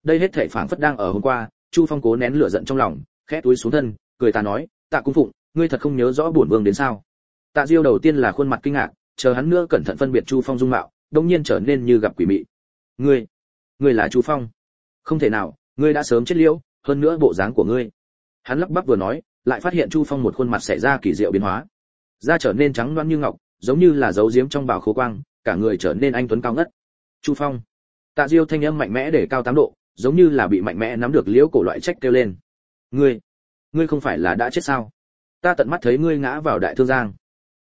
đây hết thảy phảng phất đang ở hôm qua. Chu Phong cố nén lửa giận trong lòng, khẽ túi xuống thân, cười ta nói, Tạ cung phụng, ngươi thật không nhớ rõ bổn vương đến sao? Tạ Diêu đầu tiên là khuôn mặt kinh ngạc, chờ hắn nữa cẩn thận phân biệt Chu Phong dung mạo, đột nhiên trở nên như gặp quỷ mị. Ngươi là Chu Phong? Không thể nào, ngươi đã sớm chết liễu, hơn nữa bộ dáng của ngươi. Hắn lắp bắp vừa nói, lại phát hiện Chu Phong một khuôn mặt xảy ra kỳ diệu biến hóa, da trở nên trắng loáng như ngọc, giống như là dấu diếm trong bảo khố quang, cả người trở nên anh tuấn cao ngất. Chu Phong. Tạ Diêu thanh âm mạnh mẽ để cao 8 độ, giống như là bị mạnh mẽ nắm được liễu cổ loại trách kêu lên. Ngươi không phải là đã chết sao? Ta tận mắt thấy ngươi ngã vào đại thương giang.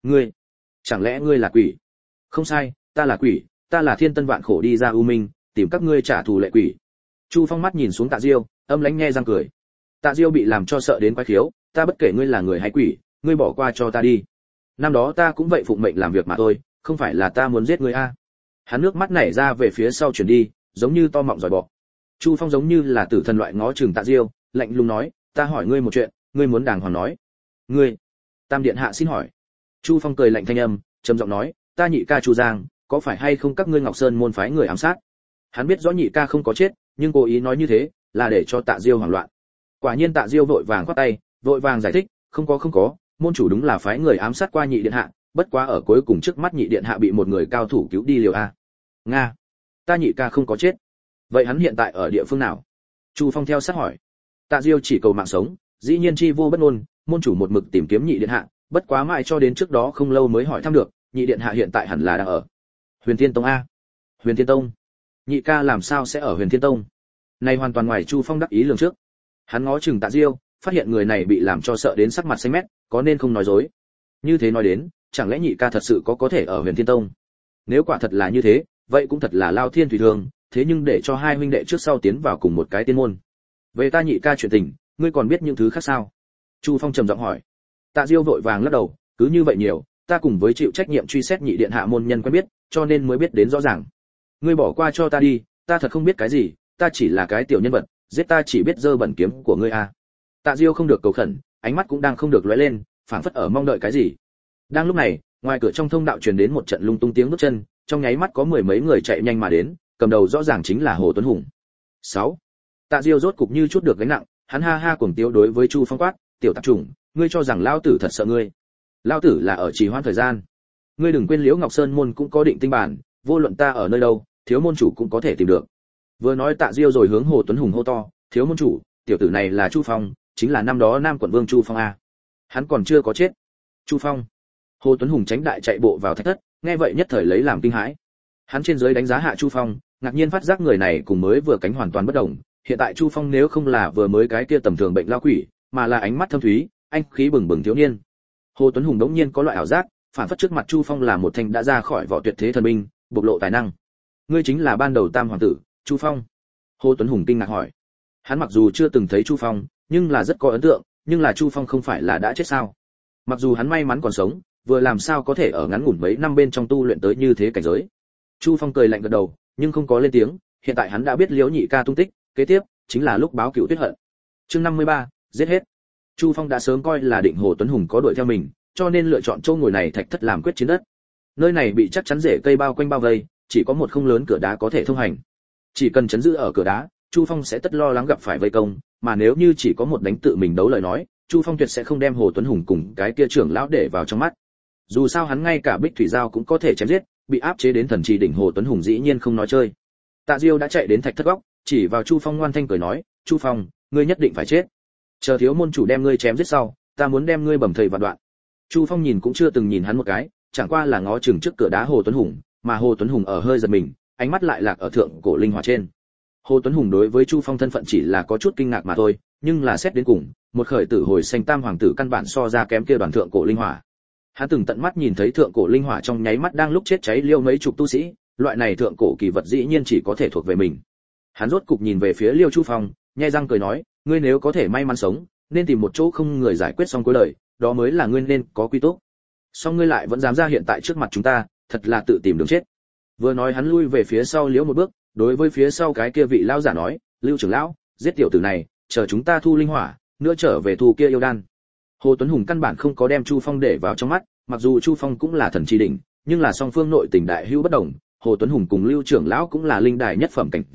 Chẳng lẽ ngươi là quỷ? Không sai, ta là quỷ, ta là thiên tân vạn khổ đi ra u minh, tìm các ngươi trả thù lệ quỷ. Chu Phong mắt nhìn xuống Tạ Diêu, âm lãnh nhe răng cười. Tạ Diêu bị làm cho sợ đến quái khiếu, ta bất kể ngươi là người hay quỷ, ngươi bỏ qua cho ta đi. Năm đó ta cũng vậy phụng mệnh làm việc mà thôi, không phải là ta muốn giết ngươi a. Hắn nước mắt nảy ra về phía sau chuyển đi, giống như to mọng giỏi bọ. Chu Phong giống như là tử thần loại ngó chừng Tạ Diêu, lạnh lùng nói, ta hỏi ngươi một chuyện, ngươi muốn đàng hoàng nói. Ngươi? Tam điện hạ xin hỏi. Chu Phong cười lạnh thanh âm, trầm giọng nói, ta nhị ca Chu Giang, có phải hay không các ngươi Ngọc Sơn môn phái người ám sát? Hắn biết rõ nhị ca không có chết, nhưng cố ý nói như thế, là để cho Tạ Diêu hoảng loạn. Quả nhiên Tạ Diêu vội vàng khoát tay, vội vàng giải thích, không có, môn chủ đúng là phái người ám sát qua nhị điện hạ, bất quá ở cuối cùng trước mắt nhị điện hạ bị một người cao thủ cứu đi liều a. Nga, ta nhị ca không có chết. Vậy hắn hiện tại ở địa phương nào? Chu Phong theo sát hỏi. Tạ Diêu chỉ cầu mạng sống, dĩ nhiên chi vô bất ngôn, môn chủ một mực tìm kiếm nhị điện hạ, bất quá mãi cho đến trước đó không lâu mới hỏi thăm được, nhị điện hạ hiện tại hẳn là đang ở Huyền Thiên Tông a. Huyền Thiên Tông? Nhị ca làm sao sẽ ở Huyền Thiên Tông? Này hoàn toàn ngoài Chu Phong đắc ý lường trước. Hắn ngó chừng Tạ Diêu, phát hiện người này bị làm cho sợ đến sắc mặt xanh mét, có nên không nói dối. Như thế nói đến, chẳng lẽ nhị ca thật sự có thể ở Huyền Thiên Tông? Nếu quả thật là như thế, vậy cũng thật là lao thiên thủy thường, thế nhưng để cho hai huynh đệ trước sau tiến vào cùng một cái tiên môn. Về ta nhị ca chuyện tình, ngươi còn biết những thứ khác sao? Chu Phong trầm giọng hỏi. Tạ Diêu vội vàng lắc đầu, cứ như vậy nhiều, ta cùng với chịu trách nhiệm truy xét nhị điện hạ môn nhân quen biết, cho nên mới biết đến rõ ràng. Ngươi bỏ qua cho ta đi, ta thật không biết cái gì, ta chỉ là cái tiểu nhân vật, giết ta chỉ biết dơ bẩn kiếm của ngươi a. Tạ Diêu không được cầu khẩn, ánh mắt cũng đang không được lóe lên, phảng phất ở mong đợi cái gì. Đang lúc này, ngoài cửa trong thông đạo truyền đến một trận lung tung tiếng bước chân, trong nháy mắt có mười mấy người chạy nhanh mà đến, cầm đầu rõ ràng chính là Hồ Tuấn Hùng. 6. Tạ Diêu rốt cục như chút được gánh nặng, hắn ha ha cuồng tiếu đối với Chu Phong quát, tiểu tạp chủng, ngươi cho rằng lão tử thật sợ ngươi? Lão tử là ở trì hoãn thời gian. Ngươi đừng quên Liễu Ngọc Sơn môn cũng có định tinh bản, vô luận ta ở nơi đâu, thiếu môn chủ cũng có thể tìm được. Vừa nói Tạ Diêu rồi hướng Hồ Tuấn Hùng hô to, thiếu môn chủ, tiểu tử này là Chu Phong, chính là năm đó Nam quận vương Chu Phong a. Hắn còn chưa có chết. Chu Phong. Hồ Tuấn Hùng tránh đại chạy bộ vào thạch thất, nghe vậy nhất thời lấy làm kinh hãi. Hắn trên dưới đánh giá hạ Chu Phong, ngạc nhiên phát giác người này cùng mới vừa cánh hoàn toàn bất đồng. Hiện tại Chu Phong nếu không là vừa mới cái kia tầm thường bệnh lao quỷ, mà là ánh mắt thâm thúy, anh khí bừng bừng thiếu niên. Hồ Tuấn Hùng đống nhiên có loại ảo giác, phản phất trước mặt Chu Phong là một thanh đã ra khỏi vỏ tuyệt thế thần binh, bộc lộ tài năng. Ngươi chính là ban đầu Tam hoàng tử, Chu Phong? Hồ Tuấn Hùng kinh ngạc hỏi. Hắn mặc dù chưa từng thấy Chu Phong, nhưng là rất có ấn tượng, nhưng là Chu Phong không phải là đã chết sao? Mặc dù hắn may mắn còn sống, vừa làm sao có thể ở ngắn ngủn mấy năm bên trong tu luyện tới như thế cảnh giới. Chu Phong cười lạnh gật đầu, nhưng không có lên tiếng, hiện tại hắn đã biết Liễu nhị ca tung tích, kế tiếp chính là lúc báo cửu tuyết hận. Chương 53, giết hết. Chu Phong đã sớm coi là định Hồ Tuấn Hùng có đuổi theo mình, cho nên lựa chọn chỗ ngồi này thạch thất làm quyết chiến đất. Nơi này bị chắc chắn rễ cây bao quanh bao vây, chỉ có một không lớn cửa đá có thể thông hành. Chỉ cần chấn giữ ở cửa đá, Chu Phong sẽ tất lo lắng gặp phải vây công, mà nếu như chỉ có một đánh tự mình đấu lời nói, Chu Phong tuyệt sẽ không đem Hồ Tuấn Hùng cùng cái kia trưởng lão để vào trong mắt. Dù sao hắn ngay cả Bích Thủy Giao cũng có thể chém giết, bị áp chế đến thần trì đỉnh Hồ Tuấn Hùng dĩ nhiên không nói chơi. Tạ Diêu đã chạy đến thạch thất góc, chỉ vào Chu Phong ngoan thanh cười nói, "Chu Phong, ngươi nhất định phải chết. Chờ thiếu môn chủ đem ngươi chém giết sau, ta muốn đem ngươi bầm thây vạn đoạn." Chu Phong nhìn cũng chưa từng nhìn hắn một cái, chẳng qua là ngó chừng trước cửa đá Hồ Tuấn Hùng, mà Hồ Tuấn Hùng ở hơi giật mình, ánh mắt lại lạc ở thượng cổ linh hỏa trên. Hồ Tuấn Hùng đối với Chu Phong thân phận chỉ là có chút kinh ngạc mà thôi, nhưng là xét đến cùng, một khởi tử hồi sinh Tam hoàng tử căn bản so ra kém kia đoàn thượng cổ linh hỏa. Hắn từng tận mắt nhìn thấy thượng cổ linh hỏa trong nháy mắt đang lúc chết cháy liêu mấy chục tu sĩ, loại này thượng cổ kỳ vật dĩ nhiên chỉ có thể thuộc về mình. Hắn rốt cục nhìn về phía Liêu Chu Phong, nhe răng cười nói, ngươi nếu có thể may mắn sống, nên tìm một chỗ không người giải quyết xong cuối đời, đó mới là ngươi nên có quy túc. Song ngươi lại vẫn dám ra hiện tại trước mặt chúng ta, thật là tự tìm đường chết. Vừa nói hắn lui về phía sau liễu một bước, đối với phía sau cái kia vị lão giả nói, Lưu trưởng lão, giết tiểu tử này, chờ chúng ta thu linh hỏa, nữa trở về thu kia yêu đan. Hồ Tuấn Hùng căn bản không có đem Chu Phong để vào trong mắt, mặc dù Chu Phong cũng là thần chi đỉnh, nhưng là song phương nội tình đại hữu bất đồng, Hồ Tuấn Hùng cùng Lưu trưởng lão cũng là linh đài nhất phẩm cảnh giới,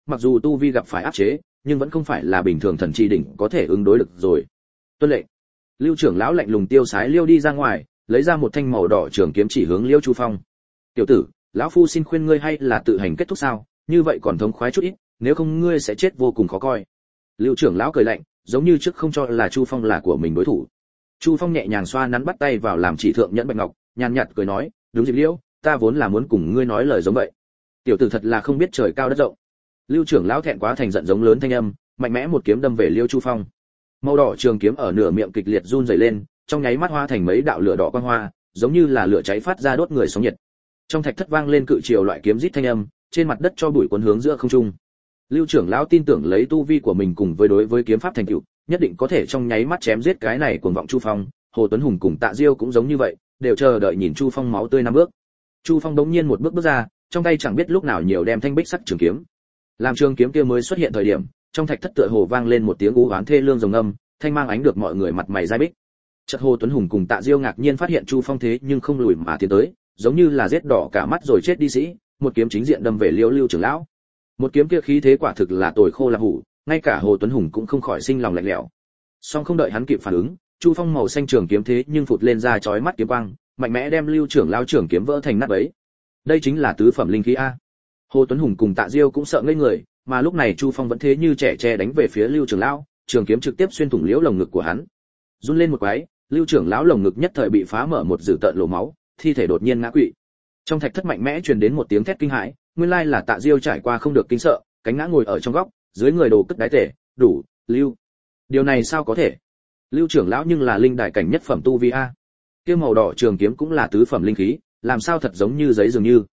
mặc dù tu vi gặp phải áp chế, nhưng vẫn không phải là bình thường thần chi đỉnh có thể ứng đối được rồi. Tuân lệnh. Lưu trưởng lão lạnh lùng tiêu sái Liêu đi ra ngoài, lấy ra một thanh màu đỏ trường kiếm chỉ hướng Liêu Chu Phong. "Tiểu tử, lão phu xin khuyên ngươi hay là tự hành kết thúc sao, như vậy còn thống khoái chút ít, nếu không ngươi sẽ chết vô cùng khó coi." Lưu trưởng lão cười lạnh, giống như trước không cho là Chu Phong là của mình đối thủ. Chu Phong nhẹ nhàng xoa nắn bắt tay vào làm chỉ thượng nhẫn bạch ngọc, nhàn nhạt cười nói, "Đúng dịp Liêu, ta vốn là muốn cùng ngươi nói lời giống vậy." Tiểu tử thật là không biết trời cao đất rộng. Lưu trưởng lão thẹn quá thành giận giống lớn thanh âm, mạnh mẽ một kiếm đâm về Liêu Chu Phong. Màu đỏ trường kiếm ở nửa miệng kịch liệt run rẩy lên, trong nháy mắt hóa thành mấy đạo lửa đỏ quang hoa, giống như là lửa cháy phát ra đốt người sóng nhiệt. Trong thạch thất vang lên cự triều loại kiếm rít thanh âm, trên mặt đất cho bụi cuốn hướng giữa không trung. Lưu trưởng lão tin tưởng lấy tu vi của mình cùng với đối với kiếm pháp thành tựu, nhất định có thể trong nháy mắt chém giết cái này cuồng vọng Chu Phong. Hồ Tuấn Hùng cùng Tạ Diêu cũng giống như vậy, đều chờ đợi nhìn Chu Phong máu tươi năm bước. Chu Phong đống nhiên một bước bước ra, trong tay chẳng biết lúc nào nhiều đem thanh bích sắt trường kiếm. Làm trường kiếm kia mới xuất hiện thời điểm, trong thạch thất tựa hồ vang lên một tiếng u oán thê lương rồng âm, thanh mang ánh được mọi người mặt mày dai bích. Chợt Hồ Tuấn Hùng cùng Tạ Diêu ngạc nhiên phát hiện Chu Phong thế nhưng không lùi mà tiến tới, giống như là giết đỏ cả mắt rồi chết đi sĩ, một kiếm chính diện đâm về Liêu Lưu trưởng lão. Một kiếm kia khí thế quả thực là tồi khô là hủ, ngay cả Hồ Tuấn Hùng cũng không khỏi sinh lòng lạnh lẽo. Song không đợi hắn kịp phản ứng, Chu Phong màu xanh trường kiếm thế nhưng phụt lên ra chói mắt kiếm quang, mạnh mẽ đem Lưu trưởng lão trường kiếm vỡ thành nát bấy. Đây chính là tứ phẩm linh khí a. Hồ Tuấn Hùng cùng Tạ Diêu cũng sợ ngây người, mà lúc này Chu Phong vẫn thế như trẻ tre đánh về phía Lưu trưởng lão, trường kiếm trực tiếp xuyên thủng liễu lồng ngực của hắn. Run lên một cái, Lưu trưởng lão lồng ngực nhất thời bị phá mở một dử tợn lỗ máu, thi thể đột nhiên ngã quỵ. Trong thạch thất mạnh mẽ truyền đến một tiếng thét kinh hãi, nguyên lai là Tạ Diêu trải qua không được kinh sợ, cánh ngã ngồi ở trong góc, dưới người đồ cất đái tể, đủ, Lưu. Điều này sao có thể? Lưu trưởng lão nhưng là linh đài cảnh nhất phẩm tu vi a. Kia màu đỏ trường kiếm cũng là tứ phẩm linh khí, làm sao thật giống như giấy dường như.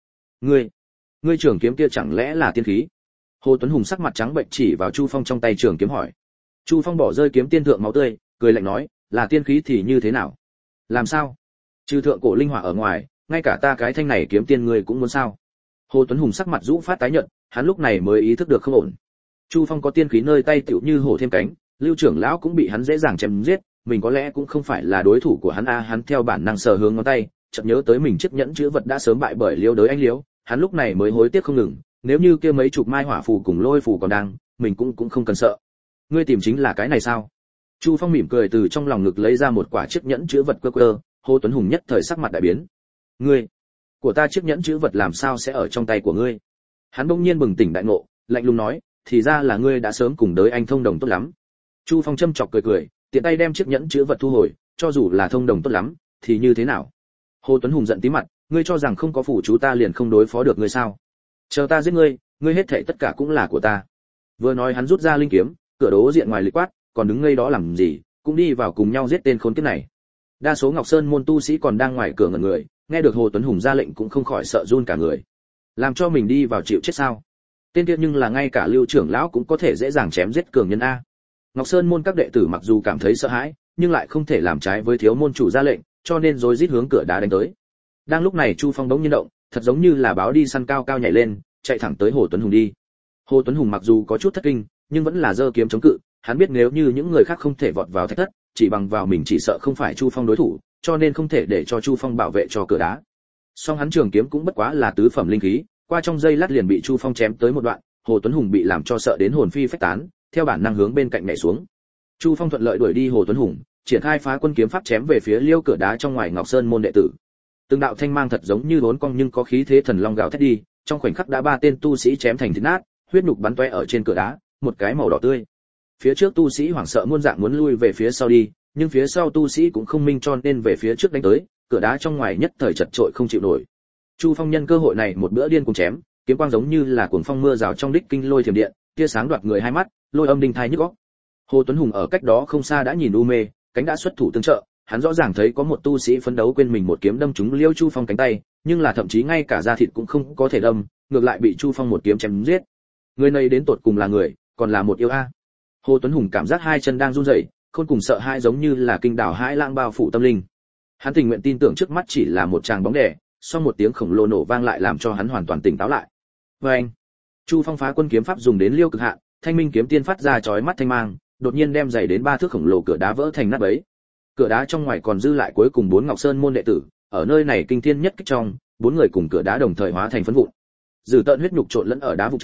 Ngươi trường kiếm kia chẳng lẽ là tiên khí? Hồ Tuấn Hùng sắc mặt trắng bệch chỉ vào Chu Phong trong tay trường kiếm hỏi. Chu Phong bỏ rơi kiếm tiên thượng máu tươi, cười lạnh nói, là tiên khí thì như thế nào? Làm sao? Trừ thượng cổ linh hỏa ở ngoài, ngay cả ta cái thanh này kiếm tiên ngươi cũng muốn sao? Hồ Tuấn Hùng sắc mặt rũ phát tái nhợt, hắn lúc này mới ý thức được không ổn. Chu Phong có tiên khí nơi tay tựu như hổ thêm cánh, Lưu trưởng lão cũng bị hắn dễ dàng chém giết, mình có lẽ cũng không phải là đối thủ của hắn a. Hắn theo bản năng sờ hướng ngón tay, chợt nhớ tới mình chiếc nhẫn chữ vật đã sớm bại bởi Liêu Đới Anh Liễu, hắn lúc này mới hối tiếc không ngừng, nếu như kia mấy chục mai hỏa phù cùng lôi phù còn đang, mình cũng không cần sợ. Ngươi tìm chính là cái này sao? Chu Phong mỉm cười từ trong lòng ngực lấy ra một quả chiếc nhẫn chữ vật quơ. Hồ Tuấn Hùng nhất thời sắc mặt đại biến. Ngươi, của ta chiếc nhẫn chữ vật làm sao sẽ ở trong tay của ngươi? Hắn bỗng nhiên bừng tỉnh đại ngộ, lạnh lùng nói, thì ra là ngươi đã sớm cùng Đới Anh thông đồng tốt lắm. Chu Phong châm chọc cười, tiện tay đem chiếc nhẫn chữ vật thu hồi, cho dù là thông đồng tốt lắm, thì như thế nào? Hồ Tuấn Hùng giận tí mặt, ngươi cho rằng không có phủ chú ta liền không đối phó được ngươi sao? Chờ ta giết ngươi, ngươi hết thảy tất cả cũng là của ta. Vừa nói hắn rút ra linh kiếm, cửa đố diện ngoài lịch quát, còn đứng ngây đó làm gì, cũng đi vào cùng nhau giết tên khốn kiếp này. Đa số Ngọc Sơn môn tu sĩ còn đang ngoài cửa ngẩn người, nghe được Hồ Tuấn Hùng ra lệnh cũng không khỏi sợ run cả người. Làm cho mình đi vào chịu chết sao? Tên kia nhưng là ngay cả Lưu trưởng lão cũng có thể dễ dàng chém giết cường nhân a. Ngọc Sơn môn các đệ tử mặc dù cảm thấy sợ hãi, nhưng lại không thể làm trái với thiếu môn chủ ra lệnh, cho nên rối rít hướng cửa đá đánh tới. Đang lúc này Chu Phong bỗng nhiên động, thật giống như là báo đi săn cao cao nhảy lên, chạy thẳng tới Hồ Tuấn Hùng đi. Hồ Tuấn Hùng mặc dù có chút thất kinh, nhưng vẫn là giơ kiếm chống cự, hắn biết nếu như những người khác không thể vọt vào thạch thất, chỉ bằng vào mình chỉ sợ không phải Chu Phong đối thủ, cho nên không thể để cho Chu Phong bảo vệ cho cửa đá. Song hắn trường kiếm cũng bất quá là tứ phẩm linh khí, qua trong giây lát liền bị Chu Phong chém tới một đoạn, Hồ Tuấn Hùng bị làm cho sợ đến hồn phi phách tán, theo bản năng hướng bên cạnh nhảy xuống. Chu Phong thuận lợi đuổi đi Hồ Tuấn Hùng, triển khai phá quân kiếm pháp chém về phía liêu cửa đá trong ngoài Ngọc Sơn môn đệ tử. Từng đạo thanh mang thật giống như đốn cong nhưng có khí thế thần long gào thét đi, trong khoảnh khắc đã ba tên tu sĩ chém thành thịt nát, huyết nhục bắn tóe ở trên cửa đá, một cái màu đỏ tươi. Phía trước tu sĩ hoảng sợ muôn dạng muốn lui về phía sau đi, nhưng phía sau tu sĩ cũng không minh cho nên về phía trước đánh tới, cửa đá trong ngoài nhất thời chật trội không chịu nổi. Chu Phong nhân cơ hội này một bữa điên cùng chém, kiếm quang giống như là cuồng phong mưa rào trong đích kinh lôi thiểm điện, tia sáng đoạt người hai mắt, lôi âm đinh tai nhức óc. Hồ Tuấn Hùng ở cách đó không xa đã nhìn u mê, cánh đã xuất thủ tương trợ, hắn rõ ràng thấy có một tu sĩ phấn đấu quên mình một kiếm đâm trúng Liêu Chu Phong cánh tay, nhưng là thậm chí ngay cả da thịt cũng không có thể đâm, ngược lại bị Chu Phong một kiếm chém giết. Người này đến tột cùng là người, còn là một yêu a. Hồ Tuấn Hùng cảm giác hai chân đang run rẩy, khôn cùng sợ hãi giống như là kinh đảo hãi lãng bao phủ tâm linh. Hắn tình nguyện tin tưởng trước mắt chỉ là một tràng bóng đè, sau một tiếng khổng lồ nổ vang lại làm cho hắn hoàn toàn tỉnh táo lại. Oeng! Chu Phong phá quân kiếm pháp dùng đến liêu cực hạn, thanh minh kiếm tiên phát ra chói mắt thanh mang, đột nhiên đem dày đến 3 thước khổng lồ cửa đá vỡ thành nát bấy. Cửa đá trong ngoài còn dư lại cuối cùng 4 Ngọc Sơn môn đệ tử, ở nơi này kinh thiên nhất kích trong, 4 người cùng cửa đá đồng thời hóa thành phấn vụn. Dử tợn huyết nhục trộn lẫn ở đá vụn trong,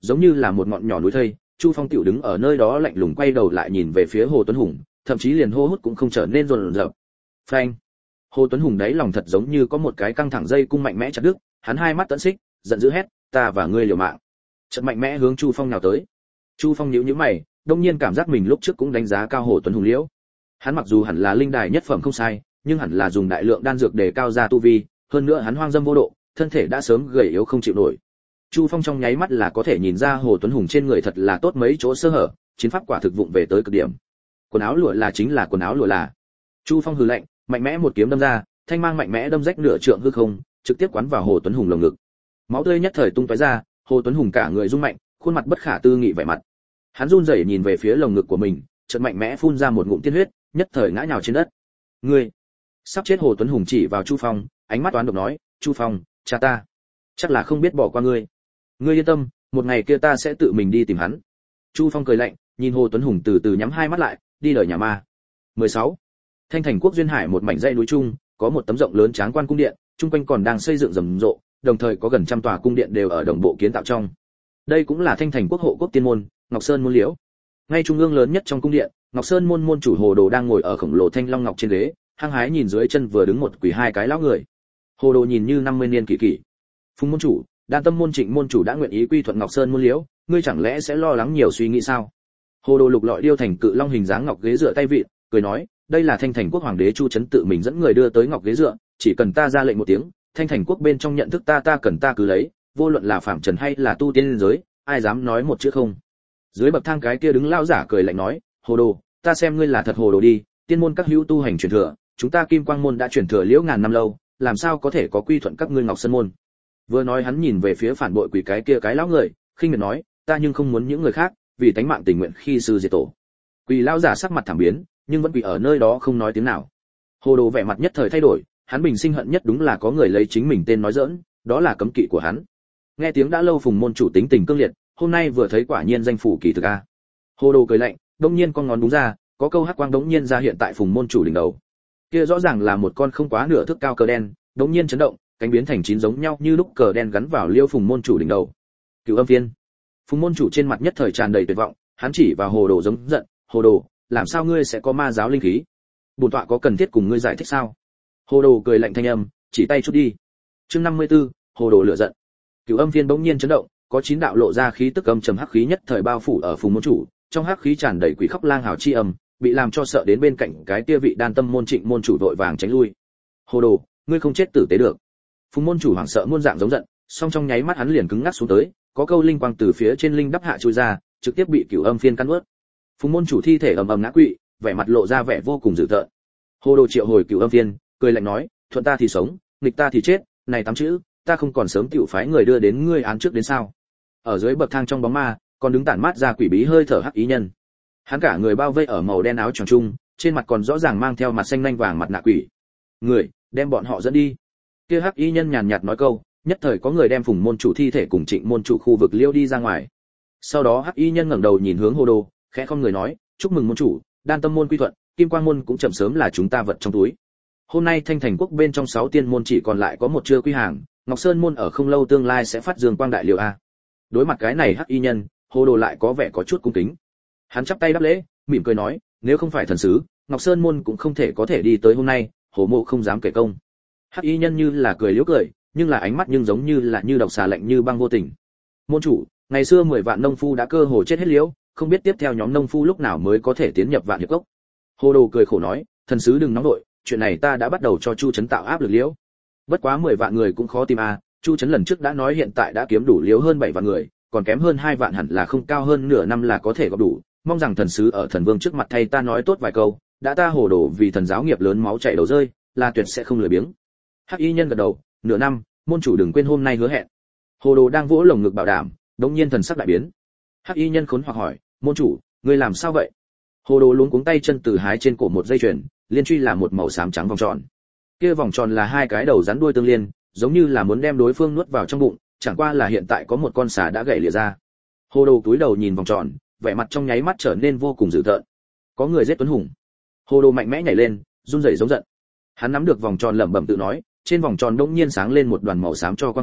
giống như là một ngọn nhỏ núi thây. Chu Phong tiểu đứng ở nơi đó lạnh lùng quay đầu lại nhìn về phía Hồ Tuấn Hùng, thậm chí liền hô hút cũng không trở nên rồn rợn. Phanh! Hồ Tuấn Hùng đáy lòng thật giống như có một cái căng thẳng dây cung mạnh mẽ chặt đứt, hắn hai mắt tận xích, giận dữ hét, ta và ngươi liều mạng. Chợt mạnh mẽ hướng Chu Phong nhào tới. Chu Phong nhíu nhíu mày, đông nhiên cảm giác mình lúc trước cũng đánh giá cao Hồ Tuấn Hùng liễu. Hắn mặc dù hẳn là linh đài nhất phẩm không sai, nhưng hẳn là dùng đại lượng đan dược để cao ra tu vi, hơn nữa hắn hoang dâm vô độ, thân thể đã sớm gầy yếu không chịu nổi. Chu Phong trong nháy mắt là có thể nhìn ra Hồ Tuấn Hùng trên người thật là tốt mấy chỗ sơ hở, chiến pháp quả thực vụng về tới cực điểm. Quần áo lụa là chính là quần áo lụa là. Chu Phong hừ lạnh, mạnh mẽ một kiếm đâm ra, thanh mang mạnh mẽ đâm rách nửa trượng hư không, trực tiếp quán vào Hồ Tuấn Hùng lồng ngực. Máu tươi nhất thời tung tóe ra, Hồ Tuấn Hùng cả người rung mạnh, khuôn mặt bất khả tư nghị vẻ mặt. Hắn run rẩy nhìn về phía lồng ngực của mình, chợt mạnh mẽ phun ra một ngụm tiên huyết, nhất thời ngã nhào trên đất. Ngươi! Sắp chết Hồ Tuấn Hùng chỉ vào Chu Phong, ánh mắt toán độc nói, Chu Phong, cha ta, chắc là không biết bỏ qua ngươi. Ngươi yên tâm, một ngày kia ta sẽ tự mình đi tìm hắn. Chu Phong cười lạnh, nhìn Hồ Tuấn Hùng từ từ nhắm hai mắt lại, đi đời nhà ma. 16. Thanh Thành Quốc duyên hải một mảnh dãy núi trung, có một tấm rộng lớn tráng quan cung điện, trung quanh còn đang xây dựng rầm rộ, đồng thời có gần trăm tòa cung điện đều ở đồng bộ kiến tạo trong. Đây cũng là Thanh Thành Quốc hộ quốc tiên môn, Ngọc Sơn môn liễu. Ngay trung ương lớn nhất trong cung điện, Ngọc Sơn môn môn chủ Hồ Đồ đang ngồi ở khổng lồ thanh long ngọc trên ghế, hăng hái nhìn dưới chân vừa đứng một quỷ hai cái lão người. Hồ Đồ nhìn như 50 niên kỳ kỳ. Phùng môn chủ, Đan Tâm môn Trịnh môn chủ đã nguyện ý quy thuận Ngọc Sơn môn liễu, ngươi chẳng lẽ sẽ lo lắng nhiều suy nghĩ sao? Hồ Đồ lục lọi điêu thành cự long hình dáng ngọc ghế dựa tay vịn, cười nói, đây là Thanh Thành Quốc hoàng đế Chu Trấn tự mình dẫn người đưa tới ngọc ghế dựa, chỉ cần ta ra lệnh một tiếng, Thanh Thành Quốc bên trong nhận thức ta cần ta cứ lấy, vô luận là phạm trần hay là tu tiên giới, ai dám nói một chữ không. Dưới bậc thang cái kia đứng lão giả cười lạnh nói, Hồ Đồ, ta xem ngươi là thật hồ đồ đi, tiên môn các hữu tu hành truyền thừa, chúng ta Kim Quang môn đã truyền thừa liễu ngàn năm lâu, làm sao có thể có quy thuận các ngươi Ngọc Sơn môn. Vừa nói hắn nhìn về phía phản bội quỷ cái kia cái lão người, khinh miệt nói, ta nhưng không muốn những người khác vì tánh mạng tình nguyện khi sư diệt tổ. Quỷ lão giả sắc mặt thảm biến, nhưng vẫn quỳ ở nơi đó không nói tiếng nào. Hồ Đồ vẻ mặt nhất thời thay đổi, hắn bình sinh hận nhất đúng là có người lấy chính mình tên nói giỡn, đó là cấm kỵ của hắn. Nghe tiếng đã lâu Phùng môn chủ tính tình cương liệt, hôm nay vừa thấy quả nhiên danh phủ kỳ thực a. Hồ Đồ cười lạnh, đống nhiên con ngón đúng ra, có câu hắc quang đống nhiên ra hiện tại Phùng môn chủ đỉnh đầu. Kia rõ ràng là một con không quá nửa thước cao cờ đen, đống nhiên chấn động, cánh biến thành chín giống nhau như lúc cờ đen gắn vào liêu Phùng môn chủ đỉnh đầu. Cửu Âm Phiên. Phùng môn chủ trên mặt nhất thời tràn đầy tuyệt vọng, hắn chỉ vào Hồ Đồ giống giận, Hồ Đồ, làm sao ngươi sẽ có ma giáo linh khí? Bổn tọa có cần thiết cùng ngươi giải thích sao? Hồ Đồ cười lạnh thanh âm, chỉ tay chút đi. Chương 54, Hồ Đồ lửa giận. Cửu Âm Phiên bỗng nhiên chấn động, có 9 đạo lộ ra khí tức âm trầm hắc khí nhất thời bao phủ ở Phùng môn chủ, trong hắc khí tràn đầy quỷ khóc lang hào chi âm, bị làm cho sợ đến bên cạnh cái kia vị Đan Tâm môn Trịnh môn chủ vội vàng tránh lui. Hồ Đồ, ngươi không chết tử tế được. Phùng môn chủ hoảng sợ muôn dạng giống giận, song trong nháy mắt hắn liền cứng ngắc xuống tới, có câu linh quang từ phía trên linh đắp hạ chui ra, trực tiếp bị Cửu Âm Phiên cắn nuốt. Phùng môn chủ thi thể ầm ầm ngã quỵ, vẻ mặt lộ ra vẻ vô cùng dữ tợn. Hồ Đồ triệu hồi Cửu Âm Phiên, cười lạnh nói, thuận ta thì sống, nghịch ta thì chết, này 8 chữ, ta không còn sớm tiểu phái người đưa đến ngươi án trước đến sao? Ở dưới bậc thang trong bóng ma, còn đứng tản mát ra quỷ bí hơi thở hắc ý nhân. Hắn cả người bao vây ở màu đen áo choàng trung, trên mặt còn rõ ràng mang theo mặt xanh nanh vàng mặt nạ quỷ. Người, đem bọn họ dẫn đi. Kia hắc ý nhân nhàn nhạt nói câu, nhất thời có người đem Phùng môn chủ thi thể cùng Trịnh môn chủ khu vực liêu đi ra ngoài. Sau đó hắc ý nhân ngẩng đầu nhìn hướng Hồ Đồ, khẽ không người nói, chúc mừng môn chủ, Đan Tâm môn quy thuận, Kim Quang môn cũng chậm sớm là chúng ta vật trong túi. Hôm nay Thanh Thành Quốc bên trong 6 tiên môn chỉ còn lại có một chưa quy hàng, Ngọc Sơn môn ở không lâu tương lai sẽ phát dương quang đại liều a. Đối mặt cái này hắc y nhân, Hồ Đồ lại có vẻ có chút cung kính. Hắn chắp tay đáp lễ, mỉm cười nói, nếu không phải thần sứ, Ngọc Sơn môn cũng không thể có thể đi tới hôm nay, Hồ mộ không dám kể công. Hắc y nhân như là cười liễu cười, nhưng là ánh mắt nhưng giống như là như độc xà lạnh như băng vô tình. Môn chủ, ngày xưa 10 vạn nông phu đã cơ hồ chết hết liễu, không biết tiếp theo nhóm nông phu lúc nào mới có thể tiến nhập Vạn Hiệp Cốc. Hồ Đồ cười khổ nói, thần sứ đừng nóng nội, chuyện này ta đã bắt đầu cho Chu Trấn tạo áp lực liễu. Bất quá 10 vạn người cũng khó tìm a, Chu Trấn lần trước đã nói hiện tại đã kiếm đủ liễu hơn 7 vạn người, còn kém hơn 2 vạn hẳn là không cao hơn nửa năm là có thể gặp đủ, mong rằng thần sứ ở thần vương trước mặt thay ta nói tốt vài câu, đã ta Hồ Đồ vì thần giáo nghiệp lớn máu chảy đầu rơi, là tuyệt sẽ không lười biếng. Hắc y nhân gật đầu, nửa năm, môn chủ đừng quên hôm nay hứa hẹn. Hồ Đồ đang vỗ lồng ngực bảo đảm, đống nhiên thần sắc đại biến. Hắc y nhân khốn hoặc hỏi, môn chủ, ngươi làm sao vậy? Hồ Đồ luống cuống tay chân từ hái trên cổ một dây chuyền, liên truy là một màu xám trắng vòng tròn. Kia vòng tròn là 2 cái đầu rắn đuôi tương liên, giống như là muốn đem đối phương nuốt vào trong bụng, chẳng qua là hiện tại có một con xà đã gãy lìa ra. Hồ Đồ cúi đầu nhìn vòng tròn, vẻ mặt trong nháy mắt trở nên vô cùng dữ tợn. Có người giết Tuấn Hùng. Hồ Đồ mạnh mẽ nhảy lên, run rẩy giống giận. Hắn nắm được vòng tròn lẩm bẩm tự nói, trên vòng tròn đột nhiên sáng lên một đoàn màu xám cho quang hoa,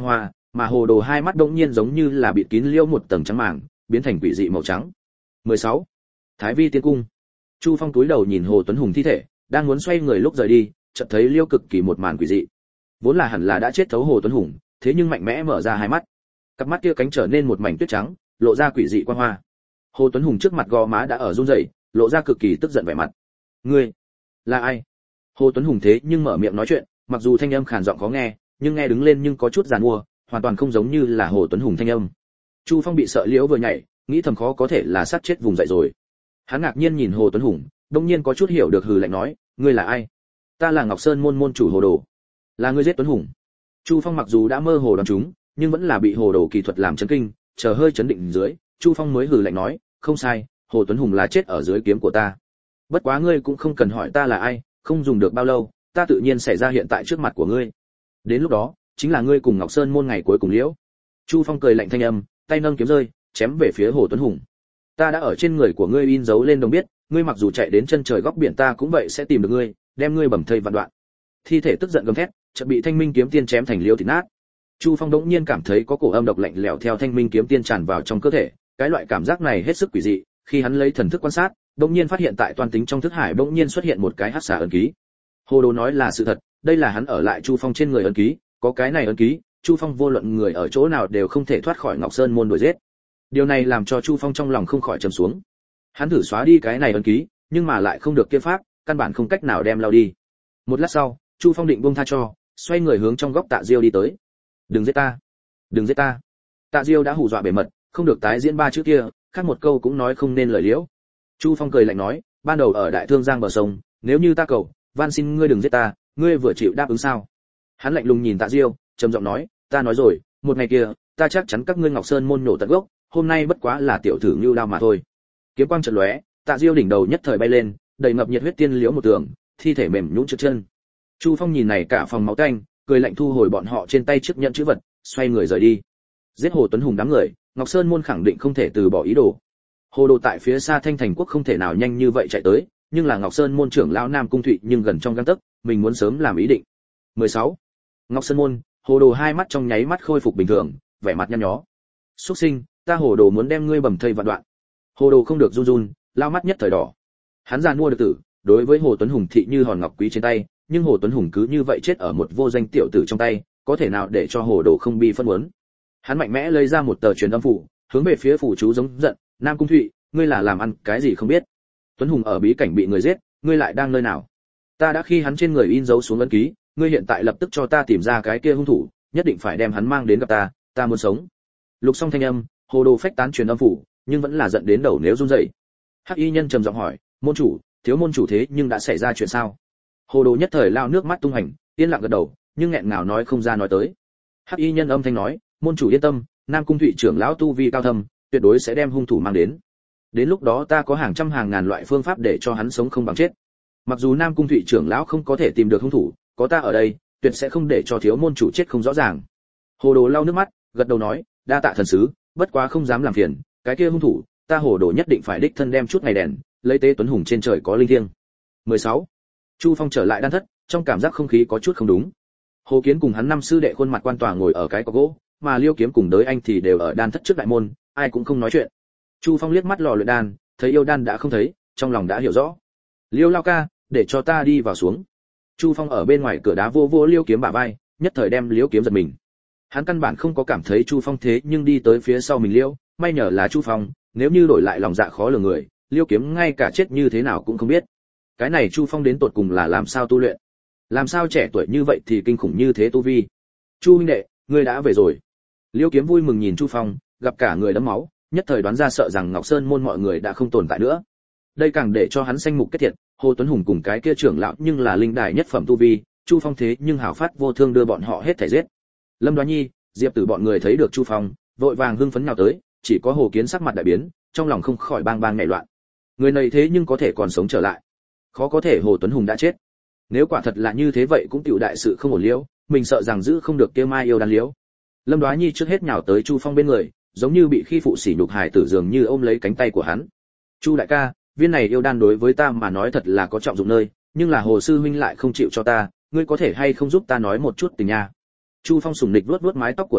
mà hồ đồ hai mắt đột nhiên giống như là bịt kín liêu một tầng trắng màng, biến thành quỷ dị màu trắng. 16. Thái Vi tiên cung. Chu Phong túi đầu nhìn Hồ Tuấn Hùng thi thể, đang muốn xoay người lúc rời đi, chợt thấy liêu cực kỳ một màn quỷ dị. Vốn là hẳn là đã chết thấu Hồ Tuấn Hùng, thế nhưng mạnh mẽ mở ra hai mắt, cặp mắt kia cánh trở nên một mảnh tuyết trắng, lộ ra quỷ dị quang hoa. Hồ Tuấn Hùng trước mặt gò má đã ở run rẩy, lộ ra cực kỳ tức giận vẻ mặt. Ngươi là ai? Hồ Tuấn Hùng thế nhưng mở miệng nói chuyện, mặc dù thanh âm khàn giọng khó nghe, nhưng nghe đứng lên nhưng có chút giàn mua, hoàn toàn không giống như là Hồ Tuấn Hùng thanh âm. Chu Phong bị sợ liễu vừa nhảy, nghĩ thầm khó có thể là sát chết vùng dậy rồi. Hắn ngạc nhiên nhìn Hồ Tuấn Hùng, đột nhiên có chút hiểu được, hừ lạnh nói, ngươi là ai? Ta là Ngọc Sơn môn môn chủ Hồ Đồ. Là ngươi giết Tuấn Hùng? Chu Phong mặc dù đã mơ hồ đoán chúng, nhưng vẫn là bị Hồ Đồ kỳ thuật làm chấn kinh, chờ hơi chấn định dưới, Chu Phong mới hừ lạnh nói, không sai, Hồ Tuấn Hùng là chết ở dưới kiếm của ta. Bất quá ngươi cũng không cần hỏi ta là ai, không dùng được bao lâu, ta tự nhiên xảy ra hiện tại trước mặt của ngươi. Đến lúc đó, chính là ngươi cùng Ngọc Sơn môn ngày cuối cùng liễu. Chu Phong cười lạnh thanh âm, tay nâng kiếm rơi, chém về phía Hồ Tuấn Hùng. Ta đã ở trên người của ngươi in dấu lên đồng biết, ngươi mặc dù chạy đến chân trời góc biển ta cũng vậy sẽ tìm được ngươi, đem ngươi bầm thây vạn đoạn. Thi thể tức giận gầm thét, chợt bị Thanh Minh kiếm tiên chém thành liêu thịt nát. Chu Phong đống nhiên cảm thấy có cổ âm độc lạnh lẽo theo Thanh Minh kiếm tiên tràn vào trong cơ thể, cái loại cảm giác này hết sức quỷ dị. Khi hắn lấy thần thức quan sát, đống nhiên phát hiện tại toàn tính trong thức hải đống nhiên xuất hiện một cái hắc xà ấn ký. Hồ Đồ nói là sự thật, đây là hắn ở lại Chu Phong trên người ấn ký, có cái này ấn ký, Chu Phong vô luận người ở chỗ nào đều không thể thoát khỏi Ngọc Sơn môn đuổi giết. Điều này làm cho Chu Phong trong lòng không khỏi trầm xuống. Hắn thử xóa đi cái này ấn ký, nhưng mà lại không được kia pháp, căn bản không cách nào đem lao đi. Một lát sau, Chu Phong định buông tha cho, xoay người hướng trong góc Tạ Diêu đi tới. "Đừng giết ta, đừng giết ta." Tạ Diêu đã hù dọa bề mật, không được tái diễn ba chữ kia, khác một câu cũng nói không nên lời liễu. Chu Phong cười lạnh nói, "Ban đầu ở Đại Thương Giang bờ sông, nếu như ta cầu, van xin ngươi đừng giết ta, ngươi vừa chịu đáp ứng sao?" Hắn lạnh lùng nhìn Tạ Diêu, trầm giọng nói, "Ta nói rồi, một ngày kia, ta chắc chắn các ngươi Ngọc Sơn môn nổ tận gốc, hôm nay bất quá là tiểu thử nưu đao mà thôi." Kiếm quang chợt lóe, Tạ Diêu đỉnh đầu nhất thời bay lên, đầy ngập nhiệt huyết tiên liễu một tường, thi thể mềm nhũn trượt chân. Chu Phong nhìn này cả phòng máu tanh, cười lạnh thu hồi bọn họ trên tay chiếc nhận chữ vật, xoay người rời đi. Giết Hồ Tuấn Hùng đám người, Ngọc Sơn môn khẳng định không thể từ bỏ ý đồ. Hồ Đồ tại phía xa Thanh Thành quốc không thể nào nhanh như vậy chạy tới, nhưng là Ngọc Sơn môn trưởng lão Nam Cung Thụy nhưng gần trong gang tấc, mình muốn sớm làm ý định. 16. Ngọc Sơn môn, Hồ Đồ hai mắt trong nháy mắt khôi phục bình thường, vẻ mặt nhăn nhó. "Súc sinh, ta Hồ Đồ muốn đem ngươi bầm thây vạn đoạn." Hồ Đồ không được run run, lao mắt nhất thời đỏ. Hắn già mua được tử, đối với Hồ Tuấn Hùng thị như hòn ngọc quý trên tay, nhưng Hồ Tuấn Hùng cứ như vậy chết ở một vô danh tiểu tử trong tay, có thể nào để cho Hồ Đồ không bi phân muốn. Hắn mạnh mẽ lấy ra một tờ truyền âm phủ, hướng về phía phủ chú giống giận, "Nam Cung Thụy, ngươi là làm ăn cái gì không biết? Tuấn Hùng ở bí cảnh bị người giết, ngươi lại đang nơi nào? Ta đã khi hắn trên người in dấu xuống ấn ký, ngươi hiện tại lập tức cho ta tìm ra cái kia hung thủ, nhất định phải đem hắn mang đến gặp ta, ta muốn sống." Lục xong thanh âm, Hồ Đồ phách tán truyền âm phủ, nhưng vẫn là giận đến đầu nếu run rẩy. Hắc Y nhân trầm giọng hỏi, "Môn chủ, thiếu môn chủ thế nhưng đã xảy ra chuyện sao?" Hồ Đồ nhất thời lao nước mắt tung hành, yên lặng gật đầu, nhưng nghẹn ngào nói không ra nói tới. Hắc Y nhân âm thanh nói, "Môn chủ yên tâm, Nam Cung Thụy trưởng lão tu vi cao thâm, tuyệt đối sẽ đem hung thủ mang đến. Đến lúc đó ta có hàng trăm hàng ngàn loại phương pháp để cho hắn sống không bằng chết. Mặc dù Nam Cung Thụy trưởng lão không có thể tìm được hung thủ, có ta ở đây, tuyệt sẽ không để cho thiếu môn chủ chết không rõ ràng." Hồ Đồ lau nước mắt, gật đầu nói, "Đa tạ thần sứ, bất quá không dám làm phiền, cái kia hung thủ, ta Hồ Đồ nhất định phải đích thân đem chút ngày đèn, lấy tế Tuấn Hùng trên trời có linh thiêng." 16. Chu Phong trở lại đan thất, trong cảm giác không khí có chút không đúng. Hồ Kiến cùng hắn năm sư đệ khuôn mặt quan tòa ngồi ở cái cọc gỗ, mà Liêu Kiếm cùng Đới Anh thì đều ở đan thất trước đại môn, ai cũng không nói chuyện. Chu Phong liếc mắt lò luyện đan, thấy yêu đan đã không thấy, trong lòng đã hiểu rõ. "Liêu lao ca, để cho ta đi vào xuống." Chu Phong ở bên ngoài cửa đá vô vô Liêu Kiếm bả vai, nhất thời đem Liêu Kiếm giật mình. Hắn căn bản không có cảm thấy Chu Phong thế nhưng đi tới phía sau mình Liêu, may nhờ là Chu Phong, nếu như đổi lại lòng dạ khó lường người, Liêu Kiếm ngay cả chết như thế nào cũng không biết. Cái này Chu Phong đến tột cùng là làm sao tu luyện? Làm sao trẻ tuổi như vậy thì kinh khủng như thế tu vi? "Chu huynh đệ, ngươi đã về rồi." Liêu Kiếm vui mừng nhìn Chu Phong, gặp cả người đẫm máu, nhất thời đoán ra sợ rằng Ngọc Sơn môn mọi người đã không tồn tại nữa. Đây càng để cho hắn sanh mục kết thiệt, Hồ Tuấn Hùng cùng cái kia trưởng lão nhưng là linh đài nhất phẩm tu vi, Chu Phong thế nhưng hào phát vô thương đưa bọn họ hết thảy giết. Lâm Đoá Nhi, Diệp Tử bọn người thấy được Chu Phong, vội vàng hưng phấn nhào tới, chỉ có Hồ Kiến sắc mặt đại biến, trong lòng không khỏi bang bang nhảy loạn. Người này thế nhưng có thể còn sống trở lại. Khó có thể Hồ Tuấn Hùng đã chết. Nếu quả thật là như thế vậy cũng tiểu đại sự không ổn liễu, mình sợ rằng giữ không được kia mai yêu đan liễu. Lâm Đoá Nhi trước hết nhào tới Chu Phong bên người, giống như bị khi phụ sỉ nhục hài tử dường như ôm lấy cánh tay của hắn. "Chu đại ca, viên này yêu đan đối với ta mà nói thật là có trọng dụng nơi, nhưng là Hồ sư huynh lại không chịu cho ta, ngươi có thể hay không giúp ta nói một chút tình nha." Chu Phong sủng nịch vuốt vuốt mái tóc của nàng,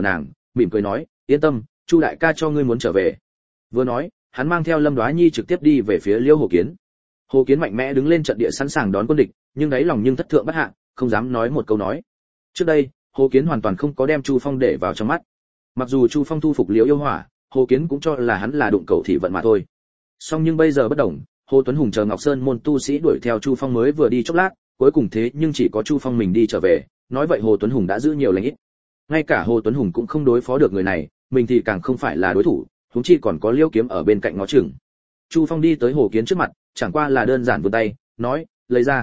mỉm cười nói, yên tâm, Chu đại ca cho ngươi muốn trở về. Vừa nói, hắn mang theo Lâm Đoá Nhi trực tiếp đi về phía Liêu Hồ Kiến. Hồ Kiến mạnh mẽ đứng lên trận địa sẵn sàng đón quân địch, nhưng đáy lòng nhưng thất thượng bất hạ, không dám nói một câu nói. Trước đây, Hồ Kiến hoàn toàn không có đem Chu Phong để vào trong mắt. Mặc dù Chu Phong thu phục Liễu Yêu Hỏa, Hồ Kiến cũng cho là hắn là đụng cầu thị vận mà thôi. Song nhưng bây giờ bất đồng, Hồ Tuấn Hùng chờ Ngọc Sơn môn tu sĩ đuổi theo Chu Phong mới vừa đi chốc lát, cuối cùng thế nhưng chỉ có Chu Phong mình đi trở về, nói vậy Hồ Tuấn Hùng đã giữ nhiều lành ít. Ngay cả Hồ Tuấn Hùng cũng không đối phó được người này, mình thì càng không phải là đối thủ, huống chi còn có Liễu Kiếm ở bên cạnh ngó chừng. Chu Phong đi tới Hồ Kiến trước mặt, chẳng qua là đơn giản vươn tay, nói, lấy ra.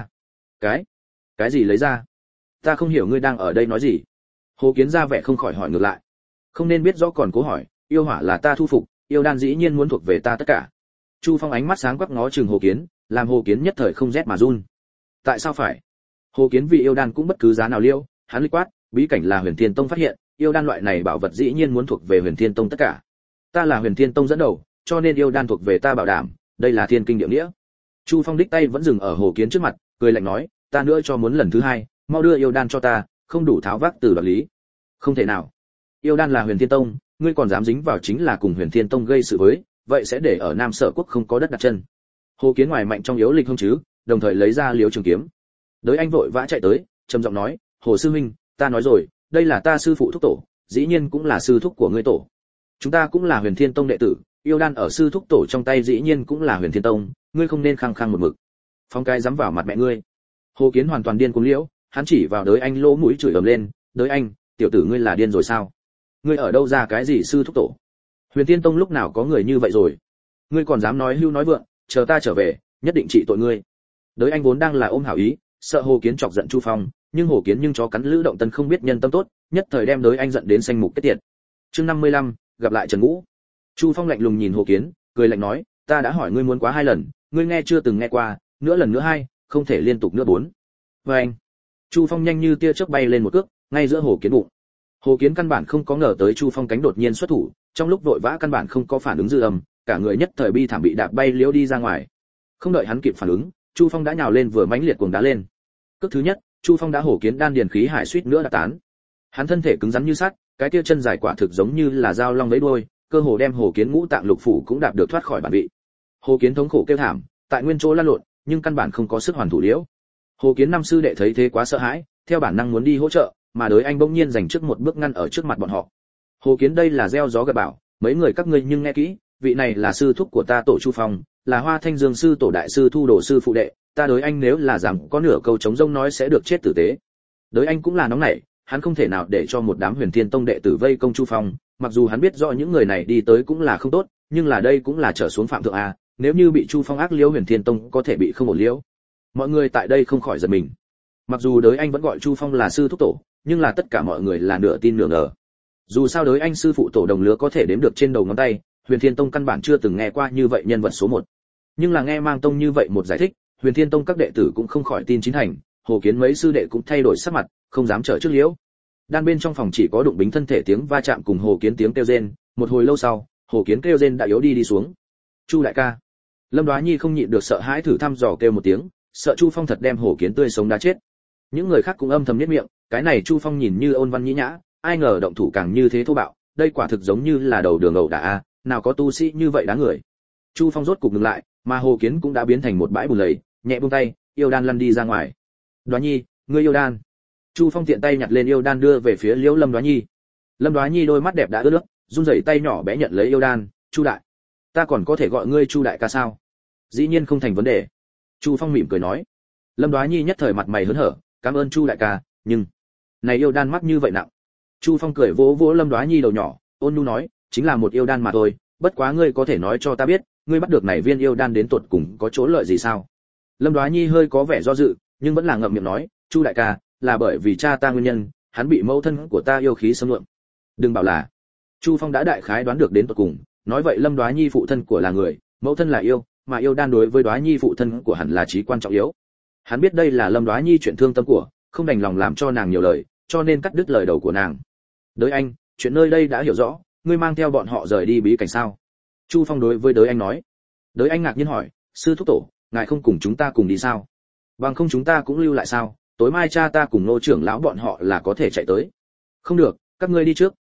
Cái gì lấy ra? Ta không hiểu ngươi đang ở đây nói gì. Hồ Kiến ra vẻ không khỏi hỏi ngược lại. Không nên biết rõ còn cố hỏi, yêu hỏa là ta thu phục, yêu đan dĩ nhiên muốn thuộc về ta tất cả. Chu Phong ánh mắt sáng quắc ngó chừng Hồ Kiến, làm Hồ Kiến nhất thời không rét mà run. Tại sao phải? Hồ Kiến vì yêu đan cũng bất cứ giá nào liêu, hắn lý quát, bí cảnh là Huyền Thiên Tông phát hiện, yêu đan loại này bảo vật dĩ nhiên muốn thuộc về Huyền Thiên Tông tất cả. Ta là Huyền Thiên Tông dẫn đầu, cho nên yêu đan thuộc về ta bảo đảm, đây là thiên kinh địa nghĩa. Chu Phong đích tay vẫn dừng ở Hồ Kiến trước mặt, cười lạnh nói, ta nữa cho muốn lần thứ hai, mau đưa yêu đan cho ta, không đủ tháo vác từ đoạt lý. Không thể nào. Yêu đan là Huyền Thiên Tông, ngươi còn dám dính vào chính là cùng Huyền Thiên Tông gây sự với, vậy sẽ để ở Nam Sở quốc không có đất đặt chân. Hồ Kiến ngoài mạnh trong yếu lịch không chứ, đồng thời lấy ra liếu trường kiếm. Đới Anh vội vã chạy tới, trầm giọng nói, Hồ sư huynh, ta nói rồi, đây là ta sư phụ thúc tổ, dĩ nhiên cũng là sư thúc của ngươi tổ. Chúng ta cũng là Huyền Thiên Tông đệ tử, yêu đan ở sư thúc tổ trong tay dĩ nhiên cũng là Huyền Thiên Tông, ngươi không nên khăng khăng một mực. Phong cái dám vào mặt mẹ ngươi. Hồ Kiến hoàn toàn điên cuồng liễu, hắn chỉ vào Đới Anh lỗ mũi chửi ầm lên, Đới Anh, tiểu tử ngươi là điên rồi sao? Ngươi ở đâu ra cái gì sư thúc tổ? Huyền Thiên Tông lúc nào có người như vậy rồi? Ngươi còn dám nói hưu nói vượng, chờ ta trở về, nhất định trị tội ngươi. Đới Anh vốn đang là ôm hảo ý, sợ Hồ Kiến chọc giận Chu Phong, nhưng Hồ Kiến nhưng chó cắn Lữ Động Tân không biết nhân tâm tốt, nhất thời đem Đới Anh giận đến xanh mục kết tiệt. Chương 55, gặp lại Trần Ngũ. Chu Phong lạnh lùng nhìn Hồ Kiến, cười lạnh nói, ta đã hỏi ngươi muốn quá 2 lần, ngươi nghe chưa từng nghe qua, nữa lần nữa 2, không thể liên tục nữa 4. Và anh. Chu Phong nhanh như tia chớp bay lên một cước, ngay giữa Hồ Kiến bụng. Hồ Kiến căn bản không có ngờ tới Chu Phong cánh đột nhiên xuất thủ, trong lúc vội vã căn bản không có phản ứng dư âm, cả người nhất thời bi thảm bị đạp bay liễu đi ra ngoài. Không đợi hắn kịp phản ứng, Chu Phong đã nhào lên vừa mãnh liệt cuồng đá lên. Cước thứ nhất, Chu Phong đã Hồ Kiến đan điền khí hải suýt nữa đã tán. Hắn thân thể cứng rắn như sắt, cái kia chân dài quả thực giống như là dao long với đuôi, cơ hồ đem Hồ Kiến ngũ tạng lục phủ cũng đạp được thoát khỏi bản vị. Hồ Kiến thống khổ kêu thảm, tại nguyên chỗ lăn lộn, nhưng căn bản không có sức hoàn thủ liễu. Hồ Kiến năm sư đệ thấy thế quá sợ hãi, theo bản năng muốn đi hỗ trợ, mà Đới Anh bỗng nhiên giành trước một bước ngăn ở trước mặt bọn họ. Hồ Kiến đây là gieo gió gặt bão, mấy người các ngươi nhưng nghe kỹ, vị này là sư thúc của ta tổ Chu Phong, là Hoa Thanh Dương sư tổ đại sư thu đồ sư phụ đệ, ta Đới Anh nếu là rằng có nửa câu chống rông nói sẽ được chết tử tế. Đới Anh cũng là nóng nảy, hắn không thể nào để cho một đám Huyền Thiên Tông đệ tử vây công Chu Phong, mặc dù hắn biết rõ những người này đi tới cũng là không tốt, nhưng là đây cũng là trở xuống phạm thượng a, nếu như bị Chu Phong ác liễu Huyền Thiên Tông có thể bị không ổn liễu. Mọi người tại đây không khỏi giật mình. Mặc dù Đới Anh vẫn gọi Chu Phong là sư thúc tổ, nhưng là tất cả mọi người là nửa tin nửa ngờ. Dù sao Đới Anh sư phụ tổ đồng lứa có thể đếm được trên đầu ngón tay, Huyền Thiên Tông căn bản chưa từng nghe qua như vậy nhân vật số 1. Nhưng là nghe Mang Tông như vậy một giải thích, Huyền Thiên Tông các đệ tử cũng không khỏi tin chính thành, Hồ Kiến mấy sư đệ cũng thay đổi sắc mặt, không dám trở trước liễu. Đan bên trong phòng chỉ có đụng bính thân thể tiếng va chạm cùng Hồ Kiến tiếng kêu rên, một hồi lâu sau, Hồ Kiến kêu rên đã yếu đi xuống. Chu đại ca. Lâm Đoá Nhi không nhịn được sợ hãi thử thăm dò kêu một tiếng, sợ Chu Phong thật đem Hồ Kiến tươi sống đá chết. Những người khác cũng âm thầm nhếch miệng, cái này Chu Phong nhìn như ôn văn nhĩ nhã, ai ngờ động thủ càng như thế thô bạo, đây quả thực giống như là đầu đường ẩu đả a, nào có tu sĩ như vậy đá người. Chu Phong rốt cục ngừng lại, mà Hồ Kiến cũng đã biến thành một bãi bùn lầy, nhẹ buông tay, yêu đan lăn đi ra ngoài. Đoá Nhi, ngươi yêu đan. Chu Phong tiện tay nhặt lên yêu đan đưa về phía Liễu Lâm Đoá Nhi. Lâm Đoá Nhi đôi mắt đẹp đã ướt nước, run rẩy tay nhỏ bé nhận lấy yêu đan, Chu đại, ta còn có thể gọi ngươi Chu đại ca sao? Dĩ nhiên không thành vấn đề. Chu Phong mỉm cười nói. Lâm Đoá Nhi nhất thời mặt mày hớn hở, cảm ơn Chu đại ca, nhưng này yêu đan mắc như vậy nặng. Chu Phong cười vỗ vỗ Lâm Đoá Nhi đầu nhỏ, ôn nhu nói, chính là một yêu đan mà thôi, bất quá ngươi có thể nói cho ta biết, ngươi bắt được này viên yêu đan đến tột cùng có chỗ lợi gì sao? Lâm Đoá Nhi hơi có vẻ do dự, nhưng vẫn là ngậm miệng nói, Chu đại ca, là bởi vì cha ta nguyên nhân, hắn bị mẫu thân của ta yêu khí xâm lượm. Đừng bảo là. Chu Phong đã đại khái đoán được đến tột cùng, nói vậy Lâm Đoá Nhi phụ thân của là người, mẫu thân là yêu, mà yêu đan đối với Đoá Nhi phụ thân của hẳn là chí quan trọng yếu. Hắn biết đây là Lâm Đoá Nhi chuyện thương tâm của, không đành lòng làm cho nàng nhiều lời, cho nên cắt đứt lời đầu của nàng. Đới Anh, chuyện nơi đây đã hiểu rõ, ngươi mang theo bọn họ rời đi bí cảnh sao? Chu Phong đối với Đới Anh nói. Đới Anh ngạc nhiên hỏi, sư thúc tổ, ngài không cùng chúng ta cùng đi sao? Bằng không chúng ta cũng lưu lại sao? Tối mai cha ta cùng nô trưởng lão bọn họ là có thể chạy tới. Không được, các ngươi đi trước,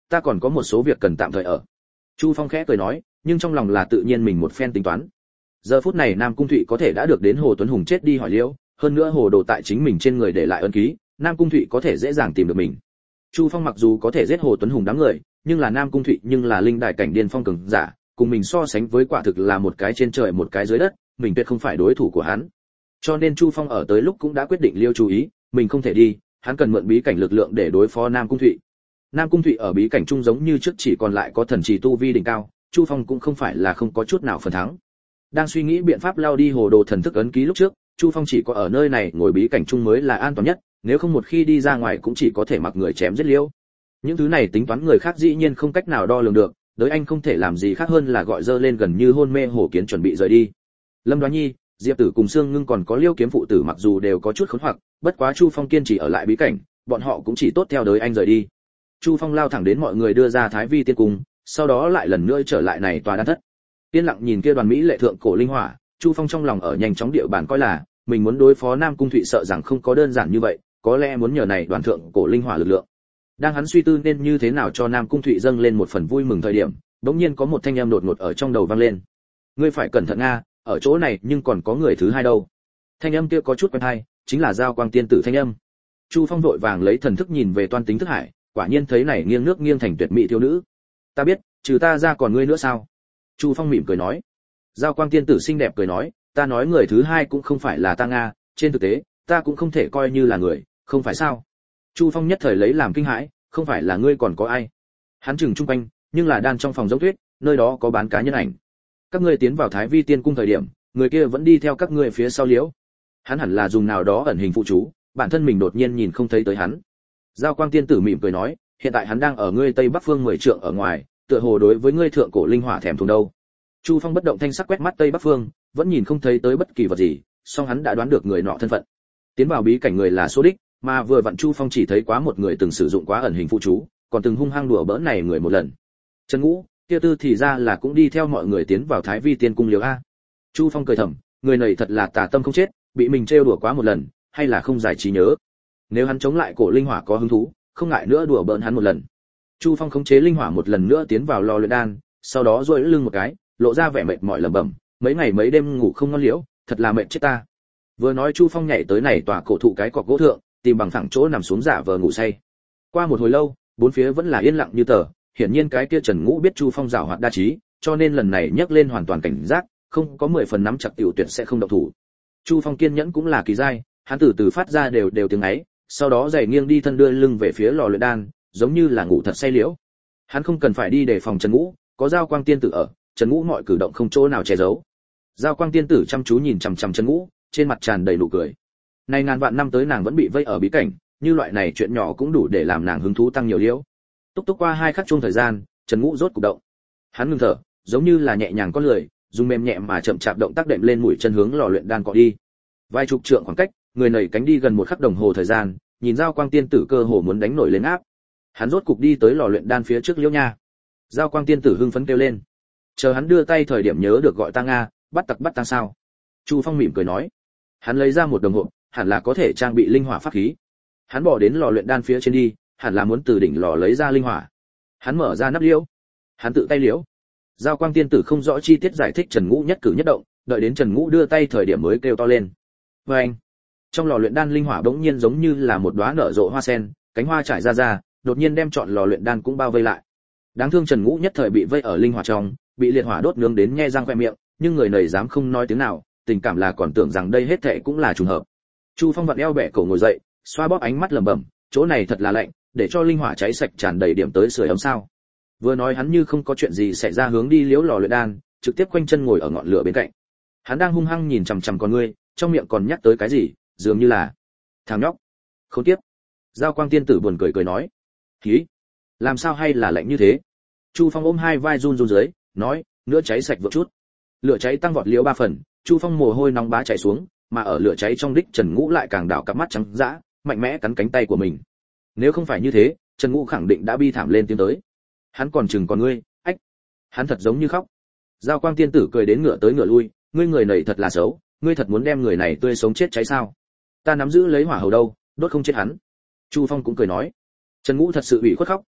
ta còn có một số việc cần tạm thời ở. Chu Phong khẽ cười nói, nhưng trong lòng là tự nhiên mình một phen tính toán. Giờ phút này Nam Cung Thụy có thể đã được đến Hồ Tuấn Hùng chết đi hỏi liễu, hơn nữa Hồ Đồ tại chính mình trên người để lại ân ký, Nam Cung Thụy có thể dễ dàng tìm được mình. Chu Phong mặc dù có thể giết Hồ Tuấn Hùng đám người, nhưng là Nam Cung Thụy nhưng là linh đại cảnh điên phong cường giả, cùng mình so sánh với quả thực là một cái trên trời một cái dưới đất, mình tuyệt không phải đối thủ của hắn. Cho nên Chu Phong ở tới lúc cũng đã quyết định liêu chú ý, mình không thể đi, hắn cần mượn bí cảnh lực lượng để đối phó Nam Cung Thụy. Nam Cung Thụy ở bí cảnh trung giống như trước chỉ còn lại có thần trì tu vi đỉnh cao, Chu Phong cũng không phải là không có chút nào phần thắng. Đang suy nghĩ biện pháp lao đi Hồ Đồ thần thức ấn ký lúc trước, Chu Phong chỉ có ở nơi này ngồi bí cảnh trung mới là an toàn nhất, nếu không một khi đi ra ngoài cũng chỉ có thể mặc người chém giết liêu. Những thứ này tính toán người khác dĩ nhiên không cách nào đo lường được, đối anh không thể làm gì khác hơn là gọi dơ lên gần như hôn mê Hồ Kiến chuẩn bị rời đi. Lâm Đoá Nhi, Diệp Tử cùng Sương Ngưng còn có Liêu Kiếm phụ tử mặc dù đều có chút khốn hoặc, bất quá Chu Phong kiên trì ở lại bí cảnh, bọn họ cũng chỉ tốt theo đới anh rời đi. Chu Phong lao thẳng đến mọi người đưa ra Thái Vi Tiên Cung, sau đó lại lần nữa trở lại này tòa đan thất. Tiên lặng nhìn kia đoàn mỹ lệ thượng cổ linh hỏa, Chu Phong trong lòng ở nhanh chóng địa bàn coi là, mình muốn đối phó Nam Cung Thụy sợ rằng không có đơn giản như vậy, có lẽ muốn nhờ này đoàn thượng cổ linh hỏa lực lượng. Đang hắn suy tư nên như thế nào cho Nam Cung Thụy dâng lên một phần vui mừng thời điểm, bỗng nhiên có một thanh âm đột ngột ở trong đầu vang lên. Ngươi phải cẩn thận a, ở chỗ này nhưng còn có người thứ hai đâu. Thanh âm kia có chút quen tai, chính là Giao Quang tiên tử thanh âm. Chu Phong vội vàng lấy thần thức nhìn về Toan Tính Thức Hải, quả nhiên thấy này nghiêng nước nghiêng thành tuyệt mỹ thiếu nữ. Ta biết, trừ ta ra còn ngươi nữa sao? Chu Phong mỉm cười nói. Giao Quang tiên tử xinh đẹp cười nói, ta nói người thứ hai cũng không phải là ta nga, trên thực tế, ta cũng không thể coi như là người, không phải sao? Chu Phong nhất thời lấy làm kinh hãi, không phải là ngươi còn có ai? Hắn chừng chung quanh, nhưng là đan trong phòng giống tuyết, nơi đó có bán cá nhân ảnh. Các ngươi tiến vào Thái Vi Tiên Cung thời điểm, người kia vẫn đi theo các ngươi phía sau liễu. Hắn hẳn là dùng nào đó ẩn hình phụ chú, bản thân mình đột nhiên nhìn không thấy tới hắn. Giao Quang tiên tử mỉm cười nói, hiện tại hắn đang ở ngươi tây bắc phương 10 trượng ở ngoài, tựa hồ đối với ngươi thượng cổ linh hỏa thèm thuồng đâu. Chu Phong bất động thanh sắc quét mắt tây bắc phương, vẫn nhìn không thấy tới bất kỳ vật gì, song hắn đã đoán được người nọ thân phận. Tiến vào bí cảnh người là số đích, mà vừa vặn Chu Phong chỉ thấy quá một người từng sử dụng quá ẩn hình phụ chú, còn từng hung hăng đùa bỡn này người một lần. Trần Ngũ, kia tư thì ra là cũng đi theo mọi người tiến vào Thái Vi Tiên Cung liều a. Chu Phong cười thầm, người này thật là tà tâm không chết, bị mình trêu đùa quá một lần, hay là không giải trí nhớ. Nếu hắn chống lại cổ linh hỏa có hứng thú, không ngại nữa đùa bỡn hắn một lần. Chu Phong khống chế linh hỏa một lần nữa tiến vào lò luyện đan, sau đó duỗi lưng một cái, lộ ra vẻ mệt mỏi lẩm bẩm, mấy ngày mấy đêm ngủ không ngon liễu, thật là mệt chết ta. Vừa nói Chu Phong nhảy tới này tòa cổ thụ cái cọc gỗ thượng, tìm bằng phẳng chỗ nằm xuống giả vờ ngủ say. Qua một hồi lâu, bốn phía vẫn là yên lặng như tờ, hiển nhiên cái kia Trần Ngũ biết Chu Phong giảo hoạt đa trí, cho nên lần này nhấc lên hoàn toàn cảnh giác, không có 10 phần nắm chặt tiểu tuyệt sẽ không động thủ. Chu Phong kiên nhẫn cũng là kỳ giai, hắn từ từ phát ra đều tiếng ấy, sau đó giày nghiêng đi thân đưa lưng về phía lò luyện đan, giống như là ngủ thật say liễu. Hắn không cần phải đi đề phòng Trần Ngũ, có Giao Quang tiên tử ở, Trần Ngũ mọi cử động không chỗ nào che giấu. Giao Quang tiên tử chăm chú nhìn chằm chằm Trần Ngũ, trên mặt tràn đầy nụ cười. Này ngàn vạn năm tới nàng vẫn bị vây ở bí cảnh, như loại này chuyện nhỏ cũng đủ để làm nàng hứng thú tăng nhiều liễu. Túc túc qua 2 khắc chuông thời gian, Trần Ngũ rốt cục động. Hắn ngừng thở, giống như là nhẹ nhàng con lười, dùng mềm nhẹ mà chậm chạp động tác đệm lên mũi chân hướng lò luyện đan cọ đi. Vài chục trượng khoảng cách, người nảy cánh đi gần 1 khắc đồng hồ thời gian, nhìn Giao Quang tiên tử cơ hồ muốn đánh nổi lên áp. Hắn rốt cục đi tới lò luyện đan phía trước liễu nha. Giao Quang tiên tử hưng phấn kêu lên. Chờ hắn đưa tay thời điểm nhớ được gọi ta nga, bắt tặc bắt tang sao? Chu Phong mỉm cười nói. Hắn lấy ra một đồng hộp, hẳn là có thể trang bị linh hỏa pháp khí. Hắn bỏ đến lò luyện đan phía trên đi, hẳn là muốn từ đỉnh lò lấy ra linh hỏa. Hắn mở ra nắp liễu. Hắn tự tay liễu. Giao Quang tiên tử không rõ chi tiết giải thích Trần Ngũ nhất cử nhất động, đợi đến Trần Ngũ đưa tay thời điểm mới kêu to lên. Oeng! Trong lò luyện đan linh hỏa bỗng nhiên giống như là một đóa nở rộ hoa sen, cánh hoa trải ra, đột nhiên đem trọn lò luyện đan cũng bao vây lại. Đáng thương Trần Ngũ nhất thời bị vây ở linh hỏa trong, bị liệt hỏa đốt nướng đến nhe răng khóe miệng, nhưng người này dám không nói tiếng nào, tình cảm là còn tưởng rằng đây hết thảy cũng là trùng hợp. Chu Phong vặn eo bẻ cổ ngồi dậy, xoa bóp ánh mắt lẩm bẩm, chỗ này thật là lạnh, để cho linh hỏa cháy sạch tràn đầy điểm tới sưởi ấm sao? Vừa nói hắn như không có chuyện gì xảy ra hướng đi liễu lò luyện đan, trực tiếp quanh chân ngồi ở ngọn lửa bên cạnh. Hắn đang hung hăng nhìn chằm chằm con ngươi, trong miệng còn nhắc tới cái gì, dường như là thằng nhóc. Không tiếp. Giao Quang tiên tử buồn cười cười nói, "Hí, làm sao hay là lạnh như thế?" Chu Phong ôm hai vai run run dưới, nói, "Nữa cháy sạch vượt chút." Lửa cháy tăng vọt liễu 3 phần, Chu Phong mồ hôi nóng bá chảy xuống, mà ở lửa cháy trong đích Trần Ngũ lại càng đảo cặp mắt trắng dã, mạnh mẽ cắn cánh tay của mình. Nếu không phải như thế, Trần Ngũ khẳng định đã bi thảm lên tiếng tới. Hắn còn chừng con ngươi, ách. Hắn thật giống như khóc. Giao Quang tiên tử cười đến ngựa tới ngựa lui, ngươi người này thật là xấu, ngươi thật muốn đem người này tươi sống chết cháy sao? Ta nắm giữ lấy hỏa hầu đâu, đốt không chết hắn. Chu Phong cũng cười nói. Trần Ngũ thật sự ủy khuất khóc,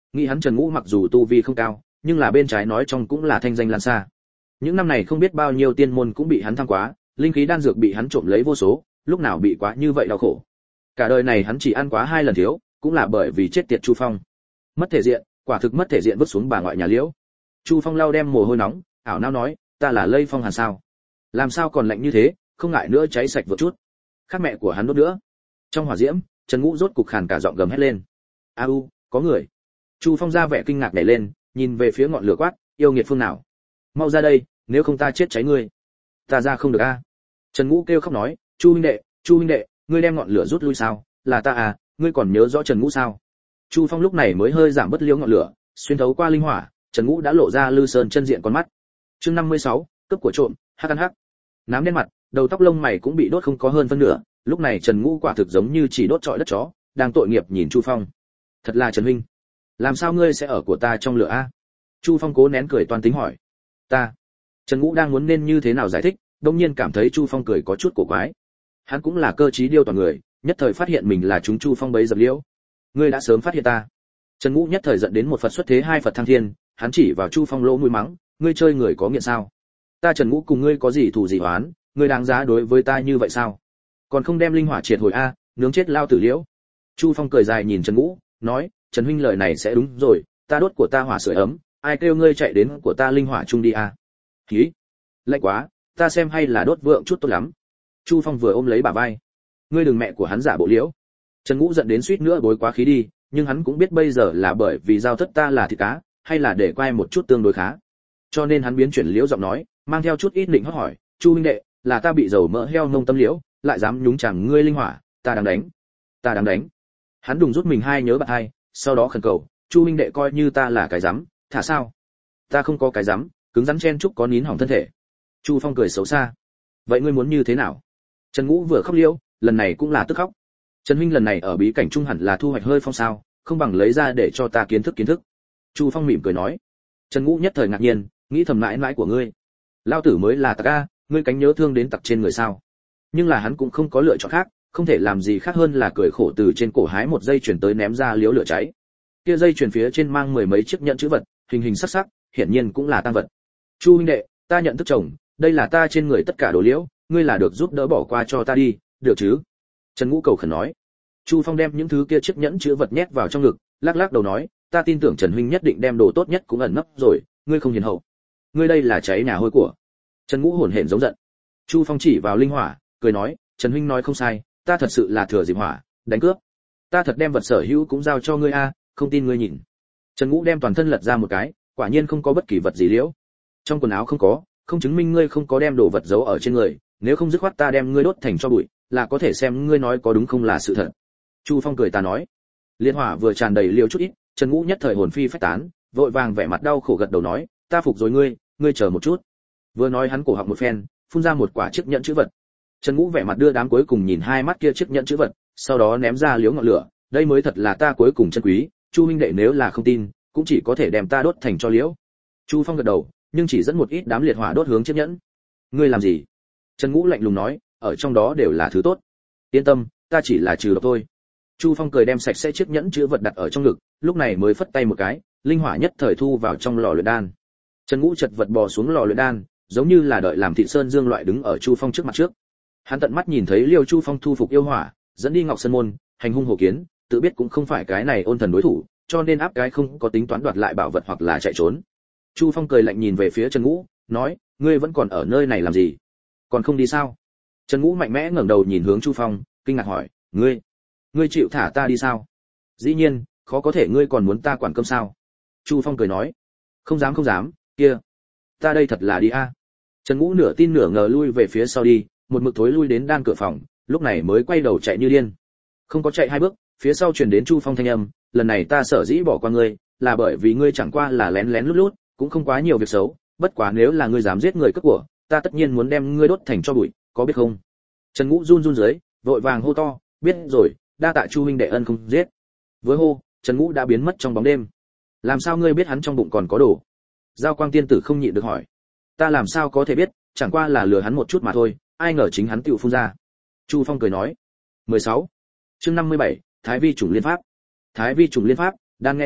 nghĩ hắn Trần Ngũ mặc dù tu vi không cao, nhưng là bên trái nói trong cũng là thanh danh lan xa. Những năm này không biết bao nhiêu tiên môn cũng bị hắn tham quá, linh khí đan dược bị hắn trộm lấy vô số, lúc nào bị quá như vậy đau khổ. Cả đời này hắn chỉ ăn quá 2 lần thiếu, cũng là bởi vì chết tiệt Chu Phong. Mất thể diện, quả thực mất thể diện vứt xuống bà ngoại nhà Liễu. Chu Phong lau đem mồ hôi nóng, ảo não nói, ta là Lây Phong Hàn sao? Làm sao còn lạnh như thế, không ngại nữa cháy sạch một chút. Khác mẹ của hắn đốt nữa. Trong hỏa diễm, Trần Ngũ rốt cục khàn cả giọng gầm hét lên. A u, có người. Chu Phong ra vẻ kinh ngạc nhảy lên, nhìn về phía ngọn lửa quát, yêu nghiệt phương nào? Mau ra đây, nếu không ta chết cháy ngươi. Ta ra không được a. Trần Ngũ kêu khóc nói, Chu huynh đệ, ngươi đem ngọn lửa rút lui sao? Là ta à, ngươi còn nhớ rõ Trần Ngũ sao? Chu Phong lúc này mới hơi giảm bớt liễu ngọn lửa, xuyên thấu qua linh hỏa, Trần Ngũ đã lộ ra Lư Sơn chân diện con mắt. Chương 56, cấp của trộm, hắc ăn hắc. Nám đen mặt, đầu tóc lông mày cũng bị đốt không có hơn phân nửa, lúc này Trần Ngũ quả thực giống như chỉ đốt trọi đất chó, đang tội nghiệp nhìn Chu Phong. Thật là Trần huynh, làm sao ngươi sẽ ở của ta trong lửa a? Chu Phong cố nén cười toan tính hỏi. Ta. Trần Ngũ đang muốn nên như thế nào giải thích, đột nhiên cảm thấy Chu Phong cười có chút cổ quái. Hắn cũng là cơ trí điêu toàn người, nhất thời phát hiện mình là chúng Chu Phong bấy dập liễu. Ngươi đã sớm phát hiện ta. Trần Ngũ nhất thời giận đến một Phật xuất thế 2 Phật thăng thiên, hắn chỉ vào Chu Phong lỗ mũi mắng, ngươi chơi người có nghiện sao? Ta Trần Ngũ cùng ngươi có gì thù gì oán, ngươi đáng giá đối với ta như vậy sao? Còn không đem linh hỏa triệt hồi a, nướng chết lao tử liễu. Chu Phong cười dài nhìn Trần Ngũ, nói, Trần huynh lời này sẽ đúng rồi, ta đốt của ta hỏa sưởi ấm, ai kêu ngươi chạy đến của ta linh hỏa chung đi a? Khí, lạnh quá, ta xem hay là đốt vượng chút tốt lắm. Chu Phong vừa ôm lấy bả vai, ngươi đừng mẹ của hắn giả bộ liễu. Trần Ngũ giận đến suýt nữa bối quá khí đi, nhưng hắn cũng biết bây giờ là bởi vì giao thất ta là thịt cá, hay là để quay một chút tương đối khá. Cho nên hắn biến chuyển liễu giọng nói, mang theo chút ít định hót hỏi, Chu huynh đệ, là ta bị dầu mỡ heo nông tâm liễu, lại dám nhúng chàng ngươi linh hỏa, ta đáng đánh. Ta đáng đánh. Hắn đùng rút mình hai nhớ bạc hai, sau đó khẩn cầu, Chu huynh đệ coi như ta là cái rắm, thả sao? Ta không có cái rắm, cứng rắn chen chúc có nín hỏng thân thể. Chu Phong cười xấu xa. Vậy ngươi muốn như thế nào? Trần Ngũ vừa khóc liễu, lần này cũng là tức khóc. Trần huynh lần này ở bí cảnh trung hẳn là thu hoạch hơi phong sao, không bằng lấy ra để cho ta kiến thức. Chu Phong mỉm cười nói. Trần Ngũ nhất thời ngạc nhiên, nghĩ thầm mãi mãi của ngươi, lao tử mới là tặc a, ngươi cánh nhớ thương đến tặc trên người sao? Nhưng là hắn cũng không có lựa chọn khác, không thể làm gì khác hơn là cười khổ từ trên cổ hái một dây chuyền tới ném ra liếu lửa cháy. Kia dây chuyền phía trên mang 10 mấy chiếc nhẫn chữ vật, hình hình sắc sắc, hiển nhiên cũng là tang vật. Chu huynh đệ, ta nhận thức chồng, đây là ta trên người tất cả đồ liễu, ngươi là được giúp đỡ bỏ qua cho ta đi, được chứ? Trần Ngũ cầu khẩn nói. Chu Phong đem những thứ kia chiếc nhẫn chữ vật nhét vào trong ngực, lắc lắc đầu nói, ta tin tưởng Trần huynh nhất định đem đồ tốt nhất cũng ẩn nấp rồi, ngươi không hiền hậu. Ngươi đây là cháy nhà hôi của. Trần Ngũ hổn hển giống giận. Chu Phong chỉ vào linh hỏa, cười nói, Trần huynh nói không sai, ta thật sự là thừa dịp hỏa, đánh cướp. Ta thật đem vật sở hữu cũng giao cho ngươi a, không tin ngươi nhìn. Trần Ngũ đem toàn thân lật ra một cái, quả nhiên không có bất kỳ vật gì liễu. Trong quần áo không có, không chứng minh ngươi không có đem đồ vật giấu ở trên người, nếu không dứt khoát ta đem ngươi đốt thành tro bụi, là có thể xem ngươi nói có đúng không là sự thật. Chu Phong cười ta nói. Liên hỏa vừa tràn đầy liều chút ít, Trần Ngũ nhất thời hồn phi phách tán, vội vàng vẻ mặt đau khổ gật đầu nói, ta phục rồi ngươi chờ một chút. Vừa nói hắn cổ họng một phen, phun ra một quả chiếc nhẫn chữ vật. Trần Ngũ vẻ mặt đưa đám cuối cùng nhìn hai mắt kia chiếc nhẫn chữ vật, sau đó ném ra liếu ngọn lửa, đây mới thật là ta cuối cùng chân quý, Chu huynh đệ nếu là không tin, cũng chỉ có thể đem ta đốt thành cho liễu. Chu Phong gật đầu, nhưng chỉ dẫn một ít đám liệt hỏa đốt hướng chiếc nhẫn. Ngươi làm gì? Trần Ngũ lạnh lùng nói, ở trong đó đều là thứ tốt. Yên tâm, ta chỉ là trừ độc thôi. Chu Phong cười đem sạch sẽ chiếc nhẫn chứa vật đặt ở trong ngực, lúc này mới phất tay một cái, linh hỏa nhất thời thu vào trong lò luyện đan. Trần Ngũ chật vật bò xuống lò luyện đan, giống như là đợi làm thị sơn dương loại đứng ở Chu Phong trước mặt trước. Hắn tận mắt nhìn thấy Liêu Chu Phong thu phục yêu hỏa, dẫn đi Ngọc Sơn môn, hành hung hổ kiến, tự biết cũng không phải cái này ôn thần đối thủ, cho nên áp cái không có tính toán đoạt lại bảo vật hoặc là chạy trốn. Chu Phong cười lạnh nhìn về phía Trần Ngũ, nói, ngươi vẫn còn ở nơi này làm gì? Còn không đi sao? Trần Ngũ mạnh mẽ ngẩng đầu nhìn hướng Chu Phong, kinh ngạc hỏi, ngươi chịu thả ta đi sao? Dĩ nhiên, khó có thể ngươi còn muốn ta quản cơm sao? Chu Phong cười nói, không dám, kia, ta đây thật là đi a. Trần Ngũ nửa tin nửa ngờ lui về phía sau đi, một mực thối lui đến đan cửa phòng, lúc này mới quay đầu chạy như điên. Không có chạy 2 bước, phía sau truyền đến Chu Phong thanh âm, lần này ta sở dĩ bỏ qua ngươi, là bởi vì ngươi chẳng qua là lén lén lút lút, cũng không quá nhiều việc xấu, bất quá nếu là ngươi dám giết người cướp của, ta tất nhiên muốn đem ngươi đốt thành tro bụi, có biết không? Trần Ngũ run dưới, vội vàng hô to, biết rồi, đa tạ Chu huynh đệ ân không giết. Với hô, Trần Ngũ đã biến mất trong bóng đêm. Làm sao ngươi biết hắn trong bụng còn có đồ? Giao Quang tiên tử không nhịn được hỏi. Ta làm sao có thể biết, chẳng qua là lừa hắn một chút mà thôi, ai ngờ chính hắn tựu phun ra. Chu Phong cười nói. 16. Chương 57, Thái Vi chủng liên pháp. Thái Vi chủng liên pháp, đang nghe tên,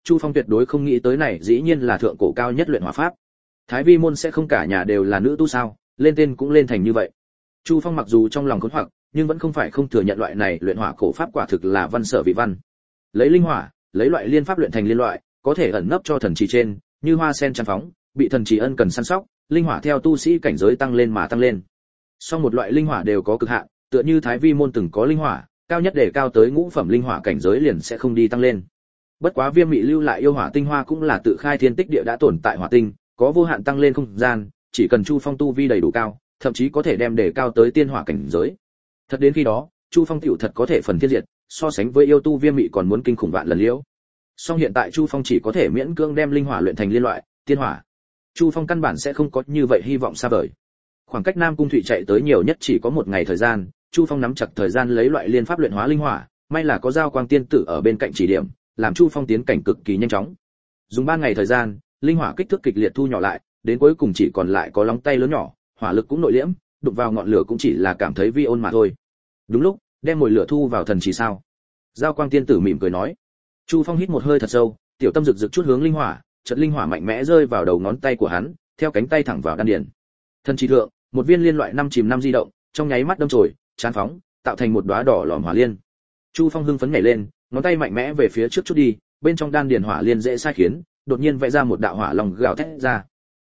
Chu Phong tuyệt đối không nghĩ tới này dĩ nhiên là thượng cổ cao nhất luyện hỏa pháp. Thái Vi môn sẽ không cả nhà đều là nữ tu sao, lên tên cũng lên thành như vậy. Chu Phong mặc dù trong lòng khốn hoặc, nhưng vẫn không phải không thừa nhận loại này luyện hỏa cổ pháp quả thực là văn sở vị văn. Lấy linh hỏa, lấy loại liên pháp luyện thành liên loại, có thể ẩn nấp cho thần trì trên, như hoa sen tràn phóng, bị thần trì ân cần săn sóc, linh hỏa theo tu sĩ cảnh giới tăng lên mà tăng lên. Song một loại linh hỏa đều có cực hạn, tựa như Thái Vi môn từng có linh hỏa, cao nhất để cao tới ngũ phẩm linh hỏa cảnh giới liền sẽ không đi tăng lên. Bất quá Viêm Mị lưu lại yêu hỏa tinh hoa cũng là tự khai thiên tích địa đã tồn tại hỏa tinh, có vô hạn tăng lên không gian, chỉ cần Chu Phong tu vi đầy đủ cao, thậm chí có thể đem để cao tới tiên hỏa cảnh giới. Thật đến khi đó, Chu Phong tiểu thật có thể phần thiên diệt, so sánh với yêu tu Viêm Mị còn muốn kinh khủng vạn lần liễu. Song hiện tại Chu Phong chỉ có thể miễn cưỡng đem linh hỏa luyện thành liên loại, tiên hỏa. Chu Phong căn bản sẽ không có như vậy hy vọng xa vời. Khoảng cách Nam Cung Thụy chạy tới nhiều nhất chỉ có một ngày thời gian, Chu Phong nắm chặt thời gian lấy loại liên pháp luyện hóa linh hỏa, may là có Giao Quang tiên tử ở bên cạnh chỉ điểm, làm Chu Phong tiến cảnh cực kỳ nhanh chóng. Dùng 3 ngày thời gian, linh hỏa kích thước kịch liệt thu nhỏ lại, đến cuối cùng chỉ còn lại có lóng tay lớn nhỏ, hỏa lực cũng nội liễm, đụng vào ngọn lửa cũng chỉ là cảm thấy vi ôn mà thôi. Đúng lúc, đem mồi lửa thu vào thần chỉ sao? Giao Quang tiên tử mỉm cười nói. Chu Phong hít một hơi thật sâu, tiểu tâm rực rực chút hướng linh hỏa, chợt linh hỏa mạnh mẽ rơi vào đầu ngón tay của hắn, theo cánh tay thẳng vào đan điền. Thần chỉ thượng, một viên liên loại năm chìm năm di động, trong nháy mắt đâm chồi, chán phóng, tạo thành một đóa đỏ lòm hỏa liên. Chu Phong hưng phấn nhảy lên, ngón tay mạnh mẽ về phía trước chút đi, bên trong đan điền hỏa liên dễ sai khiến, đột nhiên vẽ ra một đạo hỏa long gào thét ra.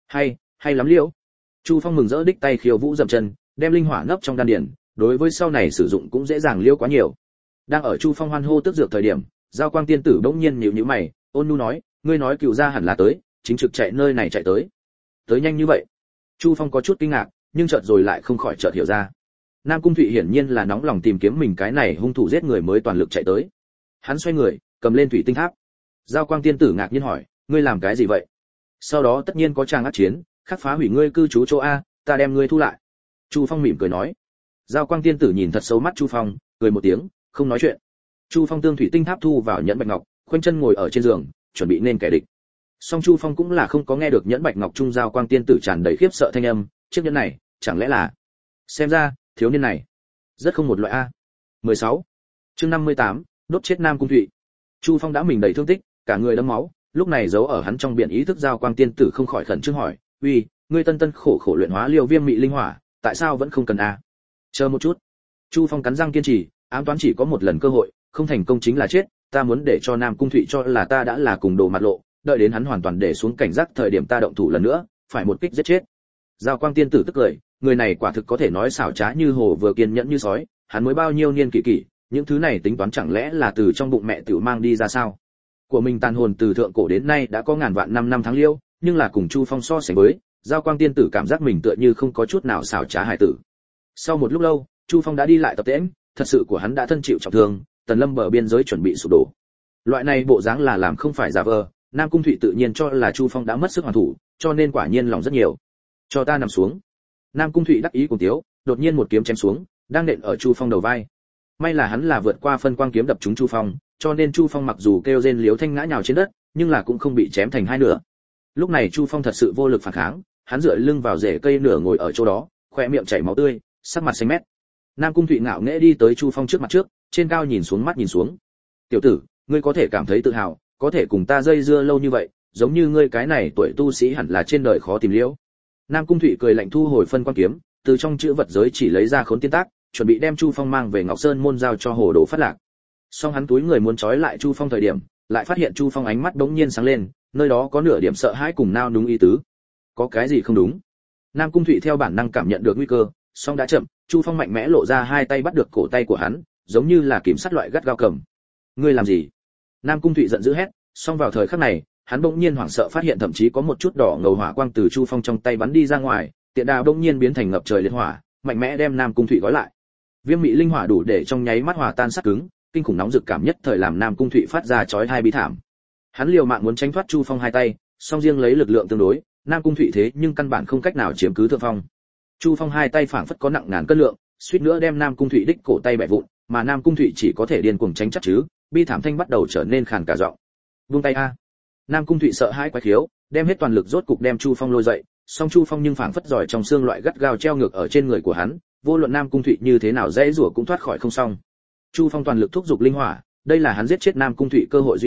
Hay lắm liễu. Chu Phong mừng rỡ đích tay khiêu vũ dậm chân, đem linh hỏa nấp trong đan điền, đối với sau này sử dụng cũng dễ dàng liễu quá nhiều. Đang ở Chu Phong hoan hô tức dược thời điểm, Giao Quang tiên tử bỗng nhiên nhíu nhíu mày, ôn nhu nói, ngươi nói cựu gia hẳn là tới, chính trực chạy nơi này chạy tới. Tới nhanh như vậy? Chu Phong có chút kinh ngạc, nhưng chợt rồi lại không khỏi chợt hiểu ra. Nam Cung Thụy hiển nhiên là nóng lòng tìm kiếm mình cái này hung thủ giết người mới toàn lực chạy tới. Hắn xoay người, cầm lên thủy tinh tháp. Giao Quang tiên tử ngạc nhiên hỏi, ngươi làm cái gì vậy? Sau đó tất nhiên có tràng ác chiến, khắc phá hủy ngươi cư trú chỗ a, ta đem ngươi thu lại. Chu Phong mỉm cười nói. Giao Quang tiên tử nhìn thật xấu mắt Chu Phong, cười một tiếng, không nói chuyện. Chu Phong tương thủy tinh tháp thu vào nhẫn bạch ngọc, khoanh chân ngồi ở trên giường, chuẩn bị nên kẻ địch. Song Chu Phong cũng là không có nghe được nhẫn bạch ngọc trung Giao Quang tiên tử tràn đầy khiếp sợ thanh âm, chiếc nhẫn này, chẳng lẽ là? Xem ra, thiếu niên này rất không một loại a. 16. Chương 58, đốt chết Nam Cung Thụy. Chu Phong đã mình đầy thương tích, cả người đẫm máu, lúc này giấu ở hắn trong biển ý thức Giao Quang tiên tử không khỏi khẩn trương hỏi, "Uy, ngươi tân tân khổ khổ luyện hóa Liêu Viêm Mị linh hỏa, tại sao vẫn không cần a?" Chờ một chút. Chu Phong cắn răng kiên trì, ám toán chỉ có một lần cơ hội, không thành công chính là chết, ta muốn để cho Nam Cung Thụy cho là ta đã là cùng đồ mặt lộ, đợi đến hắn hoàn toàn để xuống cảnh giác thời điểm ta động thủ lần nữa, phải một kích giết chết. Giao Quang tiên tử tức cười, người này quả thực có thể nói xảo trá như hồ vừa kiên nhẫn như sói, hắn mới bao nhiêu niên kỷ, những thứ này tính toán chẳng lẽ là từ trong bụng mẹ tiểu mang đi ra sao? Của mình tàn hồn từ thượng cổ đến nay đã có ngàn vạn năm tháng liêu, nhưng là cùng Chu Phong so sánh với, Giao Quang tiên tử cảm giác mình tựa như không có chút nào xảo trá hài tử. Sau một lúc lâu, Chu Phong đã đi lại tập tễnh, thật sự của hắn đã thân chịu trọng thương, Tần Lâm bờ biên giới chuẩn bị sụp đổ. Loại này bộ dáng là làm không phải giả vờ, Nam Cung Thụy tự nhiên cho là Chu Phong đã mất sức hoàn thủ, cho nên quả nhiên lòng rất nhiều. Cho ta nằm xuống. Nam Cung Thụy đắc ý cùng tiếu, đột nhiên một kiếm chém xuống, đang nện ở Chu Phong đầu vai. May là hắn là vượt qua phân quang kiếm đập trúng Chu Phong, cho nên Chu Phong mặc dù kêu rên liếu thanh ngã nhào trên đất, nhưng là cũng không bị chém thành hai nửa. Lúc này Chu Phong thật sự vô lực phản kháng, hắn dựa lưng vào rễ cây nửa ngồi ở chỗ đó, khóe miệng chảy máu tươi, sắc mặt xanh mét. Nam Cung Thụy ngạo nghễ đi tới Chu Phong trước mặt trước, trên cao nhìn xuống mắt nhìn xuống. "Tiểu tử, ngươi có thể cảm thấy tự hào, có thể cùng ta dây dưa lâu như vậy, giống như ngươi cái này tuổi tu sĩ hẳn là trên đời khó tìm liễu." Nam Cung Thụy cười lạnh thu hồi phân quan kiếm, từ trong chữ vật giới chỉ lấy ra khốn tiên tác, chuẩn bị đem Chu Phong mang về Ngọc Sơn môn giao cho Hồ Đồ Phát Lạc. Song hắn túi người muốn trói lại Chu Phong thời điểm, lại phát hiện Chu Phong ánh mắt đống nhiên sáng lên, nơi đó có nửa điểm sợ hãi cùng nao núng ý tứ. Có cái gì không đúng? Nam Cung Thụy theo bản năng cảm nhận được nguy cơ, song đã chậm, Chu Phong mạnh mẽ lộ ra hai tay bắt được cổ tay của hắn, giống như là kiểm sát loại gắt gao cầm. "Ngươi làm gì?" Nam Cung Thụy giận dữ hét, song vào thời khắc này, hắn bỗng nhiên hoảng sợ phát hiện thậm chí có một chút đỏ ngầu hỏa quang từ Chu Phong trong tay bắn đi ra ngoài, tiện đà bỗng nhiên biến thành ngập trời liệt hỏa, mạnh mẽ đem Nam Cung Thụy gói lại. Viêm Mị linh hỏa đủ để trong nháy mắt hòa tan sắt cứng, kinh khủng nóng rực cảm nhất thời làm Nam Cung Thụy phát ra chói tai bi thảm. Hắn liều mạng muốn tránh thoát Chu Phong hai tay, song riêng lấy lực lượng tương đối, Nam Cung Thụy thế nhưng căn bản không cách nào chiếm cứ thượng phong. Chu Phong hai tay phảng phất có nặng ngàn cân lượng, suýt nữa đem Nam Cung Thụy đích cổ tay bẻ vụn, mà Nam Cung Thụy chỉ có thể điên cuồng tránh chắc chứ, bi thảm thanh bắt đầu trở nên khàn cả giọng. "Buông tay a." Nam Cung Thụy sợ hãi quái khiếu, đem hết toàn lực rốt cục đem Chu Phong lôi dậy, song Chu Phong nhưng phảng phất giỏi trong xương loại gắt gao treo ngược ở trên người của hắn, vô luận Nam Cung Thụy như thế nào dễ rủa cũng thoát khỏi không xong. Chu Phong toàn lực thúc giục linh hỏa, đây là hắn giết chết Nam Cung Thụy cơ hội duy nhất,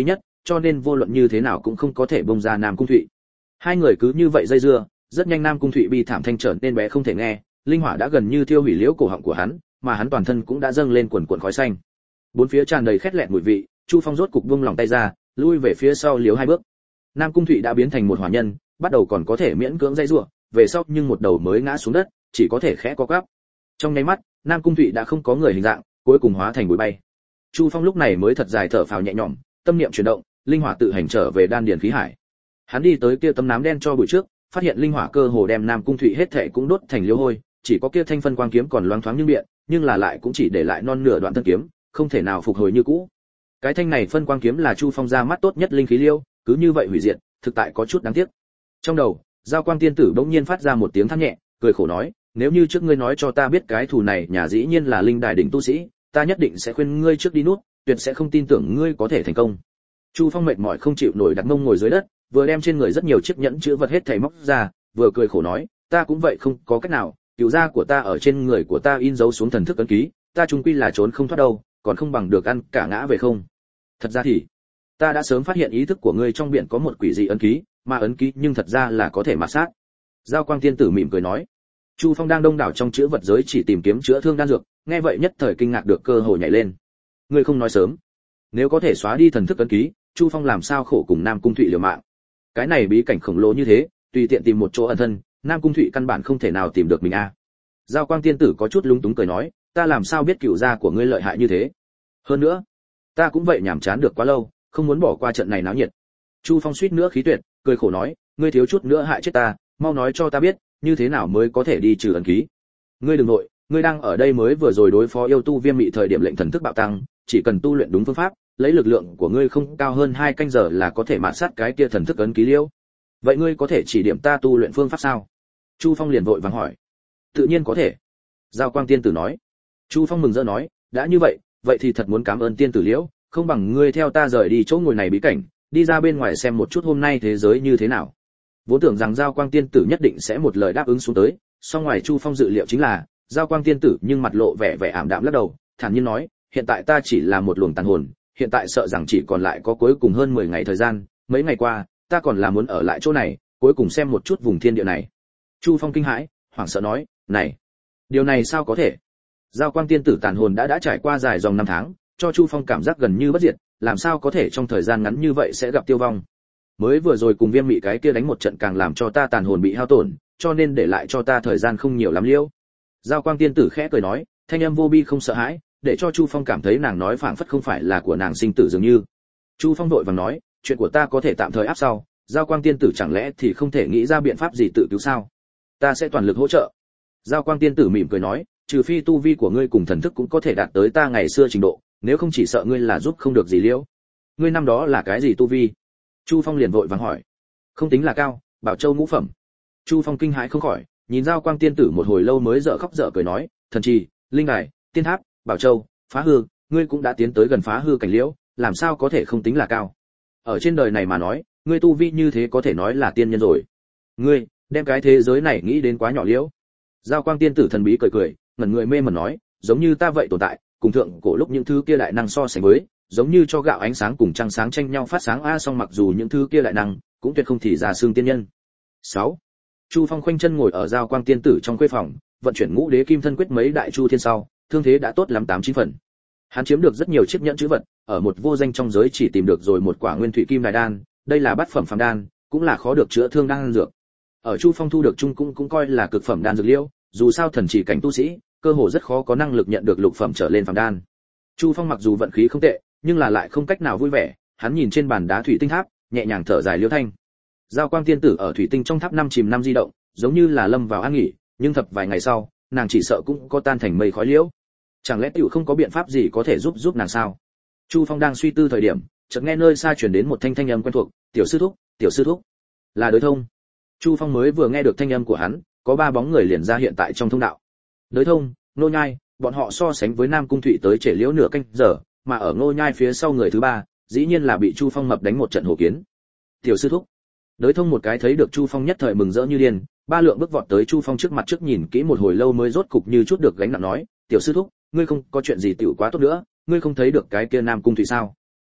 cho nên vô luận như thế nào cũng không có thể bông ra Nam Cung Thụy. Hai người cứ như vậy dây dưa, rất nhanh Nam Cung Thụy bi thảm thanh trở nên bé không thể nghe, linh hỏa đã gần như thiêu hủy liễu cổ họng của hắn, mà hắn toàn thân cũng đã dâng lên quần quần khói xanh. Bốn phía tràn đầy khét lẹt mùi vị, Chu Phong rốt cục buông lòng tay ra, lui về phía sau liếu hai bước. Nam Cung Thụy đã biến thành một hỏa nhân, bắt đầu còn có thể miễn cưỡng dây rủa, về sau nhưng một đầu mới ngã xuống đất, chỉ có thể khẽ co quắp. Trong nháy mắt, Nam Cung Thụy đã không có người hình dạng, cuối cùng hóa thành bụi bay. Chu Phong lúc này mới thật dài thở phào nhẹ nhõm, tâm niệm chuyển động, linh hỏa tự hành trở về đan điền khí hải. Hắn đi tới kia tấm nám đen cho bụi trước, phát hiện linh hỏa cơ hồ đem Nam Cung Thụy hết thảy cũng đốt thành liêu hôi, chỉ có kia thanh phân quang kiếm còn loáng thoáng như biện, nhưng là lại cũng chỉ để lại non nửa đoạn thân kiếm, không thể nào phục hồi như cũ. Cái thanh này phân quang kiếm là Chu Phong ra mắt tốt nhất linh khí liêu, cứ như vậy hủy diệt, thực tại có chút đáng tiếc. Trong đầu, Giao Quang tiên tử bỗng nhiên phát ra một tiếng than nhẹ, cười khổ nói, nếu như trước ngươi nói cho ta biết cái thù này nhà dĩ nhiên là linh đài đỉnh tu sĩ, ta nhất định sẽ khuyên ngươi trước đi nút, tuyệt sẽ không tin tưởng ngươi có thể thành công. Chu Phong mệt mỏi không chịu nổi đặt mông ngồi dưới đất, vừa đem trên người rất nhiều chiếc nhẫn chữ vật hết thảy móc ra, vừa cười khổ nói, ta cũng vậy không có cách nào, cửu gia của ta ở trên người của ta in dấu xuống thần thức ấn ký, ta chung quy là trốn không thoát đâu, còn không bằng được ăn cả ngã về không. Thật ra thì, ta đã sớm phát hiện ý thức của ngươi trong biển có một quỷ dị ấn ký, mà ấn ký nhưng thật ra là có thể mạt sát. Giao Quang tiên tử mỉm cười nói. Chu Phong đang đông đảo trong chữ vật giới chỉ tìm kiếm chữa thương đan dược, nghe vậy nhất thời kinh ngạc được cơ hội nhảy lên. Ngươi không nói sớm, nếu có thể xóa đi thần thức ấn ký, Chu Phong làm sao khổ cùng Nam Cung Thụy liều mạng. Cái này bí cảnh khổng lồ như thế, tùy tiện tìm một chỗ ẩn thân, Nam Cung Thụy căn bản không thể nào tìm được mình a. Giao Quang tiên tử có chút lúng túng cười nói, ta làm sao biết cửu gia của ngươi lợi hại như thế? Hơn nữa, ta cũng vậy nhàm chán được quá lâu, không muốn bỏ qua trận này náo nhiệt. Chu Phong suýt nữa khí tuyệt, cười khổ nói, ngươi thiếu chút nữa hại chết ta, mau nói cho ta biết, như thế nào mới có thể đi trừ ấn ký. Ngươi đừng nội, ngươi đang ở đây mới vừa rồi đối phó yêu tu Viêm Mị thời điểm lệnh thần thức bạo tăng, chỉ cần tu luyện đúng phương pháp, lấy lực lượng của ngươi không cao hơn 2 canh giờ là có thể mạt sát cái kia thần thức ấn ký liêu. Vậy ngươi có thể chỉ điểm ta tu luyện phương pháp sao? Chu Phong liền vội vàng hỏi. Tự nhiên có thể. Giao Quang tiên tử nói. Chu Phong mừng rỡ nói, đã như vậy, vậy thì thật muốn cảm ơn tiên tử liễu, không bằng ngươi theo ta rời đi chỗ ngồi này bí cảnh, đi ra bên ngoài xem một chút hôm nay thế giới như thế nào. Vốn tưởng rằng Giao Quang tiên tử nhất định sẽ một lời đáp ứng xuống tới, song ngoài Chu Phong dự liệu chính là, Giao Quang tiên tử nhưng mặt lộ vẻ ảm đạm lắc đầu, thản nhiên nói, hiện tại ta chỉ là một luồng tàn hồn, hiện tại sợ rằng chỉ còn lại có cuối cùng hơn 10 ngày thời gian, mấy ngày qua, ta còn là muốn ở lại chỗ này, cuối cùng xem một chút vùng thiên địa này. Chu Phong kinh hãi, hoảng sợ nói, này, điều này sao có thể? Giao Quang tiên tử tàn hồn đã trải qua dài dòng 5 tháng, cho Chu Phong cảm giác gần như bất diệt, làm sao có thể trong thời gian ngắn như vậy sẽ gặp tiêu vong. Mới vừa rồi cùng Viêm Mị cái kia đánh một trận càng làm cho ta tàn hồn bị hao tổn, cho nên để lại cho ta thời gian không nhiều lắm liêu. Giao Quang tiên tử khẽ cười nói, thanh âm vô bi không sợ hãi, để cho Chu Phong cảm thấy nàng nói phảng phất không phải là của nàng sinh tử dường như. Chu Phong vội vàng nói, chuyện của ta có thể tạm thời áp sau, Giao Quang tiên tử chẳng lẽ thì không thể nghĩ ra biện pháp gì tự cứu sao? Ta sẽ toàn lực hỗ trợ. Giao Quang tiên tử mỉm cười nói, trừ phi tu vi của ngươi cùng thần thức cũng có thể đạt tới ta ngày xưa trình độ, nếu không chỉ sợ ngươi là giúp không được gì liễu. Ngươi năm đó là cái gì tu vi? Chu Phong liền vội vàng hỏi. Không tính là cao, Bảo Châu ngũ phẩm. Chu Phong kinh hãi không khỏi, nhìn Giao Quang tiên tử một hồi lâu mới dở khóc dở cười nói, thần trì, linh đài, tiên tháp, Bảo Châu, phá hư, ngươi cũng đã tiến tới gần phá hư cảnh liễu, làm sao có thể không tính là cao? Ở trên đời này mà nói, ngươi tu vi như thế có thể nói là tiên nhân rồi. Ngươi đem cái thế giới này nghĩ đến quá nhỏ liễu. Giao Quang tiên tử thần bí cười cười, ngẩn người mê mẩn nói, giống như ta vậy tồn tại, cùng thượng cổ lúc những thứ kia đại năng so sánh với, giống như cho gạo ánh sáng cùng trăng sáng tranh nhau phát sáng a, song mặc dù những thứ kia đại năng cũng tuyệt không thì ra xương tiên nhân. 6. Chu Phong khoanh chân ngồi ở Giao Quang tiên tử trong khuê phòng, vận chuyển Ngũ Đế Kim Thân Quyết mấy đại chu thiên sau, thương thế đã tốt lắm 8-9 phần. Hắn chiếm được rất nhiều chiếc nhẫn chữ vật, ở một vô danh trong giới chỉ tìm được rồi một quả nguyên thủy kim đài đan, đây là bát phẩm phàm đan, cũng là khó được chữa thương đan dược. Ở Chu Phong thu được chung cũng coi là cực phẩm đan dược liêu, dù sao thần chỉ cảnh tu sĩ, cơ hồ rất khó có năng lực nhận được lục phẩm trở lên phàm đan. Chu Phong mặc dù vận khí không tệ, nhưng là lại không cách nào vui vẻ, hắn nhìn trên bàn đá thủy tinh tháp, nhẹ nhàng thở dài liêu thanh. Giao Quang tiên tử ở thủy tinh trong tháp năm chìm năm di động, giống như là lâm vào an nghỉ, nhưng thập vài ngày sau, nàng chỉ sợ cũng có tan thành mây khói liễu. Chẳng lẽ tiểu không có biện pháp gì có thể giúp nàng sao? Chu Phong đang suy tư thời điểm, chợt nghe nơi xa truyền đến một thanh âm quen thuộc, "Tiểu sư thúc, tiểu sư thúc." Là Đới Thông. Chu Phong mới vừa nghe được thanh âm của hắn, có 3 bóng người liền ra hiện tại trong thông đạo. Đới Thông, Nô Nhai, bọn họ so sánh với Nam Cung Thụy tới trễ liễu nửa canh giờ, mà ở Nô Nhai phía sau người thứ 3, dĩ nhiên là bị Chu Phong mập đánh một trận hổ kiến. "Tiểu sư thúc." Đới Thông một cái thấy được Chu Phong nhất thời mừng rỡ như điên, 3 lượng bước vọt tới Chu Phong trước mặt trước nhìn kỹ một hồi lâu mới rốt cục như chút được gánh nặng nói, "Tiểu sư thúc, ngươi không có chuyện gì tiểu quá tốt nữa, ngươi không thấy được cái kia Nam Cung Thụy sao?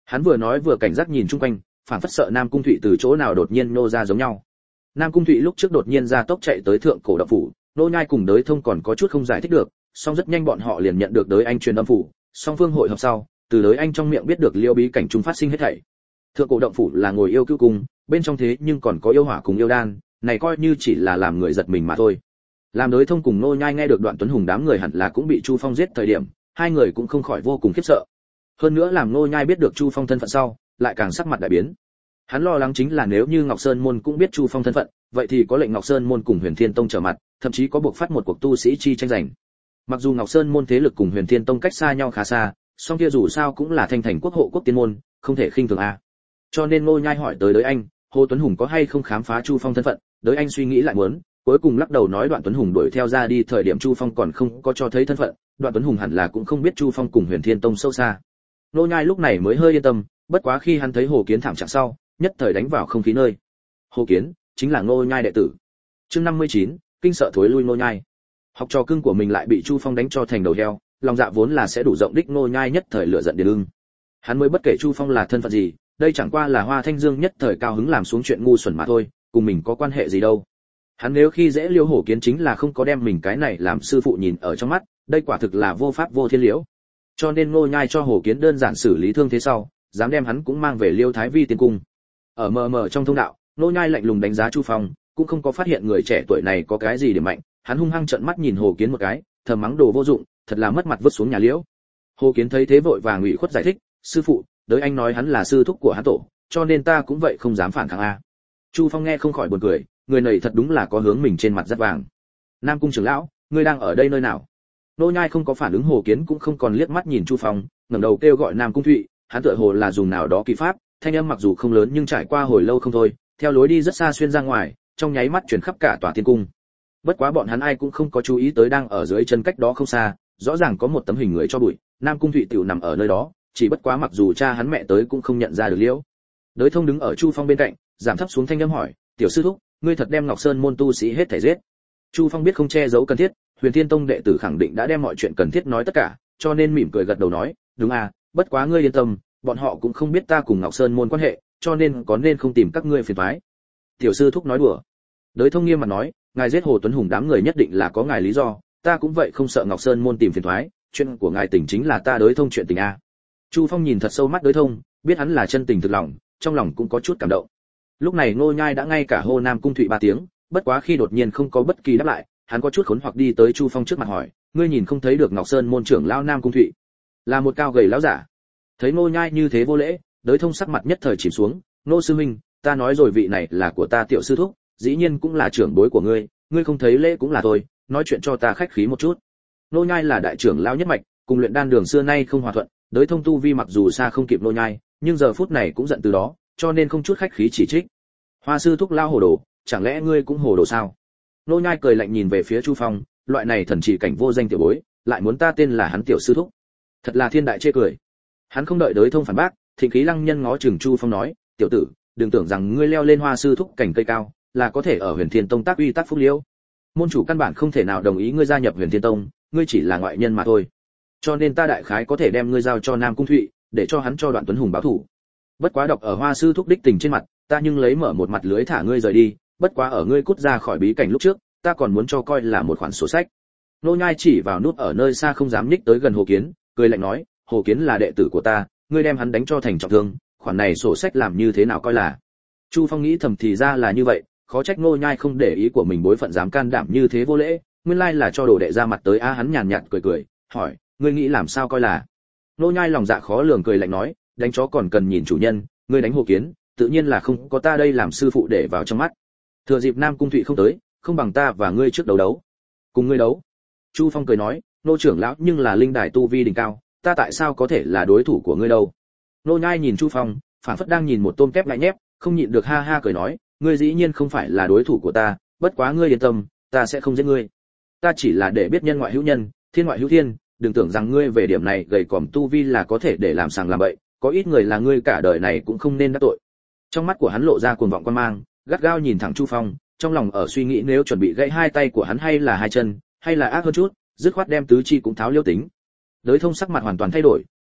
Hắn vừa nói vừa cảnh giác nhìn chung quanh, phảng phất sợ Nam Cung Thụy từ chỗ nào đột nhiên nô ra giống nhau. Nam Cung Thụy lúc trước đột nhiên ra tốc chạy tới thượng cổ động phủ, Nô Nhai cùng Đới Thông còn có chút không giải thích được, song rất nhanh bọn họ liền nhận được Đới Anh truyền âm phủ, song phương hội họp sau, từ Đới Anh trong miệng biết được liêu bí cảnh trung phát sinh hết thảy. Thượng cổ động phủ là ngồi yêu cứu cung, bên trong thế nhưng còn có yêu hỏa cùng yêu đan, này coi như chỉ là làm người giật mình mà thôi. Làm Đới Thông cùng Nô Nhai nghe được Đoạn Tuấn Hùng đám người hẳn là cũng bị Chu Phong giết thời điểm, hai người cũng không khỏi vô cùng khiếp sợ. Hơn nữa làm Nô Nhai biết được Chu Phong thân phận sau, lại càng sắc mặt đại biến. Hắn lo lắng chính là nếu như Ngọc Sơn môn cũng biết Chu Phong thân phận, vậy thì có lệnh Ngọc Sơn môn cùng Huyền Thiên tông trở mặt, thậm chí có buộc phát một cuộc tu sĩ chi tranh giành. Mặc dù Ngọc Sơn môn thế lực cùng Huyền Thiên tông cách xa nhau khá xa, song kia dù sao cũng là thanh thành quốc hộ quốc tiên môn, không thể khinh thường a. Cho nên Ngô Nhai hỏi tới Đới Anh, Hồ Tuấn Hùng có hay không khám phá Chu Phong thân phận, Đới Anh suy nghĩ lại muốn, cuối cùng lắc đầu nói Đoạn Tuấn Hùng đuổi theo ra đi thời điểm Chu Phong còn không có cho thấy thân phận, Đoạn Tuấn Hùng hẳn là cũng không biết Chu Phong cùng Huyền Thiên tông sâu xa. Ngô Nhai lúc này mới hơi yên tâm, bất quá khi hắn thấy Hồ Kiến thảm trạng sau, nhất thời đánh vào không khí nơi. Hồ Kiến chính là Ngô Nhai đệ tử. Chương 59, kinh sợ thối lui Ngô Nhai. Học trò cưng của mình lại bị Chu Phong đánh cho thành đầu heo, lòng dạ vốn là sẽ đủ rộng đích Ngô Nhai nhất thời lửa giận điên ưng. Hắn mới bất kể Chu Phong là thân phận gì, đây chẳng qua là Hoa Thanh Dương nhất thời cao hứng làm xuống chuyện ngu xuẩn mà thôi, cùng mình có quan hệ gì đâu. Hắn nếu khi dễ Liêu Hổ Kiến chính là không có đem mình cái này làm sư phụ nhìn ở trong mắt, đây quả thực là vô pháp vô thiên liễu. Cho nên Ngô Nhai cho Hổ Kiến đơn giản xử lý thương thế sau, dám đem hắn cũng mang về Liêu Thái Vi tiên cung. Ở mờ mờ trong thông đạo, Ngô Nhai lạnh lùng đánh giá Chu Phong, cũng không có phát hiện người trẻ tuổi này có cái gì điểm mạnh, hắn hung hăng trợn mắt nhìn Hồ Kiến một cái, thầm mắng đồ vô dụng, thật là mất mặt vứt xuống nhà liễu. Hồ Kiến thấy thế vội vàng ủy khuất giải thích, sư phụ, Đới anh nói hắn là sư thúc của hắn tổ, cho nên ta cũng vậy không dám phản kháng a. Chu Phong nghe không khỏi buồn cười, người này thật đúng là có hướng mình trên mặt rất vàng. Nam Cung trưởng lão, ngươi đang ở đây nơi nào? Ngô Nhai không có phản ứng, Hồ Kiến cũng không còn liếc mắt nhìn Chu Phong, ngẩng đầu kêu gọi Nam Cung Thụy, hắn tựa hồ là dùng nào đó kỳ pháp, thanh âm mặc dù không lớn nhưng trải qua hồi lâu không thôi, theo lối đi rất xa xuyên ra ngoài, trong nháy mắt truyền khắp cả tòa tiên cung. Bất quá bọn hắn ai cũng không có chú ý tới đang ở dưới chân cách đó không xa, rõ ràng có một tấm hình người cho bụi, Nam Cung Thụy tiểu nằm ở nơi đó, chỉ bất quá mặc dù cha hắn mẹ tới cũng không nhận ra được liễu. Đới Thông đứng ở Chu Phong bên cạnh, giảm thấp xuống thanh âm hỏi, tiểu sư thúc, ngươi thật đem Ngọc Sơn môn tu sĩ hết thảy giết? Chu Phong biết không che giấu cần thiết, Huyền Thiên tông đệ tử khẳng định đã đem mọi chuyện cần thiết nói tất cả, cho nên mỉm cười gật đầu nói, đúng à, bất quá ngươi yên tâm, bọn họ cũng không biết ta cùng Ngọc Sơn môn quan hệ, cho nên có nên không tìm các ngươi phiền toái. Tiểu sư thúc nói đùa. Đới Thông nghiêm mặt nói, ngài giết Hồ Tuấn Hùng đám người nhất định là có ngài lý do, ta cũng vậy không sợ Ngọc Sơn môn tìm phiền toái, chuyện của ngài tình chính là ta Đới Thông chuyện tình a. Chu Phong nhìn thật sâu mắt Đới Thông, biết hắn là chân tình thực lòng, trong lòng cũng có chút cảm động. Lúc này Ngô Nhai đã ngay cả hô Nam Cung Thụy 3 tiếng, bất quá khi đột nhiên không có bất kỳ đáp lại, hắn có chút khốn hoặc đi tới Chu Phong trước mặt hỏi, ngươi nhìn không thấy được Ngọc Sơn môn trưởng lão Nam Cung Thụy? Là một cao gầy lão giả. Thấy Ngô Nhai như thế vô lễ, Đới Thông sắc mặt nhất thời chìm xuống, Ngô sư huynh, ta nói rồi vị này là của ta tiểu sư thúc, dĩ nhiên cũng là trưởng bối của ngươi, ngươi không thấy lễ cũng là thôi, nói chuyện cho ta khách khí một chút. Ngô Nhai là đại trưởng lão nhất mạch, cùng luyện đan đường xưa nay không hòa thuận, Đới Thông tu vi mặc dù xa không kịp Ngô Nhai, nhưng giờ phút này cũng giận từ đó, cho nên không chút khách khí chỉ trích. Hoa sư thúc lao hồ đồ, chẳng lẽ ngươi cũng hồ đồ sao? Ngô Nhai cười lạnh nhìn về phía Chu Phong, loại này thần chỉ cảnh vô danh tiểu bối, lại muốn ta tên là hắn tiểu sư thúc, thật là thiên đại chê cười. Hắn không đợi Đới Thông phản bác, Thịnh Khí Lăng Nhân ngó chừng Chu Phong nói, tiểu tử, đừng tưởng rằng ngươi leo lên Hoa sư thúc cảnh cây cao, là có thể ở Huyền Thiên tông tác uy tác phúc liễu. Môn chủ căn bản không thể nào đồng ý ngươi gia nhập Huyền Thiên tông, ngươi chỉ là ngoại nhân mà thôi. Cho nên ta đại khái có thể đem ngươi giao cho Nam Cung Thụy, để cho hắn cho Đoạn Tuấn Hùng báo thù. Bất quá đọc ở Hoa sư thúc đích tình trên mặt, ta nhưng lấy mở một mặt lưới thả ngươi rời đi, bất quá ở ngươi cút ra khỏi bí cảnh lúc trước, ta còn muốn cho coi là một khoản sổ sách. Nô Nhai chỉ vào nút ở nơi xa không dám nhích tới gần Hồ Kiến, cười lạnh nói, Hồ Kiến là đệ tử của ta, ngươi đem hắn đánh cho thành trọng thương, khoản này sổ sách làm như thế nào coi là. Chu Phong nghĩ thầm thì ra là như vậy, khó trách Nô Nhai không để ý của mình bối phận dám can đảm như thế vô lễ, nguyên lai là cho đồ đệ ra mặt tới a. Hắn nhàn nhạt cười cười, hỏi, ngươi nghĩ làm sao coi là. Nô Nhai lòng dạ khó lường cười lạnh nói, đánh chó còn cần nhìn chủ nhân, ngươi đánh Hồ Kiến, tự nhiên là không có ta đây làm sư phụ để vào trong mắt. Thừa dịp Nam Cung Thụy không tới, không bằng ta và ngươi trước đấu. Cùng ngươi đấu. Chu Phong cười nói, nô trưởng lão nhưng là linh đài tu vi đỉnh cao, ta tại sao có thể là đối thủ của ngươi đâu. Nô Nhai nhìn Chu Phong, phảng phất đang nhìn một tôm tép ngại nhép, không nhịn được ha ha cười nói, ngươi dĩ nhiên không phải là đối thủ của ta, bất quá ngươi yên tâm, ta sẽ không giết ngươi. Ta chỉ là để biết nhân ngoại hữu nhân, thiên ngoại hữu thiên, đừng tưởng rằng ngươi về điểm này gầy còm tu vi là có thể để làm sàng làm bậy, có ít người là ngươi cả đời này cũng không nên đắc tội. Trong mắt của hắn lộ ra cuồng vọng quan mang, gắt gao nhìn thẳng Chu Phong, trong lòng ở suy nghĩ nếu chuẩn bị gãy hai tay của hắn hay là hai chân, hay là ác hơn chút, dứt khoát đem tứ chi cũng tháo liêu tính. Đới Thông sắc mặt hoàn toàn thay đổi,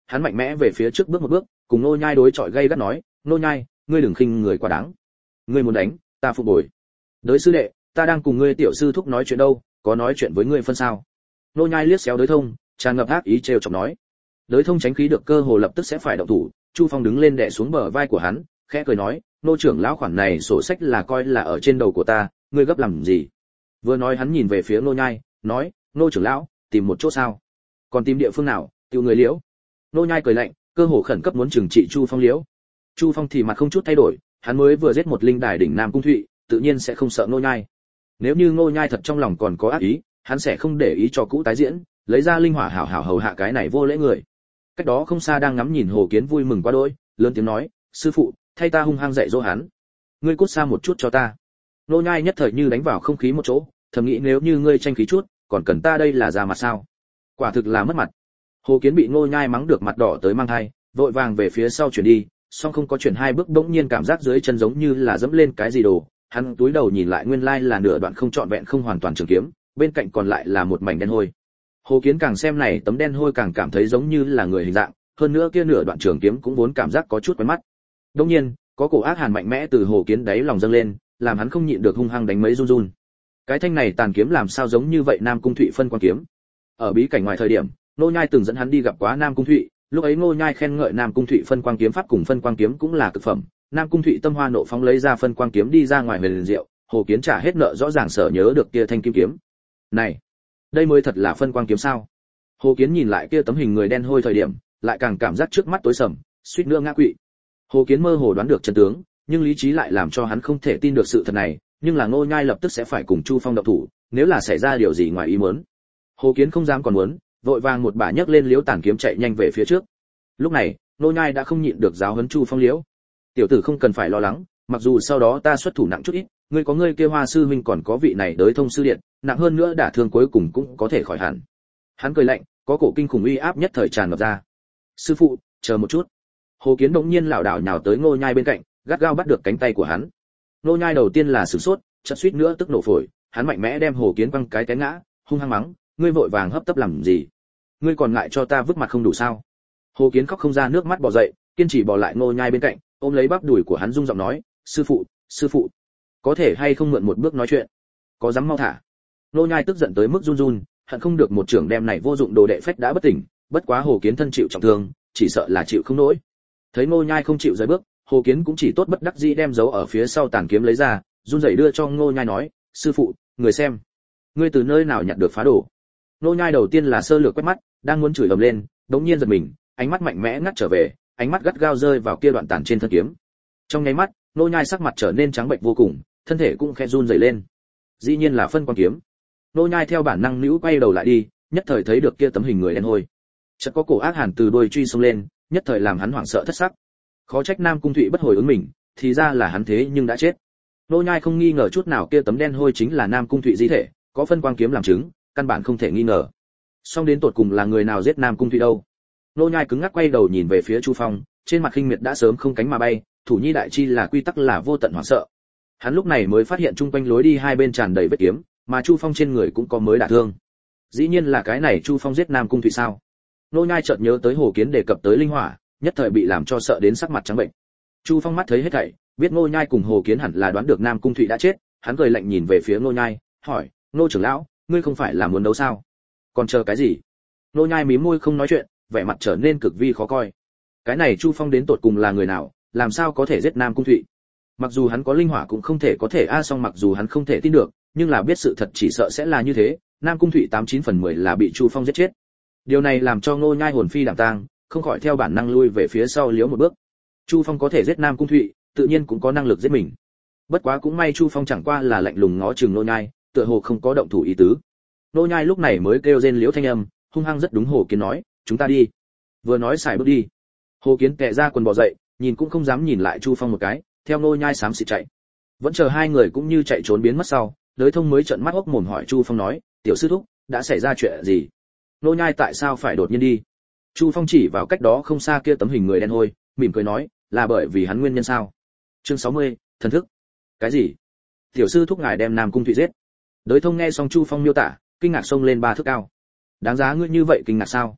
hắn mạnh mẽ về phía trước bước một bước, cùng Nô Nhai đối chọi gay gắt nói, Nô Nhai, ngươi đừng khinh người quá đáng, ngươi muốn đánh, ta phục bồi. Đới sư đệ, ta đang cùng ngươi tiểu sư thúc nói chuyện đâu, có nói chuyện với ngươi phân sao? Nô Nhai liếc xéo Đới Thông, tràn ngập ác ý trêu chọc nói. Đới Thông tránh khí được cơ hồ lập tức sẽ phải động thủ, Chu Phong đứng lên đè xuống bờ vai của hắn, khẽ cười nói, nô trưởng lão khoản này sổ sách là coi là ở trên đầu của ta, ngươi gấp làm gì? Vừa nói hắn nhìn về phía Nô Nhai, nói, nô trưởng lão, tìm một chỗ sao? Còn tìm địa phương nào? Tiêu người liễu. Nô Nhai cười lạnh, cơ hồ khẩn cấp muốn trừng trị Chu Phong liễu. Chu Phong thì mặt không chút thay đổi, hắn mới vừa giết một linh đài đỉnh Nam Cung Thụy, tự nhiên sẽ không sợ Nô Nhai. Nếu như Nô Nhai thật trong lòng còn có ác ý, hắn sẽ không để ý cho cũ tái diễn, lấy ra linh hỏa hảo hảo hầu hạ cái này vô lễ người. Cách đó không xa đang ngắm nhìn Hồ Kiến vui mừng quá đỗi, lớn tiếng nói, sư phụ, thay ta hung hăng dạy dỗ hắn. Ngươi cút xa một chút cho ta. Nô Nhai nhất thời như đánh vào không khí một chỗ, thầm nghĩ nếu như ngươi tranh khí chút, còn cần ta đây là ra mặt sao? Quả thực là mất mặt. Hồ Kiến bị Nô Nhai mắng được mặt đỏ tới mang hai, vội vàng về phía sau chuyển đi, song không có chuyển hai bước bỗng nhiên cảm giác dưới chân giống như là dẫm lên cái gì đồ, hắn túi đầu nhìn lại nguyên lai là nửa đoạn không trọn vẹn không hoàn toàn trường kiếm, bên cạnh còn lại là một mảnh đen hôi. Hồ Kiến càng xem này tấm đen hôi càng cảm thấy giống như là người hình dạng, hơn nữa kia nửa đoạn trường kiếm cũng vốn cảm giác có chút quen mắt. Đương nhiên, có cổ ác hàn mạnh mẽ từ Hồ Kiến đáy lòng dâng lên, làm hắn không nhịn được hung hăng đánh mấy run run. Cái thanh này tàn kiếm làm sao giống như vậy Nam Cung Thụy phân quan kiếm. Ở bí cảnh ngoài thời điểm, Nô Nhai từng dẫn hắn đi gặp quá Nam Cung Thụy, lúc ấy Nô Nhai khen ngợi Nam Cung Thụy phân quang kiếm pháp cùng phân quang kiếm cũng là cực phẩm. Nam Cung Thụy tâm hoa nộ phóng lấy ra phân quang kiếm đi ra ngoài huyền diệu, Hồ Kiến trả hết nợ rõ ràng sở nhớ được kia thanh kim kiếm. Này, đây mới thật là phân quang kiếm sao? Hồ Kiến nhìn lại kia tấm hình người đen hôi thời điểm, lại càng cảm giác trước mắt tối sầm, suýt nữa ngã quỵ. Hồ Kiến mơ hồ đoán được chân tướng, nhưng lý trí lại làm cho hắn không thể tin được sự thật này, nhưng là Ngô Nhai lập tức sẽ phải cùng Chu Phong động thủ, nếu là xảy ra điều gì ngoài ý muốn. Hồ Kiến không dám còn muốn, vội vàng một bả nhấc lên liễu tàn kiếm chạy nhanh về phía trước. Lúc này, Ngô Nhai đã không nhịn được giáo huấn Chu Phong liễu. Tiểu tử không cần phải lo lắng, mặc dù sau đó ta xuất thủ nặng chút ít, ngươi có ngươi kia Hoa sư huynh còn có vị này Đới Thông sư điện, nặng hơn nữa đả thương cuối cùng cũng có thể khỏi hẳn. Hắn cười lạnh, có cổ kinh khủng uy áp nhất thời tràn ngập ra. Sư phụ, chờ một chút. Hồ Kiến bỗng nhiên lảo đảo nhào tới Ngô Nhai bên cạnh, gắt gao bắt được cánh tay của hắn. Ngô Nhai đầu tiên là sửng sốt, chợt suýt nữa tức nổ phổi, hắn mạnh mẽ đem Hồ Kiến văng cái té ngã, hung hăng mắng, ngươi vội vàng hấp tấp làm gì? Ngươi còn ngại cho ta vứt mặt không đủ sao? Hồ Kiến khóc không ra nước mắt bò dậy, kiên trì bò lại Ngô Nhai bên cạnh, ôm lấy bắp đùi của hắn rung giọng nói, sư phụ, có thể hay không mượn một bước nói chuyện? Có dám mau thả? Ngô Nhai tức giận tới mức run run, hận không được một trưởng đem này vô dụng đồ đệ phách đã bất tỉnh, bất quá Hồ Kiến thân chịu trọng thương, chỉ sợ là chịu không nổi. Thấy Ngô Nhai không chịu rời bước, Hồ Kiến cũng chỉ tốt bất đắc dĩ đem giấu ở phía sau tàn kiếm lấy ra, run rẩy đưa cho Ngô Nhai nói, sư phụ, người xem, ngươi từ nơi nào nhặt được phá đồ? Ngô Nhai đầu tiên là sơ lược quét mắt, đang muốn chửi ầm lên, đống nhiên giật mình, ánh mắt mạnh mẽ ngắt trở về, ánh mắt gắt gao rơi vào kia đoạn tàn trên thân kiếm. Trong nháy mắt, Ngô Nhai sắc mặt trở nên trắng bệch vô cùng, thân thể cũng khẽ run rẩy lên. Dĩ nhiên là phân quang kiếm. Ngô Nhai theo bản năng níu quay đầu lại đi, nhất thời thấy được kia tấm hình người đen hôi. Chợt có cổ ác hàn từ đuôi truy xông lên, nhất thời làm hắn hoảng sợ thất sắc. Khó trách Nam Cung Thụy bất hồi ứng mình, thì ra là hắn thế nhưng đã chết. Ngô Nhai không nghi ngờ chút nào kia tấm đen hôi chính là Nam Cung Thụy di thể, có phân quang kiếm làm chứng, căn bản không thể nghi ngờ. Song đến tột cùng là người nào giết Nam Cung Thụy đâu? Ngô Nhai cứng ngắc quay đầu nhìn về phía Chu Phong, trên mặt khinh miệt đã sớm không cánh mà bay, thủ nhi đại chi là quy tắc là vô tận hoảng sợ. Hắn lúc này mới phát hiện chung quanh lối đi hai bên tràn đầy vết kiếm, mà Chu Phong trên người cũng có mới đả thương. Dĩ nhiên là cái này Chu Phong giết Nam Cung Thụy sao? Ngô Nhai chợt nhớ tới Hồ Kiến đề cập tới linh hỏa, nhất thời bị làm cho sợ đến sắc mặt trắng bệnh. Chu Phong mắt thấy hết thảy, biết Ngô Nhai cùng Hồ Kiến hẳn là đoán được Nam Cung Thụy đã chết, hắn cười lạnh nhìn về phía Ngô Nhai, hỏi, Ngô trưởng lão, ngươi không phải là muốn đấu sao? Còn chờ cái gì? Ngô Nhai mím môi không nói chuyện, vẻ mặt trở nên cực vi khó coi. Cái này Chu Phong đến tột cùng là người nào, làm sao có thể giết Nam Cung Thụy? Mặc dù hắn có linh hỏa cũng không thể có thể song mặc dù hắn không thể tin được, nhưng là biết sự thật chỉ sợ sẽ là như thế, Nam Cung Thụy 89/10 là bị Chu Phong giết chết. Điều này làm cho Ngô Nhai hồn phi đảm tang, không khỏi theo bản năng lui về phía sau liếu một bước. Chu Phong có thể giết Nam Cung Thụy, tự nhiên cũng có năng lực giết mình. Bất quá cũng may Chu Phong chẳng qua là lạnh lùng ngó chừng Ngô Nhai, tựa hồ không có động thủ ý tứ. Ngô Nhai lúc này mới kêu rên liếu thanh âm, hung hăng rất đúng Hồ Kiến nói, chúng ta đi. Vừa nói xài bước đi. Hồ Kiến tè ra quần bò dậy, nhìn cũng không dám nhìn lại Chu Phong một cái, theo Ngô Nhai xám xịt chạy. Vẫn chờ hai người cũng như chạy trốn biến mất sau, Đới Thông mới trợn mắt hốc mồm hỏi Chu Phong nói, tiểu sư thúc, đã xảy ra chuyện gì? Ngô Nhai tại sao phải đột nhiên đi? Chu Phong chỉ vào cách đó không xa kia tấm hình người đen hôi, mỉm cười nói, là bởi vì hắn nguyên nhân sao? Chương 60, thần thức. Cái gì? Tiểu sư thúc ngài đem Nam Cung Thụy giết? Đới Thông nghe xong Chu Phong miêu tả, kinh ngạc xông lên 3 thước cao. Đáng giá ngươi như vậy kinh ngạc sao?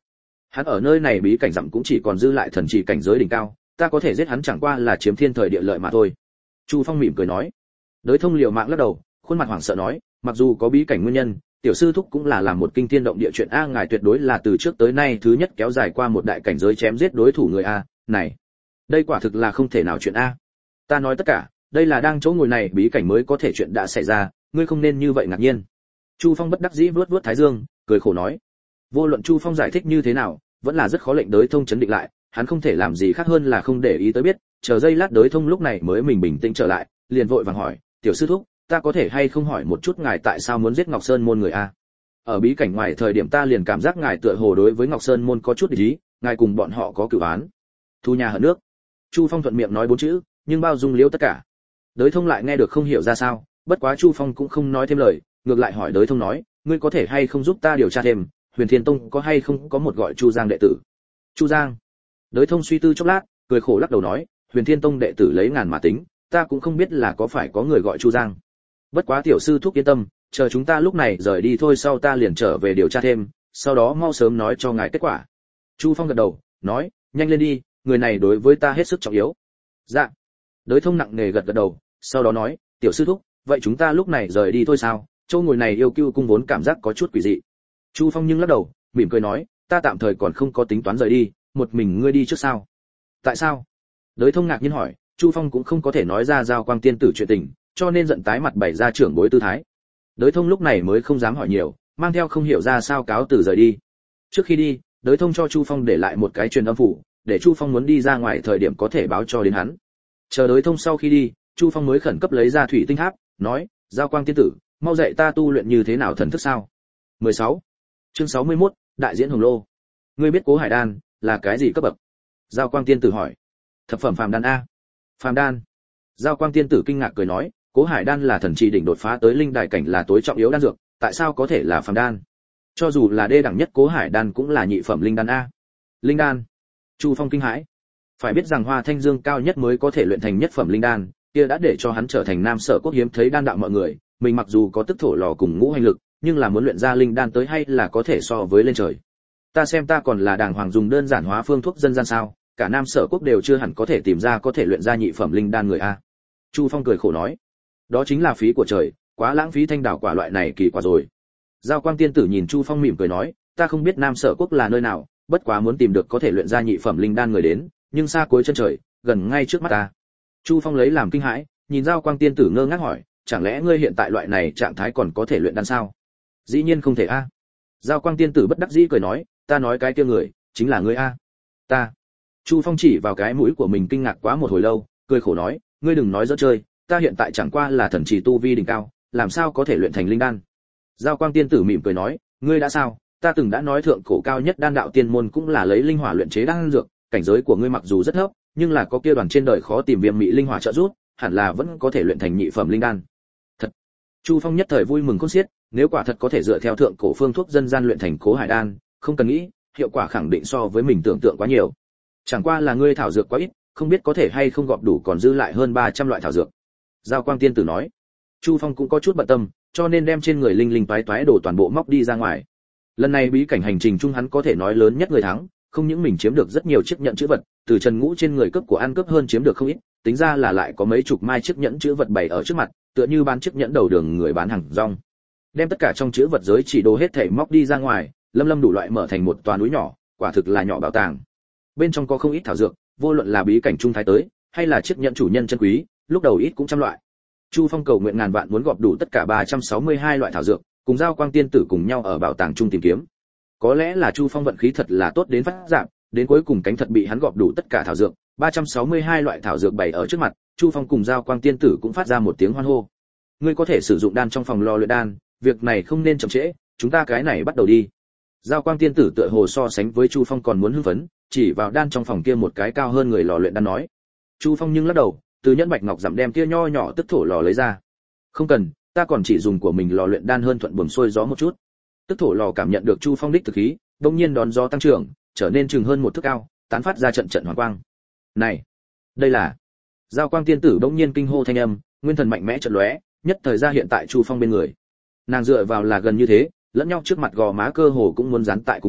Hắn ở nơi này bí cảnh dặm cũng chỉ còn dư lại thần chỉ cảnh giới đỉnh cao, ta có thể giết hắn chẳng qua là chiếm thiên thời địa lợi mà thôi. Chu Phong mỉm cười nói. Đới Thông liều mạng lắc đầu, khuôn mặt hoảng sợ nói, mặc dù có bí cảnh nguyên nhân, tiểu sư thúc cũng là làm một kinh thiên động địa chuyện a, ngài tuyệt đối là từ trước tới nay thứ nhất kéo dài qua một đại cảnh giới chém giết đối thủ người a, này, đây quả thực là không thể nào chuyện a. Ta nói tất cả, đây là đang chỗ ngồi này bí cảnh mới có thể chuyện đã xảy ra, ngươi không nên như vậy ngạc nhiên. Chu Phong bất đắc dĩ vuốt vuốt thái dương, cười khổ nói. Vô luận Chu Phong giải thích như thế nào, vẫn là rất khó lệnh Đới Thông chấn định lại, hắn không thể làm gì khác hơn là không để ý tới biết, chờ giây lát Đới Thông lúc này mới mình bình tĩnh trở lại, liền vội vàng hỏi, tiểu sư thúc, ta có thể hay không hỏi một chút ngài tại sao muốn giết Ngọc Sơn môn người a? Ở bí cảnh ngoài thời điểm ta liền cảm giác ngài tựa hồ đối với Ngọc Sơn môn có chút ý, ngài cùng bọn họ có cửu án. Thu nhà hận nước. Chu Phong thuận miệng nói 4 chữ, nhưng bao dung liễu tất cả. Đới Thông lại nghe được không hiểu ra sao, bất quá Chu Phong cũng không nói thêm lời, ngược lại hỏi Đới Thông nói, ngươi có thể hay không giúp ta điều tra thêm, Huyền Thiên Tông có hay không có một gọi Chu Giang đệ tử? Chu Giang. Đới Thông suy tư chốc lát, cười khổ lắc đầu nói, Huyền Thiên Tông đệ tử lấy ngàn mà tính, ta cũng không biết là có phải có người gọi Chu Giang. Bất quá tiểu sư thúc yên tâm, chờ chúng ta lúc này rời đi thôi, sau ta liền trở về điều tra thêm, sau đó mau sớm nói cho ngài kết quả. Chu Phong gật đầu, nói, nhanh lên đi, người này đối với ta hết sức trọng yếu. Dạ. Đới Thông nặng nề gật gật đầu, sau đó nói, tiểu sư thúc, vậy chúng ta lúc này rời đi thôi sao? Chỗ ngồi này yêu cưu cung vốn cảm giác có chút quỷ dị. Chu Phong nhưng lắc đầu, mỉm cười nói, ta tạm thời còn không có tính toán rời đi, một mình ngươi đi trước sao? Tại sao? Đới Thông ngạc nhiên hỏi, Chu Phong cũng không có thể nói ra Giao Quang tiên tử chuyện tình, cho nên giận tái mặt bày ra trưởng bối tư thái. Đới Thông lúc này mới không dám hỏi nhiều, mang theo không hiểu ra sao cáo từ rời đi. Trước khi đi, Đới Thông cho Chu Phong để lại một cái truyền âm phủ, để Chu Phong muốn đi ra ngoài thời điểm có thể báo cho đến hắn. Chờ Đới Thông sau khi đi, Chu Phong mới khẩn cấp lấy ra thủy tinh tháp, nói, Giao Quang tiên tử, mau dạy ta tu luyện như thế nào thần thức sao? 16. Chương 61, đại diễn Hồng Lô. Ngươi biết Cố Hải Đan là cái gì cấp bậc? Giao Quang tiên tử hỏi. Thập phẩm phàm đan a. Phàm đan. Giao Quang tiên tử kinh ngạc cười nói, Cố Hải Đan là thần trì đỉnh đột phá tới linh đài cảnh là tối trọng yếu đan dược, tại sao có thể là phàm đan? Cho dù là đê đẳng nhất Cố Hải Đan cũng là nhị phẩm linh đan a. Linh đan. Chu Phong kinh hãi. Phải biết rằng Hoa Thanh Dương cao nhất mới có thể luyện thành nhất phẩm linh đan, kia đã để cho hắn trở thành Nam Sở Quốc hiếm thấy đan đạo mọi người, mình mặc dù có tức thổ lò cùng ngũ hành lực, nhưng là muốn luyện ra linh đan tới hay là có thể so với lên trời. Ta xem ta còn là đàng hoàng dùng đơn giản hóa phương thuốc dân gian sao, cả Nam Sở Quốc đều chưa hẳn có thể tìm ra có thể luyện ra nhị phẩm linh đan người a. Chu Phong cười khổ nói, đó chính là phí của trời, quá lãng phí thanh đảo quả loại này kỳ quả rồi. Giao Quang tiên tử nhìn Chu Phong mỉm cười nói, ta không biết Nam Sở Quốc là nơi nào, bất quá muốn tìm được có thể luyện ra nhị phẩm linh đan người đến, nhưng xa cuối chân trời, gần ngay trước mắt ta. Chu Phong lấy làm kinh hãi, nhìn Giao Quang tiên tử ngơ ngác hỏi, chẳng lẽ ngươi hiện tại loại này trạng thái còn có thể luyện đan sao? Dĩ nhiên không thể a. Giao Quang tiên tử bất đắc dĩ cười nói, ta nói cái kia người chính là ngươi a. Ta. Chu Phong chỉ vào cái mũi của mình kinh ngạc quá một hồi lâu, cười khổ nói, ngươi đừng nói giỡn chơi, ta hiện tại chẳng qua là thần trì tu vi đỉnh cao, làm sao có thể luyện thành linh đan? Giao Quang tiên tử mỉm cười nói, ngươi đã sao? Ta từng đã nói thượng cổ cao nhất đan đạo tiên môn cũng là lấy linh hỏa luyện chế đan dược, cảnh giới của ngươi mặc dù rất thấp, nhưng là có kia đoàn trên đời khó tìm viêm mị linh hỏa trợ giúp, hẳn là vẫn có thể luyện thành nhị phẩm linh đan. Thật. Chu Phong nhất thời vui mừng khôn xiết, nếu quả thật có thể dựa theo thượng cổ phương thuốc dân gian luyện thành Cố Hải đan, không cần nghĩ, hiệu quả khẳng định so với mình tưởng tượng quá nhiều. Chẳng qua là ngươi thảo dược quá ít, không biết có thể hay không gọp đủ còn dư lại hơn 300 loại thảo dược. Giao Quang tiên tử nói. Chu Phong cũng có chút bận tâm, cho nên đem trên người linh linh toái toái đồ toàn bộ móc đi ra ngoài. Lần này bí cảnh hành trình chung hắn có thể nói lớn nhất người thắng, không những mình chiếm được rất nhiều chiếc nhẫn chữ vật, từ Trần Ngũ trên người cướp của ăn cướp hơn chiếm được không ít, tính ra là lại có mấy chục mai chiếc nhẫn chữ vật bày ở trước mặt, tựa như bán chiếc nhẫn đầu đường người bán hàng rong. Đem tất cả trong chữ vật giới chỉ đồ hết thảy móc đi ra ngoài, lâm lâm đủ loại mở thành một toà núi nhỏ, quả thực là nhỏ bảo tàng. Bên trong có không ít thảo dược, vô luận là bí cảnh trung thái tới, hay là chiếc nhẫn chủ nhân chân quý, lúc đầu ít cũng trăm loại. Chu Phong cầu nguyện ngàn vạn muốn gọp đủ tất cả 362 loại thảo dược, cùng Giao Quang tiên tử cùng nhau ở bảo tàng trung tìm kiếm. Có lẽ là Chu Phong vận khí thật là tốt đến phát dạng, đến cuối cùng cánh thật bị hắn gọp đủ tất cả thảo dược, 362 loại thảo dược bày ở trước mặt, Chu Phong cùng Giao Quang tiên tử cũng phát ra một tiếng hoan hô. Ngươi có thể sử dụng đan trong phòng lò luyện đan, việc này không nên chậm trễ, chúng ta cái này bắt đầu đi. Giao Quang tiên tử tựa hồ so sánh với Chu Phong còn muốn hưng phấn, chỉ vào đan trong phòng kia một cái cao hơn người lò luyện đan nói. Chu Phong nhưng lắc đầu, từ nhẫn bạch ngọc giảm đem kia nho nhỏ tức thổ lò lấy ra. Không cần, ta còn chỉ dùng của mình lò luyện đan hơn thuận buồm xuôi gió một chút. Tức thổ lò cảm nhận được Chu Phong đích thực khí, đột nhiên đón gió tăng trưởng, trở nên chừng hơn một thước cao, tán phát ra trận trận hoàng quang. Này, đây là... Giao Quang tiên tử đột nhiên kinh hô thanh âm, nguyên thần mạnh mẽ chợt lóe, nhất thời ra hiện tại Chu Phong bên người. Nàng dựa vào là gần như thế, lẫn nhau trước mặt gò má cơ hồ cũng muốn dán tại cùng nhau,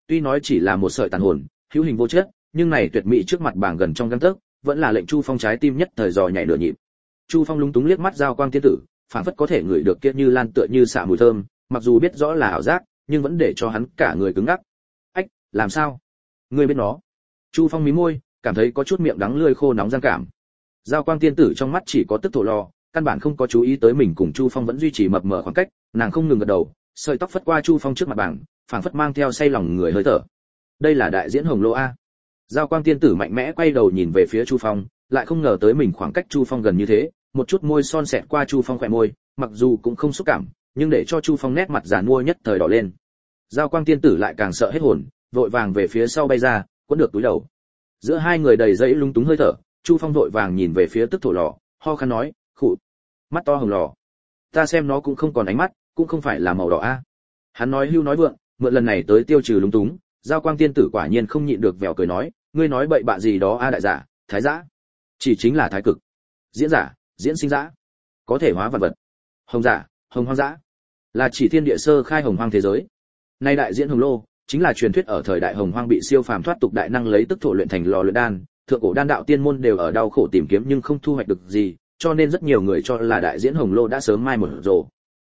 tuy nói chỉ là một sợi tàn hồn, hữu hình vô chất, nhưng này tuyệt mỹ trước mặt bảng gần trong gang tấc, vẫn là lệnh Chu Phong trái tim nhất thời dò nhảy nửa nhịp. Chu Phong lúng túng liếc mắt Giao Quang tiên tử, phảng phất có thể ngửi được kia như lan tựa như xạ mùi thơm, mặc dù biết rõ là ảo giác, nhưng vẫn để cho hắn cả người cứng ngắc. Ách, làm sao? Ngươi biết nó? Chu Phong mí môi, cảm thấy có chút miệng đắng lưỡi khô nóng răng cảm. Giao Quang tiên tử trong mắt chỉ có tức thổ lò, căn bản không có chú ý tới mình cùng Chu Phong vẫn duy trì mập mờ khoảng cách, nàng không ngừng gật đầu, sợi tóc phất qua Chu Phong trước mặt bảng, phảng phất mang theo say lòng người hơi thở. Đây là đại diễn Hồng Lô a. Giao Quang tiên tử mạnh mẽ quay đầu nhìn về phía Chu Phong, lại không ngờ tới mình khoảng cách Chu Phong gần như thế, một chút môi son xẹt qua Chu Phong khỏe môi, mặc dù cũng không xúc cảm, nhưng để cho Chu Phong nét mặt giàn mua nhất thời đỏ lên. Giao Quang tiên tử lại càng sợ hết hồn, vội vàng về phía sau bay ra, cuốn được túi đầu. Giữa hai người đầy dẫy lung túng hơi thở, Chu Phong vội vàng nhìn về phía tức thổ lò, ho khan nói, khụ, mắt to hồng lò, ta xem nó cũng không còn ánh mắt, cũng không phải là màu đỏ a. Hắn nói hưu nói vượng, mượn lần này tới tiêu trừ lung túng. Giao Quang tiên tử quả nhiên không nhịn được vèo cười nói, ngươi nói bậy bạ gì đó a đại giả, thái dã, chỉ chính là thái cực, diễn giả, diễn sinh dã, có thể hóa vật vật, hồng giả, hồng hoang dã, là chỉ thiên địa sơ khai hồng hoang thế giới. Nay đại diễn Hồng Lô chính là truyền thuyết ở thời đại hồng hoang bị siêu phàm thoát tục đại năng lấy tức thổ luyện thành lò luyện đan, thượng cổ đan đạo tiên môn đều ở đau khổ tìm kiếm nhưng không thu hoạch được gì, cho nên rất nhiều người cho là đại diễn Hồng Lô đã sớm mai một rồi.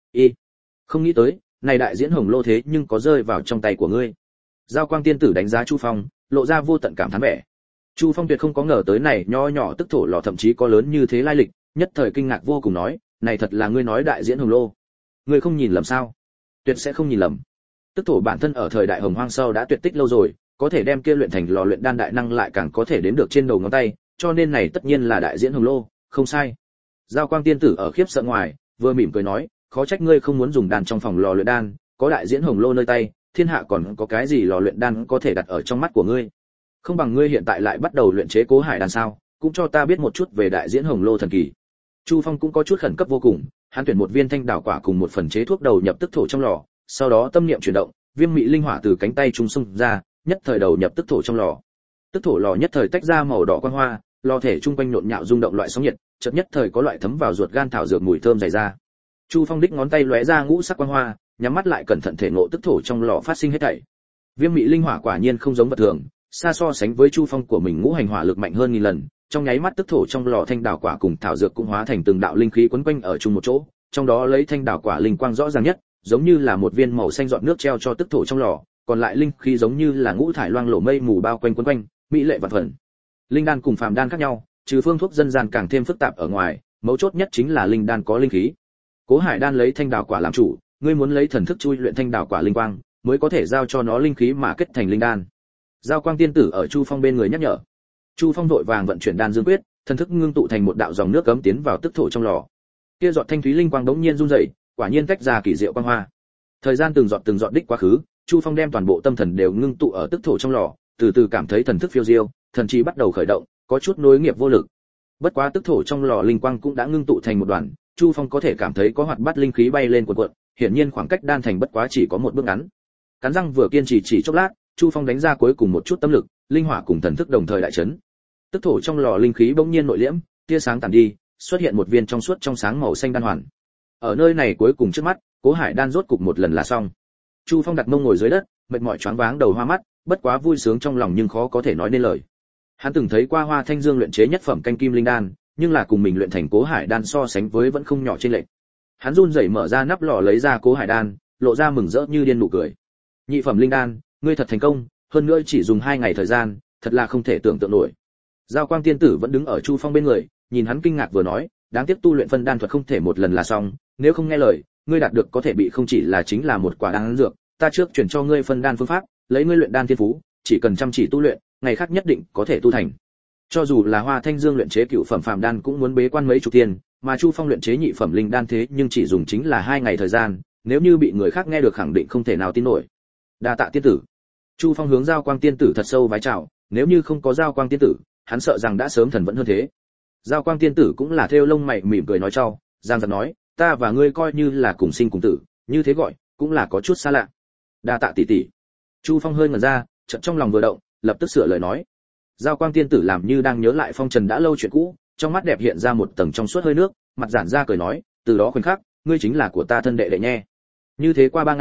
Không nghĩ tới, này đại diễn Hồng Lô thế nhưng có rơi vào trong tay của ngươi. Giao Quang tiên tử đánh giá Chu Phong, lộ ra vô tận cảm thán vẻ. Chu Phong tuyệt không có ngờ tới này nho nhỏ tức thổ lò thậm chí có lớn như thế lai lịch, nhất thời kinh ngạc vô cùng nói, này thật là ngươi nói đại diễn Hồng Lô. Ngươi không nhìn lầm sao? Tuyệt sẽ không nhìn lầm. Tức thổ bản thân ở thời đại hồng hoang sau đã tuyệt tích lâu rồi, có thể đem kia luyện thành lò luyện đan đại năng lại càng có thể đến được trên đầu ngón tay, cho nên này tất nhiên là đại diễn Hồng Lô, không sai. Giao Quang tiên tử ở khiếp sợ ngoài, vừa mỉm cười nói, khó trách ngươi không muốn dùng đan trong phòng lò luyện đan, có đại diễn Hồng Lô nơi tay, thiên hạ còn có cái gì lò luyện đan có thể đặt ở trong mắt của ngươi. Không bằng ngươi hiện tại lại bắt đầu luyện chế Cố Hải đan sao, cũng cho ta biết một chút về đại diễn Hồng Lô thần kỳ. Chu Phong cũng có chút khẩn cấp vô cùng, hắn tuyển một viên thanh đảo quả cùng một phần chế thuốc đầu nhập tức thổ trong lò, sau đó tâm niệm chuyển động, viêm mị linh hỏa từ cánh tay trung xung ra, nhất thời đầu nhập tức thổ trong lò. Tức thổ lò nhất thời tách ra màu đỏ quang hoa, lò thể trung quanh nhộn nhạo rung động loại sóng nhiệt, chợt nhất thời có loại thấm vào ruột gan thảo dược mùi thơm dày ra. Chu Phong đích ngón tay lóe ra ngũ sắc quang hoa, nhắm mắt lại cẩn thận thể ngộ tức thổ trong lò phát sinh hết thảy. Viêm mị linh hỏa quả nhiên không giống vật thường, xa so sánh với Chu Phong của mình ngũ hành hỏa lực mạnh hơn nghìn lần, trong nháy mắt tức thổ trong lò thanh đảo quả cùng thảo dược cũng hóa thành từng đạo linh khí quấn quanh ở chung một chỗ, trong đó lấy thanh đảo quả linh quang rõ ràng nhất, giống như là một viên màu xanh giọt nước treo cho tức thổ trong lò, còn lại linh khí giống như là ngũ thải loang lổ mây mù bao quanh quấn quanh, mỹ lệ vạn phần. Linh đan cùng phàm đan khác nhau, trừ phương thuốc dân gian càng thêm phức tạp ở ngoài, mấu chốt nhất chính là linh đan có linh khí. Cố Hải đan lấy thanh đảo quả làm chủ, ngươi muốn lấy thần thức chui luyện thanh đảo quả linh quang, mới có thể giao cho nó linh khí mà kết thành linh đan. Giao Quang tiên tử ở Chu Phong bên người nhắc nhở. Chu Phong vội vàng vận chuyển đan dương quyết, thần thức ngưng tụ thành một đạo dòng nước cấm tiến vào tức thổ trong lò. Kia giọt thanh thúy linh quang đống nhiên run rẩy, quả nhiên tách ra kỳ diệu quang hoa. Thời gian từng giọt đích quá khứ, Chu Phong đem toàn bộ tâm thần đều ngưng tụ ở tức thổ trong lò, từ từ cảm thấy thần thức phiêu diêu, thần trí bắt đầu khởi động, có chút nối nghiệp vô lực. Bất quá tức thổ trong lò linh quang cũng đã ngưng tụ thành một đoàn, Chu Phong có thể cảm thấy có hoạt bát linh khí bay lên cuộn cuộn, hiển nhiên khoảng cách đan thành bất quá chỉ có một bước ngắn. Cắn răng vừa kiên trì chỉ chốc lát, Chu Phong đánh ra cuối cùng một chút tâm lực, linh hỏa cùng thần thức đồng thời đại chấn. Tức thổ trong lò linh khí bỗng nhiên nội liễm, tia sáng tàn đi, xuất hiện một viên trong suốt trong sáng màu xanh đan hoàn. Ở nơi này cuối cùng trước mắt, Cố Hải đan rốt cục một lần là xong. Chu Phong đặt mông ngồi dưới đất, mệt mỏi choáng váng đầu hoa mắt, bất quá vui sướng trong lòng nhưng khó có thể nói nên lời. Hắn từng thấy qua Hoa Thanh Dương luyện chế nhất phẩm canh kim linh đan, nhưng là cùng mình luyện thành Cố Hải đan so sánh với vẫn không nhỏ trên lệch. Hắn run rẩy mở ra nắp lò lấy ra Cố Hải đan, lộ ra mừng rỡ như điên nụ cười. Nhị phẩm linh đan, ngươi thật thành công, hơn nữa chỉ dùng 2 ngày thời gian, thật là không thể tưởng tượng nổi. Giao Quang tiên tử vẫn đứng ở Chu Phong bên người, nhìn hắn kinh ngạc vừa nói, đáng tiếc tu luyện phân đan thuật không thể một lần là xong, nếu không nghe lời, ngươi đạt được có thể bị không chỉ là chính là một quả đan dược, ta trước chuyển cho ngươi phân đan phương pháp, lấy ngươi luyện đan thiên phú, chỉ cần chăm chỉ tu luyện, ngày khác nhất định có thể tu thành. Cho dù là Hoa Thanh Dương luyện chế cựu phẩm phàm đan cũng muốn bế quan mấy chục tiền, mà Chu Phong luyện chế nhị phẩm linh đan thế nhưng chỉ dùng chính là 2 ngày thời gian, nếu như bị người khác nghe được khẳng định không thể nào tin nổi. Đa tạ tiên tử. Chu Phong hướng Giao Quang tiên tử thật sâu vái chào, nếu như không có Giao Quang tiên tử, hắn sợ rằng đã sớm thần vẫn hơn thế. Giao Quang tiên tử cũng là thêu lông mày mỉm cười nói cho, Giang giật nói, ta và ngươi coi như là cùng sinh cùng tử, như thế gọi cũng là có chút xa lạ. Đa tạ tỷ tỷ. Chu Phong hơi ngẩn ra, chợt trong lòng vừa động, lập tức sửa lời nói. Giao Quang tiên tử làm như đang nhớ lại phong trần đã lâu chuyện cũ, trong mắt đẹp hiện ra một tầng trong suốt hơi nước, mặt giãn ra cười nói, từ đó khoảnh khắc, ngươi chính là của ta thân đệ đệ nhé. Như thế qua 3 ngày,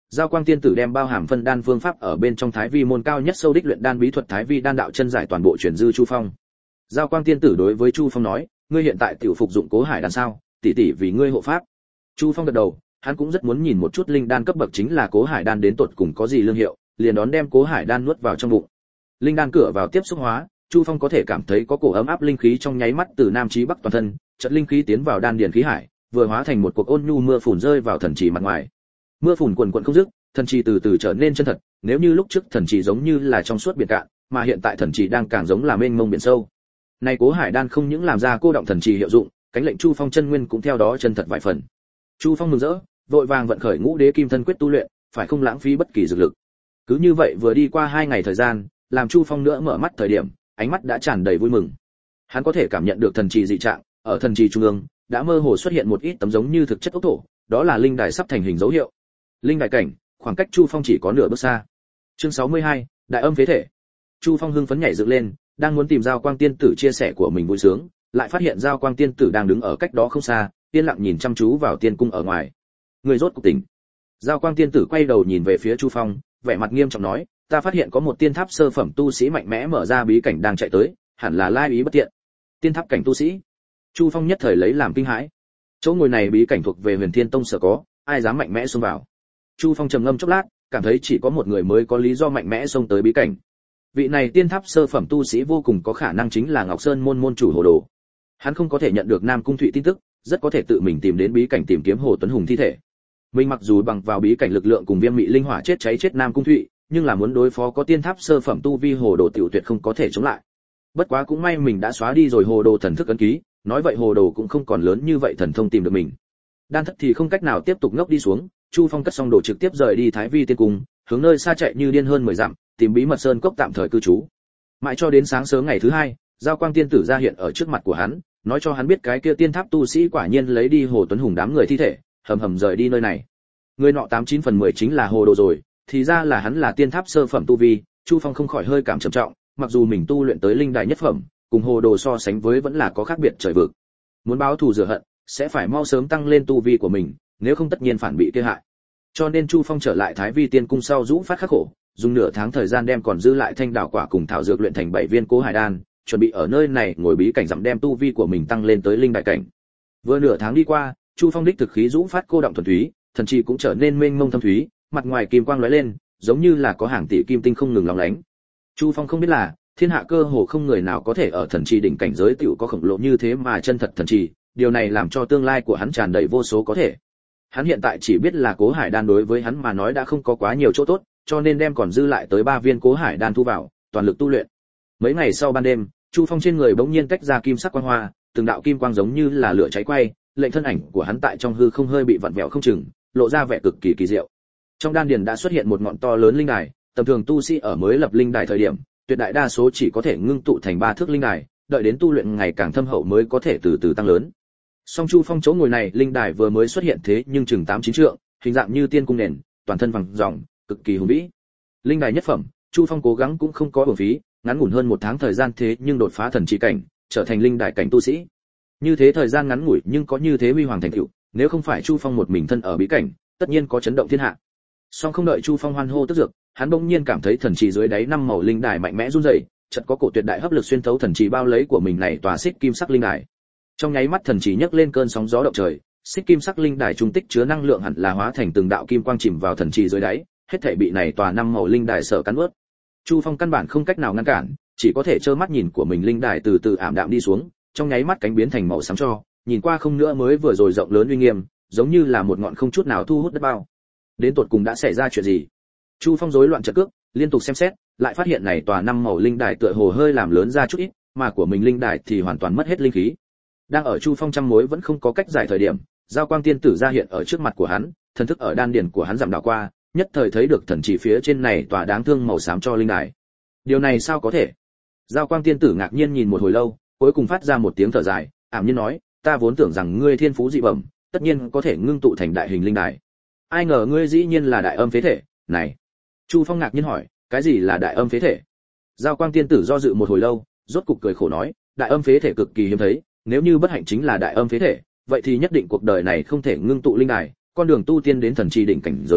Giao Quang tiên tử đem bao hàm phân đan phương pháp ở bên trong Thái Vi môn cao nhất sâu đích luyện đan bí thuật Thái Vi đan đạo chân giải toàn bộ truyền dư Chu Phong. Giao Quang tiên tử đối với Chu Phong nói, ngươi hiện tại tiểu phục dụng Cố Hải đan sao? Tỷ tỷ vì ngươi hộ pháp. Chu Phong gật đầu, hắn cũng rất muốn nhìn một chút linh đan cấp bậc chính là Cố Hải đan đến tột cùng có gì lương hiệu, liền đón đem Cố Hải đan nuốt vào trong bụng. Linh đan cửa vào tiếp xúc hóa, Chu Phong có thể cảm thấy có cổ ấm áp linh khí trong nháy mắt từ nam chí bắc toàn thân, chợt linh khí tiến vào đan điền khí hải, vừa hóa thành một cuộc ôn nhu mưa phùn rơi vào thần trì mặt ngoài. Mưa phùn quần quần không dứt, thần trì từ từ trở nên chân thật, nếu như lúc trước thần trì giống như là trong suốt biển cạn, mà hiện tại thần trì đang càng giống là mênh mông biển sâu. Này Cố Hải đan không những làm ra cô động thần trì hiệu dụng, cánh lệnh Chu Phong chân nguyên cũng theo đó chân thật vài phần. Chu Phong mừng rỡ, vội vàng vận khởi Ngũ Đế Kim Thân Quyết tu luyện, phải không lãng phí bất kỳ dược lực. Cứ như vậy vừa đi qua 2 ngày thời gian, làm Chu Phong nữa mở mắt thời điểm, ánh mắt đã tràn đầy vui mừng. Hắn có thể cảm nhận được thần trì dị trạng, ở thần trì trung ương đã mơ hồ xuất hiện một ít tấm giống như thực chất ốc thổ, đó là linh đài sắp thành hình dấu hiệu. Linh đài cảnh, khoảng cách Chu Phong chỉ có nửa bước xa. Chương 62, Đại Âm Phế Thể. Chu Phong hưng phấn nhảy dựng lên, đang muốn tìm Giao Quang tiên tử chia sẻ của mình vui sướng, lại phát hiện Giao Quang tiên tử đang đứng ở cách đó không xa, yên lặng nhìn chăm chú vào tiên cung ở ngoài. Người rốt cuộc tỉnh. Giao Quang tiên tử quay đầu nhìn về phía Chu Phong, vẻ mặt nghiêm trọng nói, ta phát hiện có một tiên tháp sơ phẩm tu sĩ mạnh mẽ mở ra bí cảnh đang chạy tới, hẳn là lai ý bất tiện. Tiên tháp cảnh tu sĩ. Chu Phong nhất thời lấy làm kinh hãi. Chỗ ngồi này bí cảnh thuộc về Huyền Thiên Tông sở có, ai dám mạnh mẽ xông vào? Chu Phong trầm ngâm chốc lát, cảm thấy chỉ có một người mới có lý do mạnh mẽ xông tới bí cảnh. Vị này tiên tháp sơ phẩm tu sĩ vô cùng có khả năng chính là Ngọc Sơn môn môn chủ Hồ Đồ. Hắn không có thể nhận được Nam Cung Thụy tin tức, rất có thể tự mình tìm đến bí cảnh tìm kiếm Hồ Tuấn Hùng thi thể. Mình mặc dù bằng vào bí cảnh lực lượng cùng viêm mị linh hỏa chết cháy chết Nam Cung Thụy, nhưng là muốn đối phó có tiên tháp sơ phẩm tu vi Hồ Đồ tiểu tuyệt không có thể chống lại. Bất quá cũng may mình đã xóa đi rồi Hồ Đồ thần thức ấn ký, nói vậy Hồ Đồ cũng không còn lớn như vậy thần thông tìm được mình. Đan thất thì không cách nào tiếp tục ngốc đi xuống, Chu Phong cất xong đồ trực tiếp rời đi Thái Vi tiên cung, hướng nơi xa chạy như điên hơn 10 dặm, tìm bí mật sơn cốc tạm thời cư trú. Mãi cho đến sáng sớm ngày thứ 2, Giao Quang tiên tử ra hiện ở trước mặt của hắn, nói cho hắn biết cái kia tiên tháp tu sĩ quả nhiên lấy đi Hồ Tuấn Hùng đám người thi thể, hầm hầm rời đi nơi này. Người nọ 89 phần 10 chính là Hồ Đồ rồi, thì ra là hắn là tiên tháp sơ phẩm tu vi. Chu Phong không khỏi hơi cảm trầm trọng, mặc dù mình tu luyện tới linh đài nhất phẩm, cùng Hồ Đồ so sánh với vẫn là có khác biệt trời vực. Muốn báo thù rửa hận, sẽ phải mau sớm tăng lên tu vi của mình, nếu không tất nhiên phản bị kia hại. Cho nên Chu Phong trở lại Thái Vi tiên cung sau rũ phát khắc khổ, dùng nửa tháng thời gian đem còn dư lại thanh đảo quả cùng thảo dược luyện thành 7 viên Cố Hải đan, chuẩn bị ở nơi này ngồi bí cảnh dặm đem tu vi của mình tăng lên tới linh đại cảnh. Vừa nửa tháng đi qua, Chu Phong đích thực khí rũ phát cô động thuần túy, thần chi cũng trở nên mênh mông thâm thúy, mặt ngoài kim quang lóe lên, giống như là có hàng tỷ kim tinh không ngừng lóng lánh. Chu Phong không biết là, thiên hạ cơ hồ không người nào có thể ở thần chi đỉnh cảnh giới tiểu có khổng lồ như thế mà chân thật thần chi, điều này làm cho tương lai của hắn tràn đầy vô số có thể. Hắn hiện tại chỉ biết là Cố Hải đan đối với hắn mà nói đã không có quá nhiều chỗ tốt, cho nên đem còn dư lại tới 3 viên Cố Hải đan thu vào, toàn lực tu luyện. Mấy ngày sau ban đêm, Chu Phong trên người bỗng nhiên tách ra kim sắc quang hoa, từng đạo kim quang giống như là lửa cháy quay, lệnh thân ảnh của hắn tại trong hư không hơi bị vặn vẹo không chừng, lộ ra vẻ cực kỳ kỳ diệu. Trong đan điền đã xuất hiện một ngọn to lớn linh đài, tầm thường tu sĩ ở mới lập linh đài thời điểm, tuyệt đại đa số chỉ có thể ngưng tụ thành 3 thước linh đài, đợi đến tu luyện ngày càng thâm hậu mới có thể từ từ tăng lớn. Song Chu Phong chỗ ngồi này linh đài vừa mới xuất hiện thế nhưng chừng 8-9 trượng, hình dạng như tiên cung nền, toàn thân vàng ròng, cực kỳ hùng vĩ. Linh đài nhất phẩm, Chu Phong cố gắng cũng không có uổng phí, ngắn ngủn hơn 1 tháng thời gian thế nhưng đột phá thần chi cảnh, trở thành linh đài cảnh tu sĩ. Như thế thời gian ngắn ngủi nhưng có như thế huy hoàng thành tựu, nếu không phải Chu Phong một mình thân ở bí cảnh, tất nhiên có chấn động thiên hạ. Song không đợi Chu Phong hoan hô tức dược, hắn bỗng nhiên cảm thấy thần trì dưới đáy 5 màu linh đài mạnh mẽ run rẩy, chợt có cổ tuyệt đại hấp lực xuyên thấu thần trì bao lấy của mình này tòa xích kim sắc linh đài. Trong nháy mắt thần trì nhấc lên cơn sóng gió động trời, xích kim sắc linh đài trung tích chứa năng lượng hẳn là hóa thành từng đạo kim quang chìm vào thần trì dưới đáy, hết thảy bị này tòa 5 màu linh đài sở cắn nuốt. Chu Phong căn bản không cách nào ngăn cản, chỉ có thể trơ mắt nhìn của mình linh đài từ từ ảm đạm đi xuống, trong nháy mắt cánh biến thành màu xám cho, nhìn qua không nữa mới vừa rồi rộng lớn uy nghiêm, giống như là một ngọn không chút nào thu hút đất bao. Đến tột cùng đã xảy ra chuyện gì? Chu Phong rối loạn trận cước, liên tục xem xét, lại phát hiện này tòa 5 màu linh đài tựa hồ hơi làm lớn ra chút ít, mà của mình linh đài thì hoàn toàn mất hết linh khí. Đang ở Chu Phong trăm mối vẫn không có cách giải thời điểm, Giao Quang tiên tử ra hiện ở trước mặt của hắn, thần thức ở đan điền của hắn giảm đảo qua, nhất thời thấy được thần chỉ phía trên này tòa đáng thương màu xám cho linh đài. Điều này sao có thể? Giao Quang tiên tử ngạc nhiên nhìn một hồi lâu, cuối cùng phát ra một tiếng thở dài, ảm nhiên nói, ta vốn tưởng rằng ngươi thiên phú dị bẩm, tất nhiên có thể ngưng tụ thành đại hình linh đài. Ai ngờ ngươi dĩ nhiên là đại âm phế thể, này. Chu Phong ngạc nhiên hỏi, cái gì là đại âm phế thể? Giao Quang tiên tử do dự một hồi lâu, rốt cục cười khổ nói, đại âm phế thể cực kỳ hiếm thấy, nếu như bất hạnh chính là đại âm phế thể, vậy thì nhất định cuộc đời này không thể ngưng tụ linh đài, con đường tu tiên đến thần chi đỉnh cảnh giới,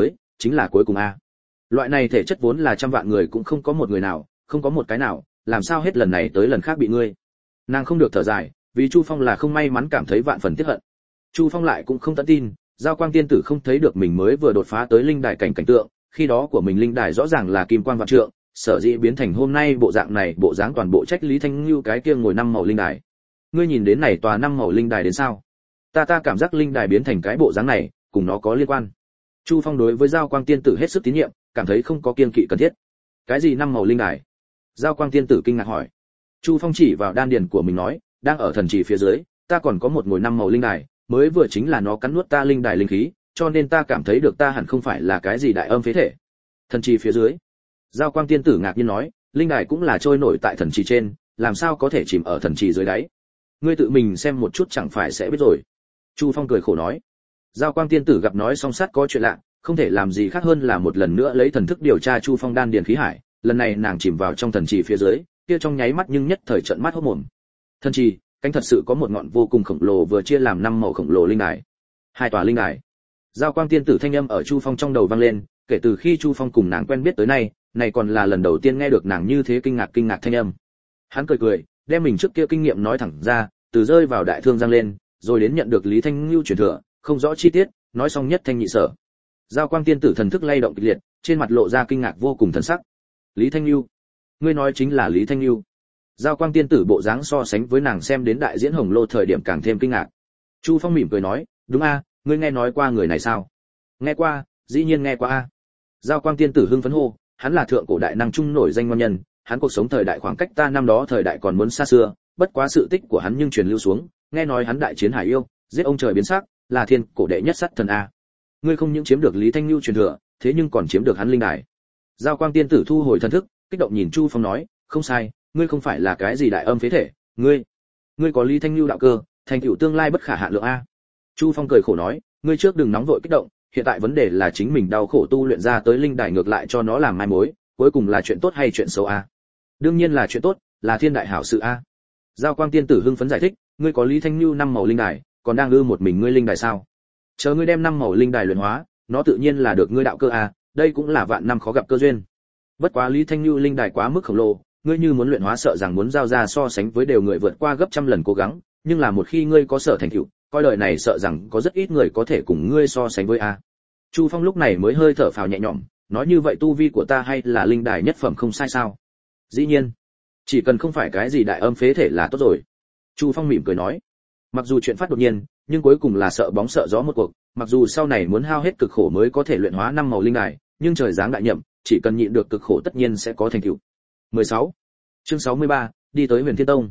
chính là cuối cùng a. Loại này thể chất vốn là trăm vạn người cũng không có một người nào, không có một cái nào, làm sao hết lần này tới lần khác bị ngươi. Nàng không được thở dài, vì Chu Phong là không may mắn cảm thấy vạn phần tiếc hận. Chu Phong lại cũng không tận tin, Giao Quang tiên tử không thấy được mình mới vừa đột phá tới linh đài cảnh cảnh tượng, khi đó của mình linh đài rõ ràng là kim quang vạn trượng, sở dĩ biến thành hôm nay bộ dạng này, bộ dáng toàn bộ trách Lý Thanh Nưu cái kia ngồi năm màu linh đài. Ngươi nhìn đến này tòa năm màu linh đài đến sao? Ta cảm giác linh đài biến thành cái bộ dáng này, cùng nó có liên quan. Chu Phong đối với Giao Quang tiên tử hết sức tín nhiệm, cảm thấy không có kiêng kỵ cần thiết. Cái gì năm màu linh đài? Giao Quang tiên tử kinh ngạc hỏi. Chu Phong chỉ vào đan điền của mình nói, đang ở thần trì phía dưới, ta còn có một ngồi năm màu linh đài, mới vừa chính là nó cắn nuốt ta linh đài linh khí, cho nên ta cảm thấy được ta hẳn không phải là cái gì đại âm phế thể. Thần trì phía dưới? Giao Quang tiên tử ngạc nhiên nói, linh đài cũng là trôi nổi tại thần trì trên, làm sao có thể chìm ở thần trì dưới đáy? Ngươi tự mình xem một chút chẳng phải sẽ biết rồi. Chu Phong cười khổ nói. Giao Quang tiên tử gặp nói song sát có chuyện lạ, không thể làm gì khác hơn là một lần nữa lấy thần thức điều tra Chu Phong đan điền khí hải, lần này nàng chìm vào trong thần trì phía dưới, kia trong nháy mắt nhưng nhất thời trợn mắt hốt mồm. Thần trì, cánh thật sự có một ngọn vô cùng khổng lồ vừa chia làm 5 màu khổng lồ linh đài. 2 tòa linh đài. Giao Quang tiên tử thanh âm ở Chu Phong trong đầu vang lên, kể từ khi Chu Phong cùng nàng quen biết tới nay, này còn là lần đầu tiên nghe được nàng như thế kinh ngạc thanh âm. Hắn cười cười, đem mình trước kia kinh nghiệm nói thẳng ra, từ rơi vào đại thương giang lên, rồi đến nhận được Lý Thanh Nưu truyền thừa, không rõ chi tiết, nói xong nhất thanh nhị sở. Giao Quang tiên tử thần thức lay động kịch liệt, trên mặt lộ ra kinh ngạc vô cùng thần sắc. Lý Thanh Nưu, ngươi nói chính là Lý Thanh Nưu? Giao Quang tiên tử bộ dáng so sánh với nàng xem đến đại diễn Hồng Lô thời điểm càng thêm kinh ngạc. Chu Phong mỉm cười nói, đúng a, ngươi nghe nói qua người này sao? Nghe qua, dĩ nhiên nghe qua a. Giao Quang tiên tử hưng phấn hô, hắn là thượng cổ đại năng trung nổi danh ngon nhân, hắn cuộc sống thời đại khoảng cách ta năm đó thời đại còn muốn xa xưa, bất quá sự tích của hắn nhưng truyền lưu xuống, nghe nói hắn đại chiến hải yêu, giết ông trời biến sắc, là thiên cổ đệ nhất sát thần a. Ngươi không những chiếm được Lý Thanh Nưu truyền thừa, thế nhưng còn chiếm được hắn linh đài. Giao Quang tiên tử thu hồi thần thức, kích động nhìn Chu Phong nói, không sai, ngươi không phải là cái gì đại âm phế thể, ngươi có Lý Thanh Nưu đạo cơ, thành tựu tương lai bất khả hạn lượng a. Chu Phong cười khổ nói, ngươi trước đừng nóng vội kích động, hiện tại vấn đề là chính mình đau khổ tu luyện ra tới linh đài ngược lại cho nó làm mai mối, cuối cùng là chuyện tốt hay chuyện xấu a? Đương nhiên là chuyện tốt, là thiên đại hảo sự a. Giao Quang tiên tử hưng phấn giải thích, ngươi có Lý Thanh Nưu 5 màu linh đài, còn đang ư một mình ngươi linh đài sao? Chờ ngươi đem 5 màu linh đài luyện hóa, nó tự nhiên là được ngươi đạo cơ a, đây cũng là vạn năm khó gặp cơ duyên. Bất quá Lý Thanh Nưu linh đài quá mức khổng lồ, ngươi như muốn luyện hóa sợ rằng muốn giao ra so sánh với đều người vượt qua gấp trăm lần cố gắng, nhưng là một khi ngươi có sở thành tựu, coi đời này sợ rằng có rất ít người có thể cùng ngươi so sánh với a. Chu Phong lúc này mới hơi thở phào nhẹ nhõm, nói như vậy tu vi của ta hay là linh đài nhất phẩm không sai sao? Dĩ nhiên, chỉ cần không phải cái gì đại âm phế thể là tốt rồi. Chu Phong mỉm cười nói, mặc dù chuyện phát đột nhiên, nhưng cuối cùng là sợ bóng sợ gió một cuộc, mặc dù sau này muốn hao hết cực khổ mới có thể luyện hóa 5 màu linh đài, nhưng trời giáng đại nhậm, chỉ cần nhịn được cực khổ tất nhiên sẽ có thành tựu. 16. Chương 63, đi tới Huyền Thiên Tông.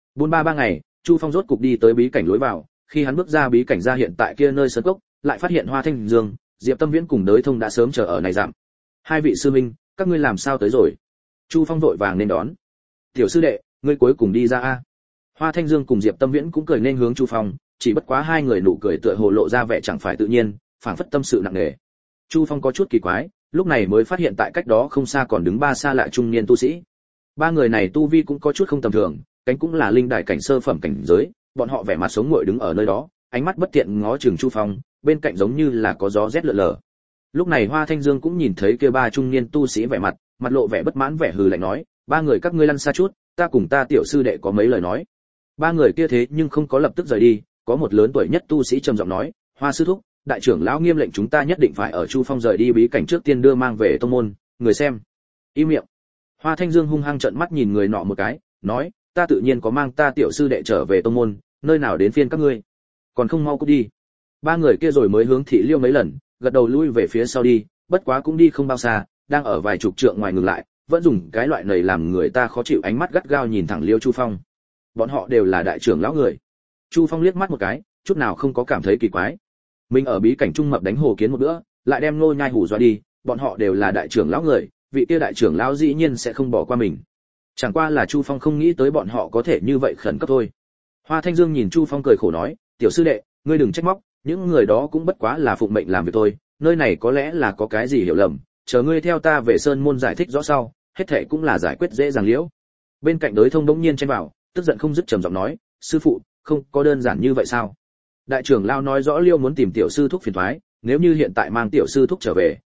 43 ngày, Chu Phong rốt cục đi tới bí cảnh lối vào, khi hắn bước ra bí cảnh ra hiện tại kia nơi sơn cốc, lại phát hiện Hoa Thanh Dương, Diệp Tâm Viễn cùng Đới Thông đã sớm chờ ở này dặm. Hai vị sư minh, các ngươi làm sao tới rồi? Chu Phong vội vàng nên đón. Tiểu sư đệ, ngươi cuối cùng đi ra a. Hoa Thanh Dương cùng Diệp Tâm Viễn cũng cười nên hướng Chu Phong, chỉ bất quá hai người nụ cười tựa hồ lộ ra vẻ chẳng phải tự nhiên, phảng phất tâm sự nặng nề. Chu Phong có chút kỳ quái, lúc này mới phát hiện tại cách đó không xa còn đứng 3 xa lạ trung niên tu sĩ. 3 người này tu vi cũng có chút không tầm thường, cánh cũng là linh đài cảnh sơ phẩm cảnh giới, bọn họ vẻ mặt sống nguội đứng ở nơi đó, ánh mắt bất tiện ngó chừng Chu Phong, bên cạnh giống như là có gió rét lượn lờ. Lúc này Hoa Thanh Dương cũng nhìn thấy kia 3 trung niên tu sĩ vẻ mặt lộ vẻ bất mãn vẻ hừ lạnh nói, 3 người các ngươi lăn xa chút, ta cùng ta tiểu sư đệ có mấy lời nói. 3 người kia thế nhưng không có lập tức rời đi, có một lớn tuổi nhất tu sĩ trầm giọng nói, Hoa sư thúc, đại trưởng lão nghiêm lệnh chúng ta nhất định phải ở Chu Phong rời đi bí cảnh trước tiên đưa mang về tông môn, người xem. Im miệng. Hoa Thanh Dương hung hăng trợn mắt nhìn người nọ một cái, nói, ta tự nhiên có mang ta tiểu sư đệ trở về tông môn, nơi nào đến phiên các ngươi, còn không mau cút đi. 3 người kia rồi mới hướng Thị Liêu mấy lần, gật đầu lui về phía sau đi, bất quá cũng đi không bao xa, đang ở vài chục trượng ngoài ngừng lại, vẫn dùng cái loại này làm người ta khó chịu ánh mắt gắt gao nhìn thẳng Liêu Chu Phong. Bọn họ đều là đại trưởng lão người. Chu Phong liếc mắt một cái, chút nào không có cảm thấy kỳ quái. Mình ở bí cảnh trung mập đánh hồ kiến một bữa, lại đem Nô Nhai hù dọa đi, bọn họ đều là đại trưởng lão người, vị kia đại trưởng lão dĩ nhiên sẽ không bỏ qua mình. Chẳng qua là Chu Phong không nghĩ tới bọn họ có thể như vậy khẩn cấp thôi. Hoa Thanh Dương nhìn Chu Phong cười khổ nói, tiểu sư đệ, ngươi đừng trách móc, những người đó cũng bất quá là phụng mệnh làm việc thôi, nơi này có lẽ là có cái gì hiểu lầm, chờ ngươi theo ta về sơn môn giải thích rõ sau, hết thảy cũng là giải quyết dễ dàng liễu. Bên cạnh Đới Thông bỗng nhiên chen vào, tức giận không dứt trầm giọng nói, sư phụ, không có đơn giản như vậy sao? Đại trưởng lão nói rõ Liêu muốn tìm tiểu sư thúc phiền toái, nếu như hiện tại mang tiểu sư thúc trở về,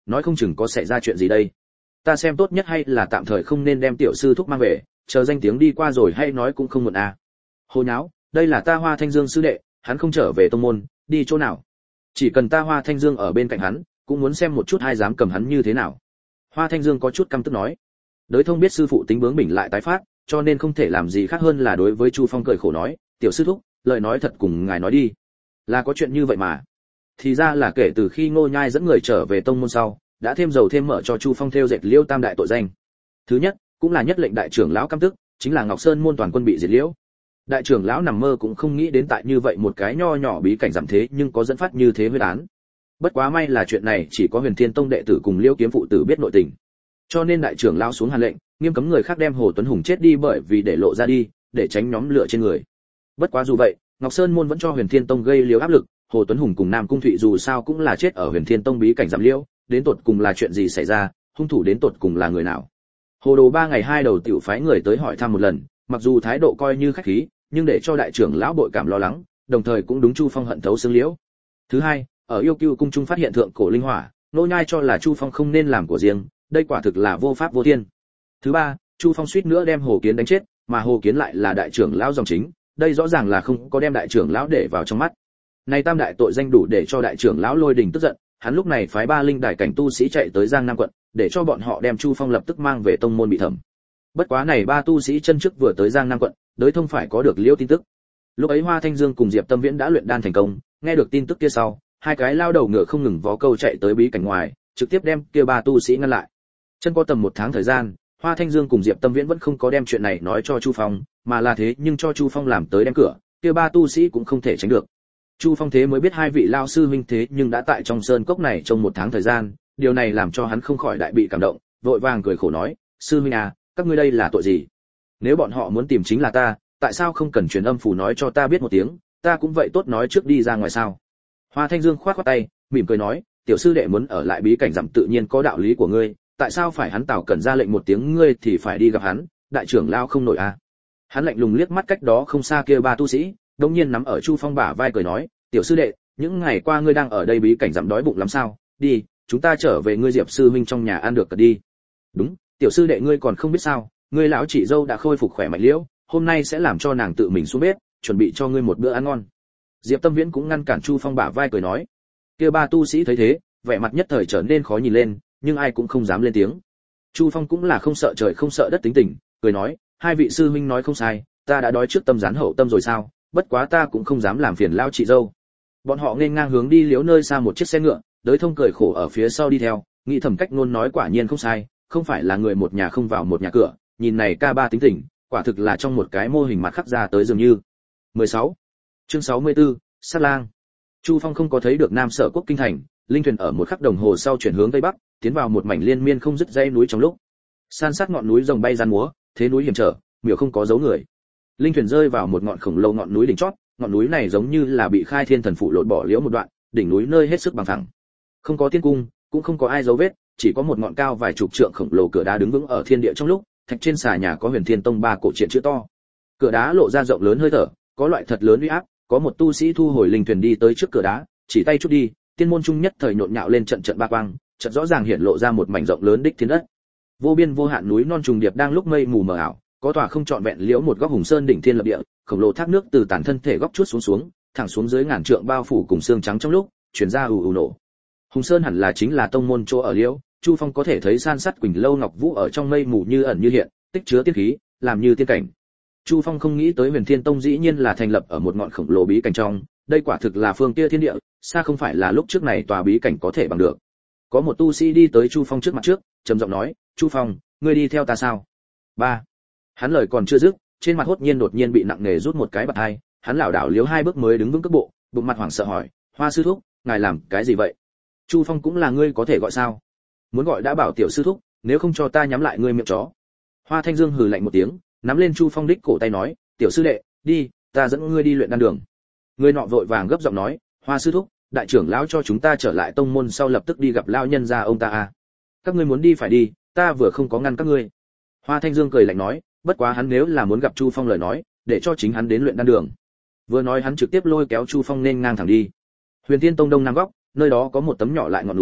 nói không chừng có xảy ra chuyện gì đây. Ta xem tốt nhất hay là tạm thời không nên đem tiểu sư thúc mang về, chờ danh tiếng đi qua rồi hay nói cũng không muộn à. Hồ nháo, đây là ta Hoa Thanh Dương sư đệ, hắn không trở về tông môn, đi chỗ nào? Chỉ cần ta Hoa Thanh Dương ở bên cạnh hắn, cũng muốn xem một chút ai dám cầm hắn như thế nào. Hoa Thanh Dương có chút căm tức nói. Đới Thông biết sư phụ tính bướng bỉnh lại tái phát, cho nên không thể làm gì khác hơn là đối với Chu Phong cười khổ nói, tiểu sư thúc, lời nói thật cùng ngài nói đi. Là có chuyện như vậy mà. Thì ra là kể từ khi Ngô Nhai dẫn người trở về tông môn sau, đã thêm dầu thêm mỡ cho Chu Phong theo dệt liêu tam đại tội danh. Thứ nhất, cũng là nhất lệnh đại trưởng lão căm tức, chính là Ngọc Sơn môn toàn quân bị diệt liễu. Đại trưởng lão nằm mơ cũng không nghĩ đến tại như vậy một cái nho nhỏ bí cảnh giảm thế nhưng có dẫn phát như thế huyết án. Bất quá may là chuyện này chỉ có Huyền Thiên Tông đệ tử cùng Liêu Kiếm phụ tử biết nội tình. Cho nên đại trưởng lão xuống hàn lệnh, nghiêm cấm người khác đem Hồ Tuấn Hùng chết đi bởi vì để lộ ra đi, để tránh nhóm lửa trên người. Bất quá dù vậy, Ngọc Sơn môn vẫn cho Huyền Thiên Tông gây liều áp lực, Hồ Tuấn Hùng cùng Nam Cung Thụy dù sao cũng là chết ở Huyền Thiên Tông bí cảnh giảm liễu, đến tột cùng là chuyện gì xảy ra, hung thủ đến tột cùng là người nào. Hồ Đồ 3 ngày 2 đầu tiểu phái người tới hỏi thăm một lần, mặc dù thái độ coi như khách khí, nhưng để cho đại trưởng lão bội cảm lo lắng, đồng thời cũng đúng Chu Phong hận thấu xương liễu. Thứ hai, ở Yêu Cưu cung trung phát hiện thượng cổ linh hỏa, Nô Nhai cho là Chu Phong không nên làm của riêng, đây quả thực là vô pháp vô thiên. Thứ ba, Chu Phong suýt nữa đem Hồ Kiến đánh chết, mà Hồ Kiến lại là đại trưởng lão dòng chính, đây rõ ràng là không có đem đại trưởng lão để vào trong mắt. Này tam đại tội danh đủ để cho đại trưởng lão Lôi Đình tức giận, hắn lúc này phái 3 linh đài cảnh tu sĩ chạy tới Giang Nam quận, để cho bọn họ đem Chu Phong lập tức mang về tông môn bị thẩm. Bất quá này 3 tu sĩ chân trước vừa tới Giang Nam quận, Đới Thông phải có được liêu tin tức. Lúc ấy Hoa Thanh Dương cùng Diệp Tâm Viễn đã luyện đan thành công, nghe được tin tức kia sau, hai cái lao đầu ngựa không ngừng vó câu chạy tới bí cảnh ngoài, trực tiếp đem kia 3 tu sĩ ngăn lại. Chân có tầm 1 tháng thời gian, Hoa Thanh Dương cùng Diệp Tâm Viễn vẫn không có đem chuyện này nói cho Chu Phong, mà là thế nhưng cho Chu Phong làm tới đem cửa, kia 3 tu sĩ cũng không thể tránh được. Chu Phong thế mới biết hai vị lao sư huynh thế nhưng đã tại trong sơn cốc này trong 1 tháng thời gian, điều này làm cho hắn không khỏi đại bị cảm động, vội vàng cười khổ nói, sư huynh à, các ngươi đây là tội gì? Nếu bọn họ muốn tìm chính là ta, tại sao không cần truyền âm phủ nói cho ta biết một tiếng, ta cũng vậy tốt nói trước đi ra ngoài sao? Hoa Thanh Dương khoát khoát tay, mỉm cười nói, tiểu sư đệ muốn ở lại bí cảnh dặm tự nhiên có đạo lý của ngươi, tại sao phải hắn Tào Cẩn ra lệnh một tiếng ngươi thì phải đi gặp hắn, đại trưởng lao không nổi à? Hắn lạnh lùng liếc mắt cách đó không xa kia 3 tu sĩ, đột nhiên nắm ở Chu Phong bả vai cười nói, tiểu sư đệ, những ngày qua ngươi đang ở đây bí cảnh dặm đói bụng lắm sao? Đi, chúng ta trở về ngươi Diệp sư huynh trong nhà ăn được cật đi. Đúng, tiểu sư đệ ngươi còn không biết sao, ngươi lão chị dâu đã khôi phục khỏe mạnh liễu, hôm nay sẽ làm cho nàng tự mình xuống bếp, chuẩn bị cho ngươi một bữa ăn ngon. Diệp Tâm Viễn cũng ngăn cản Chu Phong bả vai cười nói. Kia 3 tu sĩ thấy thế, vẻ mặt nhất thời trở nên khó nhìn lên, nhưng ai cũng không dám lên tiếng. Chu Phong cũng là không sợ trời không sợ đất tính tình, cười nói, hai vị sư huynh nói không sai, ta đã đói trước tâm gián hậu tâm rồi sao, bất quá ta cũng không dám làm phiền lão chị dâu. Bọn họ nên ngang hướng đi liếu nơi xa một chiếc xe ngựa, Đới Thông cười khổ ở phía sau đi theo, nghĩ thầm cách ngôn nói quả nhiên không sai, không phải là người một nhà không vào một nhà cửa, nhìn này K3 tính tình, quả thực là trong một cái mô hình mặt khắc ra tới dường như. 16. Chương 64, Sát Lang. Chu Phong không có thấy được Nam Sở Quốc kinh thành, linh thuyền ở một khắc đồng hồ sau chuyển hướng tây bắc, tiến vào một mảnh liên miên không dứt dãy núi trong lúc. San sát ngọn núi rồng bay gian múa, thế núi hiểm trở, miểu không có dấu người. Linh thuyền rơi vào một ngọn khổng lồ ngọn núi đỉnh chót, ngọn núi này giống như là bị Khai Thiên thần phụ lột bỏ liễu một đoạn, đỉnh núi nơi hết sức bằng phẳng. Không có tiên cung, cũng không có ai dấu vết, chỉ có một ngọn cao vài chục trượng khổng lồ cửa đá đứng vững ở thiên địa trong lúc, thạch trên xà nhà có Huyền Thiên Tông 3 cổ truyện chữ to. Cửa đá lộ ra rộng lớn hơi thở, có loại thật lớn uy áp, có một tu sĩ thu hồi linh thuyền đi tới trước cửa đá, chỉ tay chút đi, tiên môn trung nhất thời nhộn nhạo lên trận trận ba quang, trận rõ ràng hiện lộ ra một mảnh rộng lớn đích thiên đất. Vô biên vô hạn núi non trùng điệp đang lúc mây mù mờ ảo, có tòa không trọn vẹn liễu một góc Hùng Sơn đỉnh thiên lập địa, khổng lồ thác nước từ tản thân thể góc chuốt xuống, thẳng xuống dưới ngàn trượng bao phủ cùng xương trắng trong lúc, truyền ra ù ù nổ. Hùng Sơn hẳn là chính là tông môn chỗ ở liễu, Chu Phong có thể thấy san sắt Quỳnh Lâu Ngọc Vũ ở trong mây mù như ẩn như hiện, tích chứa tiên khí, làm như tiên cảnh. Chu Phong không nghĩ tới Huyền Thiên Tông dĩ nhiên là thành lập ở một ngọn khổng lồ bí cảnh trong, đây quả thực là phương kia thiên địa, xa không phải là lúc trước này tòa bí cảnh có thể bằng được. Có một tu sĩ đi tới Chu Phong trước mặt trước, trầm giọng nói, "Chu Phong, ngươi đi theo ta sao?" Ba. Hắn lời còn chưa dứt, trên mặt đột nhiên bị nặng nề rút một cái bạt hai, hắn lảo đảo liếu 2 bước mới đứng vững cước bộ, bụng mặt hoảng sợ hỏi, "Hoa sư thúc, ngài làm cái gì vậy?" Chu Phong cũng là ngươi có thể gọi sao? Muốn gọi đã bảo tiểu sư thúc, nếu không cho ta nhắm lại ngươi miệng chó. Hoa Thanh Dương hừ lạnh một tiếng, nắm lên Chu Phong đích cổ tay nói, "Tiểu sư đệ, đi, ta dẫn ngươi đi luyện đan đường." Người nọ vội vàng gấp giọng nói, "Hoa sư thúc, đại trưởng lão cho chúng ta trở lại tông môn sau lập tức đi gặp lão nhân gia ông ta à? Các ngươi muốn đi phải đi, ta vừa không có ngăn các ngươi." Hoa Thanh Dương cười lạnh nói, bất quá hắn nếu là muốn gặp Chu Phong lời nói, để cho chính hắn đến luyện đan đường. Vừa nói hắn trực tiếp lôi kéo Chu Phong nên ngang thẳng đi. Huyền Thiên Tông đông nam góc, nơi đó có một tấm nhỏ lại ngọn núi,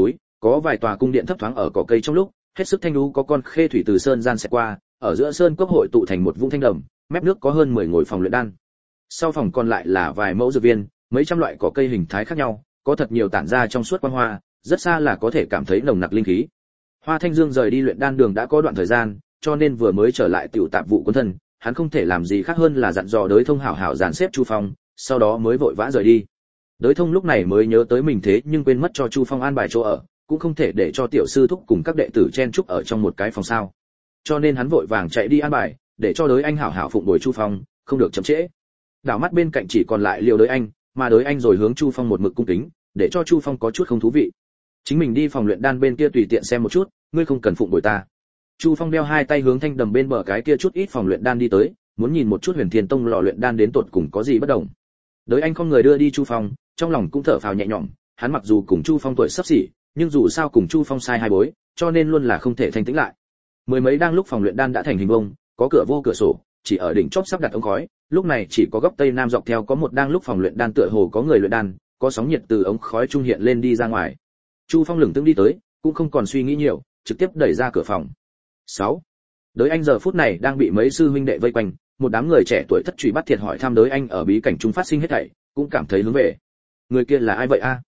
có vài tòa cung điện thấp thoáng ở cỏ cây trong lúc, hết sức thanh lưu có con khê thủy từ sơn gian sẽ qua, ở giữa sơn cốc hội tụ thành một vũng thanh đầm, mép nước có hơn 10 ngồi phòng luyện đan. Sau phòng còn lại là vài mẫu dược viên, mấy trăm loại cỏ cây hình thái khác nhau, có thật nhiều tản ra trong suốt quang hoa, rất xa là có thể cảm thấy nồng nặc linh khí. Hoa Thanh Dương rời đi luyện đan đường đã có đoạn thời gian, cho nên vừa mới trở lại tiểu tạp vụ quân thân, hắn không thể làm gì khác hơn là dặn dò Đới Thông hảo hảo dàn xếp Chu Phong, sau đó mới vội vã rời đi. Đới Thông lúc này mới nhớ tới mình thế nhưng quên mất cho Chu Phong an bài chỗ ở, cũng không thể để cho tiểu sư thúc cùng các đệ tử chen chúc ở trong một cái phòng sao. Cho nên hắn vội vàng chạy đi an bài, để cho Đới Anh hảo hảo phụng bồi Chu Phong, không được chậm trễ. Đảo mắt bên cạnh chỉ còn lại Liêu Đới Anh, mà Đới Anh rồi hướng Chu Phong một mực cung kính, để cho Chu Phong có chút không thú vị. Chính mình đi phòng luyện đan bên kia tùy tiện xem một chút, ngươi không cần phụng bồi ta. Chu Phong đeo hai tay hướng thanh đầm bên bờ cái kia chút ít phòng luyện đan đi tới, muốn nhìn một chút Huyền Thiên Tông lò luyện đan đến tột cùng có gì bất đồng. Đới Anh không người đưa đi Chu Phong, trong lòng cũng thở phào nhẹ nhõm, hắn mặc dù cùng Chu Phong tuổi sắp xỉ, nhưng dù sao cùng Chu Phong sai hai bối, cho nên luôn là không thể thanh tĩnh lại. Mười mấy đang lúc phòng luyện đan đã thành hình vuông, có cửa vô cửa sổ, chỉ ở đỉnh chóp sắp đặt ống khói, lúc này chỉ có góc tây nam dọc theo có một đang lúc phòng luyện đan tựa hồ có người luyện đan, có sóng nhiệt từ ống khói trung hiện lên đi ra ngoài. Chu Phong lững thững đi tới, cũng không còn suy nghĩ nhiều, trực tiếp đẩy ra cửa phòng. 6. Đới Anh giờ phút này đang bị mấy sư huynh đệ vây quanh, một đám người trẻ tuổi thất truy bắt thiệt hỏi thăm Đới Anh ở bí cảnh trung phát sinh hết thảy, cũng cảm thấy hướng về. Người kia là ai vậy a?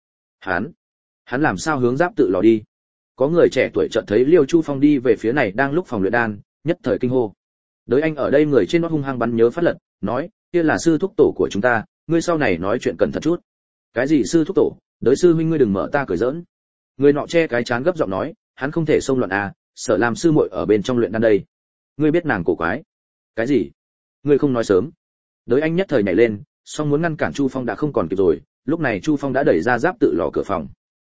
Hắn làm sao hướng giáp tự lò đi? Có người trẻ tuổi chợt thấy Liêu Chu Phong đi về phía này đang lúc phòng luyện đan, nhất thời kinh hô. Đới Anh ở đây người trên nót hung hăng bắn nhớ phát lật, nói, kia là sư thúc tổ của chúng ta, ngươi sau này nói chuyện cẩn thận chút. Cái gì sư thúc tổ? Đới sư huynh ngươi đừng mở ta cười giỡn. Người nọ che cái chán gấp giọng nói, hắn không thể xông loạn à, sợ làm sư muội ở bên trong luyện đan đây. Ngươi biết nàng cổ quái? Cái gì? Ngươi không nói sớm. Đới Anh nhất thời nhảy lên, song muốn ngăn cản Chu Phong đã không còn kịp rồi, lúc này Chu Phong đã đẩy ra giáp tự lò cửa phòng.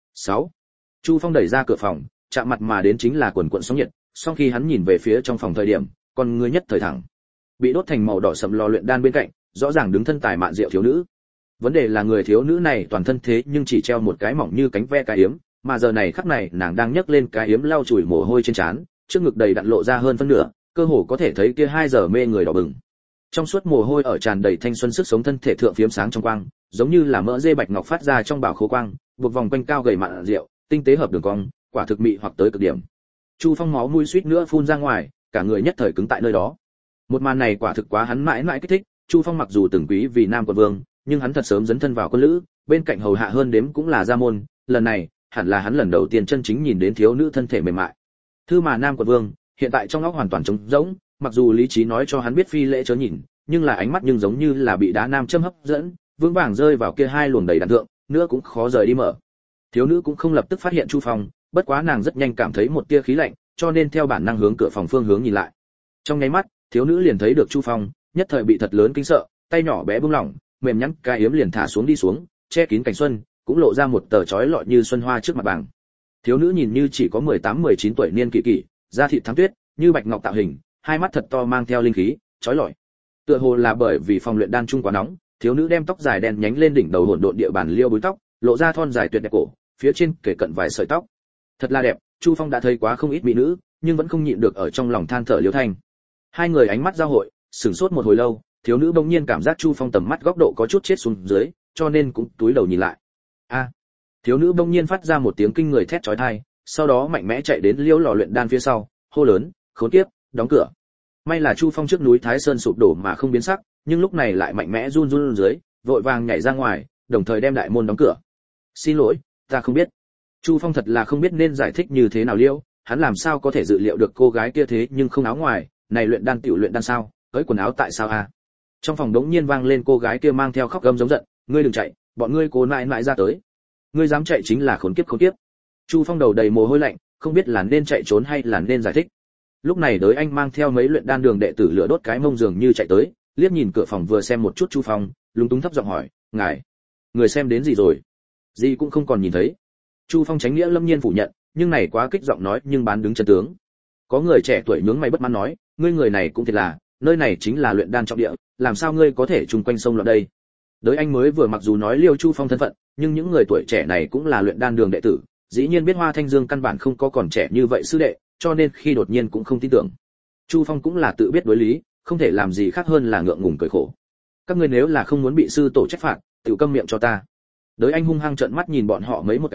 6. Chu Phong đẩy ra cửa phòng, chạm mặt mà đến chính là quần quần sóng nhiệt, song khi hắn nhìn về phía trong phòng thời điểm, con người nhất thời thẳng. Bị đốt thành màu đỏ sẫm lò luyện đan bên cạnh, rõ ràng đứng thân tài mạn diệu thiếu nữ. Vấn đề là người thiếu nữ này toàn thân thế nhưng chỉ treo một cái mỏng như cánh ve cái yếm, mà giờ này khắc này nàng đang nhấc lên cái yếm lau chùi mồ hôi trên trán, trước ngực đầy đặn lộ ra hơn phân nửa, cơ hồ có thể thấy kia 2 giờ mê người đỏ bừng. Trong suốt mồ hôi ở tràn đầy thanh xuân sức sống thân thể thượng phiếm sáng trong quang, giống như là mỡ dê bạch ngọc phát ra trong bảo khố quang, buộc vòng quanh cao gầy mặn rượu, tinh tế hợp đường cong, quả thực mị hoặc tới cực điểm. Chu Phong máu mũi suýt nữa phun ra ngoài, cả người nhất thời cứng tại nơi đó. Một màn này quả thực quá hắn mãi mãi kích thích, Chu Phong mặc dù từng quý vì nam quận vương, nhưng hắn thật sớm dấn thân vào quân lữ, bên cạnh hầu hạ hơn đếm cũng là gia môn, lần này, hẳn là hắn lần đầu tiên chân chính nhìn đến thiếu nữ thân thể mềm mại. Thư mà nam quận vương, hiện tại trong óc hoàn toàn trống rỗng, mặc dù lý trí nói cho hắn biết phi lễ chớ nhìn, nhưng là ánh mắt nhưng giống như là bị đá nam châm hấp dẫn, vững vàng rơi vào kia hai luồng đầy đạn thượng, nữa cũng khó rời đi mở. Thiếu nữ cũng không lập tức phát hiện Chu Phong, bất quá nàng rất nhanh cảm thấy một tia khí lạnh, cho nên theo bản năng hướng cửa phòng phương hướng nhìn lại. Trong nháy mắt, thiếu nữ liền thấy được Chu Phong, nhất thời bị thật lớn kinh sợ, tay nhỏ bé buông lỏng, mềm nhắn cái yếm liền thả xuống đi xuống, che kín cảnh xuân, cũng lộ ra một tờ chói lọi như xuân hoa trước mặt bảng. Thiếu nữ nhìn như chỉ có 18-19 tuổi niên kỷ kỷ, da thịt thắm tuyết, như bạch ngọc tạo hình, hai mắt thật to mang theo linh khí, chói lọi. Tựa hồ là bởi vì phòng luyện đan trung quá nóng, thiếu nữ đem tóc dài đen nhánh lên đỉnh đầu hỗn độn địa bàn liêu búi tóc, lộ ra thon dài tuyệt đẹp cổ, phía trên kể cận vài sợi tóc. Thật là đẹp, Chu Phong đã thấy quá không ít mỹ nữ, nhưng vẫn không nhịn được ở trong lòng than thở liêu thanh. Hai người ánh mắt giao hội, sửng sốt một hồi lâu, thiếu nữ bỗng nhiên cảm giác Chu Phong tầm mắt góc độ có chút chết xuống dưới, cho nên cũng túi đầu nhìn lại. A! Thiếu nữ bỗng nhiên phát ra một tiếng kinh người thét chói tai, sau đó mạnh mẽ chạy đến liêu lò luyện đan phía sau, hô lớn, khốn kiếp, đóng cửa. May là Chu Phong trước núi Thái Sơn sụp đổ mà không biến sắc, nhưng lúc này lại mạnh mẽ run run dưới, vội vàng nhảy ra ngoài, đồng thời đem đại môn đóng cửa. Xin lỗi, ta không biết. Chu Phong thật là không biết nên giải thích như thế nào liêu, hắn làm sao có thể dự liệu được cô gái kia thế nhưng không áo ngoài, này luyện đan tiểu luyện đan sao, cởi quần áo tại sao a? Trong phòng đống nhiên vang lên cô gái kia mang theo khóc gầm giống giận, ngươi đừng chạy, bọn ngươi cố nại nại ra tới. Ngươi dám chạy chính là khốn kiếp khốn kiếp. Chu Phong đầu đầy mồ hôi lạnh, không biết là nên chạy trốn hay là nên giải thích. Lúc này Đới Anh mang theo mấy luyện đan đường đệ tử lửa đốt cái mông dường như chạy tới, liếc nhìn cửa phòng vừa xem một chút Chu Phong, lúng túng thấp giọng hỏi, ngài, người xem đến gì rồi? Gì cũng không còn nhìn thấy. Chu Phong tránh nghĩa lâm nhiên phủ nhận, nhưng này quá kích giọng nói nhưng bán đứng chân tướng. Có người trẻ tuổi nhướng mày bất mãn nói, ngươi người này cũng thiệt là, nơi này chính là luyện đan trọng địa, làm sao ngươi có thể chung quanh sông loạn đây? Đới Anh mới vừa mặc dù nói liêu Chu Phong thân phận, nhưng những người tuổi trẻ này cũng là luyện đan đường đệ tử, dĩ nhiên biết Hoa Thanh Dương căn bản không có còn trẻ như vậy sư đệ, cho nên khi đột nhiên cũng không tin tưởng. Chu Phong cũng là tự biết đối lý, không thể làm gì khác hơn là ngượng ngùng cười khổ. Các ngươi nếu là không muốn bị sư tổ trách phạt, tự câm miệng cho ta. Đới Anh hung hăng trợn mắt nhìn bọn họ mấy một cái,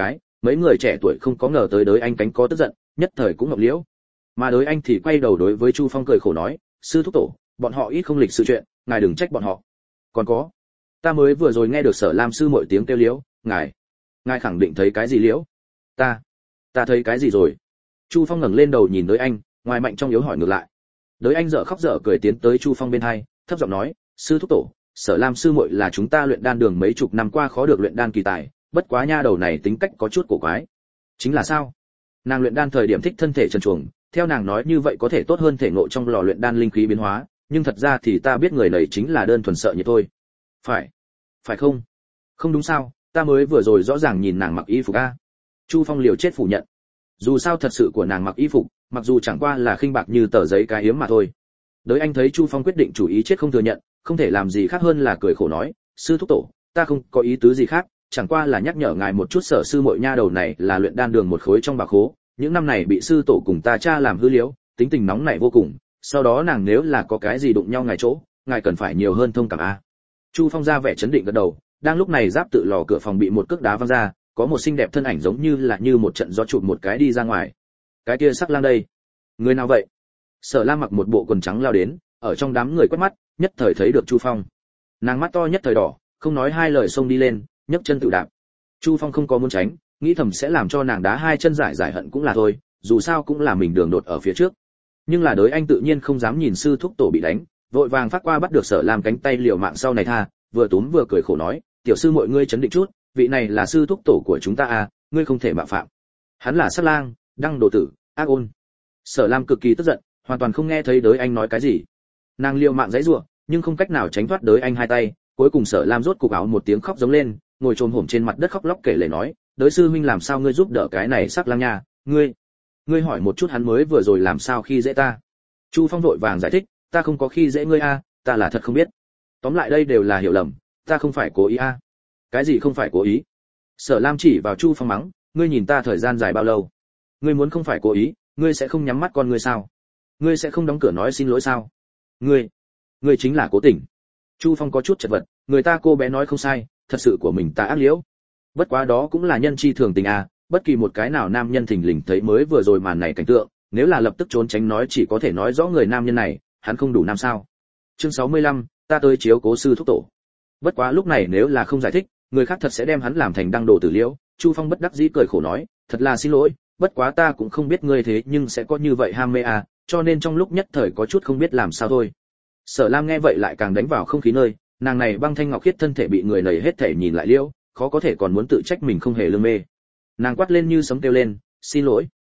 Mấy người trẻ tuổi không có ngờ tới Đới Anh cánh có tức giận, nhất thời cũng ngậm liễu. Mà Đới Anh thì quay đầu đối với Chu Phong cười khổ nói, sư thúc tổ, bọn họ ít không lịch sự chuyện, ngài đừng trách bọn họ. Còn có, ta mới vừa rồi nghe được Sở Lam sư muội tiếng kêu liễu, ngài khẳng định thấy cái gì liễu? Ta thấy cái gì rồi? Chu Phong ngẩng lên đầu nhìn Đới Anh, ngoài mạnh trong yếu hỏi ngược lại. Đới Anh dở khóc dở cười tiến tới Chu Phong bên hai, thấp giọng nói, sư thúc tổ, Sở Lam sư muội là chúng ta luyện đan đường mấy chục năm qua khó được luyện đan kỳ tài, bất quá nha đầu này tính cách có chút cổ quái. Chính là sao? Nàng luyện đan thời điểm thích thân thể trần truồng, theo nàng nói như vậy có thể tốt hơn thể ngộ trong lò luyện đan linh khí biến hóa, nhưng thật ra thì ta biết người này chính là đơn thuần sợ như thôi. Phải không? Không đúng sao, ta mới vừa rồi rõ ràng nhìn nàng mặc y phục a. Chu Phong liều chết phủ nhận. Dù sao thật sự của nàng mặc y phục, mặc dù chẳng qua là khinh bạc như tờ giấy cái yếm mà thôi. Đới Anh thấy Chu Phong quyết định chủ ý chết không thừa nhận, không thể làm gì khác hơn là cười khổ nói, sư thúc tổ, ta không có ý tứ gì khác, chẳng qua là nhắc nhở ngài một chút, Sở sư muội nha đầu này là luyện đan đường một khối trong bạc khố, những năm này bị sư tổ cùng ta cha làm hư liễu, tính tình nóng nảy vô cùng, sau đó nàng nếu là có cái gì đụng nhau ngài chỗ, ngài cần phải nhiều hơn thông cảm a. Chu Phong ra vẻ chấn định gật đầu, đang lúc này giáp tự lò cửa phòng bị một cước đá văng ra, có một xinh đẹp thân ảnh giống như một trận gió chụp một cái đi ra ngoài. Cái kia sắc lang đây, người nào vậy? Sở Lam mặc một bộ quần trắng lao đến, ở trong đám người quét mắt, nhất thời thấy được Chu Phong. Nàng mắt to nhất thời đỏ, không nói hai lời xông đi lên, nhấc chân tự đạp. Chu Phong không có muốn tránh, nghĩ thầm sẽ làm cho nàng đá hai chân giải hận cũng là thôi, dù sao cũng là mình đường đột ở phía trước. Nhưng là Đới Anh tự nhiên không dám nhìn sư thúc tổ bị đánh, vội vàng phát qua bắt được Sở Lam cánh tay liều mạng sau này tha, vừa túm vừa cười khổ nói, tiểu sư mọi ngươi chấn định chút, vị này là sư thúc tổ của chúng ta à, ngươi không thể mạo phạm. Hắn là sát lang, đăng đồ tử, ác ôn. Sở Lam cực kỳ tức giận, hoàn toàn không nghe thấy Đới Anh nói cái gì. Nàng liều mạng giãy giụa, nhưng không cách nào tránh thoát Đới Anh hai tay, cuối cùng Sở Lam rốt cục áo một tiếng khóc giống lên, ngồi chồm hổm trên mặt đất khóc lóc kể lể nói, Đới sư huynh làm sao ngươi giúp đỡ cái này sắc lang nha, ngươi hỏi một chút hắn mới vừa rồi làm sao khi dễ ta. Chu Phong vội vàng giải thích, ta không có khi dễ ngươi a, ta là thật không biết. Tóm lại đây đều là hiểu lầm, ta không phải cố ý a. Cái gì không phải cố ý? Sở Lam chỉ vào Chu Phong mắng, ngươi nhìn ta thời gian dài bao lâu? Ngươi muốn không phải cố ý, ngươi sẽ không nhắm mắt con ngươi sao? Ngươi sẽ không đóng cửa nói xin lỗi sao? Ngươi chính là cố tình. Chu Phong có chút chật vật, người ta cô bé nói không sai, thật sự của mình ta ác liễu. Bất quá đó cũng là nhân chi thường tình à, bất kỳ một cái nào nam nhân thình lình thấy mới vừa rồi màn này cảnh tượng, nếu là lập tức trốn tránh nói chỉ có thể nói rõ người nam nhân này, hắn không đủ nam sao. Chương 65, ta tới chiếu cố sư thúc tổ. Bất quá lúc này nếu là không giải thích, người khác thật sẽ đem hắn làm thành đăng đồ tử liễu. Chu Phong bất đắc dĩ cười khổ nói, thật là xin lỗi, bất quá ta cũng không biết ngươi thế nhưng sẽ có như vậy ham mê à, cho nên trong lúc nhất thời có chút không biết làm sao thôi. Sở Lam nghe vậy lại càng đánh vào không khí nơi, nàng này băng thanh ngọc khiết thân thể bị người nầy hết thể nhìn lại liễu, khó có thể còn muốn tự trách mình không hề lương mê. Nàng quát lên như sấm kêu lên, xin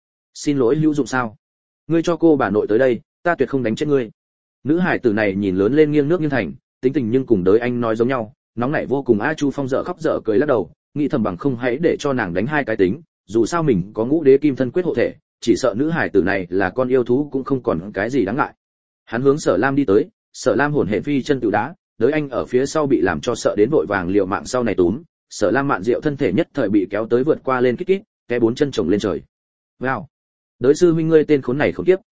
lỗi hữu dụng sao? Ngươi cho cô bà nội tới đây, ta tuyệt không đánh chết ngươi. Nữ hải tử này nhìn lớn lên nghiêng nước nghiêng thành, tính tình nhưng cùng Đới Anh nói giống nhau, nóng nảy vô cùng. A Chu Phong dở khóc dở cười lắc đầu, nghĩ thầm bằng không hãy để cho nàng đánh hai cái tính, dù sao mình có ngũ đế kim thân quyết hộ thể, chỉ sợ nữ hải tử này là con yêu thú cũng không còn cái gì đáng ngại. Hắn hướng Sở Lam đi tới, Sở Lam hồn hển phi chân tự đá, Đới Anh ở phía sau bị làm cho sợ đến vội vàng liều mạng sau này túm, Sở Lam mạn diệu thân thể nhất thời bị kéo tới vượt qua lên kít kít, cái bốn chân chồng lên trời. Wow, Đới sư huynh ngươi tên khốn này khốn kiếp,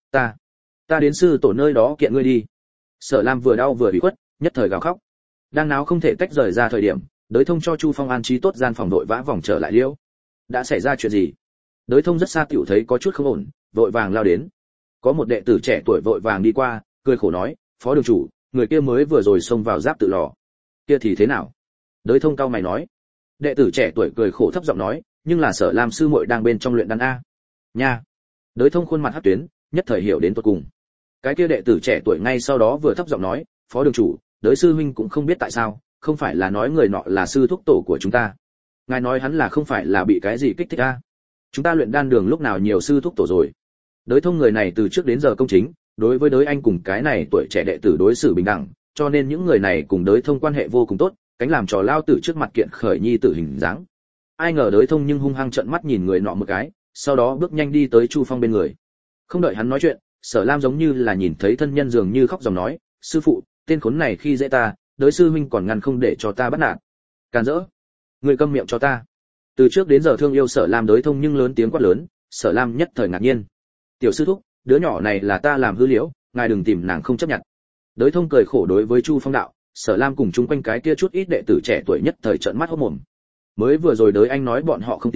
ta đến sư tổ nơi đó kiện ngươi đi. Sở Lam vừa đau vừa bị khuất, nhất thời gào khóc. Đang náo không thể tách rời ra thời điểm, Đới Thông cho Chu Phong an trí tốt gian phòng đội vã vòng trở lại liễu. Đã xảy ra chuyện gì? Đới Thông rất xa tiểu thấy có chút không ổn, vội vàng lao đến. Có một đệ tử trẻ tuổi vội vàng đi qua, cười khổ nói, phó đường chủ, người kia mới vừa rồi xông vào giáp tự lò. Kia thì thế nào? Đới Thông cau mày nói. Đệ tử trẻ tuổi cười khổ thấp giọng nói, nhưng là Sở Lam sư muội đang bên trong luyện đan a. Nha. Đới Thông khuôn mặt hắc tuyến, nhất thời hiểu đến tột cùng. Cái kia đệ tử trẻ tuổi ngay sau đó vừa thấp giọng nói, phó đường chủ, Đới sư huynh cũng không biết tại sao, không phải là nói người nọ là sư thúc tổ của chúng ta. Ngài nói hắn là không phải là bị cái gì kích thích a? Chúng ta luyện đan đường lúc nào nhiều sư thúc tổ rồi? Đới Thông người này từ trước đến giờ công chính, đối với Đới Anh cùng cái này tuổi trẻ đệ tử đối xử bình đẳng, cho nên những người này cùng Đới Thông quan hệ vô cùng tốt, cánh làm trò lao tử trước mặt kiện khởi nhi tử hình dáng. Ai ngờ Đới Thông nhưng hung hăng trợn mắt nhìn người nọ một cái, sau đó bước nhanh đi tới Chu Phong bên người. Không đợi hắn nói chuyện, Sở Lam giống như là nhìn thấy thân nhân dường như khóc dòng nói, sư phụ, tên khốn này khi dễ ta, Đới sư huynh còn ngăn không để cho ta bắt nạt. Càn rỡ, ngươi câm miệng cho ta. Từ trước đến giờ thương yêu Sở Lam Đới Thông nhưng lớn tiếng quát lớn, Sở Lam nhất thời ngạc nhiên. Tiểu sư thúc, đứa nhỏ này là ta làm hư liễu, ngài đừng tìm nàng không chấp nhận. Đới Thông cười khổ đối với Chu Phong đạo, Sở Lam cùng chung quanh cái kia chút ít đệ tử trẻ tuổi nhất thời trợn mắt hốt mồm. Mới vừa rồi Đới Anh nói bọn họ không tin,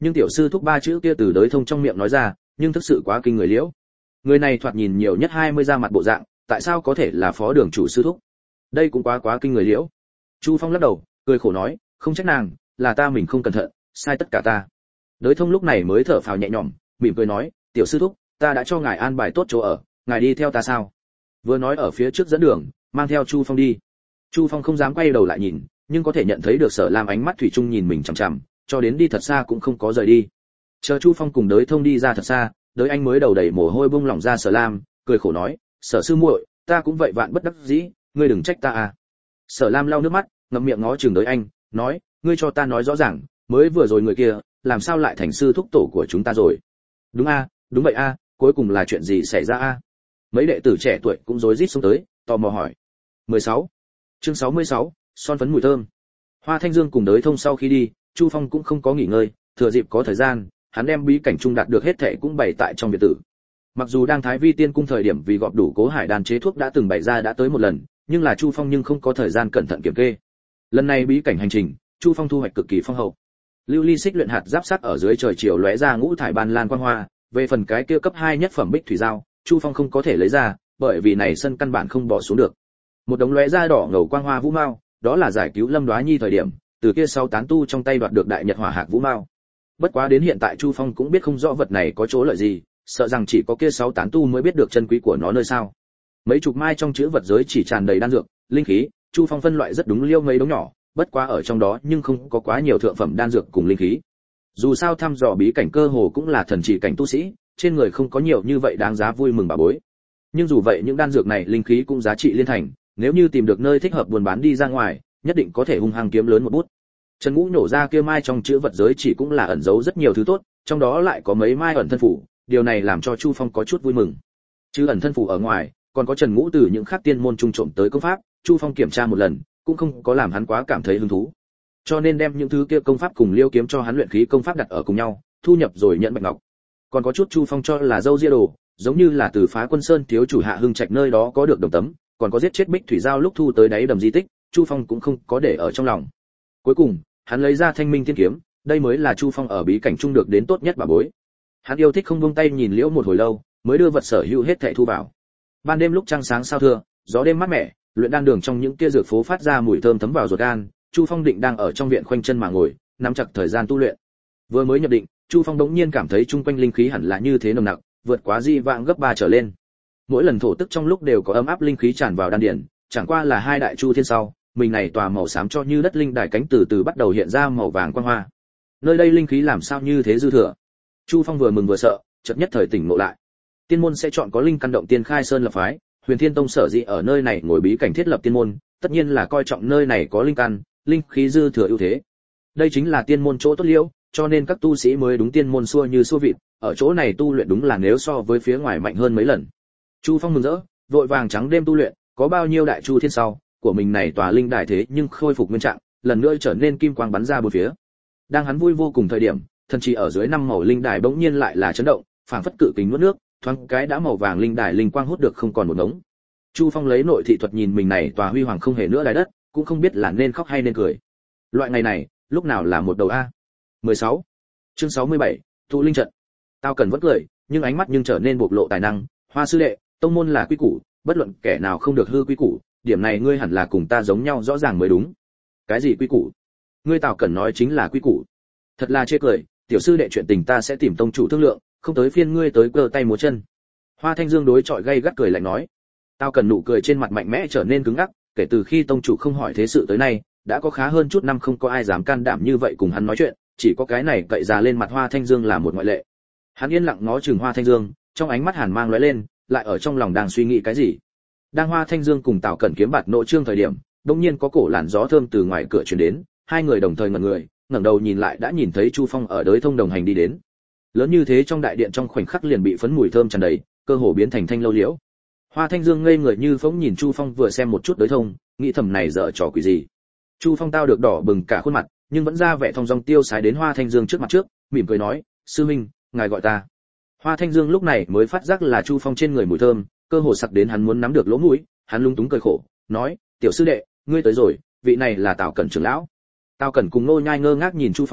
nhưng tiểu sư thúc ba chữ kia từ Đới Thông trong miệng nói ra, nhưng thực sự quá kinh người liễu. Người này thoạt nhìn nhiều nhất 20 ra mặt bộ dạng, tại sao có thể là phó đường chủ sư thúc? Đây cũng quá kinh người liễu. Chu Phong lắc đầu, cười khổ nói, không trách nàng, là ta mình không cẩn thận, sai tất cả ta. Đới Thông lúc này mới thở phào nhẹ nhõm, mỉm cười nói, tiểu sư thúc, ta đã cho ngài an bài tốt chỗ ở, ngài đi theo ta sao? Vừa nói ở phía trước dẫn đường, mang theo Chu Phong đi. Chu Phong không dám quay đầu lại nhìn, nhưng có thể nhận thấy được Sở Lam ánh mắt thủy chung nhìn mình chằm chằm, cho đến đi thật xa cũng không có rời đi. Chờ Chu Phong cùng Đới Thông đi ra thật xa, Đới Anh mới đầu đầy mồ hôi bung lỏng ra Sở Lam, cười khổ nói, Sở sư muội, ta cũng vậy vạn bất đắc dĩ, ngươi đừng trách ta à. Sở Lam lau nước mắt, ngậm miệng ngó chừng Đới Anh, nói, ngươi cho ta nói rõ ràng, mới vừa rồi người kia, làm sao lại thành sư thúc tổ của chúng ta rồi? Đúng a, đúng vậy a, cuối cùng là chuyện gì xảy ra a? Mấy đệ tử trẻ tuổi cũng rối rít xông tới, tò mò hỏi. 16. Chương 66, son phấn mùi thơm. Hoa Thanh Dương cùng Đới Thông sau khi đi, Chu Phong cũng không có nghỉ ngơi, thừa dịp có thời gian, hắn đem bí cảnh trung đạt được hết thảy cũng bày tại trong biệt tử. Mặc dù đang Thái Vi Tiên cung thời điểm vì gọp đủ Cố Hải đan chế thuốc đã từng bày ra đã tới một lần, nhưng là Chu Phong nhưng không có thời gian cẩn thận kiểm kê. Lần này bí cảnh hành trình, Chu Phong thu hoạch cực kỳ phong hậu. Lưu ly xích luyện hạt giáp sắt ở dưới trời chiều lóe ra ngũ thải ban lan quang hoa, về phần cái kia cấp 2 nhất phẩm bích thủy giao, Chu Phong không có thể lấy ra, bởi vì này sân căn bản không bỏ xuống được. Một đống lóe ra đỏ ngầu quang hoa vũ mao, đó là giải cứu Lâm Đoá Nhi thời điểm, từ kia sau tán tu trong tay đoạt được đại nhật hỏa hạc vũ mao. Bất quá đến hiện tại Chu Phong cũng biết không rõ vật này có chỗ lợi gì, sợ rằng chỉ có kia 6 tán tu mới biết được chân quý của nó nơi sao. Mấy chục mai trong chứa vật giới chỉ tràn đầy đan dược, linh khí, Chu Phong phân loại rất đúng liêu mấy đống nhỏ, bất quá ở trong đó nhưng không có quá nhiều thượng phẩm đan dược cùng linh khí. Dù sao thăm dò bí cảnh cơ hồ cũng là thần chỉ cảnh tu sĩ, trên người không có nhiều như vậy đáng giá vui mừng bà bối. Nhưng dù vậy những đan dược này linh khí cũng giá trị liên thành, nếu như tìm được nơi thích hợp buôn bán đi ra ngoài, nhất định có thể hung hăng kiếm lớn một bút. Trần Ngũ nổ ra kia mai trong chứa vật giới chỉ cũng là ẩn giấu rất nhiều thứ tốt, trong đó lại có mấy mai ẩn thân phủ, điều này làm cho Chu Phong có chút vui mừng. Chứ ẩn thân phủ ở ngoài, còn có Trần Ngũ từ những khác tiên môn trung trộm tới công pháp, Chu Phong kiểm tra một lần, cũng không có làm hắn quá cảm thấy hứng thú. Cho nên đem những thứ kia công pháp cùng liêu kiếm cho hắn luyện khí công pháp đặt ở cùng nhau, thu nhập rồi nhận bạch ngọc. Còn có chút Chu Phong cho là dâu ria đồ, giống như là từ Phá Quân Sơn thiếu chủ Hạ Hưng Trạch nơi đó có được đồng tấm, còn có giết chết Bích Thủy Giao lúc thu tới đáy đầm di tích, Chu Phong cũng không có để ở trong lòng. Cuối cùng, hắn lấy ra Thanh Minh Thiên Kiếm, đây mới là Chu Phong ở bí cảnh trung được đến tốt nhất bảo bối. Hắn yêu thích không buông tay nhìn liễu một hồi lâu, mới đưa vật sở hữu hết thảy thu vào. Ban đêm lúc trăng sáng sao thưa, gió đêm mát mẻ, luyện đan đường trong những kia dược phố phát ra mùi thơm thấm vào ruột gan, Chu Phong định đang ở trong viện khoanh chân mà ngồi, nắm chặt thời gian tu luyện. Vừa mới nhập định, Chu Phong đống nhiên cảm thấy chung quanh linh khí hẳn là như thế nồng nặc, vượt quá di vãng gấp 3 trở lên. Mỗi lần thổ tức trong lúc đều có ấm áp linh khí tràn vào đan điền, chẳng qua là hai đại chu thiên sau, mình này tòa màu xám cho như đất linh đài cánh từ từ bắt đầu hiện ra màu vàng quang hoa. Nơi đây linh khí làm sao như thế dư thừa? Chu Phong vừa mừng vừa sợ, chợt nhất thời tỉnh ngộ lại. Tiên môn sẽ chọn có linh căn động tiên khai sơn lập phái, Huyền Thiên Tông sở dĩ ở nơi này ngồi bí cảnh thiết lập tiên môn, tất nhiên là coi trọng nơi này có linh căn, linh khí dư thừa ưu thế. Đây chính là tiên môn chỗ tốt liễu, cho nên các tu sĩ mới đúng tiên môn xua như xua vịt, ở chỗ này tu luyện đúng là nếu so với phía ngoài mạnh hơn mấy lần. Chu Phong mừng rỡ, vội vàng trắng đêm tu luyện, có bao nhiêu đại chu thiên sau, của mình này tòa linh đài thế nhưng khôi phục nguyên trạng, lần nữa trở nên kim quang bắn ra bốn phía. Đang hắn vui vô cùng thời điểm, thần chỉ ở dưới năm màu linh đài bỗng nhiên lại là chấn động, phảng phất cự kính nuốt nước, thoáng cái đã màu vàng linh đài linh quang hút được không còn một ngống. Chu Phong lấy nội thị thuật nhìn mình này tòa huy hoàng không hề nữa đài đất, cũng không biết là nên khóc hay nên cười. Loại ngày này, lúc nào là một đầu a. 16. Chương 67, tụ linh trận. Tao cần vẫn cười, nhưng ánh mắt nhưng trở nên bộc lộ tài năng, Hoa sư đệ, tông môn là quy củ, bất luận kẻ nào không được hư quy củ, điểm này ngươi hẳn là cùng ta giống nhau rõ ràng mới đúng. Cái gì quy củ? Ngươi Tào Cẩn nói chính là quy củ. Thật là chê cười, tiểu sư đệ chuyện tình ta sẽ tìm tông chủ thương lượng, không tới phiên ngươi tới cơ tay múa chân. Hoa Thanh Dương đối chọi gay gắt cười lạnh nói. Tao Cẩn nụ cười trên mặt mạnh mẽ trở nên cứng ngắc, kể từ khi tông chủ không hỏi thế sự tới nay, đã có khá hơn chút năm không có ai dám can đảm như vậy cùng hắn nói chuyện, chỉ có cái này cậy già lên mặt Hoa Thanh Dương là một ngoại lệ. Hắn yên lặng ngó chừng Hoa Thanh Dương, trong ánh mắt hàn mang lóe lên, lại ở trong lòng đang suy nghĩ cái gì. Đang Hoa Thanh Dương cùng Tào Cẩn kiếm bạt nội trương thời điểm, đột nhiên có cổ làn gió thơm từ ngoài cửa truyền đến, hai người đồng thời ngẩn người, ngẩng đầu nhìn lại đã nhìn thấy Chu Phong ở Đới Thông đồng hành đi đến. Lớn như thế trong đại điện trong khoảnh khắc liền bị phấn mùi thơm tràn đầy, cơ hồ biến thành thanh lâu liễu. Hoa Thanh Dương ngây người như phỗng nhìn Chu Phong vừa xem một chút Đới Thông, nghĩ thầm này dở trò quỷ gì. Chu Phong tao được đỏ bừng cả khuôn mặt, nhưng vẫn ra vẻ thong dong tiêu sái đến Hoa Thanh Dương trước mặt trước, mỉm cười nói, sư minh, ngài gọi ta. Hoa Thanh Dương lúc này mới phát giác là Chu Phong trên người mùi thơm, cơ hồ sặc đến hắn muốn nắm được lỗ mũi, hắn lúng túng cười khổ, nói, tiểu sư đệ, ngươi tới rồi, vị này là Tào Cẩn trưởng lão. Tào Cẩn cùng Nô Nhai ngơ ngác nhìn Chu Phong,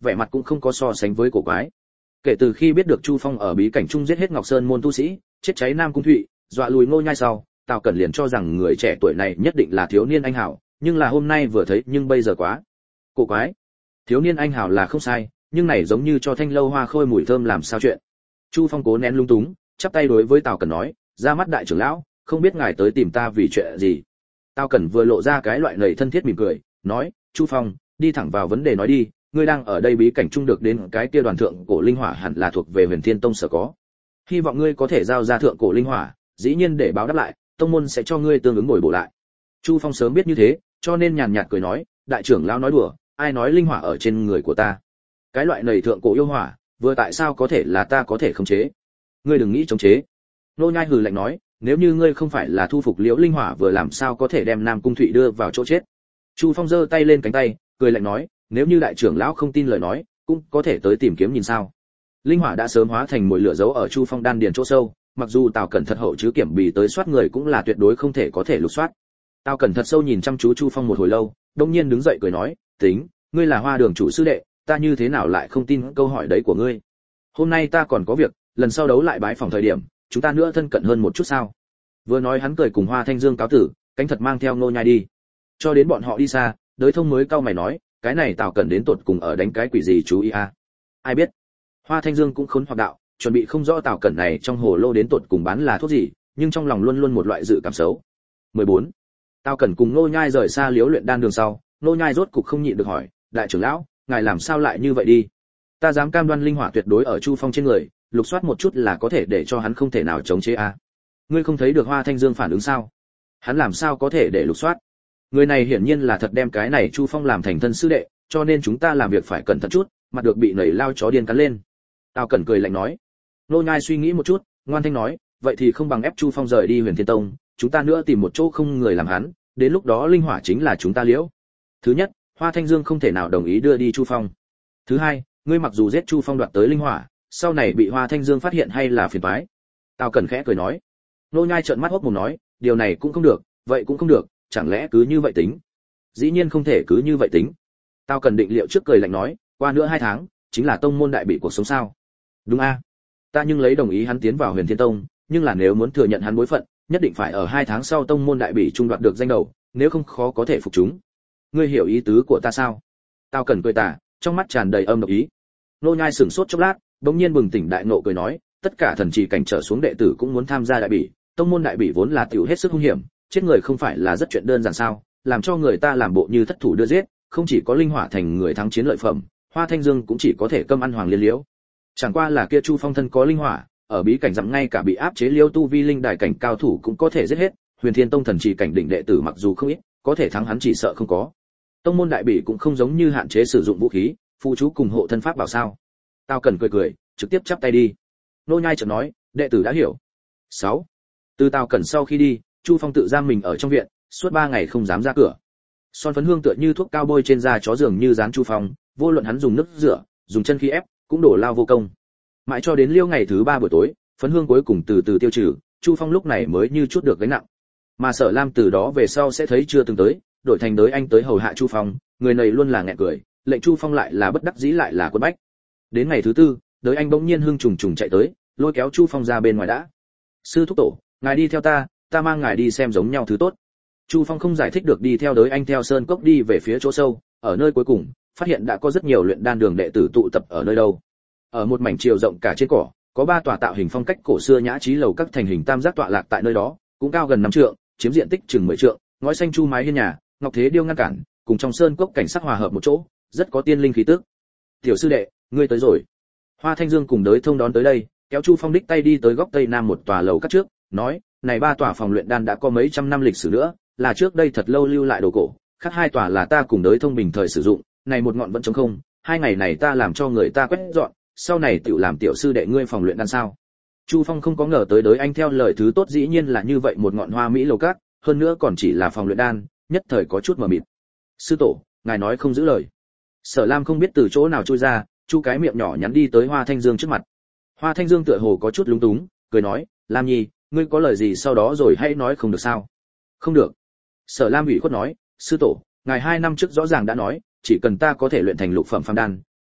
vẻ mặt cũng không có so sánh với cổ quái. Kể từ khi biết được Chu Phong ở bí cảnh trung giết hết Ngọc Sơn môn tu sĩ, chết cháy Nam Cung Thụy, dọa lùi Ngô Nhai sau, Tào Cẩn liền cho rằng người trẻ tuổi này nhất định là thiếu niên anh hảo, nhưng là hôm nay vừa thấy nhưng bây giờ quá cổ quái. Thiếu niên anh hảo là không sai, nhưng này giống như cho thanh lâu hoa khôi mùi thơm làm sao chuyện. Chu Phong cố nén lung túng, chắp tay đối với Tào Cẩn nói, ra mắt đại trưởng lão, không biết ngài tới tìm ta vì chuyện gì. Tào Cẩn vừa lộ ra cái loại lầy thân thiết mỉm cười, nói, Chu Phong, đi thẳng vào vấn đề nói đi, ngươi đang ở đây bí cảnh trung được đến cái kia đoàn thượng cổ linh hỏa hẳn là thuộc về Huyền Thiên Tông sở có. Hy vọng ngươi có thể giao ra thượng cổ linh hỏa, dĩ nhiên để báo đáp lại, tông môn sẽ cho ngươi tương ứng bồi bổ lại. Chu Phong sớm biết như thế, cho nên nhàn nhạt cười nói, đại trưởng lão nói đùa, ai nói linh hỏa ở trên người của ta? Cái loại nầy thượng cổ yêu hỏa, vừa tại sao có thể là ta có thể khống chế? Ngươi đừng nghĩ chống chế. Nô Nhai hừ lạnh nói, nếu như ngươi không phải là thu phục liễu linh hỏa vừa làm sao có thể đem Nam Cung Thụy đưa vào chỗ chết? Chu Phong giơ tay lên cánh tay, cười lạnh nói, nếu như đại trưởng lão không tin lời nói, cũng có thể tới tìm kiếm nhìn sao. Linh hỏa đã sớm hóa thành mồi lửa giấu ở Chu Phong đan điền chỗ sâu, mặc dù Tào Cẩn thật hậu chứ kiểm bì tới soát người cũng là tuyệt đối không thể có thể lục soát. Tào Cẩn thật sâu nhìn chăm chú Chu Phong một hồi lâu, đột nhiên đứng dậy cười nói, tính, ngươi là Hoa Đường chủ sư đệ, ta như thế nào lại không tin câu hỏi đấy của ngươi. Hôm nay ta còn có việc, lần sau đấu lại bái phòng thời điểm, chúng ta nữa thân cận hơn một chút sao. Vừa nói hắn cười cùng Hoa Thanh Dương cáo tử, cánh thật mang theo Nô Nhai đi. Cho đến bọn họ đi xa, Đới Thông mới cau mày nói, cái này Tào Cẩn đến tột cùng ở đánh cái quỷ gì chú ý a? Ai biết. Hoa Thanh Dương cũng khốn hoặc đạo, chuẩn bị không rõ Tào Cẩn này trong hồ lô đến tột cùng bán là thuốc gì, nhưng trong lòng luôn luôn một loại dự cảm xấu. 14. Tào Cẩn cùng Nô Nhai rời xa Liễu Luyện Đan đường sau, Nô Nhai rốt cục không nhịn được hỏi, đại trưởng lão, ngài làm sao lại như vậy đi? Ta dám cam đoan linh hỏa tuyệt đối ở Chu Phong trên người, lục soát một chút là có thể để cho hắn không thể nào chống chế a. Ngươi không thấy được Hoa Thanh Dương phản ứng sao? Hắn làm sao có thể để lục soát? Người này hiển nhiên là thật đem cái này Chu Phong làm thành thân sư đệ, cho nên chúng ta làm việc phải cẩn thận chút, mặt được bị nảy lao chó điên cắn lên. Tào Cẩn cười lạnh nói. Nô Nhai suy nghĩ một chút, ngoan thanh nói, vậy thì không bằng ép Chu Phong rời đi Huyền Thiên Tông, chúng ta nữa tìm một chỗ không người làm hắn, đến lúc đó linh hỏa chính là chúng ta liễu. Thứ nhất, Hoa Thanh Dương không thể nào đồng ý đưa đi Chu Phong. Thứ hai, ngươi mặc dù giết Chu Phong đoạt tới linh hỏa, sau này bị Hoa Thanh Dương phát hiện hay là phiền toái. Tào Cẩn khẽ cười nói. Nô Nhai trợn mắt hốc mồm nói, điều này cũng không được, vậy cũng không được, chẳng lẽ cứ như vậy tính? Dĩ nhiên không thể cứ như vậy tính. Tao cần định liệu trước cười lạnh nói, qua nữa 2 tháng, chính là tông môn đại bị cuộc sống sao? Đúng a? Ta nhưng lấy đồng ý hắn tiến vào Huyền Thiên Tông, nhưng là nếu muốn thừa nhận hắn bối phận, nhất định phải ở 2 tháng sau tông môn đại bị trung đoạt được danh đầu, nếu không khó có thể phục chúng. Ngươi hiểu ý tứ của ta sao? Tao cần cười tà, trong mắt tràn đầy âm độc ý. Nô Nhai sững sốt chốc lát, bỗng nhiên bừng tỉnh đại ngộ cười nói, tất cả thần chỉ cảnh trở xuống đệ tử cũng muốn tham gia đại bị, tông môn đại bị vốn là tiểu hết sức hung hiểm, chết người không phải là rất chuyện đơn giản sao? Làm cho người ta làm bộ như thất thủ đưa giết, không chỉ có linh hỏa thành người thắng chiến lợi phẩm, Hoa Thanh Dương cũng chỉ có thể cơm ăn hoàng liên liễu. Chẳng qua là kia Chu Phong thân có linh hỏa, ở bí cảnh dặm ngay cả bị áp chế liêu tu vi linh đại cảnh cao thủ cũng có thể giết hết, Huyền Thiên Tông thần chỉ cảnh đỉnh đệ tử mặc dù không ít, có thể thắng hắn chỉ sợ không có. Tông môn đại bỉ cũng không giống như hạn chế sử dụng vũ khí, phụ chú cùng hộ thân pháp bảo sao? Tao cần cười, trực tiếp chắp tay đi. Nô Nhai chợt nói, đệ tử đã hiểu. 6. Từ Tào Cẩn sau khi đi, Chu Phong tự giam mình ở trong viện, suốt 3 ngày không dám ra cửa. Son phấn hương tựa như thuốc cao bôi trên da chó giường như dán Chu Phong, vô luận hắn dùng nước rửa, dùng chân khí ép, cũng đổ lao vô công. Mãi cho đến liêu ngày thứ 3 buổi tối, phấn hương cuối cùng từ từ tiêu trừ, Chu Phong lúc này mới như chút được gánh nặng. Mà Sở Lam từ đó về sau sẽ thấy chưa từng tới, đổi thành Đới Anh tới hầu hạ Chu Phong, người này luôn là nghẹn cười, lệnh Chu Phong lại là bất đắc dĩ lại là quấn bách. Đến ngày thứ 4, Đới Anh bỗng nhiên hưng trùng trùng chạy tới, lôi kéo Chu Phong ra bên ngoài đã. Sư thúc tổ, ngài đi theo ta mang ngài đi xem giống nhau thứ tốt. Chu Phong không giải thích được đi theo Đới Anh theo sơn cốc đi về phía chỗ sâu, ở nơi cuối cùng, phát hiện đã có rất nhiều luyện đan đường đệ tử tụ tập ở nơi đâu. Ở một mảnh chiều rộng cả trên cỏ, có 3 tòa tạo hình phong cách cổ xưa nhã trí lầu các thành hình tam giác tọa lạc tại nơi đó, cũng cao gần 5 trượng, chiếm diện tích chừng 10 trượng, ngói xanh chu mái hiên nhà, ngọc thế điêu ngăn cản, cùng trong sơn cốc cảnh sắc hòa hợp một chỗ, rất có tiên linh khí tức. Tiểu sư đệ, ngươi tới rồi. Hoa Thanh Dương cùng Đới Thông đón tới đây, kéo Chu Phong đích tay đi tới góc tây nam một tòa lầu các trước, nói, này 3 tòa phòng luyện đan đã có mấy trăm năm lịch sử nữa, là trước đây thật lâu lưu lại đồ cổ, khác 2 tòa là ta cùng Đới Thông bình thời sử dụng, này một ngọn vẫn trống không, 2 ngày này ta làm cho người ta quét dọn, sau này tiểu làm tiểu sư đệ ngươi phòng luyện đan sao? Chu Phong không có ngờ tới Đới Anh theo lời thứ tốt dĩ nhiên là như vậy một ngọn hoa mỹ lầu các, hơn nữa còn chỉ là phòng luyện đan, nhất thời có chút mờ mịt. Sư tổ, ngài nói không giữ lời. Sở Lam không biết từ chỗ nào chui ra, chu cái miệng nhỏ nhắn đi tới Hoa Thanh Dương trước mặt. Hoa Thanh Dương tựa hồ có chút lúng túng, cười nói, Lam Nhi, ngươi có lời gì sau đó rồi hãy nói không được sao? Không được. Sở Lam ủy khuất nói, sư tổ, ngài 2 năm trước rõ ràng đã nói, chỉ cần ta có thể luyện thành lục phẩm phàm đan,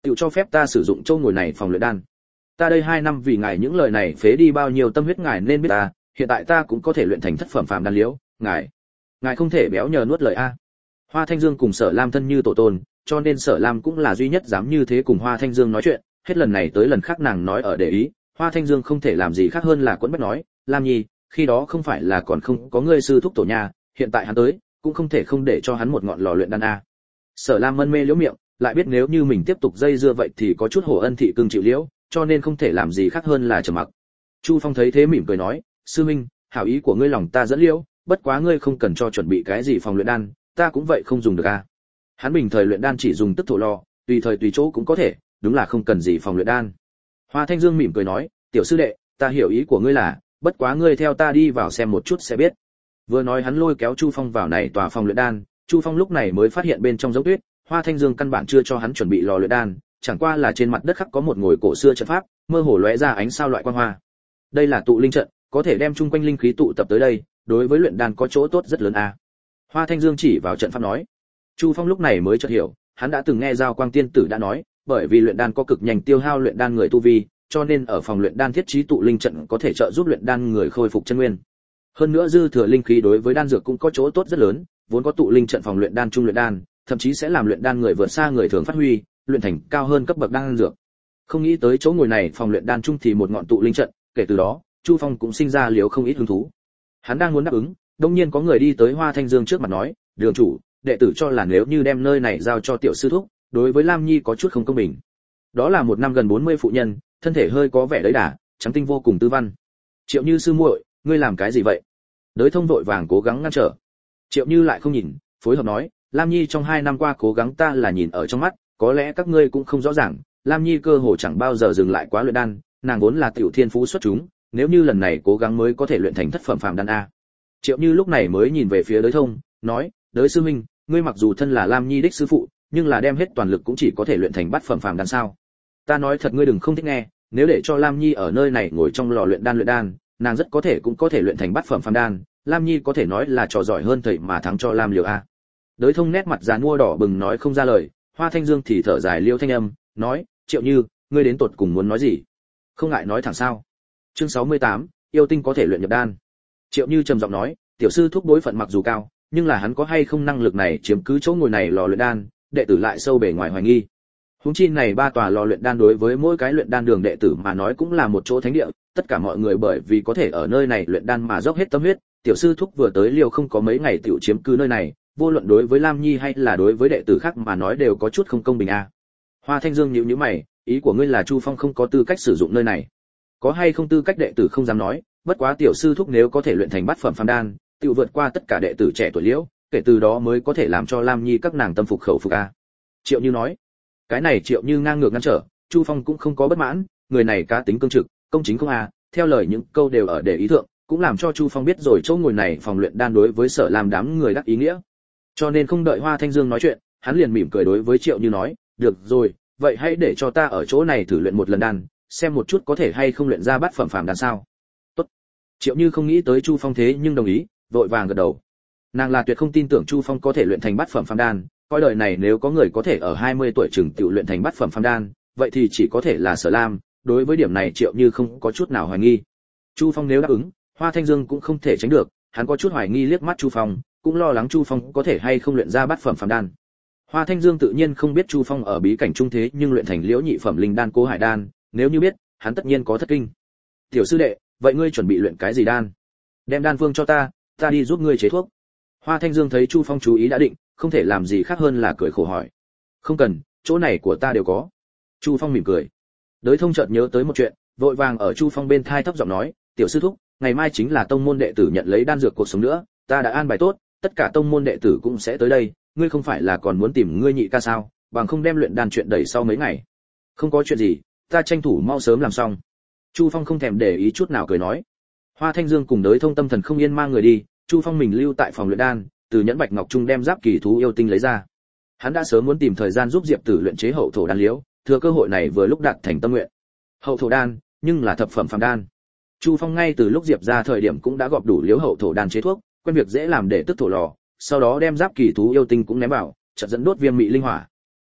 tự cho phép ta sử dụng châu ngồi này phòng luyện đan. Ta đây 2 năm vì ngài những lời này phế đi bao nhiêu tâm huyết ngài nên biết ta, hiện tại ta cũng có thể luyện thành thất phẩm phàm đan liễu, ngài không thể béo nhờ nuốt lời a. Hoa Thanh Dương cùng Sở Lam thân như tổ tôn, cho nên Sở Lam cũng là duy nhất dám như thế cùng Hoa Thanh Dương nói chuyện, hết lần này tới lần khác nàng nói ở để ý, Hoa Thanh Dương không thể làm gì khác hơn là quẫn bách nói, Lam Nhi, khi đó không phải là còn không có ngươi sư thúc tổ nhà, hiện tại hắn tới, cũng không thể không để cho hắn một ngọn lò luyện đan a. Sở Lam mân mê liễu miệng, lại biết nếu như mình tiếp tục dây dưa vậy thì có chút hổ ân thị cưng chịu liễu, cho nên không thể làm gì khác hơn là trầm mặc. Chu Phong thấy thế mỉm cười nói, sư minh, hảo ý của ngươi lòng ta dẫn liễu, bất quá ngươi không cần cho chuẩn bị cái gì phòng luyện đan, ta cũng vậy không dùng được a. Hắn bình thời luyện đan chỉ dùng tức thổ lò, tùy thời tùy chỗ cũng có thể, đúng là không cần gì phòng luyện đan. Hoa Thanh Dương mỉm cười nói, tiểu sư đệ, ta hiểu ý của ngươi là, bất quá ngươi theo ta đi vào xem một chút sẽ biết. Vừa nói hắn lôi kéo Chu Phong vào này tòa phòng luyện đan, Chu Phong lúc này mới phát hiện bên trong giống tuyết, Hoa Thanh Dương căn bản chưa cho hắn chuẩn bị lò luyện đan, chẳng qua là trên mặt đất khắc có một ngồi cổ xưa trận pháp, mơ hồ lóe ra ánh sao loại quang hoa. Đây là tụ linh trận, có thể đem chung quanh linh khí tụ tập tới đây, đối với luyện đan có chỗ tốt rất lớn a. Hoa Thanh Dương chỉ vào trận pháp nói. Chu Phong lúc này mới chợt hiểu, hắn đã từng nghe Giao Quang Tiên tử đã nói, bởi vì luyện đan có cực nhanh tiêu hao luyện đan người tu vi, cho nên ở phòng luyện đan thiết trí tụ linh trận có thể trợ giúp luyện đan người khôi phục chân nguyên. Hơn nữa dư thừa linh khí đối với đan dược cũng có chỗ tốt rất lớn, vốn có tụ linh trận phòng luyện đan trung luyện đan, thậm chí sẽ làm luyện đan người vượt xa người thường phát huy, luyện thành cao hơn cấp bậc đan dược. Không nghĩ tới chỗ ngồi này phòng luyện đan trung thì một ngọn tụ linh trận, kể từ đó, Chu Phong cũng sinh ra liều không ít hứng thú. Hắn đang muốn đáp ứng, đột nhiên có người đi tới Hoa Thanh Dương trước mặt nói, "Đường chủ, đệ tử cho là nếu như đem nơi này giao cho tiểu sư thúc, đối với Lam Nhi có chút không công bình." Đó là một năm gần 40 phụ nhân, thân thể hơi có vẻ đẫy đà, trắng tinh vô cùng tư văn. "Triệu Như sư muội, ngươi làm cái gì vậy?" Đới Thông vội vàng cố gắng ngăn trở. Triệu Như lại không nhìn, phối hợp nói, "Lam Nhi trong 2 năm qua cố gắng ta là nhìn ở trong mắt, có lẽ các ngươi cũng không rõ ràng, Lam Nhi cơ hồ chẳng bao giờ dừng lại quá luyện đan, nàng vốn là tiểu thiên phú xuất chúng, nếu như lần này cố gắng mới có thể luyện thành thất phẩm phàm đan a." Triệu Như lúc này mới nhìn về phía Đới Thông, nói, "Đới sư huynh, ngươi mặc dù thân là Lam Nhi đích sư phụ, nhưng là đem hết toàn lực cũng chỉ có thể luyện thành bát phẩm phàm đan sao? Ta nói thật ngươi đừng không thích nghe, nếu để cho Lam Nhi ở nơi này ngồi trong lò luyện đan, nàng rất có thể cũng có thể luyện thành bát phẩm phàm đan, Lam Nhi có thể nói là trò giỏi hơn thầy mà thắng cho Lam Liều a." Đới Thông nét mặt già nua đỏ bừng nói không ra lời, Hoa Thanh Dương thì thở dài liêu thanh âm, nói, "Triệu Như, ngươi đến tột cùng muốn nói gì? Không ngại nói thẳng sao?" Chương 68, yêu tinh có thể luyện nhập đan. Triệu Như trầm giọng nói, "Tiểu sư thúc bối phận mặc dù cao, nhưng là hắn có hay không năng lực này chiếm cứ chỗ ngồi này lò luyện đan, đệ tử lại sâu bề ngoài hoài nghi. Huống chi này 3 tòa lò luyện đan đối với mỗi cái luyện đan đường đệ tử mà nói cũng là một chỗ thánh địa, tất cả mọi người bởi vì có thể ở nơi này luyện đan mà dốc hết tâm huyết, tiểu sư thúc vừa tới liều không có mấy ngày tiểu chiếm cứ nơi này, vô luận đối với Lam Nhi hay là đối với đệ tử khác mà nói đều có chút không công bình a." Hoa Thanh Dương nhíu nhíu mày, "Ý của ngươi là Chu Phong không có tư cách sử dụng nơi này?" "Có hay không tư cách đệ tử không dám nói, bất quá tiểu sư thúc nếu có thể luyện thành bát phẩm phàm đan, tiểu vượt qua tất cả đệ tử trẻ tuổi liễu, kể từ đó mới có thể làm cho Lam Nhi các nàng tâm phục khẩu phục a." Triệu Như nói. Cái này Triệu Như ngang ngược ngăn trở, Chu Phong cũng không có bất mãn, người này cá tính cương trực, công chính không a, theo lời những câu đều ở để ý thượng, cũng làm cho Chu Phong biết rồi chỗ ngồi này phòng luyện đan đối với Sở Lam đám người đắc ý nghĩa. Cho nên không đợi Hoa Thanh Dương nói chuyện, hắn liền mỉm cười đối với Triệu Như nói, "Được rồi, vậy hãy để cho ta ở chỗ này thử luyện một lần đan, xem một chút có thể hay không luyện ra bát phẩm phàm đan sao." "Tốt." Triệu Như không nghĩ tới Chu Phong thế nhưng đồng ý, vội vàng gật đầu. Nàng là tuyệt không tin tưởng Chu Phong có thể luyện thành bát phẩm phàm đan, coi đời này nếu có người có thể ở 20 tuổi chừng tiểu luyện thành bát phẩm phàm đan, vậy thì chỉ có thể là Sở Lam, đối với điểm này Triệu Như không có chút nào hoài nghi. Chu Phong nếu đáp ứng, Hoa Thanh Dương cũng không thể tránh được, hắn có chút hoài nghi liếc mắt Chu Phong, cũng lo lắng Chu Phong có thể hay không luyện ra bát phẩm phàm đan. Hoa Thanh Dương tự nhiên không biết Chu Phong ở bí cảnh trung thế nhưng luyện thành liễu nhị phẩm linh đan Cố Hải đan, nếu như biết, hắn tất nhiên có thất kinh. "Tiểu sư đệ, vậy ngươi chuẩn bị luyện cái gì đan? Đem đan phương cho ta đi giúp ngươi chế thuốc." Hoa Thanh Dương thấy Chu Phong chú ý đã định, không thể làm gì khác hơn là cười khổ hỏi. "Không cần, chỗ này của ta đều có." Chu Phong mỉm cười. Đới Thông chợt nhớ tới một chuyện, vội vàng ở Chu Phong bên thai thấp giọng nói, "Tiểu sư thúc, ngày mai chính là tông môn đệ tử nhận lấy đan dược cuộc sống nữa, ta đã an bài tốt, tất cả tông môn đệ tử cũng sẽ tới đây, ngươi không phải là còn muốn tìm ngươi nhị ca sao, bằng không đem luyện đan chuyện đẩy sau mấy ngày." "Không có chuyện gì, ta tranh thủ mau sớm làm xong." Chu Phong không thèm để ý chút nào cười nói. Hoa Thanh Dương cùng Đới Thông tâm thần không yên mang người đi, Chu Phong mình lưu tại phòng luyện đan, từ nhẫn bạch ngọc trung đem giáp kỳ thú yêu tinh lấy ra. Hắn đã sớm muốn tìm thời gian giúp Diệp Tử luyện chế hậu thổ đan liễu, thừa cơ hội này vừa lúc đạt thành tâm nguyện. Hậu thổ đan, nhưng là thập phẩm phàm đan. Chu Phong ngay từ lúc Diệp ra thời điểm cũng đã gọp đủ liễu hậu thổ đan chế thuốc, quen việc dễ làm để tức thổ lò, sau đó đem giáp kỳ thú yêu tinh cũng ném vào, chợt dẫn đốt viêm mị linh hỏa.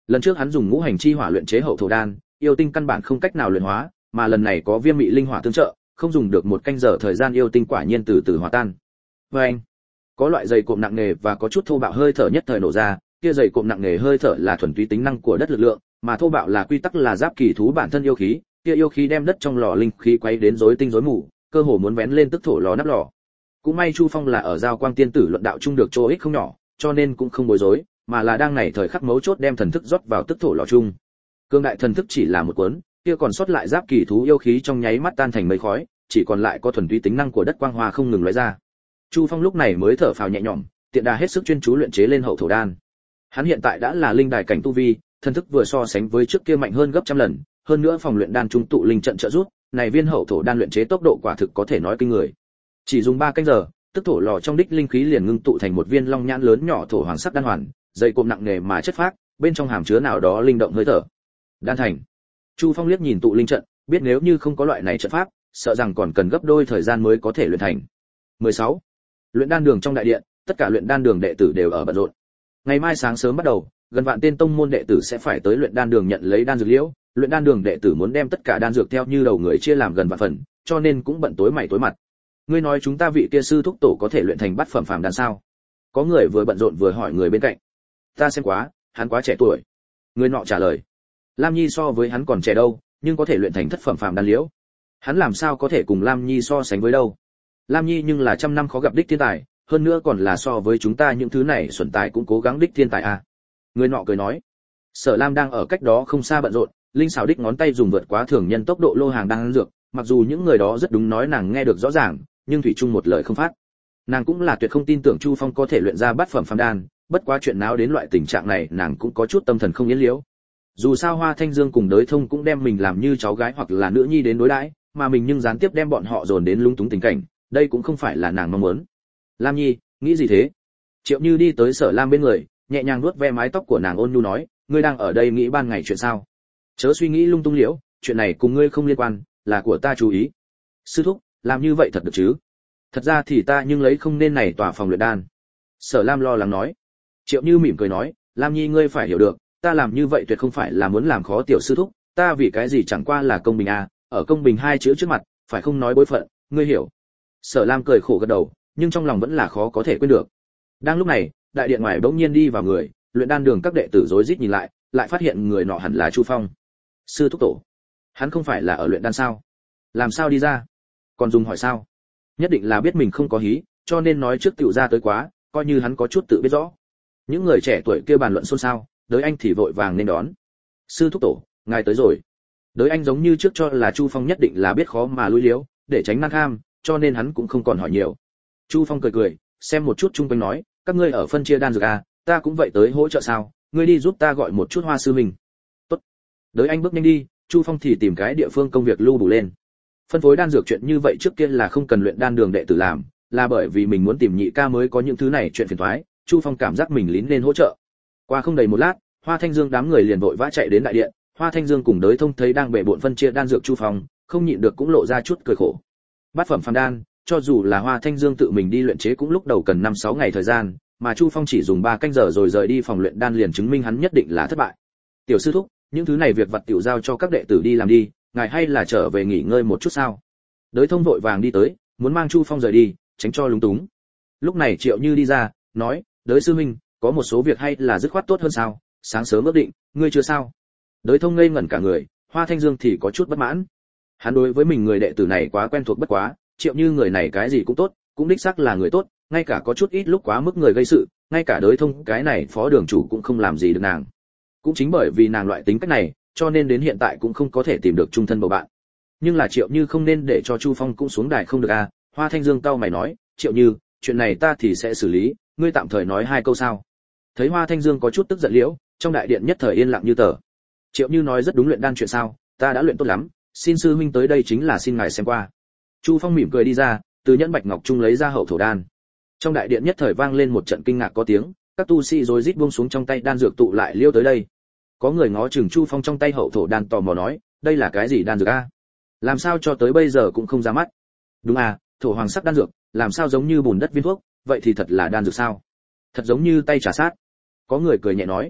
Lần trước hắn dùng ngũ hành chi hỏa luyện chế hậu thổ đan, yêu tinh căn bản không cách nào luyện hóa, mà lần này có viêm mị linh hỏa tương trợ, không dùng được một canh giờ thời gian yêu tinh quả nhiên từ từ hòa tan. Và anh, có loại dày cộm nặng nề và có chút thô bạo hơi thở nhất thời nổ ra, kia dày cộm nặng nề hơi thở là thuần túy tính năng của đất lực lượng, mà thô bạo là quy tắc là giáp kỳ thú bản thân yêu khí, kia yêu khí đem đất trong lò linh khí quấy đến rối tinh rối mù, cơ hồ muốn vén lên tức thổ lò nắp lò. Cũng may Chu Phong là ở giao quang tiên tử luận đạo chung được chỗ ích không nhỏ, cho nên cũng không bối rối, mà là đang này thời khắc mấu chốt đem thần thức rót vào tức thổ lò chung. Cương đại thần thức chỉ là một cuốn, kia còn sót lại giáp kỳ thú yêu khí trong nháy mắt tan thành mây khói, chỉ còn lại có thuần túy tính năng của đất quang hoa không ngừng lóe ra. Chu Phong lúc này mới thở phào nhẹ nhõm, tiện đà hết sức chuyên chú luyện chế lên hậu thổ đan. Hắn hiện tại đã là linh đài cảnh tu vi, thần thức vừa so sánh với trước kia mạnh hơn gấp trăm lần, hơn nữa phòng luyện đan trung tụ linh trận trợ giúp, này viên hậu thổ đan luyện chế tốc độ quả thực có thể nói kinh người. Chỉ dùng 3 canh giờ, tức thổ lò trong đích linh khí liền ngưng tụ thành một viên long nhãn lớn nhỏ thổ hoàng sắc đan hoàn, dày cộm nặng nề mà chất phác, bên trong hàm chứa nào đó linh động hơi thở. Đan thành. Chu Phong liếc nhìn tụ linh trận, biết nếu như không có loại này trận pháp, sợ rằng còn cần gấp đôi thời gian mới có thể luyện thành. 16. Luyện đan đường trong đại điện, tất cả luyện đan đường đệ tử đều ở bận rộn. Ngày mai sáng sớm bắt đầu, gần vạn tên tông môn đệ tử sẽ phải tới luyện đan đường nhận lấy đan dược liễu, luyện đan đường đệ tử muốn đem tất cả đan dược theo như đầu người chia làm gần vạn phần, cho nên cũng bận tối mày tối mặt. Ngươi nói chúng ta vị kia sư thúc tổ có thể luyện thành bát phẩm phàm đan sao? Có người vừa bận rộn vừa hỏi người bên cạnh. Ta xem quá, hắn quá trẻ tuổi. Người nọ trả lời. Lam Nhi so với hắn còn trẻ đâu, nhưng có thể luyện thành thất phẩm phàm đan liễu. Hắn làm sao có thể cùng Lam Nhi so sánh với đâu? Lam Nhi nhưng là trăm năm khó gặp đích thiên tài, hơn nữa còn là so với chúng ta những thứ này xuẩn tài cũng cố gắng đích thiên tài à. Người nọ cười nói. Sở Lam đang ở cách đó không xa bận rộn, linh xảo đích ngón tay dùng vượt quá thường nhân tốc độ lô hàng đang dược, mặc dù những người đó rất đúng nói nàng nghe được rõ ràng, nhưng thủy chung một lời không phát. Nàng cũng là tuyệt không tin tưởng Chu Phong có thể luyện ra bát phẩm phàm đan, bất quá chuyện nào đến loại tình trạng này nàng cũng có chút tâm thần không yên liễu. Dù sao Hoa Thanh Dương cùng Đới Thông cũng đem mình làm như cháu gái hoặc là nữ nhi đến đối đãi, mà mình nhưng gián tiếp đem bọn họ dồn đến lung túng tình cảnh, đây cũng không phải là nàng mong muốn. Lam Nhi, nghĩ gì thế? Triệu Như đi tới Sở Lam bên người, nhẹ nhàng vuốt ve mái tóc của nàng ôn nhu nói, ngươi đang ở đây nghĩ ban ngày chuyện sao? Chớ suy nghĩ lung tung liễu, chuyện này cùng ngươi không liên quan, là của ta chú ý. Sư thúc, làm như vậy thật được chứ? Thật ra thì ta nhưng lấy không nên này tòa phòng luyện đan. Sở Lam lo lắng nói. Triệu Như mỉm cười nói, Lam Nhi ngươi phải hiểu được, ta làm như vậy tuyệt không phải là muốn làm khó tiểu sư thúc, ta vì cái gì chẳng qua là công bình à, ở công bình hai chữ trước mặt, phải không nói bối phận, ngươi hiểu. Sở Lam cười khổ gật đầu, nhưng trong lòng vẫn là khó có thể quên được. Đang lúc này, đại điện ngoài bỗng nhiên đi vào người, luyện đan đường các đệ tử rối rít nhìn lại, lại phát hiện người nọ hẳn là Chu Phong. Sư thúc tổ, hắn không phải là ở luyện đan sao? Làm sao đi ra? Còn dùng hỏi sao? Nhất định là biết mình không có hí, cho nên nói trước tiểu ra tới quá, coi như hắn có chút tự biết rõ. Những người trẻ tuổi kia bàn luận xôn xao, Đới Anh thì vội vàng nên đón. Sư thúc tổ, ngài tới rồi. Đới Anh giống như trước cho là Chu Phong nhất định là biết khó mà lui liếu, để tránh nan kham, cho nên hắn cũng không còn hỏi nhiều. Chu Phong cười cười, xem một chút chung quanh nói, các ngươi ở phân chia đan dược à, ta cũng vậy tới hỗ trợ sao, ngươi đi giúp ta gọi một chút Hoa sư mình. Tốt. Đới Anh bước nhanh đi, Chu Phong thì tìm cái địa phương công việc lưu đủ lên. Phân phối đan dược chuyện như vậy trước kia là không cần luyện đan đường đệ tử làm, là bởi vì mình muốn tìm nhị ca mới có những thứ này chuyện phiền toái, Chu Phong cảm giác mình lín lên hỗ trợ. Qua không đầy một lát, Hoa Thanh Dương đám người liền vội vã chạy đến đại điện, Hoa Thanh Dương cùng Đới Thông thấy đang bệ bội phân chia đan dược Chu Phong, không nhịn được cũng lộ ra chút cười khổ. Bát phẩm phàm đan, cho dù là Hoa Thanh Dương tự mình đi luyện chế cũng lúc đầu cần 5-6 ngày thời gian, mà Chu Phong chỉ dùng 3 canh giờ rồi rời đi phòng luyện đan liền chứng minh hắn nhất định là thất bại. Tiểu sư thúc, những thứ này việc vặt tiểu giao cho các đệ tử đi làm đi, ngài hay là trở về nghỉ ngơi một chút sao? Đới Thông vội vàng đi tới, muốn mang Chu Phong rời đi, tránh cho lúng túng. Lúc này Triệu Như đi ra, nói, Đới sư huynh, có một số việc hay là dứt khoát tốt hơn sao? Sáng sớm ước định, ngươi chưa sao? Đới Thông ngây ngẩn cả người, Hoa Thanh Dương thì có chút bất mãn. Hắn đối với mình người đệ tử này quá quen thuộc bất quá, Triệu Như người này cái gì cũng tốt, cũng đích xác là người tốt, ngay cả có chút ít lúc quá mức người gây sự, ngay cả Đới Thông cái này phó đường chủ cũng không làm gì được nàng. Cũng chính bởi vì nàng loại tính cách này, cho nên đến hiện tại cũng không có thể tìm được chung thân bầu bạn. Nhưng là Triệu Như không nên để cho Chu Phong cũng xuống đài không được à? Hoa Thanh Dương cau mày nói, Triệu Như, chuyện này ta thì sẽ xử lý, ngươi tạm thời nói 2 câu sao? Thấy Hoa Thanh Dương có chút tức giận liễu, trong đại điện nhất thời yên lặng như tờ. Triệu Như nói rất đúng, luyện đan chuyện sao, ta đã luyện tốt lắm, xin sư huynh tới đây chính là xin ngài xem qua. Chu Phong mỉm cười đi ra, từ nhẫn bạch ngọc trung lấy ra hậu thổ đan. Trong đại điện nhất thời vang lên một trận kinh ngạc có tiếng, các tu sĩ rối rít buông xuống trong tay đan dược tụ lại liêu tới đây. Có người ngó chừng Chu Phong trong tay hậu thổ đan tò mò nói, đây là cái gì đan dược a? Làm sao cho tới bây giờ cũng không ra mắt? Đúng à, thổ hoàng sắc đan dược, làm sao giống như bùn đất viên thuốc, vậy thì thật là đan dược sao? Thật giống như tay trà sát. Có người cười nhẹ nói,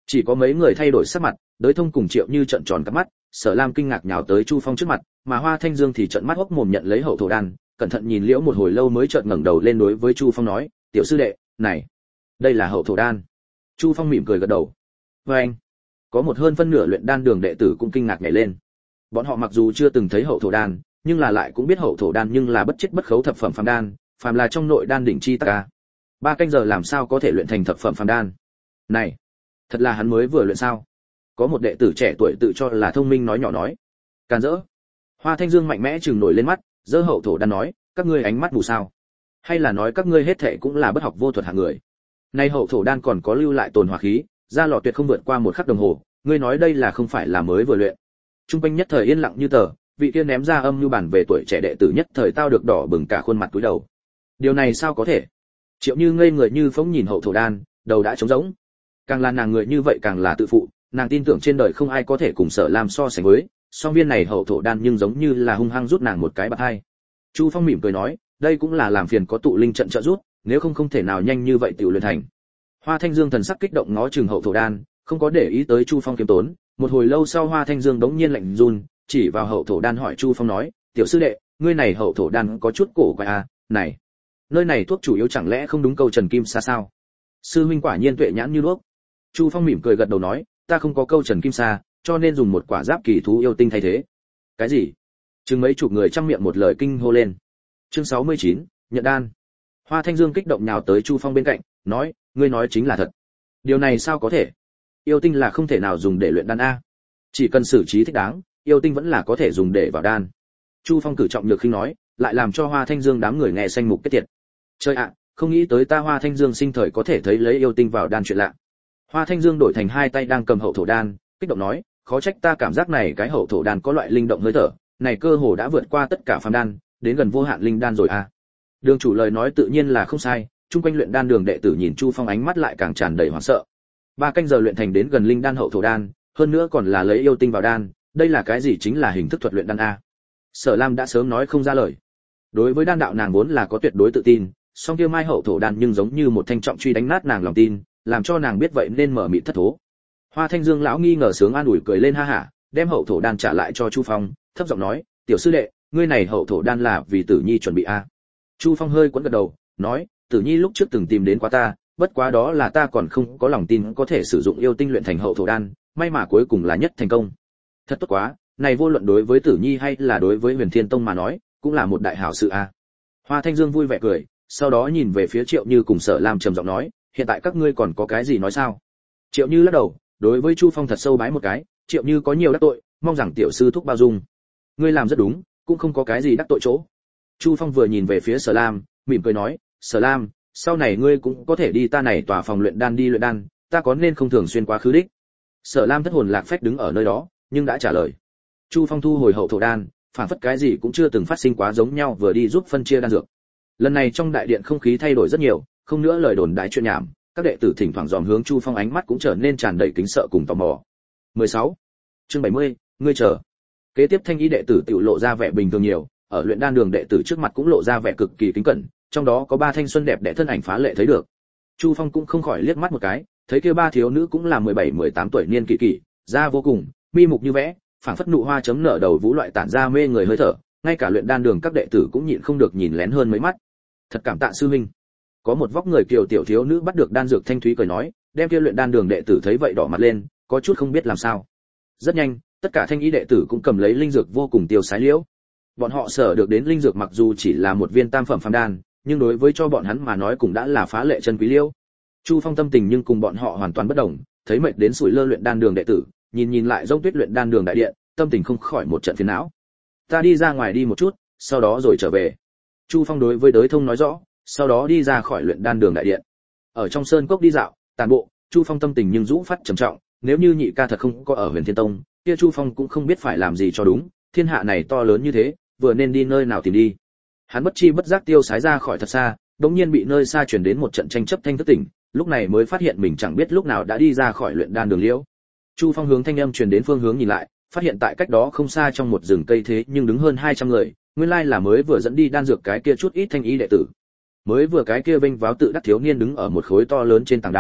Chỉ có mấy người thay đổi sắc mặt, Đới Thông cùng Triệu Như trợn tròn cặp mắt, Sở Lam kinh ngạc nhào tới Chu Phong trước mặt, mà Hoa Thanh Dương thì trợn mắt hốc mồm nhận lấy hậu thổ đan, cẩn thận nhìn liễu một hồi lâu mới chợt ngẩng đầu lên đối với Chu Phong nói, "Tiểu sư đệ, này, đây là hậu thổ đan." Chu Phong mỉm cười gật đầu. "Và anh?" Có một hơn phân nửa luyện đan đường đệ tử cũng kinh ngạc nhảy lên. Bọn họ mặc dù chưa từng thấy hậu thổ đan, nhưng là lại cũng biết hậu thổ đan nhưng là bất chết bất khấu thập phẩm phàm đan, phàm là trong nội đan đỉnh chi tất cả. 3 canh giờ làm sao có thể luyện thành thập phẩm phàm đan? Này, thật là hắn mới vừa luyện sao? Có một đệ tử trẻ tuổi tự cho là thông minh nói nhỏ nói. Càn rỡ. Hoa Thanh Dương mạnh mẽ trừng nổi lên mắt, giơ hậu thổ đan nói, các ngươi ánh mắt mù sao? Hay là nói các ngươi hết thảy cũng là bất học vô thuật hạng người? Nay hậu thổ đan còn có lưu lại tồn hỏa khí, ra lò tuyệt không vượt qua 1 khắc đồng hồ, ngươi nói đây là không phải là mới vừa luyện? Trung quanh nhất thời yên lặng như tờ, vị kia ném ra âm như bản về tuổi trẻ đệ tử nhất thời tao được đỏ bừng cả khuôn mặt cúi đầu. Điều này sao có thể? Triệu Như ngây người như phóng nhìn hậu thổ đan, đầu đã trống rỗng. Càng là nàng người như vậy càng là tự phụ, nàng tin tưởng trên đời không ai có thể cùng Sở Lam so sánh với, song viên này hậu thổ đan nhưng giống như là hung hăng rút nàng một cái bạt hai. Chu Phong mỉm cười nói, đây cũng là làm phiền có tụ linh trận trợ giúp, nếu không không thể nào nhanh như vậy tiểu luyện thành. Hoa Thanh Dương thần sắc kích động ngó chừng hậu thổ đan, không có để ý tới Chu Phong kiêm tốn, một hồi lâu sau Hoa Thanh Dương đống nhiên lạnh run, chỉ vào hậu thổ đan hỏi Chu Phong nói, tiểu sư đệ, ngươi này hậu thổ đan có chút cổ quái à, này, nơi này thuốc chủ yếu chẳng lẽ không đúng câu Trần Kim Sa sao? Sư huynh quả nhiên tuệ nhãn như đuốc. Chu Phong mỉm cười gật đầu nói, ta không có câu Trần Kim Sa, cho nên dùng một quả giáp kỳ thú yêu tinh thay thế. Cái gì? Chừng mấy chục người trong miệng một lời kinh hô lên. Chương 69, nhận đan. Hoa Thanh Dương kích động nhào tới Chu Phong bên cạnh, nói, ngươi nói chính là thật. Điều này sao có thể? Yêu tinh là không thể nào dùng để luyện đan a. Chỉ cần xử trí thích đáng, yêu tinh vẫn là có thể dùng để vào đan. Chu Phong cử trọng nhược khinh nói, lại làm cho Hoa Thanh Dương đám người nghe xanh mục kết tiệt. Chơi ạ, không nghĩ tới ta Hoa Thanh Dương sinh thời có thể thấy lấy yêu tinh vào đan chuyện lạ. Hoa Thanh Dương đổi thành hai tay đang cầm hậu thổ đan, kích động nói, khó trách ta cảm giác này cái hậu thổ đan có loại linh động hơi thở, này cơ hồ đã vượt qua tất cả phàm đan, đến gần vô hạn linh đan rồi a. Đường chủ lời nói tự nhiên là không sai, chung quanh luyện đan đường đệ tử nhìn Chu Phong ánh mắt lại càng tràn đầy hoảng sợ. 3 canh giờ luyện thành đến gần linh đan hậu thổ đan, hơn nữa còn là lấy yêu tinh vào đan, đây là cái gì chính là hình thức thuật luyện đan a. Sở Lam đã sớm nói không ra lời. Đối với đan đạo nàng vốn là có tuyệt đối tự tin, song kia mai hậu thổ đan nhưng giống như một thanh trọng truy đánh nát nàng lòng tin, làm cho nàng biết vậy nên mở miệng thất thố. Hoa Thanh Dương lão nghi ngờ sướng an ủi cười lên ha hả, đem hậu thổ đan trả lại cho Chu Phong, thấp giọng nói, tiểu sư đệ, ngươi này hậu thổ đan là vì Tử Nhi chuẩn bị a. Chu Phong hơi quấn gật đầu, nói, Tử Nhi lúc trước từng tìm đến quá ta, bất quá đó là ta còn không có lòng tin có thể sử dụng yêu tinh luyện thành hậu thổ đan, may mà cuối cùng là nhất thành công. Thật tốt quá, này vô luận đối với Tử Nhi hay là đối với Huyền Thiên Tông mà nói, cũng là một đại hảo sự a. Hoa Thanh Dương vui vẻ cười, sau đó nhìn về phía Triệu Như cùng Sở Lam trầm giọng nói, hiện tại các ngươi còn có cái gì nói sao? Triệu Như lắc đầu, đối với Chu Phong thật sâu bái một cái, Triệu Như có nhiều đắc tội, mong rằng tiểu sư thúc bao dung. Ngươi làm rất đúng, cũng không có cái gì đắc tội chỗ. Chu Phong vừa nhìn về phía Sở Lam, mỉm cười nói, Sở Lam, sau này ngươi cũng có thể đi ta này tòa phòng luyện đan đi luyện đan, ta có nên không thường xuyên quá khứ đích. Sở Lam thất hồn lạc phách đứng ở nơi đó, nhưng đã trả lời. Chu Phong thu hồi hậu thổ đan, phản phất cái gì cũng chưa từng phát sinh quá giống nhau vừa đi giúp phân chia đan dược. Lần này trong đại điện không khí thay đổi rất nhiều, không nữa lời đồn đại chuyện nhảm, các đệ tử thỉnh thoảng dòm hướng Chu Phong ánh mắt cũng trở nên tràn đầy kính sợ cùng tò mò. 16. Chương 70, ngươi chờ. Kế tiếp thanh ý đệ tử tiểu lộ ra vẻ bình thường nhiều, ở luyện đan đường đệ tử trước mặt cũng lộ ra vẻ cực kỳ kính cẩn, trong đó có 3 thanh xuân đẹp đẽ thân ảnh phá lệ thấy được. Chu Phong cũng không khỏi liếc mắt một cái, thấy kia 3 thiếu nữ cũng là 17-18 tuổi niên kỳ kỳ, da vô cùng, mi mục như vẽ, phảng phất nụ hoa chấm nở đầu vũ loại tản ra mê người hơi thở, ngay cả luyện đan đường các đệ tử cũng nhịn không được nhìn lén hơn mấy mắt. Thật cảm tạ sư huynh. Có một vóc người kiều tiểu thiếu nữ bắt được đan dược thanh thúy cười nói, đem kia luyện đan đường đệ tử thấy vậy đỏ mặt lên, có chút không biết làm sao. Rất nhanh, tất cả thanh ý đệ tử cũng cầm lấy linh dược vô cùng tiêu sái liễu. Bọn họ sở được đến linh dược mặc dù chỉ là một viên tam phẩm phàm đan, nhưng đối với cho bọn hắn mà nói cũng đã là phá lệ chân quý liễu. Chu Phong tâm tình nhưng cùng bọn họ hoàn toàn bất đồng, thấy mệt đến sủi lơ luyện đan đường đệ tử, nhìn lại Dông Tuyết luyện đan đường đại điện, tâm tình không khỏi một trận phiền não. Ta đi ra ngoài đi một chút, sau đó rồi trở về. Chu Phong đối với Đới Thông nói rõ, sau đó đi ra khỏi luyện đan đường đại điện. Ở trong sơn cốc đi dạo, tàn bộ, Chu Phong tâm tình nhưng rũ phát trầm trọng, nếu như nhị ca thật không có ở Huyền Thiên Tông, kia Chu Phong cũng không biết phải làm gì cho đúng, thiên hạ này to lớn như thế, vừa nên đi nơi nào tìm đi. Hắn bất chi bất giác tiêu sái ra khỏi thật xa, đống nhiên bị nơi xa truyền đến một trận tranh chấp thanh thức tỉnh, lúc này mới phát hiện mình chẳng biết lúc nào đã đi ra khỏi luyện đan đường liễu. Chu Phong hướng thanh âm truyền đến phương hướng nhìn lại, phát hiện tại cách đó không xa trong một rừng cây thế nhưng đứng hơn 200 người, nguyên lai là mới vừa dẫn đi đan dược cái kia chút ít thanh ý đệ tử. Mới vừa cái kia vênh váo tự đắc thiếu niên đứng ở một khối to lớn trên tảng đá,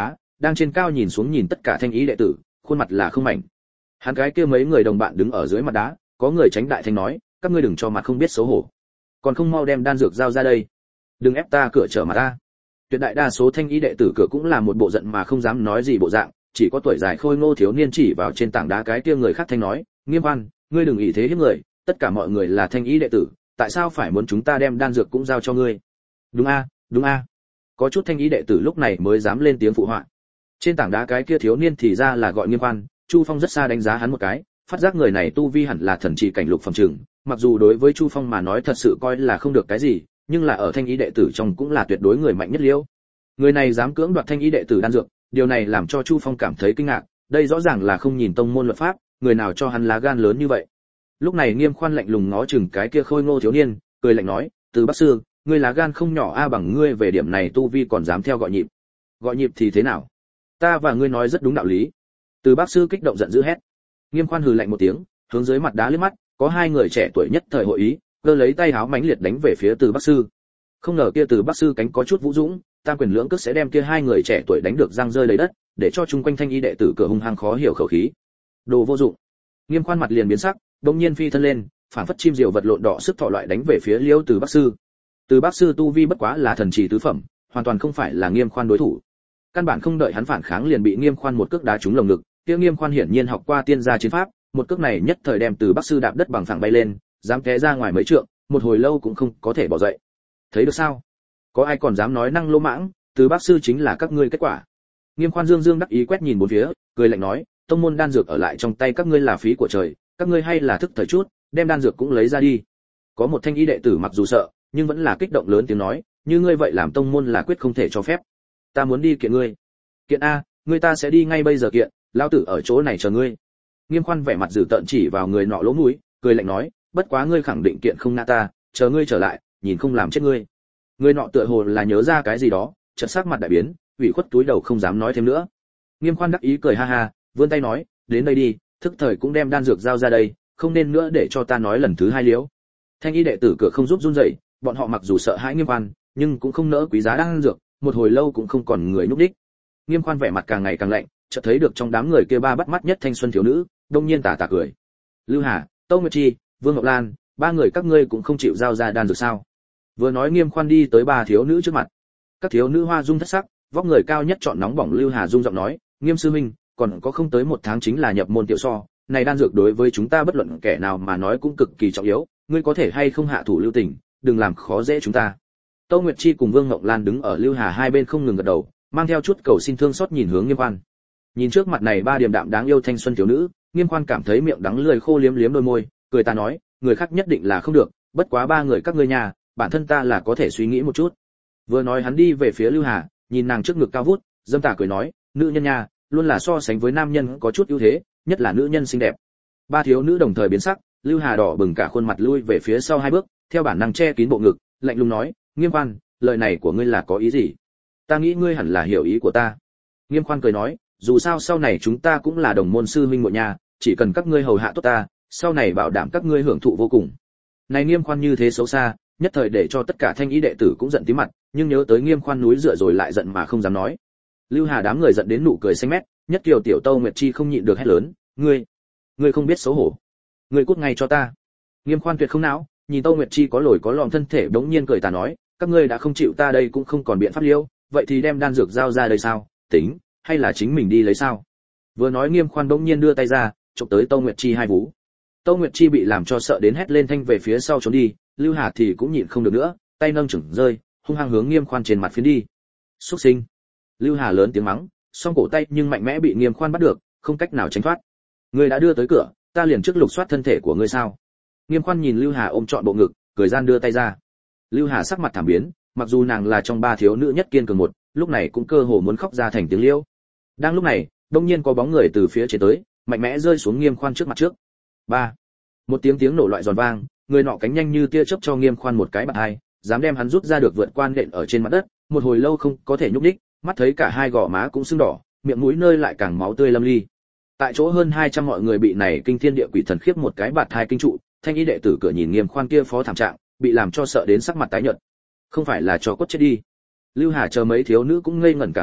đang trên cao nhìn xuống nhìn tất cả thanh ý đệ tử, khuôn mặt là không mảnh. Hắn cái kia mấy người đồng bạn đứng ở dưới mặt đá, có người tránh đại thanh nói, các ngươi đừng cho mặt không biết xấu hổ, còn không mau đem đan dược giao ra đây, đừng ép ta cửa trở mà ta. Tuyệt đại đa số thanh ý đệ tử cửa cũng là một bộ giận mà không dám nói gì bộ dạng, chỉ có tuổi dài khôi ngô thiếu niên chỉ vào trên tảng đá cái kia người khác thanh nói, Nghiêm Văn, ngươi đừng ý thế hiếp người, tất cả mọi người là thanh ý đệ tử, tại sao phải muốn chúng ta đem đan dược cũng giao cho ngươi? Đúng a, đúng a. Có chút thanh ý đệ tử lúc này mới dám lên tiếng phụ họa. Trên tảng đá cái kia thiếu niên thì ra là gọi Nghiêm Văn, Chu Phong rất xa đánh giá hắn một cái, phát giác người này tu vi hẳn là thần trì cảnh lục phẩm trường, mặc dù đối với Chu Phong mà nói thật sự coi là không được cái gì, nhưng là ở thanh ý đệ tử trong cũng là tuyệt đối người mạnh nhất liễu. Người này dám cưỡng đoạt thanh ý đệ tử đan dược, điều này làm cho Chu Phong cảm thấy kinh ngạc, đây rõ ràng là không nhìn tông môn luật pháp, người nào cho hắn lá gan lớn như vậy. Lúc này Nghiêm Khoan lạnh lùng ngó chừng cái kia khôi ngô thiếu niên, cười lạnh nói, Từ Bắc sư, ngươi lá gan không nhỏ a, bằng ngươi về điểm này tu vi còn dám theo gọi nhịp. Gọi nhịp thì thế nào? Ta và ngươi nói rất đúng đạo lý. Từ Bắc sư kích động giận dữ hét. Nghiêm Khoan hừ lạnh một tiếng, hướng dưới mặt đá liếc mắt, có hai người trẻ tuổi nhất thời hội ý, cơ lấy tay háo mãnh liệt đánh về phía Từ Bắc sư. Không ngờ kia Từ Bắc sư cánh có chút vũ dũng, tam quyền lưỡng cước sẽ đem kia hai người trẻ tuổi đánh được răng rơi lấy đất, để cho chung quanh thanh y đệ tử cửa hung hăng khó hiểu khẩu khí. Đồ vô dụng. Nghiêm Khoan mặt liền biến sắc, đột nhiên phi thân lên, phản phất chim diều vật lộn đỏ sức thọ loại đánh về phía Liêu Từ Bắc sư. Từ Bắc sư tu vi bất quá là thần chỉ tứ phẩm, hoàn toàn không phải là Nghiêm Khoan đối thủ. Căn bản không đợi hắn phản kháng liền bị Nghiêm Khoan một cước đá trúng lồng ngực, kia Nghiêm Khoan hiển nhiên học qua tiên gia chiến pháp, một cước này nhất thời đem Từ Bắc sư đạp đất bằng phẳng bay lên, dám té ra ngoài mấy trượng, một hồi lâu cũng không có thể bỏ dậy. Thấy được sao? Có ai còn dám nói năng lô mãng, Từ Bắc sư chính là các ngươi kết quả. Nghiêm Khoan dương dương đắc ý quét nhìn bốn phía, cười lạnh nói, tông môn đan dược ở lại trong tay các ngươi là phí của trời, các ngươi hay là thức thời chút, đem đan dược cũng lấy ra đi. Có một thanh y đệ tử mặc dù sợ, nhưng vẫn là kích động lớn tiếng nói, như ngươi vậy làm tông môn là quyết không thể cho phép. Ta muốn đi kiện ngươi. Kiện a, ngươi ta sẽ đi ngay bây giờ kiện, lão tử ở chỗ này chờ ngươi. Nghiêm Khoan vẻ mặt dữ tợn chỉ vào người nọ lỗ mũi, cười lạnh nói, bất quá ngươi khẳng định kiện không ngã ta, chờ ngươi trở lại, nhìn không làm chết ngươi. Người nọ tựa hồ là nhớ ra cái gì đó, chợt sắc mặt đại biến, ủy khuất túi đầu không dám nói thêm nữa. Nghiêm Khoan đắc ý cười ha ha, vươn tay nói, đến đây đi, thức thời cũng đem đan dược giao ra đây, không nên nữa để cho ta nói lần thứ hai liễu. Thanh y đệ tử cửa không giúp run rẩy, bọn họ mặc dù sợ hãi Nghiêm Khoan, nhưng cũng không nỡ quý giá đan dược, một hồi lâu cũng không còn người nhúc đích. Nghiêm Khoan vẻ mặt càng ngày càng lạnh, chợt thấy được trong đám người kia ba bắt mắt nhất thanh xuân thiếu nữ, đông nhiên tà tà cười. Lưu Hà, Tâu Nguyệt Chi, Vương Ngọc Lan, ba người các ngươi cũng không chịu giao ra đan dược sao? Vừa nói Nghiêm Khoan đi tới ba thiếu nữ trước mặt. Các thiếu nữ hoa dung thất sắc, vóc người cao nhất chọn nóng bỏng Lưu Hà dung giọng nói, Nghiêm sư huynh, còn có không tới một tháng chính là nhập môn tiểu so, này đan dược đối với chúng ta bất luận kẻ nào mà nói cũng cực kỳ trọng yếu, ngươi có thể hay không hạ thủ lưu tình, đừng làm khó dễ chúng ta. Tâu Nguyệt Chi cùng Vương Ngọc Lan đứng ở Lưu Hà hai bên không ngừng gật đầu, mang theo chút cầu xin thương xót nhìn hướng Nghiêm Khoan. Nhìn trước mặt này ba điềm đạm đáng yêu thanh xuân thiếu nữ, Nghiêm Khoan cảm thấy miệng đắng lưỡi khô, liếm liếm đôi môi, cười ta nói, người khác nhất định là không được, bất quá ba người các ngươi nhà, bản thân ta là có thể suy nghĩ một chút. Vừa nói hắn đi về phía Lưu Hà, nhìn nàng trước ngực cao vút, dâm tà cười nói, nữ nhân nha, luôn là so sánh với nam nhân có chút ưu thế, nhất là nữ nhân xinh đẹp. Ba thiếu nữ đồng thời biến sắc, Lưu Hà đỏ bừng cả khuôn mặt lui về phía sau hai bước, theo bản năng che kín bộ ngực, lạnh lùng nói, Nghiêm Khoan, lời này của ngươi là có ý gì? Ta nghĩ ngươi hẳn là hiểu ý của ta. Nghiêm Khoan cười nói, dù sao sau này chúng ta cũng là đồng môn sư huynh muội nhà, chỉ cần các ngươi hầu hạ tốt ta, sau này bảo đảm các ngươi hưởng thụ vô cùng. Này Nghiêm Khoan như thế xấu xa, nhất thời để cho tất cả thanh ý đệ tử cũng giận tím mặt, nhưng nhớ tới Nghiêm Khoan núi dựa rồi lại giận mà không dám nói. Lưu Hà đám người giận đến nụ cười xanh mét, nhất kiều tiểu Tâu Nguyệt Chi không nhịn được hét lớn, ngươi không biết xấu hổ, ngươi cút ngay cho ta. Nghiêm Khoan tuyệt không não, nhìn Tâu Nguyệt Chi có lồi có lõm thân thể đống nhiên cười ta nói, các ngươi đã không chịu ta đây cũng không còn biện pháp liêu, vậy thì đem đan dược giao ra đây sao, tính, hay là chính mình đi lấy sao? Vừa nói Nghiêm Khoan đống nhiên đưa tay ra, chụp tới Tâu Nguyệt Chi hai vú. Tâu Nguyệt Chi bị làm cho sợ đến hét lên thanh về phía sau trốn đi, Lưu Hà thì cũng nhịn không được nữa, tay nâng chừng rơi, hung hăng hướng Nghiêm Khoan trên mặt phiến đi. Súc sinh! Lưu Hà lớn tiếng mắng, song cổ tay nhưng mạnh mẽ bị Nghiêm Khoan bắt được, không cách nào tránh thoát. Ngươi đã đưa tới cửa, ta liền trước lục soát thân thể của ngươi sao? Nghiêm Khoan nhìn Lưu Hà ôm trọn bộ ngực, cười gian đưa tay ra. Lưu Hà sắc mặt thảm biến, mặc dù nàng là trong ba thiếu nữ nhất kiên cường một, lúc này cũng cơ hồ muốn khóc ra thành tiếng liêu. Đang lúc này, đột nhiên có bóng người từ phía trên tới, mạnh mẽ rơi xuống Nghiêm Khoan trước mặt trước. Ba! Một tiếng nổ loại giòn vang, người nọ cánh nhanh như tia chớp cho Nghiêm Khoan một cái bạt hai, dám đem hắn rút ra được vượt quan đện ở trên mặt đất, một hồi lâu không có thể nhúc nhích, mắt thấy cả hai gò má cũng sưng đỏ, miệng mũi nơi lại càng máu tươi lâm ly. Tại chỗ hơn 200 mọi người bị này kinh thiên địa quỷ thần khiếp một cái bạt hai kinh trụ, thanh ý đệ tử cửa nhìn Nghiêm Khoan kia phó thảm trạng, bị làm cho sợ đến sắc mặt tái nhợt. Không phải là cho cốt chết đi. Lưu Hà chờ mấy thiếu nữ cũng ngây ngẩn cả người,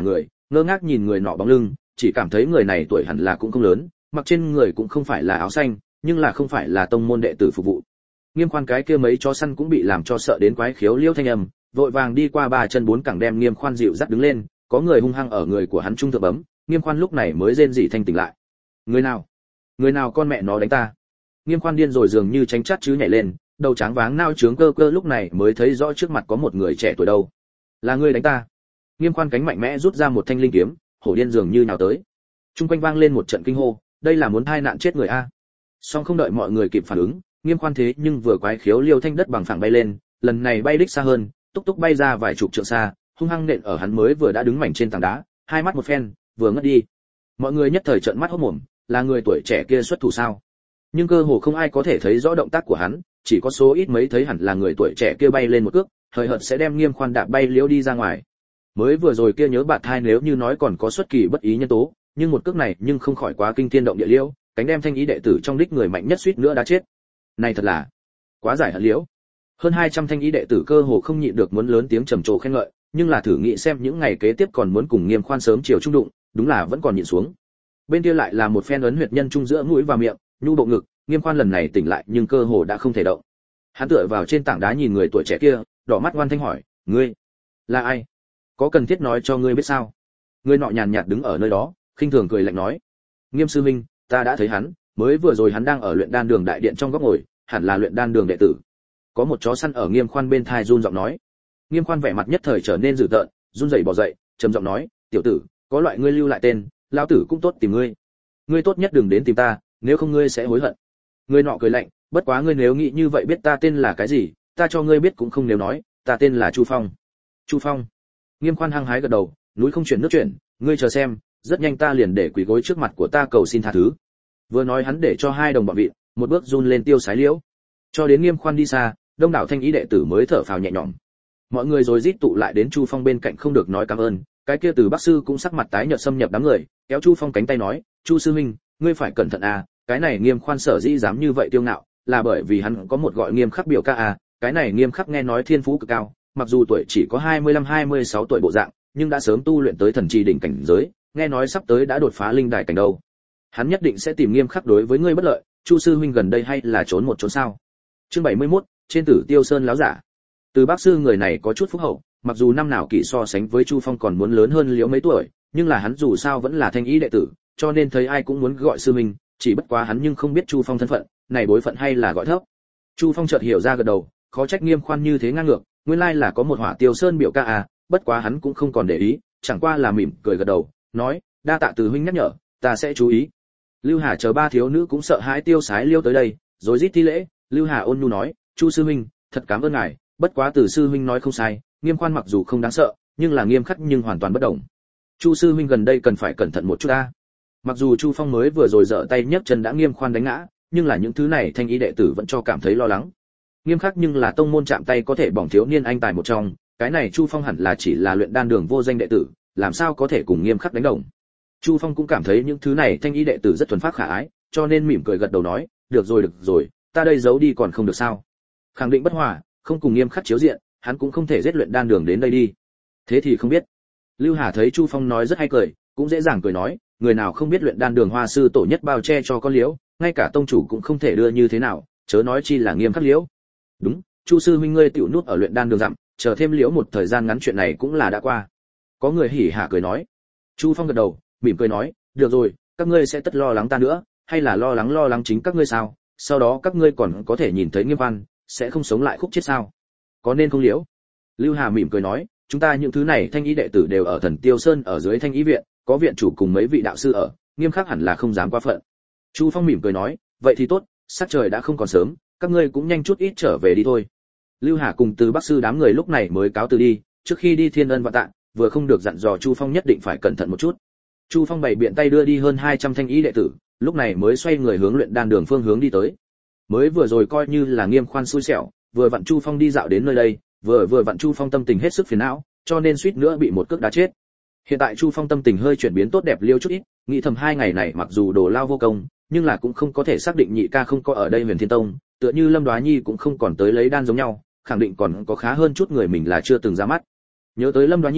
ngơ ngác nhìn người nọ bóng lưng, chỉ cảm thấy người này tuổi hẳn là cũng không lớn, mặc trên người cũng không phải là áo xanh, nhưng là không phải là tông môn đệ tử phục vụ. Nghiêm Khoan cái kia mấy chó săn cũng bị làm cho sợ đến quái khiếu liêu thanh âm, vội vàng đi qua ba chân bốn cẳng đem Nghiêm Khoan dịu dắt đứng lên, có người hung hăng ở người của hắn trung thượng bấm, Nghiêm Khoan lúc này mới rên rỉ thanh tỉnh lại. Người nào? Người nào con mẹ nó đánh ta? Nghiêm Khoan điên rồi dường như tránh chát chứ nhảy lên, đầu tráng váng nao trướng cơ cơ lúc này mới thấy rõ trước mặt có một người trẻ tuổi đâu. Là ngươi đánh ta? Nghiêm Khoan cánh mạnh mẽ rút ra một thanh linh kiếm, hổ điên dường như nhào tới. Trung quanh vang lên một trận kinh hô, đây là muốn thai nạn chết người a. Song không đợi mọi người kịp phản ứng, Nghiêm Khoan thế nhưng vừa quái khiếu liêu thanh đất bằng phẳng bay lên, lần này bay đích xa hơn, túc túc bay ra vài chục trượng xa, hung hăng nện ở hắn mới vừa đã đứng mảnh trên tảng đá, hai mắt một phen, vừa ngất đi. Mọi người nhất thời trợn mắt hốt mồm, là người tuổi trẻ kia xuất thủ sao? Nhưng cơ hồ không ai có thể thấy rõ động tác của hắn, chỉ có số ít mấy thấy hẳn là người tuổi trẻ kia bay lên một cước, hời hợt sẽ đem Nghiêm Khoan đạp bay liễu đi ra ngoài. Mới vừa rồi kia nhớ bạt thai nếu như nói còn có xuất kỳ bất ý nhân tố, nhưng một cước này nhưng không khỏi quá kinh thiên động địa liễu, cánh đem thanh ý đệ tử trong đích người mạnh nhất suýt nữa đã chết. Này thật là quá giải hận liễu. Hơn 200 thanh ý đệ tử cơ hồ không nhịn được muốn lớn tiếng trầm trồ khen ngợi, nhưng là thử nghĩ xem những ngày kế tiếp còn muốn cùng Nghiêm Khoan sớm chiều trung đụng, đúng là vẫn còn nhịn xuống. Bên kia lại là một phen ấn huyệt nhân trung giữa mũi và miệng, nhu bộ ngực, Nghiêm Khoan lần này tỉnh lại nhưng cơ hồ đã không thể động. Hắn tựa vào trên tảng đá nhìn người tuổi trẻ kia, đỏ mắt ngoan thanh hỏi, ngươi là ai? Có cần thiết nói cho ngươi biết sao? Người nọ nhàn nhạt đứng ở nơi đó, khinh thường cười lạnh nói, Nghiêm sư huynh, ta đã thấy hắn, mới vừa rồi hắn đang ở luyện đan đường đại điện trong góc ngồi, hẳn là luyện đan đường đệ tử. Có một chó săn ở Nghiêm Khoan bên thai run giọng nói. Nghiêm Khoan vẻ mặt nhất thời trở nên dữ tợn, run rẩy bò dậy, trầm giọng nói, tiểu tử, có loại ngươi lưu lại tên, lão tử cũng tốt tìm ngươi. Ngươi tốt nhất đừng đến tìm ta, nếu không ngươi sẽ hối hận. Người nọ cười lạnh, bất quá ngươi nếu nghĩ như vậy biết ta tên là cái gì, ta cho ngươi biết cũng không nếu nói, ta tên là Chu Phong. Chu Phong. Nghiêm Khoan hăng hái gật đầu, núi không chuyển nước chuyển, ngươi chờ xem, rất nhanh ta liền để quỳ gối trước mặt của ta cầu xin tha thứ. Vừa nói hắn để cho hai đồng bọn vịn, một bước run lên tiêu sái liễu. Cho đến Nghiêm Khoan đi xa, đông đảo thanh ý đệ tử mới thở phào nhẹ nhõm. Mọi người rồi rít tụ lại đến Chu Phong bên cạnh không được nói cảm ơn, cái kia từ Bắc sư cũng sắc mặt tái nhợt xâm nhập đám người, kéo Chu Phong cánh tay nói, Chu sư huynh, ngươi phải cẩn thận à, cái này Nghiêm Khoan sở dĩ dám như vậy tiêu ngạo, là bởi vì hắn có một gọi Nghiêm Khắc biểu ca à, cái này Nghiêm Khắc nghe nói thiên phú cực cao, mặc dù tuổi chỉ có 25-26 tuổi bộ dạng, nhưng đã sớm tu luyện tới thần trì đỉnh cảnh giới, nghe nói sắp tới đã đột phá linh đài cảnh đâu. Hắn nhất định sẽ tìm Nghiêm Khắc đối với ngươi bất lợi, Chu sư huynh gần đây hay là trốn một trốn sao? Chương 71, trên Tử Tiêu Sơn láo giả. Từ Bác sư người này có chút phúc hậu, mặc dù năm nào kỷ so sánh với Chu Phong còn muốn lớn hơn liễu mấy tuổi, nhưng là hắn dù sao vẫn là thanh ý đệ tử, cho nên thấy ai cũng muốn gọi sư huynh, chỉ bất quá hắn nhưng không biết Chu Phong thân phận, này bối phận hay là gọi thấp. Chu Phong chợt hiểu ra gật đầu, khó trách Nghiêm Khoan như thế ngang ngược, nguyên lai là có một Hỏa Tiêu Sơn biểu ca à, bất quá hắn cũng không còn để ý, chẳng qua là mỉm cười gật đầu, nói, đa tạ từ huynh nhắc nhở, ta sẽ chú ý. Lưu Hà chờ ba thiếu nữ cũng sợ hãi tiêu sái liêu tới đây, rồi rít thi lễ. Lưu Hà ôn nhu nói, Chu sư huynh, thật cảm ơn ngài, bất quá từ sư huynh nói không sai, Nghiêm Khoan mặc dù không đáng sợ, nhưng là nghiêm khắc nhưng hoàn toàn bất động. Chu sư huynh gần đây cần phải cẩn thận một chút ta. Mặc dù Chu Phong mới vừa rồi giở tay nhấc chân đã Nghiêm Khoan đánh ngã, nhưng là những thứ này thanh ý đệ tử vẫn cho cảm thấy lo lắng. Nghiêm khắc nhưng là tông môn chạm tay có thể bỏng thiếu niên anh tài một trong, cái này Chu Phong hẳn là chỉ là luyện đan đường vô danh đệ tử, làm sao có thể cùng Nghiêm khắc đánh đồng. Chu Phong cũng cảm thấy những thứ này thanh ý đệ tử rất thuần phác khả ái, cho nên mỉm cười gật đầu nói, được rồi, ta đây giấu đi còn không được sao? Khẳng định bất hòa, không cùng Nghiêm khắc chiếu diện, hắn cũng không thể giết luyện đan đường đến đây đi. Thế thì không biết. Lưu Hà thấy Chu Phong nói rất hay cười, cũng dễ dàng cười nói, người nào không biết luyện đan đường Hoa sư tổ nhất bao che cho con liễu, ngay cả tông chủ cũng không thể đưa như thế nào, chớ nói chi là Nghiêm khắc liễu. Đúng, Chu sư huynh ngươi tiểu nút ở luyện đan đường dặm, chờ thêm liễu một thời gian ngắn chuyện này cũng là đã qua. Có người hỉ hả cười nói. Chu Phong gật đầu, mỉm cười nói, được rồi, các ngươi sẽ tất lo lắng ta nữa, hay là lo lắng chính các ngươi sao? Sau đó các ngươi còn có thể nhìn thấy Nghiêm Văn, sẽ không sống lại khúc chết sao? Có nên không liễu? Lưu Hà mỉm cười nói, chúng ta những thứ này thanh ý đệ tử đều ở Thần Tiêu Sơn ở dưới thanh ý viện, có viện chủ cùng mấy vị đạo sư ở, Nghiêm khắc hẳn là không dám quá phận. Chu Phong mỉm cười nói, vậy thì tốt, sắc trời đã không còn sớm, các ngươi cũng nhanh chút ít trở về đi thôi. Lưu Hà cùng từ Bắc sư đám người lúc này mới cáo từ đi, trước khi đi thiên ân vạn tạ, vừa không được dặn dò Chu Phong nhất định phải cẩn thận một chút. Chu Phong bày biện tay đưa đi hơn 200 thanh ý đệ tử, lúc này mới xoay người hướng luyện đan đường phương hướng đi tới. Mới vừa rồi coi như là Nghiêm khoan xui xẻo, vừa vặn Chu Phong đi dạo đến nơi đây, vừa vặn Chu Phong tâm tình hết sức phiền não, cho nên suýt nữa bị một cước đá chết. Hiện tại Chu Phong tâm tình hơi chuyển biến tốt đẹp liêu chút ít, nghĩ thầm 2 ngày này mặc dù đồ lao vô công, nhưng là cũng không có thể xác định nhị ca không có ở đây Huyền Thiên Tông, tựa như Lâm Đoá Nhi cũng không còn tới lấy đan giống nhau, khẳng định còn có khá hơn chút người mình là chưa từng ra mắt. Nhớ tới Lâm Đoá Nhi,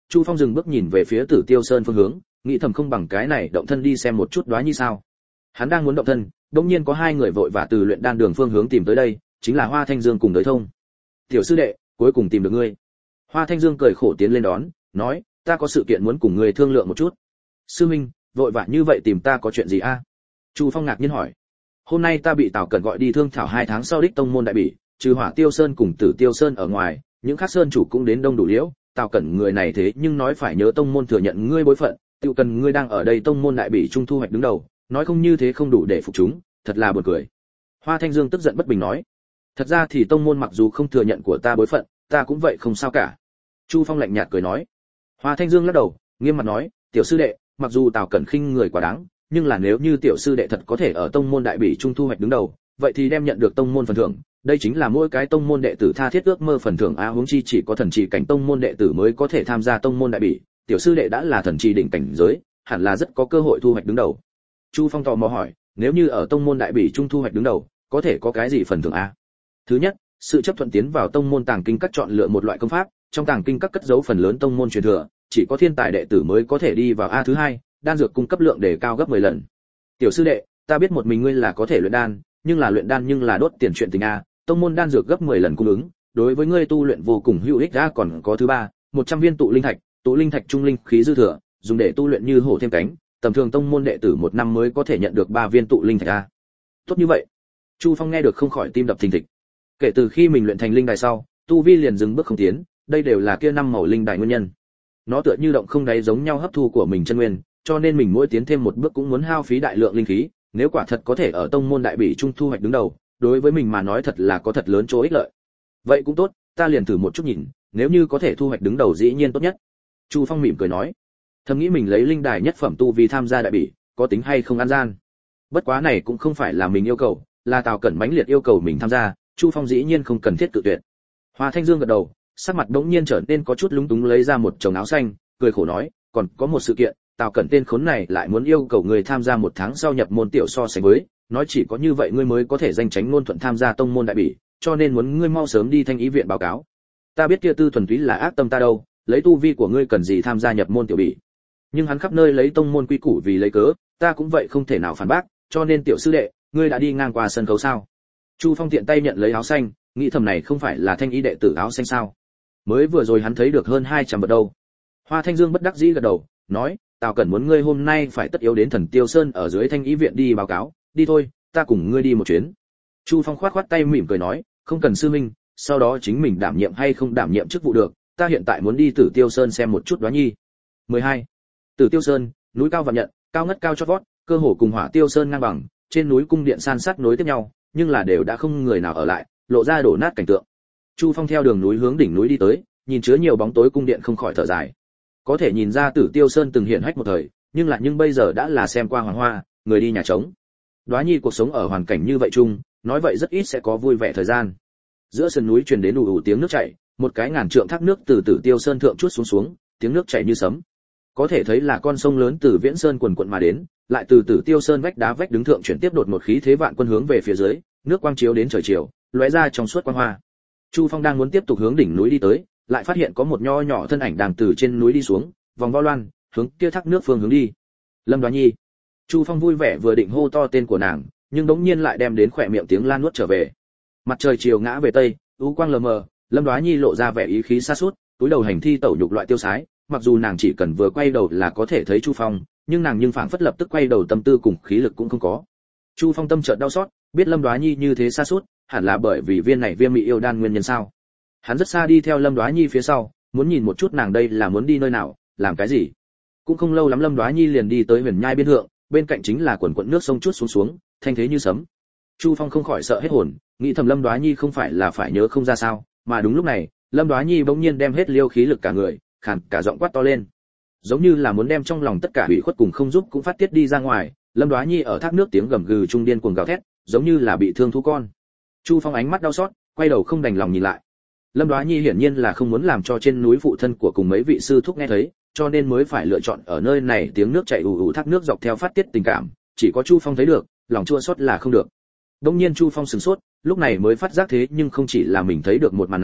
Chu Phong dừng bước nhìn về phía Tử Tiêu Sơn phương hướng, nghĩ thầm không bằng cái này động thân đi xem một chút Đóa Nhi sao. Hắn đang muốn động thân, đột nhiên có hai người vội vã từ luyện đan đường phương hướng tìm tới đây, chính là Hoa Thanh Dương cùng Đới Thông. "Tiểu sư đệ, cuối cùng tìm được ngươi." Hoa Thanh Dương cười khổ tiến lên đón, nói, "Ta có sự kiện muốn cùng ngươi thương lượng một chút." "Sư minh, vội vã như vậy tìm ta có chuyện gì a?" Chu Phong ngạc nhiên hỏi. "Hôm nay ta bị Tào Cẩn gọi đi thương thảo 2 tháng sau đích tông môn đại bỉ, trừ Hỏa Tiêu Sơn cùng Tử Tiêu Sơn ở ngoài, những khác sơn chủ cũng đến đông đủ liễu, Tào Cẩn người này thế nhưng nói phải nhớ tông môn thừa nhận ngươi bối phận, tiêu cần ngươi đang ở đây tông môn đại bỉ trung thu hoạch đứng đầu, nói không như thế không đủ để phục chúng, thật là buồn cười." Hoa Thanh Dương tức giận bất bình nói, "Thật ra thì tông môn mặc dù không thừa nhận của ta bối phận, ta cũng vậy không sao cả." Chu Phong lạnh nhạt cười nói. Hoa Thanh Dương lắc đầu, nghiêm mặt nói, "Tiểu sư đệ, mặc dù Tào Cẩn khinh người quá đáng, nhưng là nếu như tiểu sư đệ thật có thể ở tông môn đại bỉ trung thu hoạch đứng đầu, vậy thì đem nhận được tông môn phần thưởng, đây chính là mỗi cái tông môn đệ tử tha thiết ước mơ phần thưởng a, huống chi chỉ có thần trì cảnh tông môn đệ tử mới có thể tham gia tông môn đại bỉ, tiểu sư đệ đã là thần trì đỉnh cảnh giới, hẳn là rất có cơ hội thu hoạch đứng đầu." Chu Phong tò mò hỏi, "Nếu như ở tông môn đại bỉ trung thu hoạch đứng đầu, có thể có cái gì phần thưởng a?" "Thứ nhất, sự chấp thuận tiến vào tông môn tàng kinh các chọn lựa một loại công pháp, trong tàng kinh các cất giấu phần lớn tông môn truyền thừa, chỉ có thiên tài đệ tử mới có thể đi vào a. Thứ hai, đan dược cung cấp lượng đề cao gấp 10 lần." "Tiểu sư đệ, ta biết một mình ngươi là có thể luyện đan, nhưng là đốt tiền chuyện tình a, tông môn đan dược gấp 10 lần cung ứng, đối với ngươi tu luyện vô cùng hữu ích ra. Còn có thứ ba, 100 viên tụ linh thạch trung linh khí dư thừa, dùng để tu luyện như hổ thêm cánh, tầm thường tông môn đệ tử 1 năm mới có thể nhận được 3 viên tụ linh thạch a." "Tốt như vậy?" Chu Phong nghe được không khỏi tim đập thình thịch. Kể từ khi mình luyện thành linh đài sau, tu vi liền dừng bước không tiến, đây đều là kia 5 màu linh đài nguyên nhân. Nó tựa như động không đáy giống nhau hấp thu của mình chân nguyên, cho nên mình mỗi tiến thêm một bước cũng muốn hao phí đại lượng linh khí, nếu quả thật có thể ở tông môn đại bỉ trung thu hoạch đứng đầu, đối với mình mà nói thật là có thật lớn chỗ ích lợi. "Vậy cũng tốt, ta liền thử một chút nhìn, nếu như có thể thu hoạch đứng đầu dĩ nhiên tốt nhất." Chu Phong mỉm cười nói. Thầm nghĩ mình lấy linh đài nhất phẩm tu vi tham gia đại bỉ, có tính hay không ăn gian. Bất quá này cũng không phải là mình yêu cầu, là Tào Cẩn mãnh liệt yêu cầu mình tham gia, Chu Phong dĩ nhiên không cần thiết tự tuyệt. Hoa Thanh Dương gật đầu, sắc mặt bỗng nhiên trở nên có chút lúng túng, lấy ra một chồng áo xanh, cười khổ nói, "Còn có một sự kiện, Tào Cẩn tên khốn này lại muốn yêu cầu người tham gia 1 tháng sau nhập môn tiểu so sánh với, nói chỉ có như vậy ngươi mới có thể danh tránh ngôn thuận tham gia tông môn đại bỉ, cho nên muốn ngươi mau sớm đi thanh ý viện báo cáo. Ta biết kia Tư thuần túy là ác tâm ta đâu, lấy tu vi của ngươi cần gì tham gia nhập môn tiểu bỉ. Nhưng hắn khắp nơi lấy tông môn quy củ vì lấy cớ, ta cũng vậy không thể nào phản bác, cho nên tiểu sư đệ, ngươi đã đi ngang qua sân khấu sao?" Chu Phong tiện tay nhận lấy áo xanh, nghĩ thầm này không phải là thanh ý đệ tử áo xanh sao? Mới vừa rồi hắn thấy được hơn 200 vật đâu. Hoa Thanh Dương bất đắc dĩ gật đầu, nói, "Tào Cẩn muốn ngươi hôm nay phải tất yếu đến Thần Tiêu Sơn ở dưới thanh ý viện đi báo cáo, đi thôi, ta cùng ngươi đi một chuyến." Chu Phong khoát khoát tay mỉm cười nói, "Không cần sư minh, sau đó chính mình đảm nhiệm hay không đảm nhiệm chức vụ được, ta hiện tại muốn đi Tử Tiêu Sơn xem một chút Đóa Nhi." 12. Tử Tiêu Sơn, núi cao vạn nhận, cao ngất cao chót vót, cơ hồ cùng Hỏa Tiêu Sơn ngang bằng, trên núi cung điện san sát nối tiếp nhau, nhưng là đều đã không người nào ở lại, lộ ra đổ nát cảnh tượng. Chu Phong theo đường núi hướng đỉnh núi đi tới, nhìn chứa nhiều bóng tối cung điện không khỏi thở dài. Có thể nhìn ra Tử Tiêu Sơn từng hiện hách một thời, nhưng bây giờ đã là xem qua hoàng hoa, người đi nhà trống. Đóa Nhi cuộc sống ở hoàn cảnh như vậy chung, nói vậy rất ít sẽ có vui vẻ thời gian. Giữa sườn núi truyền đến ù ù tiếng nước chảy, một cái ngàn trượng thác nước từ Tử Tiêu Sơn thượng chuốt xuống, tiếng nước chảy như sấm. Có thể thấy là con sông lớn từ Viễn Sơn quần quận mà đến, lại từ Tử Tiêu Sơn vách đá vách đứng thượng chuyển tiếp đột một khí thế vạn quân hướng về phía dưới, nước quang chiếu đến trời chiều, lóe ra trong suốt quang hoa. Chu Phong đang muốn tiếp tục hướng đỉnh núi đi tới, lại phát hiện có một nho nhỏ thân ảnh đang từ trên núi đi xuống, vòng vo loan, hướng kia thác nước phương hướng đi. Lâm Đóa Nhi. Chu Phong vui vẻ vừa định hô to tên của nàng, nhưng đống nhiên lại đem đến khỏe miệng tiếng lan nuốt trở về. Mặt trời chiều ngã về tây, u quang lờ mờ, Lâm Đóa Nhi lộ ra vẻ ý khí sa sút, túi đầu hành thi tẩu nhục loại tiêu sái, mặc dù nàng chỉ cần vừa quay đầu là có thể thấy Chu Phong, nhưng nàng phảng phất lập tức quay đầu tâm tư cùng khí lực cũng không có. Chu Phong tâm chợt đau xót, biết Lâm Đóa Nhi như thế sa sút, hẳn là bởi vì viên này viêm mị yêu đan nguyên nhân sao? Hắn rất xa đi theo Lâm Đóa Nhi phía sau, muốn nhìn một chút nàng đây là muốn đi nơi nào, làm cái gì. Cũng không lâu lắm Lâm Đóa Nhi liền đi tới huyền nhai biên thượng, bên cạnh chính là quần quần nước sông chút xuống, thanh thế như sấm. Chu Phong không khỏi sợ hết hồn, nghĩ thầm Lâm Đóa Nhi không phải là phải nhớ không ra sao, mà đúng lúc này, Lâm Đóa Nhi bỗng nhiên đem hết liêu khí lực cả người, khàn cả giọng quát to lên, giống như là muốn đem trong lòng tất cả ủy khuất cùng không giúp cũng phát tiết đi ra ngoài. Lâm Đóa Nhi ở thác nước tiếng gầm gừ trung điên cuồng gào thét, giống như là bị thương thú con. Chu Phong ánh mắt đau xót, quay đầu không đành lòng nhìn lại. Lâm Đóa Nhi hiển nhiên là không muốn làm cho trên núi phụ thân của cùng mấy vị sư thúc nghe thấy, cho nên mới phải lựa chọn ở nơi này tiếng nước chảy ù ù thác nước dọc theo phát tiết tình cảm, chỉ có Chu Phong thấy được, lòng chua xót là không được. Đương nhiên Chu Phong sửng sốt, lúc này mới phát giác thế nhưng không chỉ là mình thấy được một màn này,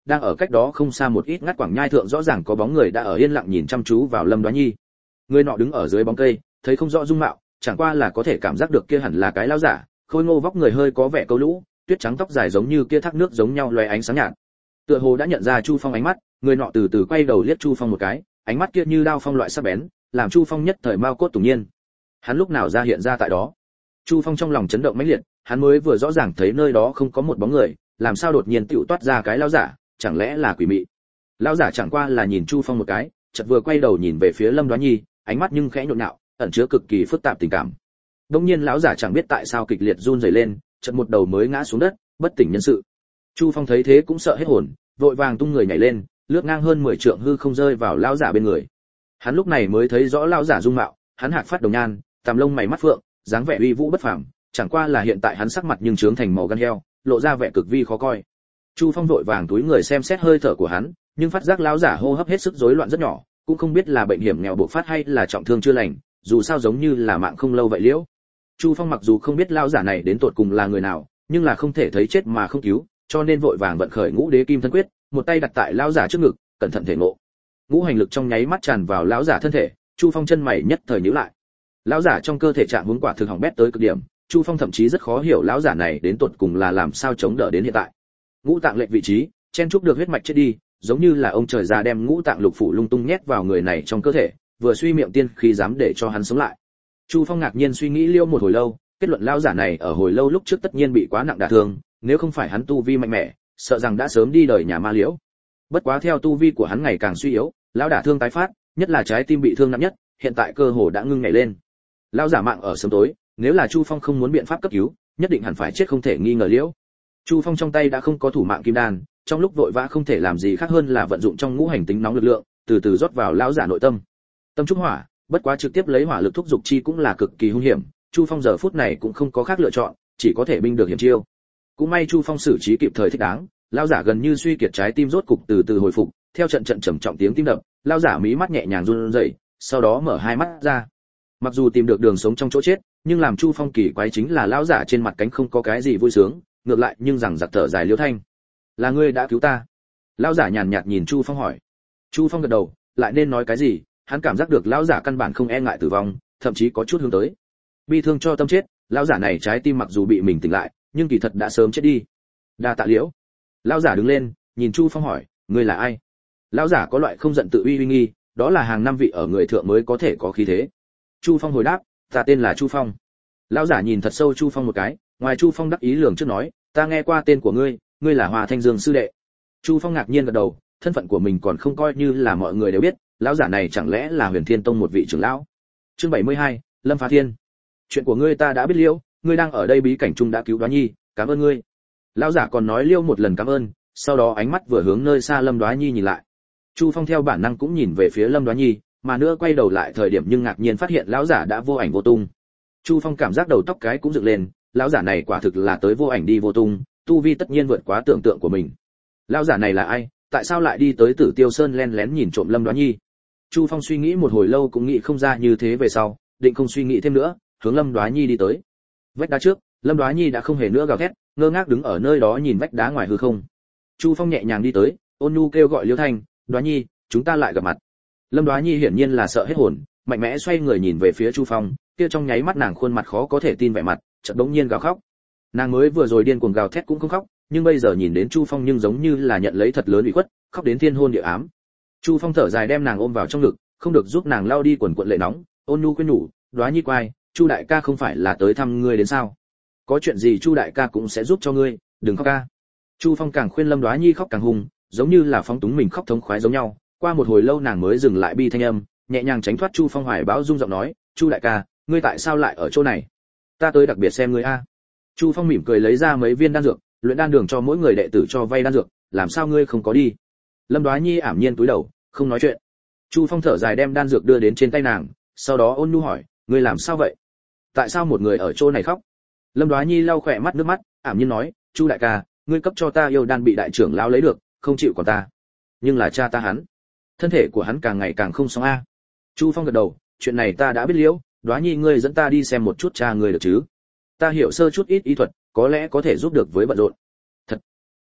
đang ở cách đó không xa một ít ngắt quảng nhai thượng rõ ràng có bóng người đã ở yên lặng nhìn chăm chú vào Lâm Đoá Nhi. Người nọ đứng ở dưới bóng cây, thấy không rõ dung mạo, chẳng qua là có thể cảm giác được kia hẳn là cái lão giả, khôi ngô vóc người hơi có vẻ câu lũ, tuyết trắng tóc dài giống như kia thác nước giống nhau loé ánh sáng nhạt. Tựa hồ đã nhận ra Chu Phong ánh mắt, người nọ từ từ quay đầu liếc Chu Phong một cái, ánh mắt kia như đao phong loại sắc bén, làm Chu Phong nhất thời mao cốt tủng nhiên. Hắn lúc nào ra hiện ra tại đó? Chu Phong trong lòng chấn động mãnh liệt, hắn mới vừa rõ ràng thấy nơi đó không có một bóng người, làm sao đột nhiên tựu toát ra cái lão giả, chẳng lẽ là quỷ mị? Lão giả chẳng qua là nhìn Chu Phong một cái, chợt vừa quay đầu nhìn về phía Lâm Đoá Nhi, ánh mắt nhưng khẽ nhộn nhạo, ẩn chứa cực kỳ phức tạp tình cảm. Đương nhiên lão giả chẳng biết tại sao kịch liệt run rẩy lên, chợt một đầu mới ngã xuống đất, bất tỉnh nhân sự. Chu Phong thấy thế cũng sợ hết hồn, vội vàng tung người nhảy lên, lướt ngang hơn 10 trượng hư không rơi vào lão giả bên người. Hắn lúc này mới thấy rõ lão giả dung mạo, hắn hạc phát đồng nhan, tằm lông mày mắt phượng, dáng vẻ uy vũ bất phàm, chẳng qua là hiện tại hắn sắc mặt nhưng trướng thành màu gan heo, lộ ra vẻ cực vi khó coi. Chu Phong vội vàng túi người xem xét hơi thở của hắn, nhưng phát giác lão giả hô hấp hết sức rối loạn rất nhỏ, cũng không biết là bệnh hiểm nghèo bộc phát hay là trọng thương chưa lành, dù sao giống như là mạng không lâu vậy liễu. Chu Phong mặc dù không biết lão giả này đến tột cùng là người nào, nhưng là không thể thấy chết mà không cứu, cho nên vội vàng vận khởi Ngũ Đế Kim Thân Quyết, một tay đặt tại lão giả trước ngực, cẩn thận thể ngộ. Ngũ hành lực trong nháy mắt tràn vào lão giả thân thể, Chu Phong chân mày nhất thời nhíu lại. Lão giả trong cơ thể trạng huống quả thực hỏng bét tới cực điểm, Chu Phong thậm chí rất khó hiểu lão giả này đến tột cùng là làm sao chống đỡ đến hiện tại. Ngũ tạng lệch vị trí, chen chúc được huyết mạch chết đi, giống như là ông trời già đem ngũ tạng lục phủ lung tung nhét vào người này trong cơ thể, vừa suy miệng tiên khí dám để cho hắn sống lại. Chu Phong ngạc nhiên suy nghĩ liêu một hồi lâu, kết luận lão giả này ở hồi lâu lúc trước tất nhiên bị quá nặng đả thương, nếu không phải hắn tu vi mạnh mẽ, sợ rằng đã sớm đi đời nhà ma liễu. Bất quá theo tu vi của hắn ngày càng suy yếu, lão đả thương tái phát, nhất là trái tim bị thương nặng nhất, hiện tại cơ hồ đã ngưng nhảy lên. Lão giả mạng ở sớm tối, nếu là Chu Phong không muốn biện pháp cấp cứu, nhất định hẳn phải chết không thể nghi ngờ liễu. Chu Phong trong tay đã không có thủ mạng kim đan, trong lúc vội vã không thể làm gì khác hơn là vận dụng trong ngũ hành tính nóng lực lượng, từ từ rót vào lão giả nội tâm. Tâm trúc hỏa, bất quá trực tiếp lấy hỏa lực thúc dục chi cũng là cực kỳ hung hiểm, Chu Phong giờ phút này cũng không có khác lựa chọn, chỉ có thể binh được hiểm chiêu. Cũng may Chu Phong xử trí kịp thời thích đáng, lão giả gần như suy kiệt trái tim rốt cục từ từ hồi phục, theo trận trận trầm trọng tiếng tim đập, lão giả mí mắt nhẹ nhàng run rẩy, sau đó mở hai mắt ra. Mặc dù tìm được đường sống trong chỗ chết, nhưng làm Chu Phong kỳ quái chính là lão giả trên mặt cánh không có cái gì vui sướng, ngược lại nhưng rằng giặc thở dài liễu thanh. Là ngươi đã cứu ta? Lão giả nhàn nhạt nhìn Chu Phong hỏi. Chu Phong gật đầu, lại nên nói cái gì, hắn cảm giác được lão giả căn bản không e ngại tử vong, thậm chí có chút hướng tới bi thương cho tâm chết. Lão giả này trái tim mặc dù bị mình tỉnh lại, nhưng kỳ thật đã sớm chết đi. Đa tạ liễu. Lão giả đứng lên, nhìn Chu Phong hỏi, ngươi là ai? Lão giả có loại không giận tự uy uy nghi, đó là hàng năm vị ở người thượng mới có thể có khí thế. Chu Phong hồi đáp, ta tên là Chu Phong. Lão giả nhìn thật sâu Chu Phong một cái, ngoài Chu Phong đắc ý lường trước nói, ta nghe qua tên của ngươi, ngươi là Hoa Thanh Dương sư đệ. Chu Phong ngạc nhiên gật đầu, thân phận của mình còn không coi như là mọi người đều biết, lão giả này chẳng lẽ là Huyền Thiên Tông một vị trưởng lão? Chương 72, Lâm Phá Thiên. Chuyện của ngươi ta đã biết liễu, ngươi đang ở đây bí cảnh trung đã cứu Đoá Nhi, cảm ơn ngươi. Lão giả còn nói liêu một lần cảm ơn, sau đó ánh mắt vừa hướng nơi xa Lâm Đoá Nhi nhìn lại. Chu Phong theo bản năng cũng nhìn về phía Lâm Đoá Nhi, mà nữa quay đầu lại thời điểm nhưng ngạc nhiên phát hiện lão giả đã vô ảnh vô tung. Chu Phong cảm giác đầu tóc cái cũng dựng lên, lão giả này quả thực là tới vô ảnh đi vô tung, tu vi tất nhiên vượt quá tưởng tượng của mình. Lão giả này là ai, tại sao lại đi tới Tử Tiêu Sơn len lén nhìn trộm Lâm Đoá Nhi? Chu Phong suy nghĩ một hồi lâu cũng nghĩ không ra như thế về sau, định không suy nghĩ thêm nữa, hướng Lâm Đoá Nhi đi tới. Vách đá trước, Lâm Đoá Nhi đã không hề nữa gào thét, ngơ ngác đứng ở nơi đó nhìn vách đá ngoài hư không. Chu Phong nhẹ nhàng đi tới, ôn nhu kêu gọi Liêu Thanh, "Đoá Nhi, chúng ta lại gặp mặt." Lâm Đoá Nhi hiển nhiên là sợ hết hồn, mạnh mẽ xoay người nhìn về phía Chu Phong, kia trong nháy mắt nàng khuôn mặt khó có thể tin vẻ mặt, chợt bỗng nhiên gào khóc. Nàng mới vừa rồi điên cuồng gào thét cũng không khóc, nhưng bây giờ nhìn đến Chu Phong nhưng giống như là nhận lấy thật lớn ủy khuất, khóc đến thiên hôn địa ám. Chu Phong thở dài đem nàng ôm vào trong ngực, không được giúp nàng lau đi quần quật lệ nóng, ôn nhu khuyên nhủ, "Đoá Nhi quay, Chu đại ca không phải là tới thăm ngươi đến sao? Có chuyện gì Chu đại ca cũng sẽ giúp cho ngươi, đừng khóc ca." Chu Phong càng khuyên Lâm Đoá Nhi khóc càng hung, giống như là phóng túng mình khóc thống khoái giống nhau. Qua một hồi lâu nàng mới dừng lại bi thanh âm, nhẹ nhàng tránh thoát Chu Phong hoài bão rung giọng nói, "Chu đại ca, ngươi tại sao lại ở chỗ này? Ta tới đặc biệt xem ngươi a." Chu Phong mỉm cười lấy ra mấy viên đan dược, luyện đan đường cho mỗi người đệ tử cho vay đan dược, làm sao ngươi không có đi? Lâm Đoá Nhi ảm nhiên cúi đầu, không nói chuyện. Chu Phong thở dài đem đan dược đưa đến trên tay nàng, sau đó ôn nhu hỏi, ngươi làm sao vậy? Tại sao một người ở chỗ này khóc? Lâm Đoá Nhi lau khỏe mắt nước mắt, ảm nhiên nói, Chu đại ca, ngươi cấp cho ta yêu đan bị đại trưởng lão lấy được, không chịu còn ta. Nhưng là cha ta hắn, thân thể của hắn càng ngày càng không xong a. Chu Phong gật đầu, chuyện này ta đã biết liễu, Đoá Nhi ngươi dẫn ta đi xem một chút cha ngươi được chứ? Ta hiểu sơ chút ít y thuật, có lẽ có thể giúp được với bận rộn. Thật.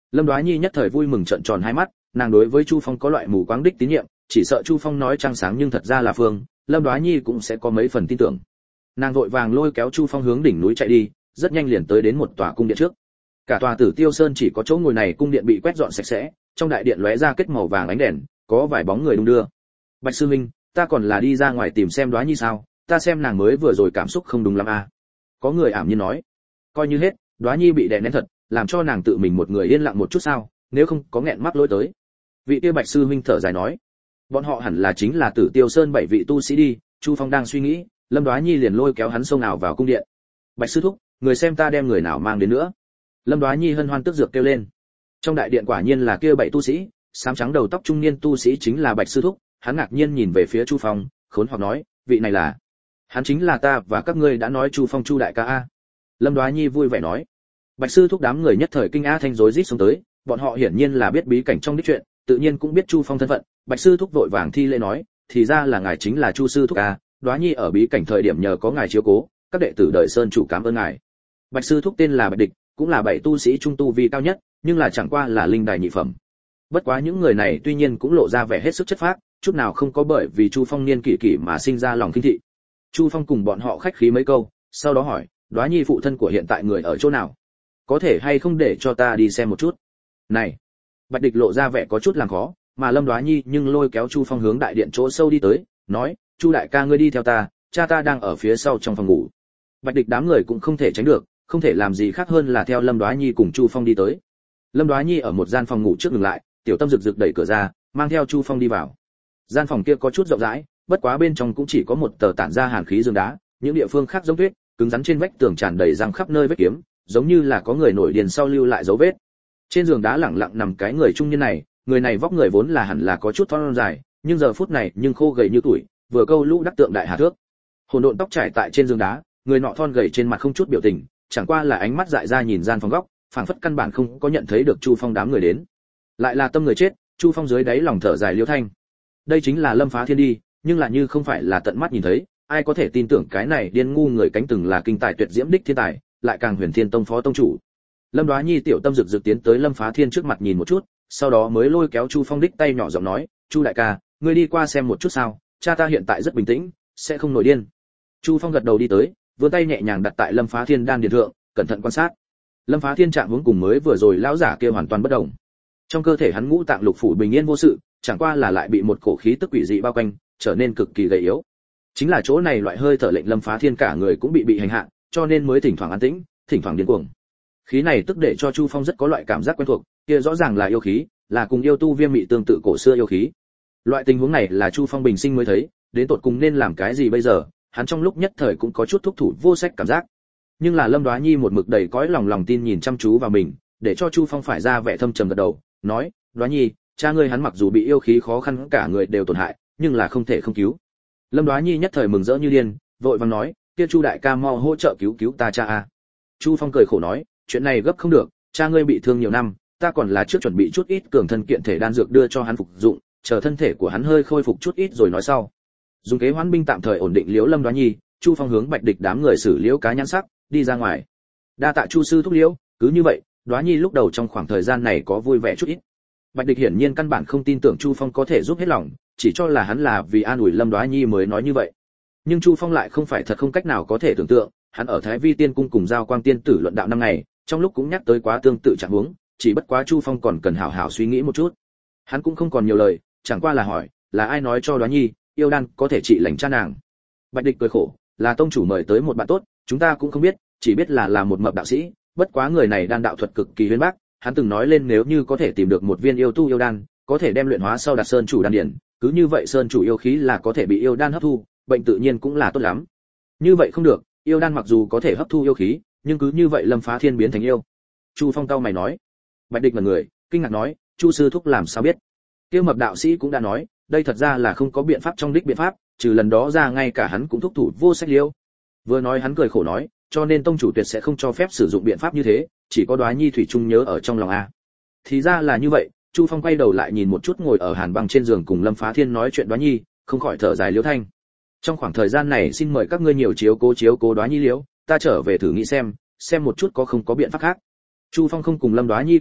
Lâm Đoá Nhi nhất thời vui mừng trợn tròn hai mắt, nàng đối với Chu Phong có loại mù quáng đích tín nhiệm, chỉ sợ Chu Phong nói trăng sáng nhưng thật ra là phương, Lâm Đoá Nhi cũng sẽ có mấy phần tin tưởng. Nàng vội vàng lôi kéo Chu Phong hướng đỉnh núi chạy đi, rất nhanh liền tới đến một tòa cung điện trước. Cả tòa Tử Tiêu Sơn chỉ có chỗ ngồi này cung điện bị quét dọn sạch sẽ, trong đại điện lóe ra kết màu vàng ánh đèn, có vài bóng người đung đưa. Bạch sư huynh, ta còn là đi ra ngoài tìm xem Đoá Nhi sao, ta xem nàng mới vừa rồi cảm xúc không đúng lắm à. Có người ảm nhiên nói, coi như hết, Đoá Nhi bị đè nén thật, làm cho nàng tự mình một người yên lặng một chút sao, nếu không có nghẹn mắc lỗi tới. Vị kia Bạch sư huynh thở dài nói, bọn họ hẳn là chính là Tử Tiêu Sơn 7 vị tu sĩ đi. Chu Phong đang suy nghĩ, Lâm Đoá Nhi liền lôi kéo hắn xông nào vào cung điện. Bạch sư thúc, người xem ta đem người nào mang đến nữa. Lâm Đoá Nhi hân hoan tức dược kêu lên. Trong đại điện quả nhiên là kia 7 tu sĩ, xám trắng đầu tóc trung niên tu sĩ chính là Bạch sư thúc. Hắn ngạc nhiên nhìn về phía Chu Phong, khốn hoặc nói, vị này là? Hắn chính là ta và các ngươi đã nói Chu Phong Chu đại ca a. Lâm Đoá Nhi vui vẻ nói. Bạch sư thúc đám người nhất thời kinh a thanh rối rít xuống tới, bọn họ hiển nhiên là biết bí cảnh trong đích chuyện, tự nhiên cũng biết Chu Phong thân phận. Bạch sư thúc vội vàng thi lễ nói, thì ra là ngài chính là Chu sư thúc a, Đoá Nhi ở bí cảnh thời điểm nhờ có ngài chiếu cố, các đệ tử đợi sơn chủ cảm ơn ngài. Bạch sư thúc tên là Bạch Địch, cũng là 7 tu sĩ trung tu vi cao nhất, nhưng là chẳng qua là linh đài nhị phẩm. Bất quá những người này tuy nhiên cũng lộ ra vẻ hết sức chất phác, chút nào không có bởi vì Chu Phong niên kỷ kỷ mà sinh ra lòng khinh thị. Chu Phong cùng bọn họ khách khí mấy câu, sau đó hỏi, Đoá Nhi phụ thân của hiện tại người ở chỗ nào? Có thể hay không để cho ta đi xem một chút? Này, Bạch Địch lộ ra vẻ có chút làm khó, mà Lâm Đoá Nhi nhưng lôi kéo Chu Phong hướng đại điện chỗ sâu đi tới, nói, Chu đại ca ngươi đi theo ta, cha ta đang ở phía sau trong phòng ngủ. Bạch Địch đám người cũng không thể tránh được, không thể làm gì khác hơn là theo Lâm Đoá Nhi cùng Chu Phong đi tới. Lâm Đoá Nhi ở một gian phòng ngủ trước dừng lại, Tiểu Tâm rực rực đẩy cửa ra, mang theo Chu Phong đi vào. Gian phòng kia có chút rộng rãi, bất quá bên trong cũng chỉ có một tờ tản ra hàn khí giường đá, những địa phương khác giống tuyết, cứng rắn trên vách tường tràn đầy răng khắp nơi vết kiếm, giống như là có người nổi điên sau lưu lại dấu vết. Trên giường đá lẳng lặng nằm cái người trung niên này, người này vóc người vốn là hẳn là có chút thon dài, nhưng giờ phút này nhưng khô gầy như tuổi, vừa câu lũ đắc tượng đại hà thước. Hỗn độn tóc trải tại trên giường đá, người nọ thon gầy trên mặt không chút biểu tình, chẳng qua là ánh mắt dại ra nhìn gian phòng góc, phảng phất căn bản không có nhận thấy được Chu Phong đám người đến. Lại là tâm người chết, Chu Phong dưới đáy lòng thở dài liêu thanh. Đây chính là Lâm Phá Thiên đi, nhưng là như không phải là tận mắt nhìn thấy, ai có thể tin tưởng cái này điên ngu người cánh từng là kinh tài tuyệt diễm đích thiên tài, lại càng Huyền Thiên Tông phó tông chủ. Lâm Đoá Nhi tiểu tâm rực rực tiến tới Lâm Phá Thiên trước mặt nhìn một chút, sau đó mới lôi kéo Chu Phong đích tay nhỏ giọng nói, Chu đại ca, ngươi đi qua xem một chút sao, cha ta hiện tại rất bình tĩnh, sẽ không nổi điên. Chu Phong gật đầu đi tới, vươn tay nhẹ nhàng đặt tại Lâm Phá Thiên đan điền thượng, cẩn thận quan sát. Lâm Phá Thiên trạng hướng cùng mới vừa rồi lão giả kia hoàn toàn bất động. Trong cơ thể hắn ngũ tạng lục phủ bình yên vô sự, chẳng qua là lại bị một cổ khí tức quỷ dị bao quanh, trở nên cực kỳ gầy yếu. Chính là chỗ này loại hơi thở lệnh Lâm Phá Thiên cả người cũng bị hành hạ, cho nên mới thỉnh thoảng an tĩnh, thỉnh thoảng điên cuồng. Khí này tức để cho Chu Phong rất có loại cảm giác quen thuộc, kia rõ ràng là yêu khí, là cùng yêu tu viêm mị tương tự cổ xưa yêu khí. Loại tình huống này là Chu Phong bình sinh mới thấy, đến tột cùng nên làm cái gì bây giờ, hắn trong lúc nhất thời cũng có chút thúc thủ vô sách cảm giác. Nhưng là Lâm Đoá Nhi một mực đầy cõi lòng tin nhìn chăm chú vào mình, để cho Chu Phong phải ra vẻ thâm trầm gật đầu, nói, Đoá Nhi, cha ngươi hắn mặc dù bị yêu khí khó khăn cả người đều tổn hại, nhưng là không thể không cứu. Lâm Đoá Nhi nhất thời mừng rỡ như điên, vội vàng nói, kia Chu đại ca mau hỗ trợ cứu ta cha a. Chu Phong cười khổ nói, chuyện này gấp không được, cha ngươi bị thương nhiều năm, ta còn là trước chuẩn bị chút ít cường thân kiện thể đan dược đưa cho hắn phục dụng, chờ thân thể của hắn hơi khôi phục chút ít rồi nói sau. Dùng kế hoán binh tạm thời ổn định Liễu Lâm Đoá Nhi, Chu Phong hướng Bạch Địch đám người xử Liễu cá nhãn sắc, đi ra ngoài. Đa tạ Chu sư thúc Liễu, cứ như vậy, Đoá Nhi lúc đầu trong khoảng thời gian này có vui vẻ chút ít. Bạch Địch hiển nhiên căn bản không tin tưởng Chu Phong có thể giúp hết lòng, chỉ cho là hắn là vì an ủi Lâm Đoá Nhi mới nói như vậy. Nhưng Chu Phong lại không phải thật không cách nào có thể tưởng tượng, hắn ở Thái Vi Tiên cung cùng Giao Quang Tiên tử luận đạo năm ngày, trong lúc cũng nhắc tới quá tương tự trạng huống, chỉ bất quá Chu Phong còn cần hảo hảo suy nghĩ một chút. Hắn cũng không còn nhiều lời, chẳng qua là hỏi, là ai nói cho Đoá Nhi, yêu đan có thể trị lành cha nàng. Bạch Địch cười khổ, là tông chủ mời tới một bạn tốt, chúng ta cũng không biết, chỉ biết là một mập đạo sĩ, bất quá người này đan đạo thuật cực kỳ uyên bác, hắn từng nói lên nếu như có thể tìm được một viên yêu tu yêu đan, có thể đem luyện hóa sau đặt sơn chủ đan điển, cứ như vậy sơn chủ yêu khí là có thể bị yêu đan hấp thu, bệnh tự nhiên cũng là tốt lắm. Như vậy không được, yêu đan mặc dù có thể hấp thu yêu khí, nhưng cứ như vậy Lâm Phá Thiên biến thành yêu. Chu Phong cau mày nói. Bạch Địch là người, kinh ngạc nói, Chu sư thúc làm sao biết? Tiêu mập đạo sĩ cũng đã nói, đây thật ra là không có biện pháp trong đích biện pháp, trừ lần đó ra ngay cả hắn cũng thúc thủ vô sách liêu. Vừa nói hắn cười khổ nói, cho nên tông chủ tuyệt sẽ không cho phép sử dụng biện pháp như thế, chỉ có Đoá Nhi thủy chung nhớ ở trong lòng a. Thì ra là như vậy, Chu Phong quay đầu lại nhìn một chút ngồi ở hàn băng trên giường cùng Lâm Phá Thiên nói chuyện Đoá Nhi, không khỏi thở dài liễu thanh. Trong khoảng thời gian này xin mời các ngươi nhiều chiếu cố Đoá Nhi liễu, ta trở về thử nghĩ xem một chút có không có biện pháp khác. Chu Phong không cùng Lâm Đoá Nhi cáo biệt,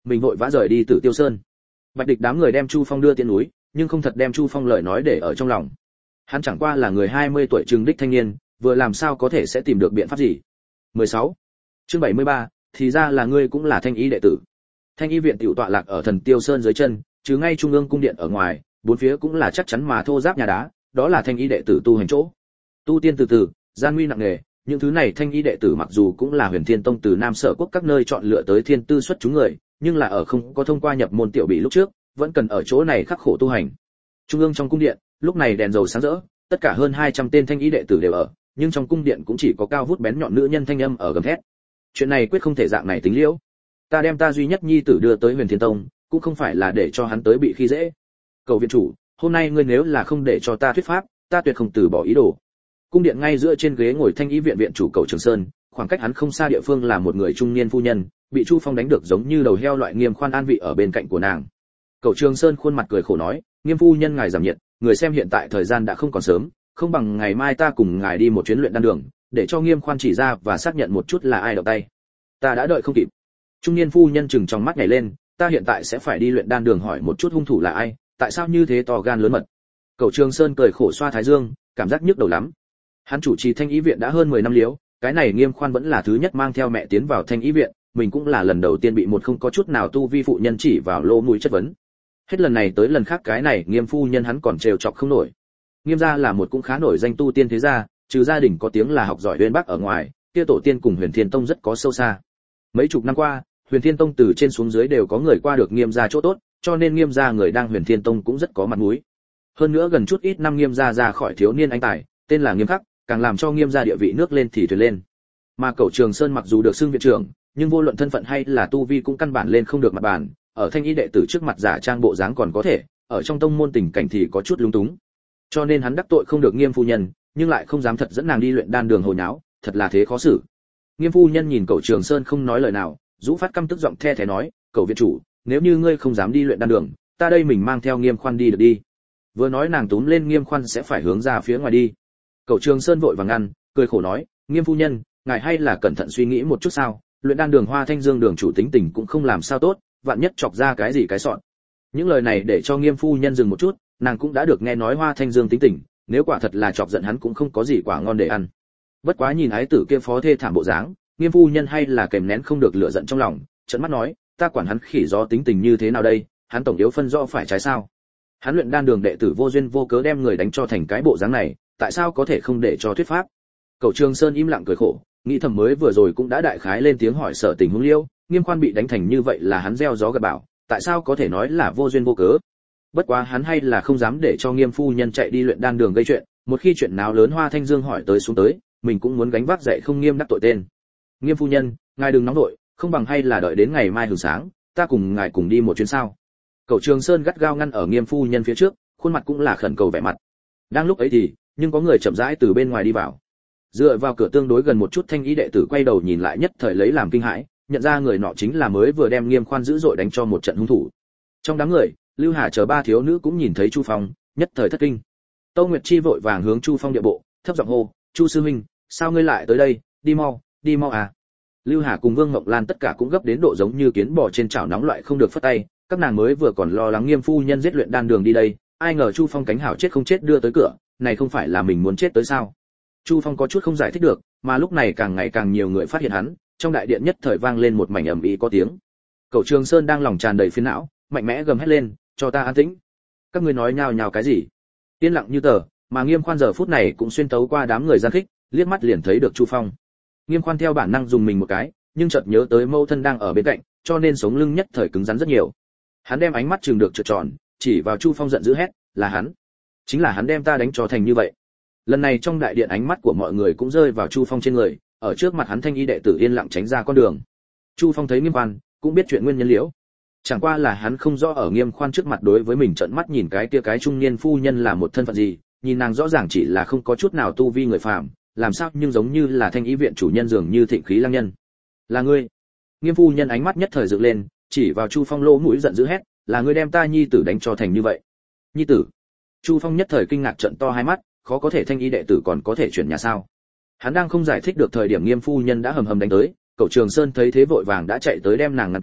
mình vội vã rời đi Tử Tiêu Sơn. Bạch Địch đám người đem Chu Phong đưa tiến núi, nhưng không thật đem Chu Phong lời nói để ở trong lòng. Hắn chẳng qua là người 20 tuổi trừng đích thanh niên, vừa làm sao có thể sẽ tìm được biện pháp gì. 16. Chương 73, thì ra là ngươi cũng là Thanh Y đệ tử. Thanh Y viện tiểu tọa lạc ở Thần Tiêu Sơn dưới chân, chứ ngay trung ương cung điện ở ngoài, bốn phía cũng là chắc chắn mà thô ráp nhà đá, đó là Thanh Y đệ tử tu hành chỗ. Tu tiên từ từ, gian nguy nặng nề, những thứ này Thanh Y đệ tử mặc dù cũng là Huyền Thiên Tông từ Nam Sở quốc các nơi chọn lựa tới thiên tư xuất chúng người, nhưng là ở không có thông qua nhập môn tiểu bị lúc trước, vẫn cần ở chỗ này khắc khổ tu hành. Trung ương trong cung điện, lúc này đèn dầu sáng rỡ, tất cả hơn 200 tên Thanh Y đệ tử đều ở, nhưng trong cung điện cũng chỉ có cao vút bén nhọn nữ nhân thanh âm ở gầm thét. Chuyện này quyết không thể dạng này tính liễu. Ta đem ta duy nhất nhi tử đưa tới Huyền Thiên Tông, cũng không phải là để cho hắn tới bị khi dễ. Cầu viện chủ, hôm nay ngươi nếu là không để cho ta thuyết pháp, ta tuyệt không từ bỏ ý đồ. Cung điện ngay giữa trên ghế ngồi Thanh Y viện viện chủ Cầu Trường Sơn, khoảng cách hắn không xa địa phương là một người trung niên phu nhân, bị Chu Phong đánh được giống như đầu heo loại Nghiêm Khoan an vị ở bên cạnh của nàng. Cầu Trường Sơn khuôn mặt cười khổ nói, Nghiêm phu nhân ngài giảm nhiệt, người xem hiện tại thời gian đã không còn sớm, không bằng ngày mai ta cùng ngài đi một chuyến luyện đan đường, để cho Nghiêm Khoan chỉ ra và xác nhận một chút là ai động tay. Ta đã đợi không kịp. Trung niên phu nhân chừng trong mắt nhảy lên, ta hiện tại sẽ phải đi luyện đan đường hỏi một chút hung thủ là ai, tại sao như thế to gan lớn mật. Cầu Trường Sơn cười khổ xoa thái dương, cảm giác nhức đầu lắm. Hắn chủ trì Thanh Y viện đã hơn 10 năm liếu, cái này Nghiêm Khoan vẫn là thứ nhất mang theo mẹ tiến vào Thanh Y viện, mình cũng là lần đầu tiên bị một không có chút nào tu vi phụ nhân chỉ vào lỗ mũi chất vấn. Hết lần này tới lần khác cái này Nghiêm phu nhân hắn còn trêu chọc không nổi. Nghiêm gia là một cũng khá nổi danh tu tiên thế gia, trừ gia đình có tiếng là học giỏi uyên bác ở ngoài, kia tổ tiên cùng Huyền Thiên Tông rất có sâu xa. Mấy chục năm qua, Huyền Thiên Tông từ trên xuống dưới đều có người qua được Nghiêm gia chỗ tốt, cho nên Nghiêm gia người đang Huyền Thiên Tông cũng rất có mặt mũi. Hơn nữa gần chút ít năm Nghiêm gia ra khỏi thiếu niên anh tài, tên là Nghiêm Khắc, càng làm cho Nghiêm gia địa vị nước lên thì thuyền lên. Mà Cẩu Trường Sơn mặc dù được xưng viện trưởng, nhưng vô luận thân phận hay là tu vi cũng căn bản lên không được mặt bàn, ở Thanh Y đệ tử trước mặt giả trang bộ dáng còn có thể, ở trong tông môn tình cảnh thì có chút lúng túng. Cho nên hắn đắc tội không được Nghiêm phu nhân, nhưng lại không dám thật dẫn nàng đi luyện đan đường hồi nháo, thật là thế khó xử. Nghiêm phu nhân nhìn Cẩu Trường Sơn không nói lời nào, rũ phát căm tức giọng the thé nói, "Cẩu viện chủ, nếu như ngươi không dám đi luyện đan đường, ta đây mình mang theo Nghiêm Khoan đi được đi." Vừa nói nàng túm lên Nghiêm Khoan sẽ phải hướng ra phía ngoài đi. Cẩu Trường Sơn vội vàng ngăn, cười khổ nói, "Nghiêm phu nhân, ngài hay là cẩn thận suy nghĩ một chút sao, luyện đan đường Hoa Thanh Dương đường chủ tính tình cũng không làm sao tốt, vạn nhất chọc ra cái gì cái sọn." Những lời này để cho Nghiêm phu nhân dừng một chút, nàng cũng đã được nghe nói Hoa Thanh Dương tính tình, nếu quả thật là chọc giận hắn cũng không có gì quả ngon để ăn. Bất quá nhìn ái tử kia phó thê thảm bộ dáng, Nghiêm phu nhân hay là kềm nén không được lửa giận trong lòng, trợn mắt nói, "Ta quản hắn khỉ gió tính tình như thế nào đây, hắn tổng yếu phân rõ phải trái sao? Hắn luyện đan đường đệ tử vô duyên vô cớ đem người đánh cho thành cái bộ dáng này, tại sao có thể không để cho thuyết pháp?" Cẩu Trường Sơn im lặng cười khổ, nghĩ thầm mới vừa rồi cũng đã đại khái lên tiếng hỏi sở tình huống liêu, Nghiêm Khoan bị đánh thành như vậy là hắn gieo gió gặt bão, tại sao có thể nói là vô duyên vô cớ? Bất quá hắn hay là không dám để cho Nghiêm phu nhân chạy đi luyện đan đường gây chuyện, một khi chuyện nào lớn Hoa Thanh Dương hỏi tới xuống tới, mình cũng muốn gánh vác dậy không Nghiêm đắc tội tên. "Nghiêm phu nhân, ngài đừng nóng nội, không bằng hay là đợi đến ngày mai hừng sáng, ta cùng ngài cùng đi một chuyến sao?" Cẩu Trường Sơn gắt gao ngăn ở Nghiêm phu nhân phía trước, khuôn mặt cũng là khẩn cầu vẻ mặt. Đang lúc ấy thì, nhưng có người chậm rãi từ bên ngoài đi vào. Dựa vào cửa tương đối gần một chút Thanh Y đệ tử quay đầu nhìn lại nhất thời lấy làm kinh hãi, nhận ra người nọ chính là mới vừa đem Nghiêm Khoan dữ dội đánh cho một trận hung thủ. Trong đám người, Lưu Hà chờ ba thiếu nữ cũng nhìn thấy Chu Phong, nhất thời thất kinh. Tô Nguyệt Chi vội vàng hướng Chu Phong địa bộ, thấp giọng hô, "Chu sư huynh, sao ngươi lại tới đây, đi mau à." Lưu Hà cùng Vương Ngọc Lan tất cả cũng gấp đến độ giống như kiến bò trên chảo nóng loại không được phất tay, các nàng mới vừa còn lo lắng Nghiêm phu nhân giết luyện đan đường đi đây, ai ngờ Chu Phong cánh hảo chết không chết đưa tới cửa, này không phải là mình muốn chết tới sao? Chu Phong có chút không giải thích được, mà lúc này càng ngày càng nhiều người phát hiện hắn, trong đại điện nhất thời vang lên một mảnh ầm ĩ có tiếng. Cẩu Trường Sơn đang lòng tràn đầy phiền não, mạnh mẽ gầm hét lên, "Cho ta an tĩnh! Các ngươi nói nhào nhào cái gì?" Yên lặng như tờ, mà Nghiêm Khoan giờ phút này cũng xuyên tấu qua đám người gian khích, liếc mắt liền thấy được Chu Phong. Nghiêm Khoan theo bản năng dùng mình một cái, nhưng chợt nhớ tới mâu thân đang ở bên cạnh, cho nên sống lưng nhất thời cứng rắn rất nhiều. Hắn đem ánh mắt trừng được trợn tròn, chỉ vào Chu Phong giận dữ hét, "Là hắn! Chính là hắn đem ta đánh cho thành như vậy." Lần này trong đại điện ánh mắt của mọi người cũng rơi vào Chu Phong trên người, ở trước mặt hắn Thanh Y đệ tử yên lặng tránh ra con đường. Chu Phong thấy Nghiêm Khoan, cũng biết chuyện nguyên nhân liễu. Chẳng qua là hắn không rõ ở Nghiêm Khoan trước mặt đối với mình trợn mắt nhìn cái kia cái trung niên phu nhân là một thân phận gì, nhìn nàng rõ ràng chỉ là không có chút nào tu vi người phàm, làm sao nhưng giống như là Thanh Y viện chủ nhân dường như thịnh khí lang nhân. "Là ngươi?" Nghiêm phu nhân ánh mắt nhất thời dựng lên, chỉ vào Chu Phong lỗ mũi giận dữ hét, "Là ngươi đem ta nhi tử đánh cho thành như vậy?" "Nhi tử?" Chu Phong nhất thời kinh ngạc trợn to hai mắt, khó có thể Thanh Y đệ tử còn có thể chuyển nhà sao? Hắn đang không giải thích được thời điểm Nghiêm phu nhân đã hầm hầm đánh tới, Cẩu Trường Sơn thấy thế vội vàng đã chạy tới đem nàng ngăn cản,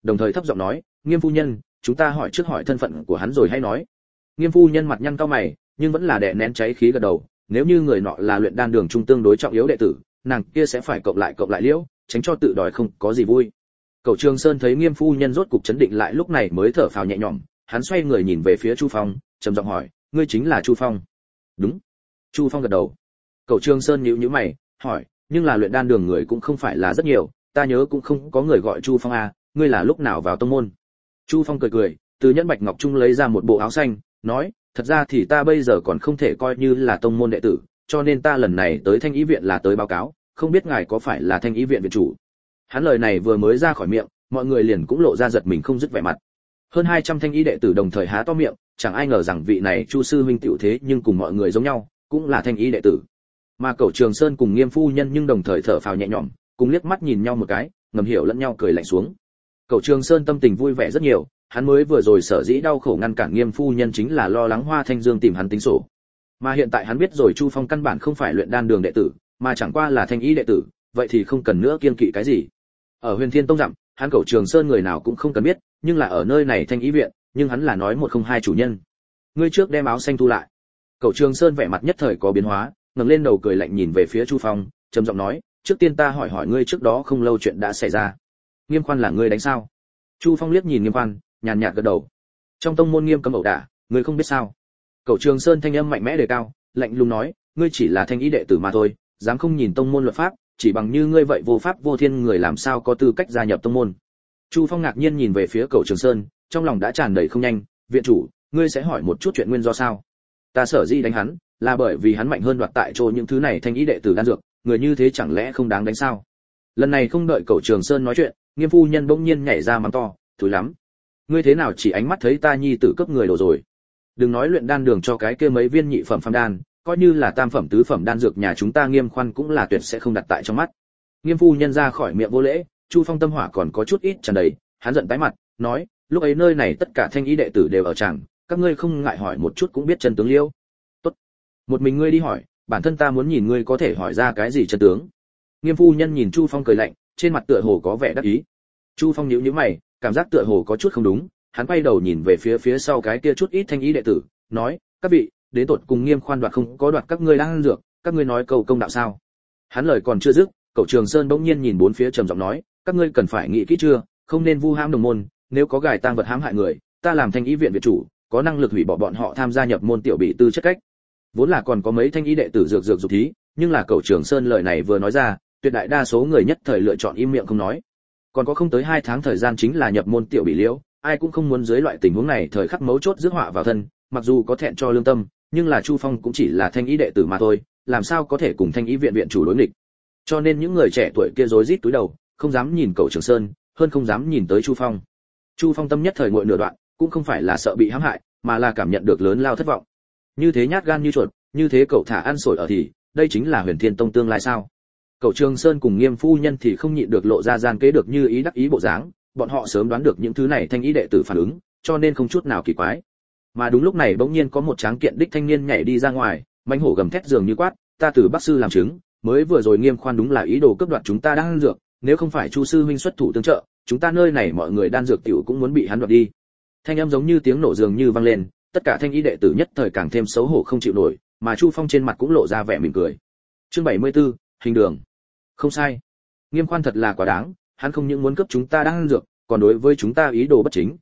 đồng thời thấp giọng nói, Nghiêm phu nhân, chúng ta hỏi trước hỏi thân phận của hắn rồi hay nói. Nghiêm phu nhân mặt nhăn cau mày, nhưng vẫn là đè nén cháy khí gật đầu, nếu như người nọ là luyện đan đường trung tương đối trọng yếu đệ tử, nàng kia sẽ phải cộng lại liễu, tránh cho tự đòi không có gì vui. Cậu Trường Sơn thấy Nghiêm phu nhân rốt cục chấn định lại, lúc này mới thở phào nhẹ nhõm, hắn xoay người nhìn về phía Chu Phong, trầm giọng hỏi, ngươi chính là Chu Phong? Đúng. Chu Phong gật đầu. Cậu Trường Sơn nhíu mày, hỏi, nhưng là luyện đan đường người cũng không phải là rất nhiều, ta nhớ cũng không có người gọi Chu Phong à, ngươi là lúc nào vào tông môn? Chu Phong cười, từ nhẫn bạch ngọc trung lấy ra một bộ áo xanh, nói, thật ra thì ta bây giờ còn không thể coi như là tông môn đệ tử, cho nên ta lần này tới Thanh Ý viện là tới báo cáo, không biết ngài có phải là Thanh Ý viện viện chủ? Hắn lời này vừa mới ra khỏi miệng, mọi người liền cũng lộ ra giật mình không dứt vẻ mặt. Hơn 200 Thanh Ý đệ tử đồng thời há to miệng, chẳng ai ngờ rằng vị này Chu sư huynh tiểu thế nhưng cùng mọi người giống nhau, cũng là Thanh Ý đệ tử. Mà Cẩu Trường Sơn cùng Nghiêm phu nhân nhưng đồng thời thở phào nhẹ nhõm, cùng liếc mắt nhìn nhau một cái, ngầm hiểu lẫn nhau cười lạnh xuống. Cẩu Trường Sơn tâm tình vui vẻ rất nhiều, hắn mới vừa rồi sở dĩ đau khổ ngăn cản Nghiêm phu nhân chính là lo lắng Hoa Thanh Dương tìm hắn tính sổ. Mà hiện tại hắn biết rồi Chu Phong căn bản không phải luyện đan đường đệ tử, mà chẳng qua là Thanh Ý đệ tử, vậy thì không cần nữa kiêng kỵ cái gì. Ở Huyền Thiên Tông dặm, hắn Cẩu Trường Sơn người nào cũng không cần biết, nhưng là ở nơi này Thanh Ý viện, nhưng hắn là nói một không hai chủ nhân. Ngươi trước đem áo xanh thu lại. Cẩu Trường Sơn vẻ mặt nhất thời có biến hóa, ngẩng lên đầu cười lạnh nhìn về phía Chu Phong, trầm giọng nói, trước tiên ta hỏi ngươi trước đó không lâu chuyện đã xảy ra. Nghiêm Khoan là ngươi đánh sao? Chu Phong liếc nhìn Nghiêm Khoan, nhàn nhạt gật đầu. Trong tông môn nghiêm cấm ẩu đả, ngươi không biết sao? Cẩu Trường Sơn thanh âm mạnh mẽ đề cao, lạnh lùng nói, ngươi chỉ là Thanh Ý đệ tử mà thôi, dám không nhìn tông môn luật pháp, chỉ bằng như ngươi vậy vô pháp vô thiên người làm sao có tư cách gia nhập tông môn? Chu Phong ngạc nhiên nhìn về phía Cẩu Trường Sơn, trong lòng đã tràn đầy không nhanh, viện chủ, ngươi sẽ hỏi một chút chuyện nguyên do sao? Ta sở dĩ đánh hắn, là bởi vì hắn mạnh hơn đoạt tại chỗ những thứ này Thanh Ý đệ tử đan dược, người như thế chẳng lẽ không đáng đánh sao? Lần này không đợi Cẩu Trường Sơn nói chuyện, Nghiêm phu nhân bỗng nhiên nhảy ra mắng to, thúi lắm, ngươi thế nào chỉ ánh mắt thấy ta nhi tử cấp người đồ rồi? Đừng nói luyện đan đường cho cái kia mấy viên nhị phẩm phàm đan, coi như là tam phẩm tứ phẩm đan dược nhà chúng ta Nghiêm Khoan cũng là tuyệt sẽ không đặt tại trong mắt. Nghiêm phu nhân ra khỏi miệng vô lễ, Chu Phong tâm hỏa còn có chút ít tràn đầy, hắn giận tái mặt, nói, lúc ấy nơi này tất cả Thanh Ý đệ tử đều ở tràng, các ngươi không ngại hỏi một chút cũng biết chân tướng liêu. Tốt, một mình ngươi đi hỏi, bản thân ta muốn nhìn ngươi có thể hỏi ra cái gì chân tướng. Nghiêm phu nhân nhìn Chu Phong cười lạnh, trên mặt tựa hồ có vẻ đắc ý. Chu Phong nhíu mày, cảm giác tựa hồ có chút không đúng, hắn quay đầu nhìn về phía sau cái kia chút ít Thanh Ý đệ tử, nói, các vị, đến tột cùng Nghiêm Khoan đoạt không có đoạt các ngươi đang ăn dược, các ngươi nói cầu công đạo sao? Hắn lời còn chưa dứt, Cẩu Trường Sơn bỗng nhiên nhìn bốn phía trầm giọng nói, các ngươi cần phải nghĩ kỹ chưa, không nên vu hãm đồng môn, nếu có gài tang vật hãm hại người, ta làm Thanh Ý viện viện chủ, có năng lực hủy bỏ bọn họ tham gia nhập môn tiểu bị tư chất cách. Vốn là còn có mấy Thanh Ý đệ tử dược dục thí, nhưng là Cẩu Trường Sơn lời này vừa nói ra, tuyệt đại đa số người nhất thời lựa chọn im miệng không nói. Còn có không tới 2 tháng thời gian chính là nhập môn tiểu bị liễu, ai cũng không muốn dưới loại tình huống này thời khắc mấu chốt rước họa vào thân, mặc dù có thẹn cho lương tâm, nhưng là Chu Phong cũng chỉ là Thanh Ý đệ tử mà thôi, làm sao có thể cùng Thanh Ý viện viện chủ đối nghịch. Cho nên những người trẻ tuổi kia rối rít túi đầu, không dám nhìn Cẩu Trường Sơn, hơn không dám nhìn tới Chu Phong. Chu Phong tâm nhất thời nguội nửa đoạn, cũng không phải là sợ bị hãm hại, mà là cảm nhận được lớn lao thất vọng. Như thế nhát gan như chuột, như thế cậu thả ăn sổi ở thì, đây chính là Huyền Thiên Tông tương lai sao? Cẩu Trường Sơn cùng Nghiêm phu nhân thì không nhịn được lộ ra gian kế được như ý đắc ý bộ dáng, bọn họ sớm đoán được những thứ này Thanh Ý đệ tử phản ứng, cho nên không chút nào kỳ quái. Mà đúng lúc này bỗng nhiên có một tráng kiện đích thanh niên nhảy đi ra ngoài, mãnh hổ gầm thét dường như quát, ta từ Bắc sư làm chứng, mới vừa rồi Nghiêm khoan đúng là ý đồ cướp đoạt chúng ta đang ăn dược, nếu không phải Chu sư huynh xuất thủ tương trợ, chúng ta nơi này mọi người đan dược tiểu cũng muốn bị hắn đoạt đi. Thanh âm giống như tiếng nổ dường như vang lên, tất cả Thanh Ý đệ tử nhất thời càng thêm xấu hổ không chịu nổi, mà Chu Phong trên mặt cũng lộ ra vẻ mỉm cười. Chương 74, hình đường. Không sai. Nghiêm khoan thật là quá đáng, hắn không những muốn cướp chúng ta đang ăn dược, còn đối với chúng ta ý đồ bất chính,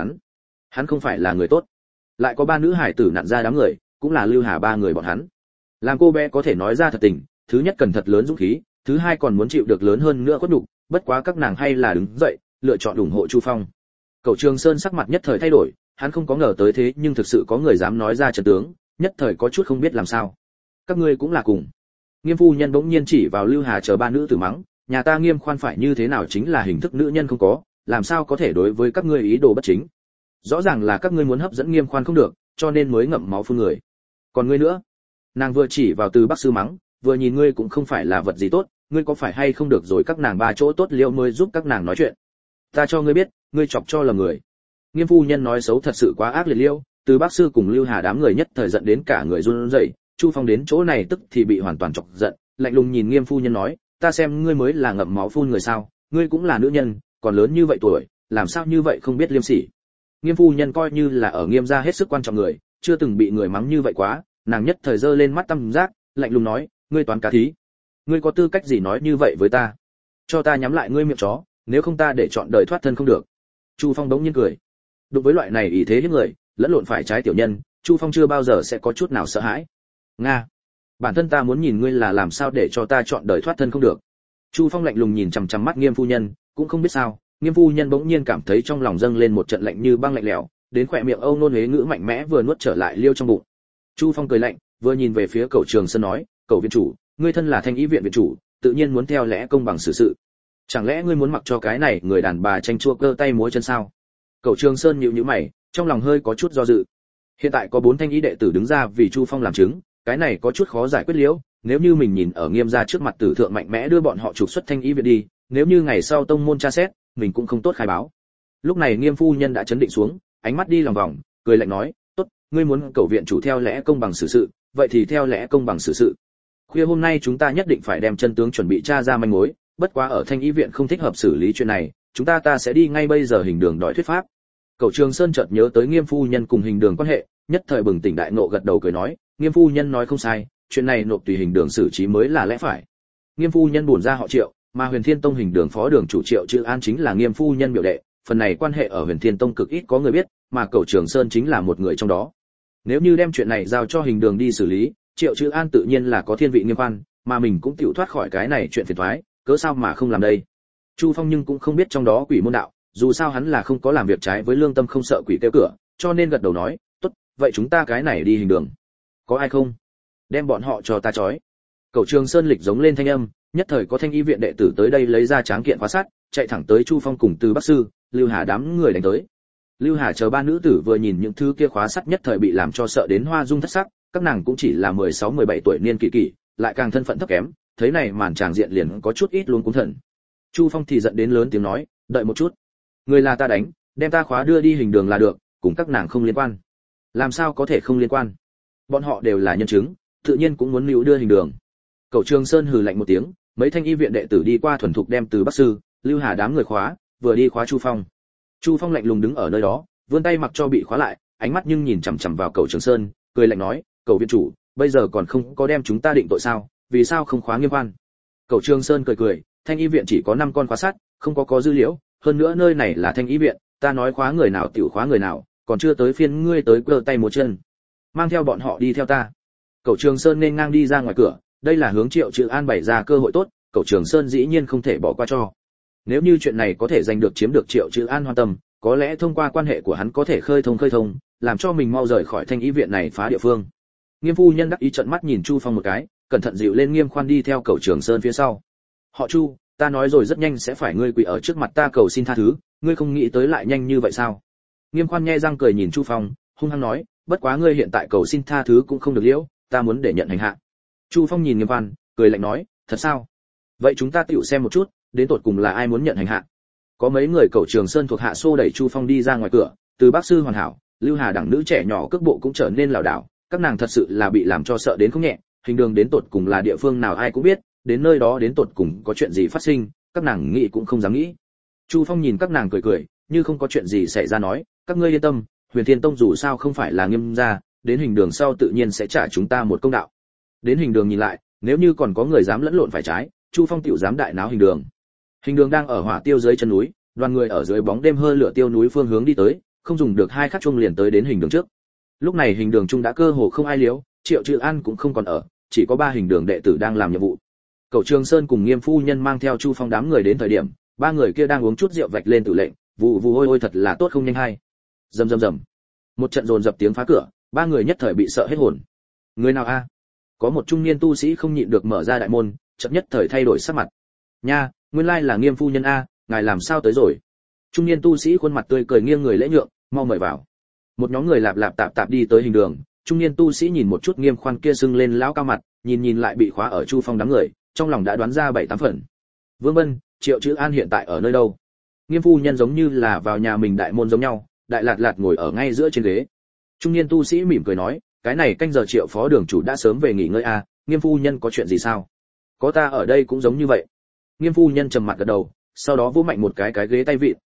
hắn không phải là người tốt. Lại có 3 nữ hải tử nặn ra đám người, cũng là Lưu Hà 3 người bọn hắn. Làm cô bé có thể nói ra thật tình, thứ nhất cần thật lớn dũng khí, thứ hai còn muốn chịu được lớn hơn nữa khuất nhục, bất quá các nàng hay là đứng dậy, lựa chọn ủng hộ Chu Phong. Cẩu Trường Sơn sắc mặt nhất thời thay đổi, hắn không có ngờ tới thế nhưng thực sự có người dám nói ra trận tướng, nhất thời có chút không biết làm sao. Các ngươi cũng là cùng. Nghiêm phu nhân bỗng nhiên chỉ vào Lưu Hà chờ 3 nữ tử mắng, nhà ta Nghiêm khoan phải như thế nào chính là hình thức nữ nhân không có, làm sao có thể đối với các ngươi ý đồ bất chính. Rõ ràng là các ngươi muốn hấp dẫn Nghiêm khoan không được, cho nên mới ngậm máu phun người. Còn ngươi nữa? Nàng vừa chỉ vào Từ Bắc sư mắng, vừa nhìn ngươi cũng không phải là vật gì tốt, ngươi có phải hay không được rồi các nàng 3 chỗ tốt liêu mới giúp các nàng nói chuyện. Ta cho ngươi biết, ngươi chọc cho lầm người. Nghiêm phu nhân nói xấu thật sự quá ác liệt liêu, Từ Bắc sư cùng Lưu Hà đám người nhất thời giận đến cả người run rẩy. Chu Phong đến chỗ này tức thì bị hoàn toàn chọc giận, lạnh lùng nhìn Nghiêm phu nhân nói, ta xem ngươi mới là ngậm máu phun người sao, ngươi cũng là nữ nhân, còn lớn như vậy tuổi, làm sao như vậy không biết liêm sỉ. Nghiêm phu nhân coi như là ở Nghiêm gia hết sức quan trọng người, chưa từng bị người mắng như vậy quá, nàng nhất thời giơ lên mắt tăm giác, lạnh lùng nói, ngươi toán cá thí, ngươi có tư cách gì nói như vậy với ta? Cho ta nhắm lại ngươi miệng chó, nếu không ta để chọn đời thoát thân không được. Chu Phong bỗng nhiên cười. Đối với loại này ý thế hiếp người, lẫn lộn phải trái tiểu nhân, Chu Phong chưa bao giờ sẽ có chút nào sợ hãi. Nga, bản thân ta muốn nhìn ngươi là làm sao để cho ta chọn đời thoát thân không được. Chu Phong lạnh lùng nhìn chằm chằm mắt Nghiêm phu nhân, cũng không biết sao, Nghiêm phu nhân bỗng nhiên cảm thấy trong lòng dâng lên một trận lạnh như băng lạnh lẽo, đến khỏe miệng âu nôn huế ngữ mạnh mẽ vừa nuốt trở lại liêu trong bụng. Chu Phong cười lạnh, vừa nhìn về phía Cẩu Trường Sơn nói, Cẩu viện chủ, ngươi thân là Thanh ý viện viện chủ, tự nhiên muốn theo lẽ công bằng xử sự. Chẳng lẽ ngươi muốn mặc cho cái này người đàn bà tranh chua cơ tay múa chân sao? Cẩu Trường Sơn nhíu nhíu mày, trong lòng hơi có chút do dự. Hiện tại có 4 thanh ý đệ tử đứng ra vì Chu Phong làm chứng, cái này có chút khó giải quyết liễu, nếu như mình nhìn ở Nghiêm gia trước mặt tử thượng mạnh mẽ đưa bọn họ trục xuất Thanh ý viện đi, nếu như ngày sau tông môn tra xét, mình cũng không tốt khai báo. Lúc này Nghiêm phu nhân đã chấn định xuống, ánh mắt đi lòng vòng, cười lạnh nói, "Tốt, ngươi muốn Cẩu viện chủ theo lẽ công bằng xử sự, vậy thì theo lẽ công bằng xử sự. Khuya hôm nay chúng ta nhất định phải đem chân tướng chuẩn bị tra ra manh mối, bất quá ở Thanh ý viện không thích hợp xử lý chuyện này, chúng ta sẽ đi ngay bây giờ Hình Đường đòi thuyết pháp." Cẩu Trường Sơn chợt nhớ tới Nghiêm phu nhân cùng Hình Đường quan hệ, nhất thời bừng tỉnh đại ngộ gật đầu cười nói, Nghiêm phu nhân nói không sai, chuyện này nộp tùy Hình Đường xử trí mới là lẽ phải. Nghiêm phu nhân bổn ra họ Triệu, mà Huyền Thiên Tông Hình Đường phó đường chủ Triệu Chữ An chính là Nghiêm phu nhân biểu đệ, phần này quan hệ ở Huyền Thiên Tông cực ít có người biết, mà Cẩu Trường Sơn chính là một người trong đó. Nếu như đem chuyện này giao cho Hình Đường đi xử lý, Triệu Chữ An tự nhiên là có thiên vị nghiêm quan, mà mình cũng tiểu thoát khỏi cái này chuyện phiền toái, cớ sao mà không làm đây. Chu Phong nhưng cũng không biết trong đó quỷ môn đạo, dù sao hắn là không có làm việc trái với lương tâm không sợ quỷ kêu cửa, cho nên gật đầu nói, tốt, vậy chúng ta cái này đi Hình Đường. Có ai không? Đem bọn họ cho ta trói. Cẩu Trường Sơn lịch giống lên thanh âm, nhất thời có Thanh ý viện đệ tử tới đây lấy ra tráng kiện khóa sắt, chạy thẳng tới Chu Phong cùng Từ Bắc Sư, Lưu Hà đám người đánh tới. Lưu Hà chờ 3 nữ tử vừa nhìn những thứ kia khóa sắt nhất thời bị làm cho sợ đến hoa dung thất sắc, các nàng cũng chỉ là 16-17 tuổi niên kỳ, lại càng thân phận thấp kém, thấy này màn tràng diện liền có chút ít luống cuống thần. Chu Phong thì giận đến lớn tiếng nói, đợi một chút, người là ta đánh, đem ta khóa đưa đi Hình Đường là được, cùng các nàng không liên quan. Làm sao có thể không liên quan? Bọn họ đều là nhân chứng, tự nhiên cũng muốn níu đưa Hình Đường. Cẩu Trường Sơn hừ lạnh một tiếng, mấy Thanh ý viện đệ tử đi qua thuần thục đem Từ Bắc Sư, Lưu Hà đám người khóa, vừa đi khóa Chu Phong. Chu Phong lạnh lùng đứng ở nơi đó, vươn tay mặc cho bị khóa lại, ánh mắt nhưng nhìn chằm chằm vào Cẩu Trường Sơn, cười lạnh nói, Cẩu viện chủ, bây giờ còn không có đem chúng ta định tội sao, vì sao không khóa nghiêm quan? Cẩu Trường Sơn cười cười, Thanh ý viện chỉ có 5 con khóa sắt, không có dư liễu, hơn nữa nơi này là Thanh ý viện, ta nói khóa người nào tiểu khóa người nào, còn chưa tới phiên ngươi tới cơ tay múa chân. Mang theo bọn họ đi theo ta. Cẩu Trường Sơn nên ngang đi ra ngoài cửa, đây là hướng Triệu Chữ An bày ra cơ hội tốt, Cẩu Trường Sơn dĩ nhiên không thể bỏ qua cho. Nếu như chuyện này có thể giành được chiếm được Triệu Chữ An hoan tâm, có lẽ thông qua quan hệ của hắn có thể khơi thông, làm cho mình mau rời khỏi Thanh ý viện này phá địa phương. Nghiêm phu nhân đắc ý trợn mắt nhìn Chu Phong một cái, cẩn thận dịu lên Nghiêm khoan đi theo Cẩu Trường Sơn phía sau. Họ Chu, ta nói rồi rất nhanh sẽ phải ngươi quỳ ở trước mặt ta cầu xin tha thứ, ngươi không nghĩ tới lại nhanh như vậy sao? Nghiêm khoan nhe răng cười nhìn Chu Phong, hung hăng nói, bất quá ngươi hiện tại cầu xin tha thứ cũng không được liễu, ta muốn để nhận hành hạ. Chu Phong nhìn Nghiêm khoan, cười lạnh nói, thật sao? Vậy chúng ta tựu xem một chút, đến tột cùng là ai muốn nhận hành hạ. Có mấy người Cẩu Trường Sơn thuộc hạ xô đẩy Chu Phong đi ra ngoài cửa, Từ Bác Sư hoàn hảo, Lưu Hà đẳng nữ trẻ nhỏ cước bộ cũng trở nên lảo đảo, các nàng thật sự là bị làm cho sợ đến không nhẹ, Hình Đường đến tột cùng là địa phương nào ai cũng biết, đến nơi đó đến tột cùng có chuyện gì phát sinh, các nàng nghĩ cũng không dám nghĩ. Chu Phong nhìn các nàng cười cười, như không có chuyện gì xảy ra nói, các ngươi yên tâm, Huyền Thiên Tông dù sao không phải là Nghiêm gia, đến Hình Đường sau tự nhiên sẽ trả chúng ta một công đạo. Đến Hình Đường nhìn lại, nếu như còn có người dám lẫn lộn phải trái, Chu Phong tiểu dám đại náo Hình Đường. Hình Đường đang ở hỏa tiêu dưới chân núi, đoàn người ở dưới bóng đêm hơ lửa tiêu núi phương hướng đi tới, không dùng được 2 khắc chuông liền tới đến Hình Đường trước. Lúc này Hình Đường trung đã cơ hồ không ai liếu, Triệu Chữ An cũng không còn ở, chỉ có 3 Hình Đường đệ tử đang làm nhiệm vụ. Cẩu Trường Sơn cùng Nghiêm phu nhân mang theo Chu Phong đám người đến thời điểm, 3 người kia đang uống chút rượu vạch lên tự lệnh, vụ vụ ôi ôi thật là tốt không nhanh hay. Rầm rầm rầm. Một trận dồn dập tiếng phá cửa, 3 người nhất thời bị sợ hết hồn. Người nào a? Có một trung niên tu sĩ không nhịn được mở ra đại môn, chợt nhất thời thay đổi sắc mặt. Nha, nguyên lai là Nghiêm phu nhân a, ngài làm sao tới rồi? Trung niên tu sĩ khuôn mặt tươi cười nghiêng người lễ nhượng, mau mời vào. Một nhóm người lạp lạp tạp tạp đi tới Hình Đường, trung niên tu sĩ nhìn một chút Nghiêm khoan kia sưng lên lão cao mặt, nhìn lại bị khóa ở Chu Phong đám người, trong lòng đã đoán ra 7-8 phần. Vương Bân, Triệu Chữ An hiện tại ở nơi đâu? Nghiêm phu nhân giống như là vào nhà mình đại môn giống nhau, đại lạt lạt ngồi ở ngay giữa trên ghế. Trung niên tu sĩ mỉm cười nói, cái này canh giờ Triệu phó đường chủ đã sớm về nghỉ ngơi a, Nghiêm phu nhân có chuyện gì sao? Có ta ở đây cũng giống như vậy. Nghiêm phu nhân trầm mặt gật đầu, sau đó vỗ mạnh một cái ghế tay vịn,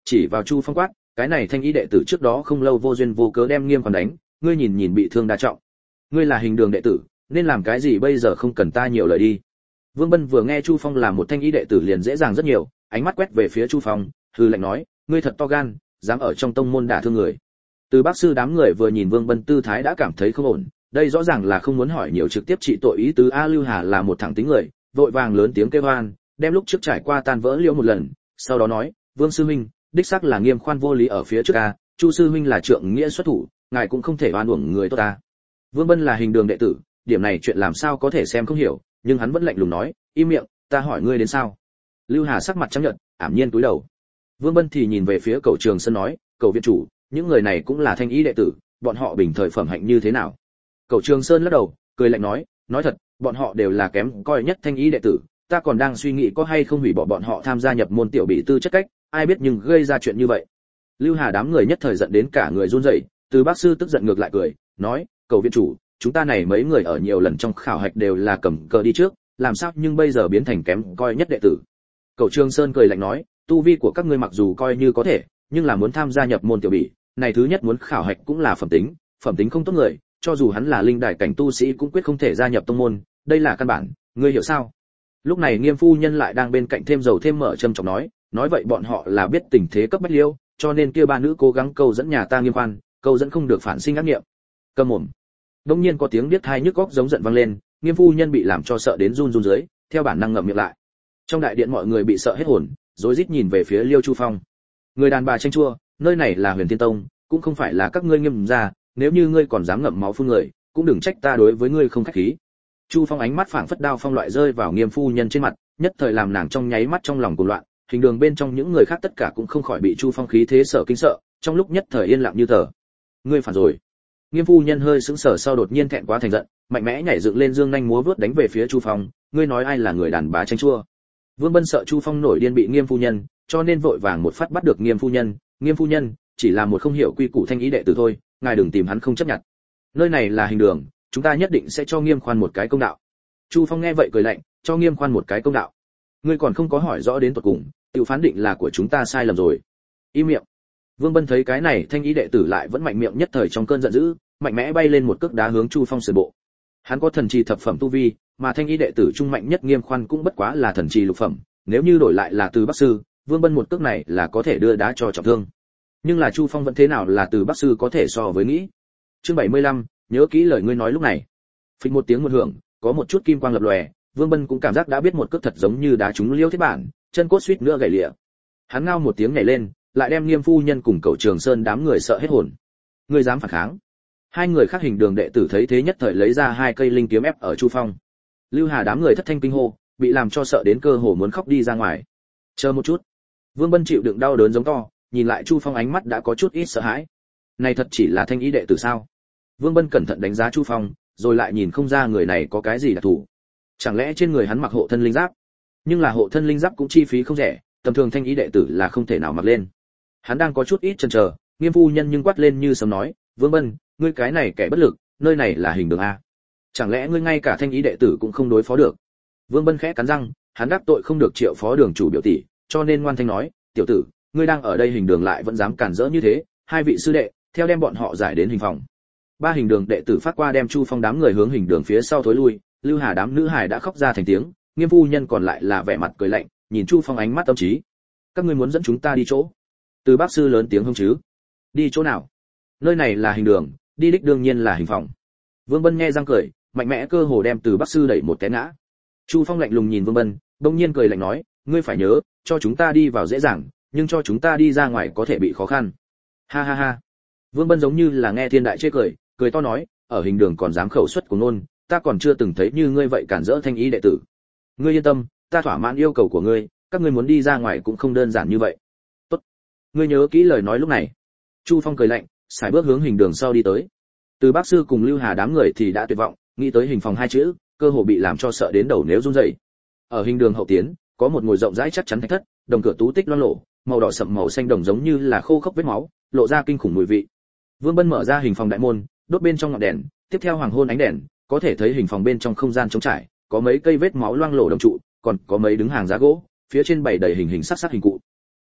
chỉ vào Chu Phong quát, cái này thanh ý đệ tử trước đó không lâu vô duyên vô cớ đem Nghiêm Khoan đánh, ngươi nhìn nhìn bị thương đa trọng. Ngươi là hình đường đệ tử, nên làm cái gì bây giờ không cần ta nhiều lời đi. Vương Bân vừa nghe Chu Phong là một thanh ý đệ tử liền dễ dàng rất nhiều, ánh mắt quét về phía Chu Phong, hừ lạnh nói, ngươi thật to gan, dám ở trong tông môn đả thương người. Từ bác sư đám người vừa nhìn Vương Bân tư thái đã cảm thấy không ổn, đây rõ ràng là không muốn hỏi nhiều trực tiếp trị tội ý tứ. A Lưu Hà là một thẳng tính người, vội vàng lớn tiếng kêu oan, đem lúc trước trải qua tan vỡ liễu một lần, sau đó nói, Vương sư huynh, đích xác là Nghiêm Khoan vô lý ở phía trước a, Chu sư huynh là trượng nghĩa xuất thủ, ngài cũng không thể oan uổng người tốt ta. Vương Bân là hình đường đệ tử, điểm này chuyện làm sao có thể xem không hiểu, nhưng hắn vẫn lạnh lùng nói, im miệng, ta hỏi ngươi đến sao. Lưu Hà sắc mặt trắng nhợt, ảm nhiên cúi đầu. Vương Bân thì nhìn về phía Cẩu Trường Sơn nói, Cẩu viện chủ, những người này cũng là thanh ý đệ tử, bọn họ bình thời phẩm hạnh như thế nào? Cẩu Trường Sơn lắc đầu, cười lạnh nói thật, bọn họ đều là kém coi nhất thanh ý đệ tử, ta còn đang suy nghĩ có hay không hủy bỏ bọn họ tham gia nhập môn tiểu bị tư chất cách, ai biết nhưng gây ra chuyện như vậy. Lưu Hà đám người nhất thời giận đến cả người run rẩy, Từ bác sư tức giận ngược lại cười, nói, Cẩu viện chủ, chúng ta này mấy người ở nhiều lần trong khảo hạch đều là cầm cờ đi trước, làm sao nhưng bây giờ biến thành kém coi nhất đệ tử. Cẩu Trường Sơn cười lạnh nói, tu vi của các ngươi mặc dù coi như có thể, nhưng là muốn tham gia nhập môn tiểu bỉ, này thứ nhất muốn khảo hạch cũng là phẩm tính không tốt người, cho dù hắn là linh đại cảnh tu sĩ cũng quyết không thể gia nhập tông môn, đây là căn bản, ngươi hiểu sao? Lúc này Nghiêm phu nhân lại đang bên cạnh thêm dầu thêm mỡ châm chọc nói vậy bọn họ là biết tình thế cấp bách liêu, cho nên kia ba nữ cố gắng câu dẫn nhà ta Nghiêm Khoan, câu dẫn không được phản sinh ác niệm. Câm mồm. Đống nhiên có tiếng điếc tai nhức óc giống giận vang lên, Nghiêm phu nhân bị làm cho sợ đến run run dưới, theo bản năng ngậm miệng lại. Trong đại điện mọi người bị sợ hết hồn, rối rít nhìn về phía Liêu Chu Phong. Người đàn bà tranh chua, nơi này là Huyền Thiên Tông, cũng không phải là các ngươi Nghiêm gia, nếu như ngươi còn dám ngậm máu phun người, cũng đừng trách ta đối với ngươi không khách khí. Chu Phong ánh mắt phảng phất đao phong loại rơi vào Nghiêm phu nhân trên mặt, nhất thời làm nàng trong nháy mắt trong lòng cuồng loạn, hình đường bên trong những người khác tất cả cũng không khỏi bị Chu Phong khí thế sợ kinh sợ, trong lúc nhất thời yên lặng như tờ. Ngươi phản rồi. Nghiêm phu nhân hơi sững sờ sau đột nhiên thẹn quá thành giận, mạnh mẽ nhảy dựng lên dương nhanh múa vuốt đánh về phía Chu Phong, ngươi nói ai là người đàn bà tranh chua? Vương Bân sợ Chu Phong nổi điên bị Nghiêm phu nhân, cho nên vội vàng một phát bắt được Nghiêm phu nhân, chỉ là một không hiểu quy củ thanh ý đệ tử thôi, ngài đừng tìm hắn không chấp nhận. Nơi này là hình đường, chúng ta nhất định sẽ cho Nghiêm Khoan một cái công đạo. Chu Phong nghe vậy cười lạnh, cho Nghiêm Khoan một cái công đạo? Ngươi còn không có hỏi rõ đến tận cùng, tự phán định là của chúng ta sai lầm rồi. Im miệng. Vương Bân thấy cái này thanh ý đệ tử lại vẫn mạnh miệng, nhất thời trong cơn giận dữ, mạnh mẽ bay lên một cước đá hướng Chu Phong sườn bộ. Hắn có thần trì thập phẩm tu vi, mà thanh ý đệ tử trung mạnh nhất Nghiêm Khoan cũng bất quá là thần trì lục phẩm, nếu như đổi lại là Từ Bắc sư, Vương Bân một cước này là có thể đưa đá cho trọng thương. Nhưng là Chu Phong vẫn thế nào là Từ Bắc sư có thể so với nghĩ. Chương 75, nhớ kỹ lời ngươi nói lúc này. Phịch một tiếng một hưởng, có một chút kim quang lập lòe, Vương Bân cũng cảm giác đã biết một cước thật giống như đá trúng Liêu Thiết Bản, chân cốt suýt nữa gãy lìa. Hắn ngao một tiếng nhảy lên, lại đem Nghiêm phu nhân cùng Cẩu Trường Sơn đám người sợ hết hồn. Ngươi dám phản kháng? Hai người khác hình đường đệ tử thấy thế nhất thời lấy ra hai cây linh kiếm ép ở Chu Phong. Lưu Hà đám người thất thanh kinh hô, bị làm cho sợ đến cơ hồ muốn khóc đi ra ngoài. Chờ một chút. Vương Bân chịu đựng đau đớn giống to, nhìn lại Chu Phong ánh mắt đã có chút ít sợ hãi. Này thật chỉ là thanh ý đệ tử sao? Vương Bân cẩn thận đánh giá Chu Phong, rồi lại nhìn không ra người này có cái gì đặc thù. Chẳng lẽ trên người hắn mặc hộ thân linh giáp? Nhưng là hộ thân linh giáp cũng chi phí không rẻ, tầm thường thanh ý đệ tử là không thể nào mặc lên. Hắn đang có chút ít chần chờ, Nghiêm phu nhân nhưng quát lên như sấm nói, Vương Bân, ngươi cái này kẻ bất lực, nơi này là hình đường a. Chẳng lẽ ngươi ngay cả thanh ý đệ tử cũng không đối phó được? Vương Bân khẽ cắn răng, hắn đắc tội không được Triệu phó đường chủ biểu tỷ, cho nên ngoan thanh nói, tiểu tử, ngươi đang ở đây hình đường lại vẫn dám cản rỡ như thế, hai vị sư đệ, theo đem bọn họ giải đến hình phòng. Ba hình đường đệ tử phát qua đem Chu Phong đám người hướng hình đường phía sau thối lui, Lưu Hà đám nữ hài đã khóc ra thành tiếng, Nghiêm phu nhân còn lại là vẻ mặt cười lạnh, nhìn Chu Phong ánh mắt tâm trí. Các ngươi muốn dẫn chúng ta đi chỗ? Từ bác sư lớn tiếng hông chứ? Đi chỗ nào? Nơi này là hình đường, đi đích đương nhiên là hình phòng. Vương Bân nghe răng cười, mạnh mẽ cơ hồ đem Từ bác sư đẩy một té ngã. Chu Phong lạnh lùng nhìn Vương Bân, bỗng nhiên cười lạnh nói, ngươi phải nhớ, cho chúng ta đi vào dễ dàng, nhưng cho chúng ta đi ra ngoài có thể bị khó khăn. Ha ha ha. Vương Bân giống như là nghe thiên đại chê cười, cười to nói, ở hình đường còn dám khẩu xuất của ngôn, ta còn chưa từng thấy như ngươi vậy cản rỡ thanh ý đệ tử. Ngươi yên tâm, ta thỏa mãn yêu cầu của ngươi, các ngươi muốn đi ra ngoài cũng không đơn giản như vậy. Tốt, ngươi nhớ kỹ lời nói lúc này. Chu Phong cười lạnh, sải bước hướng hình đường sau đi tới. Từ bác sư cùng Lưu Hà đám người thì đã tuyệt vọng, nghĩ tới hình phòng hai chữ, cơ hồ bị làm cho sợ đến đầu nếu run rẩy. Ở hình đường hậu tiến, có một ngồi rộng rãi chắc chắn thạch thất, đồng cửa tú tích loang lổ, màu đỏ sậm màu xanh đồng giống như là khô khốc vết máu, lộ ra kinh khủng mùi vị. Vương Bân mở ra hình phòng đại môn, đốt bên trong ngọn đèn, tiếp theo hoàng hôn ánh đèn, có thể thấy hình phòng bên trong không gian trống trải, có mấy cây vết máu loang lổ đồng trụ, còn có mấy đứng hàng giá gỗ, phía trên bày đầy hình hình sắc sắc hình cụ.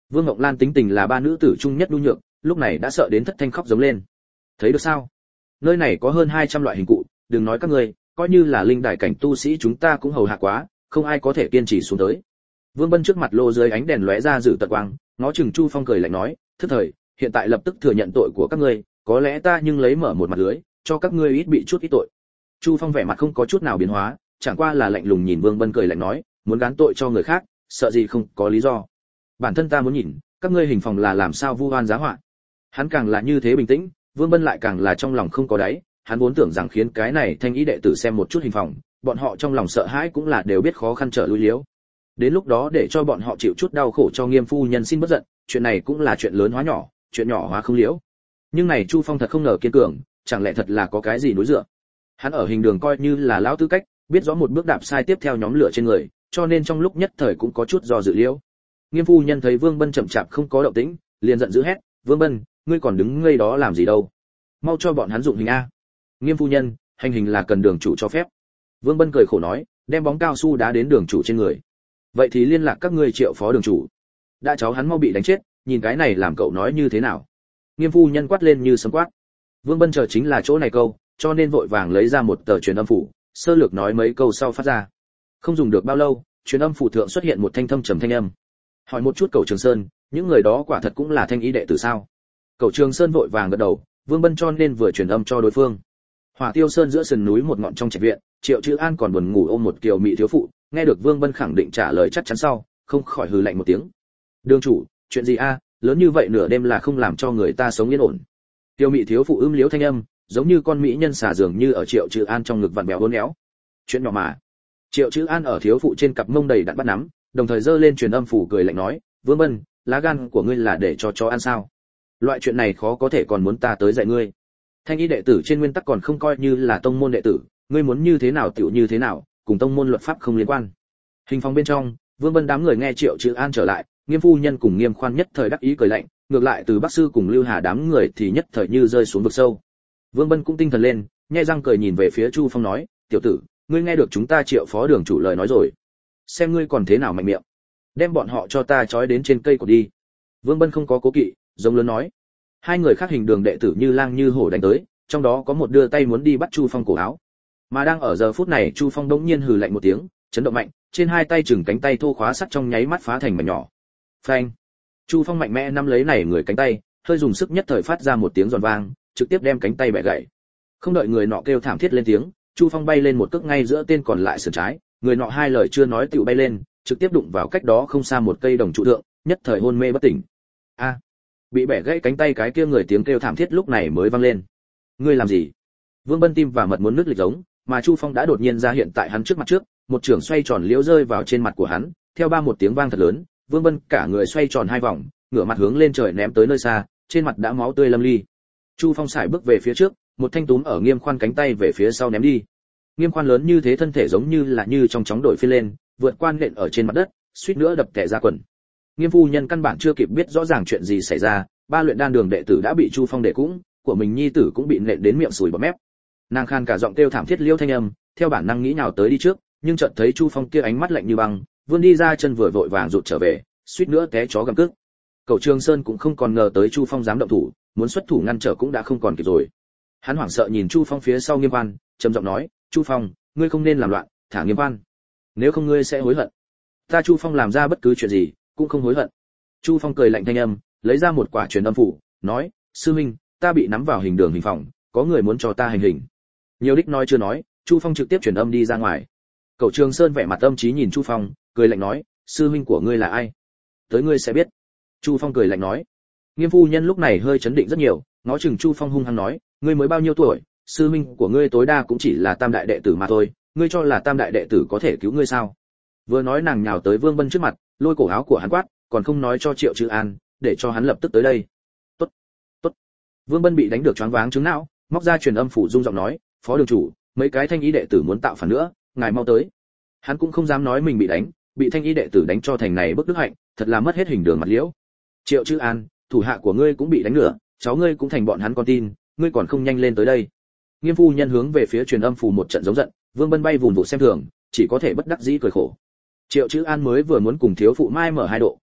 Vương Ngọc Lan tính tình là ba nữ tử trung nhất nhu nhược, lúc này đã sợ đến thất thanh khóc giống lên. Thấy được sao? Nơi này có hơn 200 loại hình cụ, đừng nói các ngươi, coi như là linh đại cảnh tu sĩ chúng ta cũng hầu hạ quá, không ai có thể kiên trì xuống tới. Vương Bân trước mặt lô dưới ánh đèn lóe ra dự tận quang, ngó chừng Chu Phong cười lạnh nói, thức thời, hiện tại lập tức thừa nhận tội của các ngươi, có lẽ ta nhưng lấy mở một mặt lưới, cho các ngươi ít bị chút ít tội. Chu Phong vẻ mặt không có chút nào biến hóa, chẳng qua là lạnh lùng nhìn Vương Bân cười lạnh nói, muốn gán tội cho người khác, sợ gì không có lý do. Bản thân ta muốn nhìn, các ngươi hình phòng là làm sao vu oan giá họa. Hắn càng là như thế bình tĩnh, Vương Bân lại càng là trong lòng không có đáy, hắn vốn tưởng rằng khiến cái này thanh ý đệ tử xem một chút hình phòng, bọn họ trong lòng sợ hãi cũng là đều biết khó khăn trở lui liếu. Đến lúc đó để cho bọn họ chịu chút đau khổ cho Nghiêm phu nhân xin bất giận, chuyện này cũng là chuyện lớn hóa nhỏ, chuyện nhỏ hóa không liễu. Nhưng này Chu Phong thật không ngờ kiên cường, chẳng lẽ thật là có cái gì núi dựa. Hắn ở hình đường coi như là lão tư cách, biết rõ một bước đạp sai tiếp theo nhóm lửa trên người, cho nên trong lúc nhất thời cũng có chút do dự liễu. Nghiêm phu nhân thấy Vương Bân chậm chạp không có động tĩnh, liền giận dữ hét, "Vương Bân, ngươi còn đứng ngây đó làm gì đâu? Mau cho bọn hắn dụng hình a." "Nghiêm phu nhân, hành hình là cần đường chủ cho phép." Vương Bân cười khổ nói, đem bóng cao su đá đến đường chủ trên người. "Vậy thì liên lạc các ngươi triệu phó đường chủ. Đã cháu hắn mau bị đánh chết, nhìn cái này làm cậu nói như thế nào?" Nghiêm phu nhân quát lên như sấm quát. Vương Bân chờ chính là chỗ này câu, cho nên vội vàng lấy ra một tờ truyền âm phủ, sơ lược nói mấy câu sau phát ra. Không dùng được bao lâu, truyền âm phủ thượng xuất hiện một thanh thâm trầm thanh âm. Hỏi một chút Cẩu Trường Sơn, những người đó quả thật cũng là thanh ý đệ tử sao? Cẩu Trường Sơn vội vàng gật đầu, Vương Bân cho nên vừa truyền âm cho đối phương. Hỏa Tiêu Sơn giữa sườn núi một ngọn trong trạch viện, Triệu Chữ An còn buồn ngủ ôm một kiều mỹ thiếu phụ, nghe được Vương Bân khẳng định trả lời chắc chắn sau, không khỏi hừ lạnh một tiếng. "Đường chủ, chuyện gì a? Lớn như vậy nửa đêm là không làm cho người ta sống yên ổn." Kiều mỹ thiếu phụ liếu thanh âm, giống như con mỹ nhân xà dường như ở Triệu Chữ An trong ngực vặn vẹo uốn éo. "Chuyện nhỏ mà." Triệu Chữ An ở thiếu phụ trên cặp mông đầy đặn bắt nắm, đồng thời giơ lên truyền âm phủ cười lạnh nói, "Vương Bân, lá gan của ngươi là để cho chó ăn sao? Loại chuyện này khó có thể còn muốn ta tới dạy ngươi. Thanh y đệ tử trên nguyên tắc còn không coi như là tông môn đệ tử, ngươi muốn như thế nào tiểu như thế nào, cùng tông môn luật pháp không liên quan." Hình phòng bên trong, Vương Bân đám người nghe Triệu Chữ An trở lại, Nghiêm phu nhân cùng Nghiêm khoan nhất thời đắc ý cười lạnh, ngược lại từ Bắc sư cùng Lưu Hà đám người thì nhất thời như rơi xuống vực sâu. Vương Bân cũng tinh thần lên, nhe răng cười nhìn về phía Chu Phong nói, "Tiểu tử, ngươi nghe được chúng ta Triệu phó đường chủ lời nói rồi, xem ngươi còn thế nào mạnh miệng, đem bọn họ cho ta trói đến trên cây cột đi." Vương Bân không có cố kỵ, giống lớn nói. Hai người khác hình đường đệ tử như lang như hổ đánh tới, trong đó có một đưa tay muốn đi bắt Chu Phong cổ áo. Mà đang ở giờ phút này Chu Phong đống nhiên hừ lạnh một tiếng, chấn động mạnh, trên hai tay chừng cánh tay thô khóa sắt trong nháy mắt phá thành mảnh nhỏ. Phanh! Chu Phong mạnh mẽ nắm lấy này người cánh tay, hơi dùng sức nhất thời phát ra một tiếng giòn vang, trực tiếp đem cánh tay bẻ gãy. Không đợi người nọ kêu thảm thiết lên tiếng, Chu Phong bay lên một cước ngay giữa tên còn lại sườn trái, người nọ hai lời chưa nói tựu bay lên, trực tiếp đụng vào cách đó không xa một cây đồng trụ thượng, nhất thời hôn mê bất tỉnh. A! Bị bẻ gãy cánh tay cái kia người tiếng kêu thảm thiết lúc này mới vang lên. Ngươi làm gì? Vương Bân tim và mật muốn nứt lịch giống, mà Chu Phong đã đột nhiên ra hiện tại hắn trước mặt trước, một trường xoay tròn liễu rơi vào trên mặt của hắn, theo ba một tiếng vang thật lớn, Vương Bân cả người xoay tròn hai vòng, ngửa mặt hướng lên trời ném tới nơi xa, trên mặt đã máu tươi lâm ly. Chu Phong sải bước về phía trước, một thanh túm ở Nghiêm khoan cánh tay về phía sau ném đi. Nghiêm khoan lớn như thế thân thể giống như là như trong chóng đổi phi lên, vượt qua nện ở trên mặt đất, suýt nữa đập tè ra quần. Nghiêm phu nhân căn bản chưa kịp biết rõ ràng chuyện gì xảy ra, ba luyện đan đường đệ tử đã bị Chu Phong để cũng, của mình nhi tử cũng bị nện đến miệng sùi bọt mép. Nàng khan cả giọng kêu thảm thiết liêu thanh âm, theo bản năng nghĩ nào tới đi trước, nhưng chợt thấy Chu Phong kia ánh mắt lạnh như băng, vươn đi ra chân vừa vội vàng rụt trở về, suýt nữa té chó gầm cước. Cẩu Trường Sơn cũng không còn ngờ tới Chu Phong dám động thủ, muốn xuất thủ ngăn trở cũng đã không còn kịp rồi. Hắn hoảng sợ nhìn Chu Phong phía sau Nghiêm Văn, trầm giọng nói, "Chu Phong, ngươi không nên làm loạn, thả Nghiêm Văn. Nếu không ngươi sẽ hối hận." Ta Chu Phong làm ra bất cứ chuyện gì, cũng không hối hận. Chu Phong cười lạnh thanh âm, lấy ra một quả truyền âm phủ, nói, "Sư huynh, ta bị nắm vào hình đường hình phòng, có người muốn cho ta hành hình." Nhiều đích nói chưa nói, Chu Phong trực tiếp truyền âm đi ra ngoài. Cẩu Trường Sơn vẻ mặt âm trí nhìn Chu Phong, cười lạnh nói, "Sư huynh của ngươi là ai? Tới ngươi sẽ biết." Chu Phong cười lạnh nói. Nghiêm phu nhân lúc này hơi chấn định rất nhiều, ngó chừng Chu Phong hung hăng nói, "Ngươi mới bao nhiêu tuổi, sư huynh của ngươi tối đa cũng chỉ là tam đại đệ tử mà thôi, ngươi cho là tam đại đệ tử có thể cứu ngươi sao?" Vừa nói nàng nhào tới Vương Bân trước mặt, lôi cổ áo của hắn quát, còn không nói cho Triệu Chữ An, để cho hắn lập tức tới đây. "Tốt, tốt." Vương Bân bị đánh được choáng váng chứng não, móc ra truyền âm phủ rung giọng nói, "Phó đường chủ, mấy cái thanh ý đệ tử muốn tạo phản nữa, ngài mau tới." Hắn cũng không dám nói mình bị đánh, bị thanh ý đệ tử đánh cho thành này bức đức hạnh, thật là mất hết hình đường mặt liễu. "Triệu Chữ An, thủ hạ của ngươi cũng bị đánh nửa, cháu ngươi cũng thành bọn hắn con tin, ngươi còn không nhanh lên tới đây." Nghiêm phu nhân hướng về phía truyền âm phủ một trận giống giận, Vương Bân bay vùn vụt xem thường, chỉ có thể bất đắc dĩ cười khổ. Triệu Chữ An mới vừa muốn cùng thiếu phụ mai mở hai độ,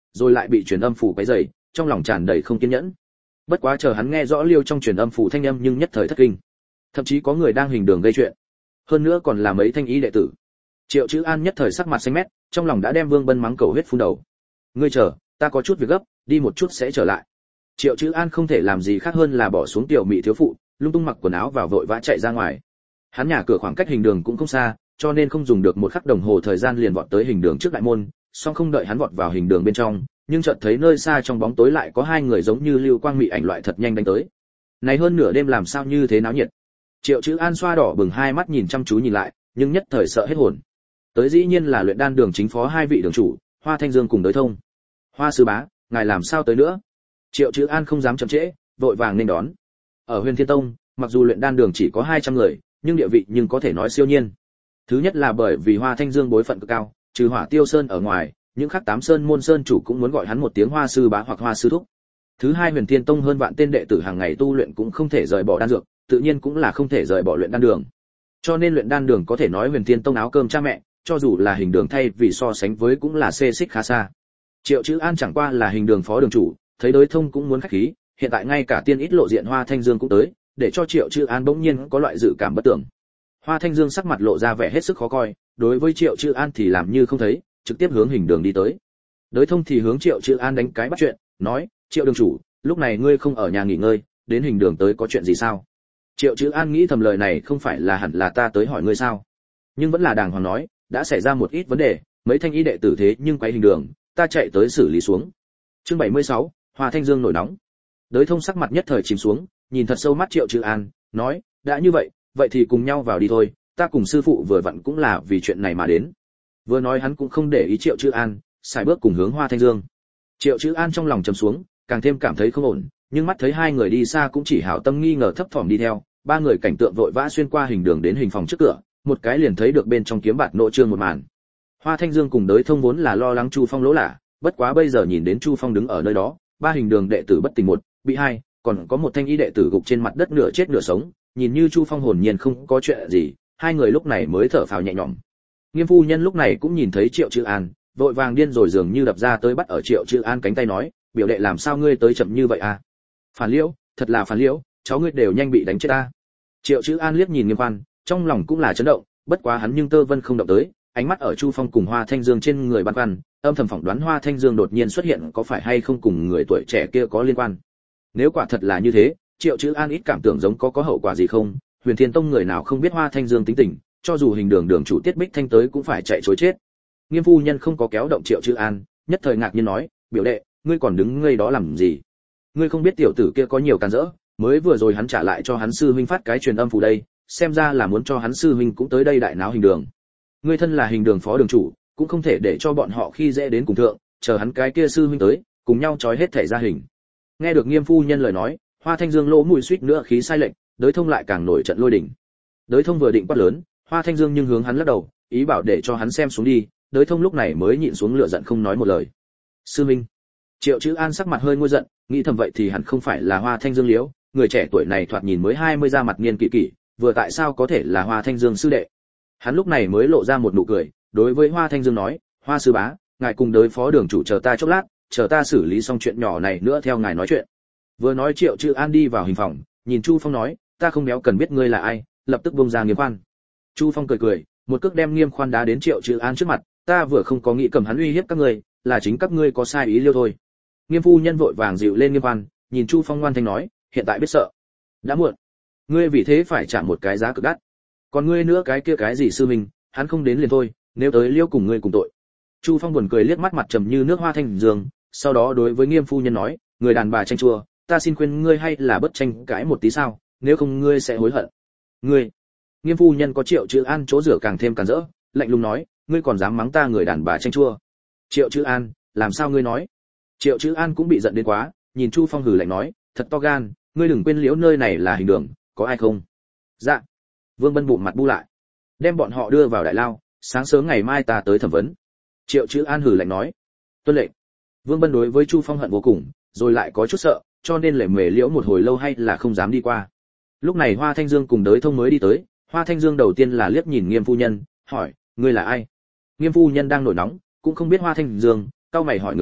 rồi lại bị truyền âm phủ quấy rầy, trong lòng tràn đầy không kiên nhẫn. Bất quá chờ hắn nghe rõ liêu trong truyền âm phủ thanh âm nhưng nhất thời thất kinh. Thậm chí có người đang hình đường gây chuyện, hơn nữa còn là mấy thanh ý đệ tử. Triệu Chữ An nhất thời sắc mặt xanh mét, trong lòng đã đem Vương Bân mắng cầu huyết phun đầu. Ngươi chờ, ta có chút việc gấp, đi một chút sẽ trở lại. Triệu Chữ An không thể làm gì khác hơn là bỏ xuống tiểu mỹ thiếu phụ, lung tung mặc quần áo vào vội vã chạy ra ngoài. Hắn nhà cửa khoảng cách hình đường cũng không xa, cho nên không dùng được một khắc đồng hồ thời gian liền vọt tới hình đường trước đại môn, song không đợi hắn vọt vào hình đường bên trong, nhưng chợt thấy nơi xa trong bóng tối lại có hai người giống như lưu quang mị ảnh loại thật nhanh đánh tới. Này hơn nửa đêm làm sao như thế náo nhiệt. Triệu Chữ An xoa đỏ bừng hai mắt nhìn chăm chú nhìn lại, nhưng nhất thời sợ hết hồn. Tới dĩ nhiên là luyện đan đường chính phó hai vị đường chủ, Hoa Thanh Dương cùng Đới Thông. Hoa sư bá, ngài làm sao tới nữa? Triệu Chữ An không dám chậm trễ, vội vàng nên đón. Ở Huyền Thiên Tông, mặc dù luyện đan đường chỉ có 200 người, nhưng địa vị nhưng có thể nói siêu nhiên. Thứ nhất là bởi vì Hoa Thanh Dương bối phận cực cao, trừ Hỏa Tiêu Sơn ở ngoài, những khác 8 sơn môn sơn chủ cũng muốn gọi hắn một tiếng Hoa sư bá hoặc Hoa sư thúc. Thứ hai, Huyền Thiên Tông hơn vạn tên đệ tử hàng ngày tu luyện cũng không thể rời bỏ đan dược, tự nhiên cũng là không thể rời bỏ luyện đan đường. Cho nên luyện đan đường có thể nói Huyền Thiên Tông áo cơm cha mẹ, cho dù là hình đường thay vì so sánh với cũng là xê xích khá xa. Triệu Chữ An chẳng qua là hình đường phó đường chủ, thấy Đới Thông cũng muốn khách khí, hiện tại ngay cả tiên ít lộ diện Hoa Thanh Dương cũng tới, để cho Triệu Chữ An bỗng nhiên có loại dự cảm bất tưởng. Hoa Thanh Dương sắc mặt lộ ra vẻ hết sức khó coi, đối với Triệu Chữ An thì làm như không thấy, trực tiếp hướng hình đường đi tới. Đới Thông thì hướng Triệu Chữ An đánh cái bắt chuyện, nói: "Triệu đường chủ, lúc này ngươi không ở nhà nghỉ ngơi, đến hình đường tới có chuyện gì sao?" Triệu Chữ An nghĩ thầm lời này không phải là hẳn là ta tới hỏi ngươi sao, nhưng vẫn là đàng hoàng nói: "Đã xảy ra một ít vấn đề, mấy thanh y đệ tử thế nhưng quấy hình đường, ta chạy tới xử lý xuống." Chương 76, Hoa Thanh Dương nổi nóng. Đới Thông sắc mặt nhất thời chìm xuống, nhìn thật sâu mắt Triệu Chữ An, nói: "đã như vậy, vậy thì cùng nhau vào đi thôi, ta cùng sư phụ vừa vặn cũng là vì chuyện này mà đến." Vừa nói hắn cũng không để ý Triệu Chữ An, xài bước cùng hướng Hoa Thanh Dương. Triệu Chữ An trong lòng trầm xuống, càng thêm cảm thấy không ổn, nhưng mắt thấy hai người đi xa cũng chỉ hảo tâm nghi ngờ thấp thỏm đi theo, ba người cảnh tượng vội vã xuyên qua hình đường đến hình phòng trước cửa, một cái liền thấy được bên trong kiếm bạt nộ trương một màn. Hoa Thanh Dương cùng Đới Thông vốn là lo lắng Chu Phong lỗ lạ, bất quá bây giờ nhìn đến Chu Phong đứng ở nơi đó, ba hình đường đệ tử bất tỉnh một, bị hai, còn có một thanh y đệ tử gục trên mặt đất nửa chết nửa sống, nhìn như Chu Phong hồn nhiên không có chuyện gì, hai người lúc này mới thở phào nhẹ nhõm. Nghiêm phu nhân lúc này cũng nhìn thấy Triệu Chữ An, vội vàng điên rồi dường như đập ra tới bắt ở Triệu Chữ An cánh tay nói: "Biểu đệ làm sao ngươi tới chậm như vậy à? Phản Liễu, thật là phản Liễu, cháu ngươi đều nhanh bị đánh chết ta." Triệu Chữ An liếc nhìn Nghiêm Khoan, trong lòng cũng là chấn động, bất quá hắn nhưng tơ vân không động tới, ánh mắt ở Chu Phong cùng Hoa Thanh Dương trên người băn khoăn, âm thầm phỏng đoán Hoa Thanh Dương đột nhiên xuất hiện có phải hay không cùng người tuổi trẻ kia có liên quan. Nếu quả thật là như thế, Triệu Chữ An ít cảm tưởng giống có hậu quả gì không, Huyền Thiên Tông người nào không biết Hoa Thanh Dương tính tình, cho dù hình đường đường chủ Tiết Bích Thanh tới cũng phải chạy trối chết. Nghiêm phu nhân không có kéo động Triệu Chữ An, nhất thời ngạc nhiên nói: "Biểu đệ, ngươi còn đứng ngây đó làm gì? Ngươi không biết tiểu tử kia có nhiều can dỡ, mới vừa rồi hắn trả lại cho hắn sư huynh phát cái truyền âm phù đây, xem ra là muốn cho hắn sư huynh cũng tới đây đại náo hình đường. Ngươi thân là hình đường phó đường chủ, cũng không thể để cho bọn họ khi dễ đến cùng thượng, chờ hắn cái kia sư huynh tới, cùng nhau trói hết thể ra hình." Nghe được Nghiêm phu nhân lời nói, Hoa Thanh Dương lỗ mũi suýt nữa khí sai lệnh, Đới Thông lại càng nổi trận lôi đình. Đới Thông vừa định quát lớn, Hoa Thanh Dương nhưng hướng hắn lắc đầu, ý bảo để cho hắn xem xuống đi, Đới Thông lúc này mới nhịn xuống lửa giận không nói một lời. "Sư huynh." Triệu Chữ An sắc mặt hơi nguôi giận, nghĩ thầm vậy thì hẳn không phải là Hoa Thanh Dương liễu, người trẻ tuổi này thoạt nhìn mới 20 ra mặt niên kỷ kỷ, vừa tại sao có thể là Hoa Thanh Dương sư đệ. Hắn lúc này mới lộ ra một nụ cười, đối với Hoa Thanh Dương nói: "Hoa sư bá, ngài cùng đối phó đường chủ chờ ta chốc lát, chờ ta xử lý xong chuyện nhỏ này nữa theo ngài nói chuyện." Vừa nói Triệu Chữ An đi vào hình phòng, nhìn Chu Phong nói: "Ta không béo cần biết ngươi là ai." Lập tức buông ra Nghiêm Khoan. Chu Phong cười cười, một cước đem Nghiêm Khoan đá đến Triệu Chữ An trước mặt: "Ta vừa không có nghĩ cầm hắn uy hiếp các ngươi, là chính các ngươi có sai ý liêu thôi." Nghiêm phu nhân vội vàng dịu lên Nghiêm Khoan, nhìn Chu Phong ngoan thanh nói: "Hiện tại biết sợ, đã muộn. Ngươi vì thế phải trả một cái giá cực đắt. Còn ngươi nữa cái kia cái gì sư minh, hắn không đến liền thôi, nếu tới liêu cùng ngươi cùng tội." Chu Phong buồn cười liếc mắt mặt trầm như nước Hoa Thanh Dương, sau đó đối với Nghiêm phu nhân nói: "Người đàn bà tranh chua, ta xin khuyên ngươi hay là bất tranh cãi một tí sao, nếu không ngươi sẽ hối hận." "Ngươi?" Nghiêm phu nhân có Triệu Chữ An chỗ rửa càng thêm càn rỡ, lạnh lùng nói: "Ngươi còn dám mắng ta người đàn bà tranh chua?" "Triệu Chữ An, làm sao ngươi nói?" Triệu Chữ An cũng bị giận đến quá, nhìn Chu Phong hừ lạnh nói: "Thật to gan, ngươi đừng quên liễu nơi này là hình đường, có ai không?" "Dạ." Vương Bân bụng mặt bu lại: "Đem bọn họ đưa vào đại lao, sáng sớm ngày mai ta tới thẩm vấn." Triệu Chữ An hừ lạnh nói: "Tuân lệnh." Vương Bân đối với Chu Phong hận vô cùng, rồi lại có chút sợ, cho nên lề mề liễu một hồi lâu hay là không dám đi qua. Lúc này Hoa Thanh Dương cùng Đới Thông mới đi tới, Hoa Thanh Dương đầu tiên là liếc nhìn Nghiêm phu nhân, hỏi: "Ngươi là ai?" Nghiêm phu nhân đang nổi nóng, cũng không biết Hoa Thanh Dương, cau mày hỏi ngược lại: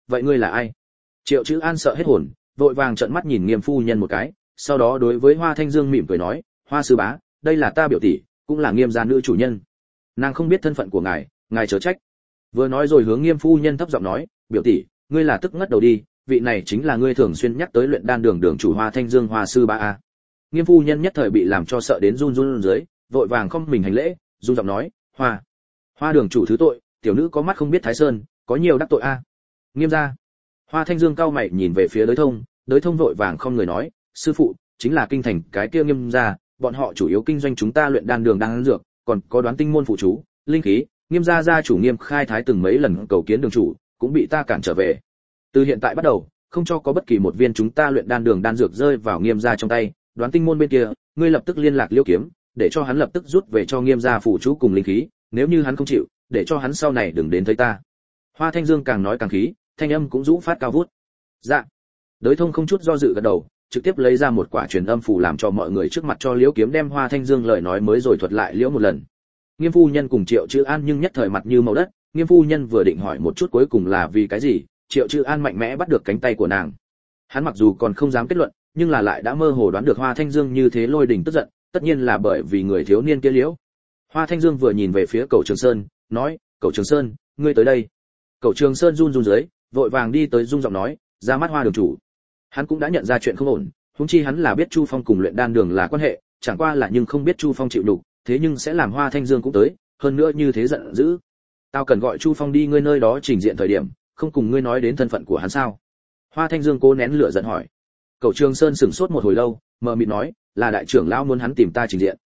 vậy ngươi là ai? Triệu Chữ An sợ hết hồn, vội vàng trợn mắt nhìn Nghiêm phu nhân một cái, sau đó đối với Hoa Thanh Dương mỉm cười nói, Hoa sư bá, đây là ta biểu tỷ, cũng là Nghiêm gia nữ chủ nhân. Nàng không biết thân phận của ngài chớ trách. Vừa nói rồi hướng Nghiêm phu nhân thấp giọng nói, biểu tỷ, ngươi là tức ngất đầu đi, vị này chính là ngươi thường xuyên nhắc tới luyện đan đường đường chủ Hoa Thanh Dương Hoa sư bá a. Nghiêm phu nhân nhất thời bị làm cho sợ đến run run dưới, vội vàng không mình hành lễ, run giọng nói, Hoa đường chủ thứ tội, tiểu nữ có mắt không biết Thái Sơn, có nhiều đắc tội a. Nghiêm gia. Hoa Thanh Dương cao mày nhìn về phía Đới Thông vội vàng không người nói, sư phụ, chính là kinh thành cái kia Nghiêm gia, bọn họ chủ yếu kinh doanh chúng ta luyện đan đường đan dược, còn có đoán tinh môn phụ chú, linh khí, Nghiêm gia gia chủ Nghiêm Khai Thái từng mấy lần cầu kiến đường chủ, cũng bị ta cản trở về. Từ hiện tại bắt đầu, không cho có bất kỳ một viên chúng ta luyện đan đường đan dược rơi vào Nghiêm gia trong tay, đoán tinh môn bên kia, ngươi lập tức liên lạc Liêu Kiếm, để cho hắn lập tức rút về cho Nghiêm gia phụ chú cùng linh khí, nếu như hắn không chịu, để cho hắn sau này đừng đến thấy ta. Hoa Thanh Dương càng nói càng khí, thanh âm cũng rũ phát cao vút. Dạ. Đới Thông không chút do dự gật đầu, trực tiếp lấy ra một quả truyền âm phù làm cho mọi người trước mặt cho Liễu Kiếm đem Hoa Thanh Dương lời nói mới rồi thuật lại liễu một lần. Nghiêm phu nhân cùng Triệu Chữ An nhưng nhất thời mặt như màu đất, Nghiêm phu nhân vừa định hỏi một chút cuối cùng là vì cái gì, Triệu Chữ An mạnh mẽ bắt được cánh tay của nàng. Hắn mặc dù còn không dám kết luận, nhưng là lại đã mơ hồ đoán được Hoa Thanh Dương như thế lôi đình tức giận, tất nhiên là bởi vì người thiếu niên kia liễu. Hoa Thanh Dương vừa nhìn về phía Cẩu Trường Sơn, nói, Cẩu Trường Sơn, ngươi tới đây. Cẩu Trường Sơn run run dưới, vội vàng đi tới rung giọng nói, ra mắt Hoa đường chủ. Hắn cũng đã nhận ra chuyện không ổn, huống chi hắn là biết Chu Phong cùng luyện đan đường là quan hệ, chẳng qua là nhưng không biết Chu Phong chịu nhục, thế nhưng sẽ làm Hoa Thanh Dương cũng tới, hơn nữa như thế giận dữ. Tao cần gọi Chu Phong đi ngươi nơi đó trình diện thời điểm, không cùng ngươi nói đến thân phận của hắn sao? Hoa Thanh Dương cố nén lửa giận hỏi. Cẩu Trường Sơn sững sốt một hồi lâu, mờ mịt nói, là đại trưởng lão muốn hắn tìm ta trình diện.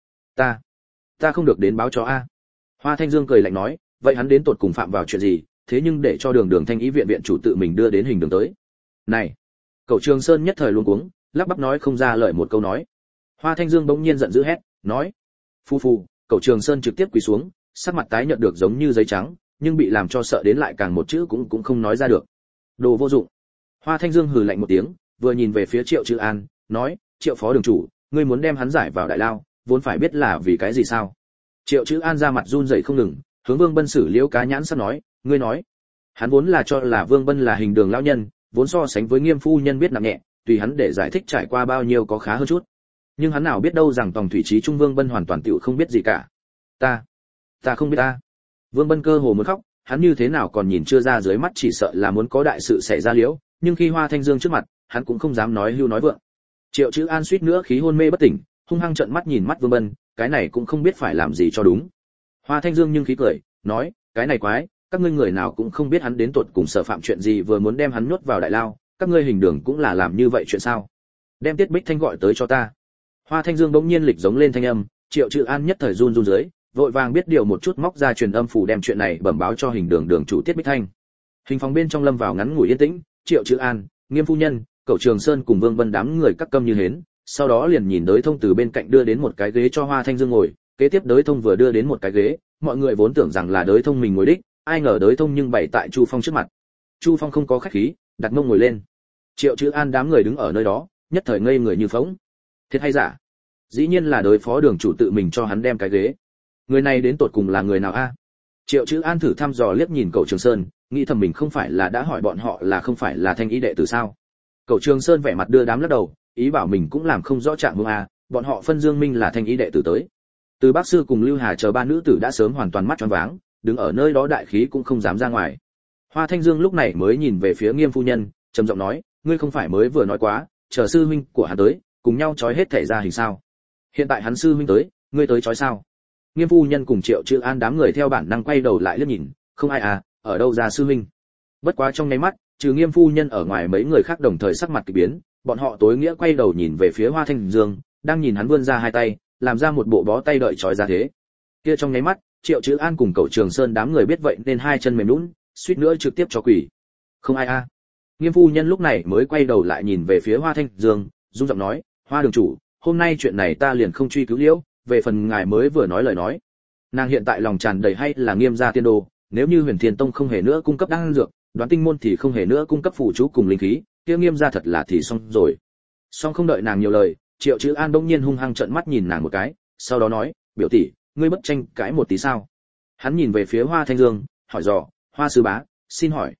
Ta không được đến báo cho a. Hoa Thanh Dương cười lạnh nói, vậy hắn đến tột cùng phạm vào chuyện gì, thế nhưng để cho Đường Thanh Ý viện viện chủ tự mình đưa đến hình đường tới. Này, Cẩu Trường Sơn nhất thời luống cuống, lắp bắp nói không ra lời một câu nói. Hoa Thanh Dương bỗng nhiên giận dữ hét, nói, phu, Cẩu Trường Sơn trực tiếp quỳ xuống, sắc mặt tái nhợt được giống như giấy trắng, nhưng bị làm cho sợ đến lại càng một chữ cũng không nói ra được. Đồ vô dụng. Hoa Thanh Dương hừ lạnh một tiếng, vừa nhìn về phía Triệu Chữ An, nói, Triệu phó đường chủ, ngươi muốn đem hắn giải vào đại lao, vốn phải biết là vì cái gì sao? Triệu Chữ An ra mặt run rẩy không ngừng, hướng Vương Bân xử liễu cá nhãn sắp nói, ngươi nói, hắn vốn là cho là Vương Bân là hình đường lão nhân, vốn so sánh với Nghiêm phu nhân biết nặng nhẹ, tùy hắn để giải thích trải qua bao nhiêu có khá hơn chút. Nhưng hắn nào biết đâu rằng Tòng Thủy Chí Trung Vương Bân hoàn toàn tiểu không biết gì cả. Ta không biết ta. Vương Bân cơ hồ muốn khóc, hắn như thế nào còn nhìn chưa ra dưới mắt chỉ sợ là muốn có đại sự xảy ra liễu, nhưng khi Hoa Thanh Dương trước mặt, hắn cũng không dám nói hưu nói vượng. Triệu Chữ An suýt nữa khí hôn mê bất tỉnh, hung hăng trợn mắt nhìn mắt Vương Bân, cái này cũng không biết phải làm gì cho đúng. Hoa Thanh Dương nhưng khí cười, nói, cái này quái, các ngươi người nào cũng không biết hắn đến tột cùng sở phạm chuyện gì vừa muốn đem hắn nhốt vào đại lao, các ngươi hình đường cũng là làm như vậy chuyện sao? Đem Tiết Bích Thanh gọi tới cho ta. Hoa Thanh Dương bỗng nhiên lịch giống lên thanh âm, Triệu Chữ An nhất thời run run dưới, vội vàng biết điều một chút móc ra truyền âm phủ đem chuyện này bẩm báo cho hình đường đường chủ Tiết Bích Thanh. Hình phòng bên trong lâm vào ngắn ngủi yên tĩnh, Triệu Chữ An, Nghiêm phu nhân, Cẩu Trường Sơn cùng Vương Vân đám người các câm như hến, sau đó liền nhìn Đới Thông từ bên cạnh đưa đến một cái ghế cho Hoa Thanh Dương ngồi, kế tiếp Đới Thông vừa đưa đến một cái ghế, mọi người vốn tưởng rằng là Đới Thông mình ngồi đích, ai ngờ Đới Thông nhưng bày tại Chu Phong trước mặt. Chu Phong không có khách khí, đặt mông ngồi lên. Triệu Chữ An đám người đứng ở nơi đó, nhất thời ngây người như phỗng. Thiệt hay giả? Dĩ nhiên là Đới phó đường chủ tự mình cho hắn đem cái ghế. Người này đến tột cùng là người nào a? Triệu Chữ An thử thăm dò liếc nhìn Cẩu Trường Sơn, nghĩ thầm mình không phải là đã hỏi bọn họ là không phải là Thanh Ý đệ tử sao? Cẩu Trường Sơn vẻ mặt đưa đám lắc đầu, ý bảo mình cũng làm không rõ trạng huống a, bọn họ phân Dương Minh là Thanh Ý đệ tử tới. Từ Bác sư cùng Lưu Hà chờ ba nữ tử đã sớm hoàn toàn mắt choáng váng, đứng ở nơi đó đại khí cũng không dám ra ngoài. Hoa Thanh Dương lúc này mới nhìn về phía Nghiêm phu nhân, trầm giọng nói, ngươi không phải mới vừa nói quá, chờ sư huynh của hắn tới, cùng nhau trói hết thể ra hình sao? Hiện tại hắn sư huynh tới, ngươi tới trói sao? Nghiêm phu nhân cùng Triệu Chữ An đám người theo bản năng quay đầu lại liếc nhìn, không ai à, ở đâu ra sư huynh? Bất quá trong nháy mắt, trừ Nghiêm phu nhân ở ngoài mấy người khác đồng thời sắc mặt kỳ biến, bọn họ tối nghĩa quay đầu nhìn về phía Hoa Thanh Dương, đang nhìn hắn vươn ra hai tay, làm ra một bộ bó tay đợi trói ra thế. Kia trong nháy mắt, Triệu Chữ An cùng Cẩu Trường Sơn đám người biết vậy nên hai chân mềm nhũn, suýt nữa trực tiếp cho quỷ. Không ai a. Nghiêm phu nhân lúc này mới quay đầu lại nhìn về phía Hoa Thanh Dương, rung giọng nói, Hoa đường chủ, hôm nay chuyện này ta liền không truy cứu liễu, về phần ngài mới vừa nói lời nói. Nàng hiện tại lòng tràn đầy hay là Nghiêm gia tiên đồ, nếu như Huyền Thiên Tông không hề nữa cung cấp đan dược, Đoán Tinh môn thì không hề nữa cung cấp phù chú cùng linh khí, kia Nghiêm gia thật là thì xong rồi. Song không đợi nàng nhiều lời, Triệu Chữ An bỗng nhiên hung hăng trợn mắt nhìn nàng một cái, sau đó nói, biểu tỷ, ngươi bất tranh cãi một tí sao? Hắn nhìn về phía Hoa Thanh Dương, hỏi dò, Hoa sư bá, xin hỏi,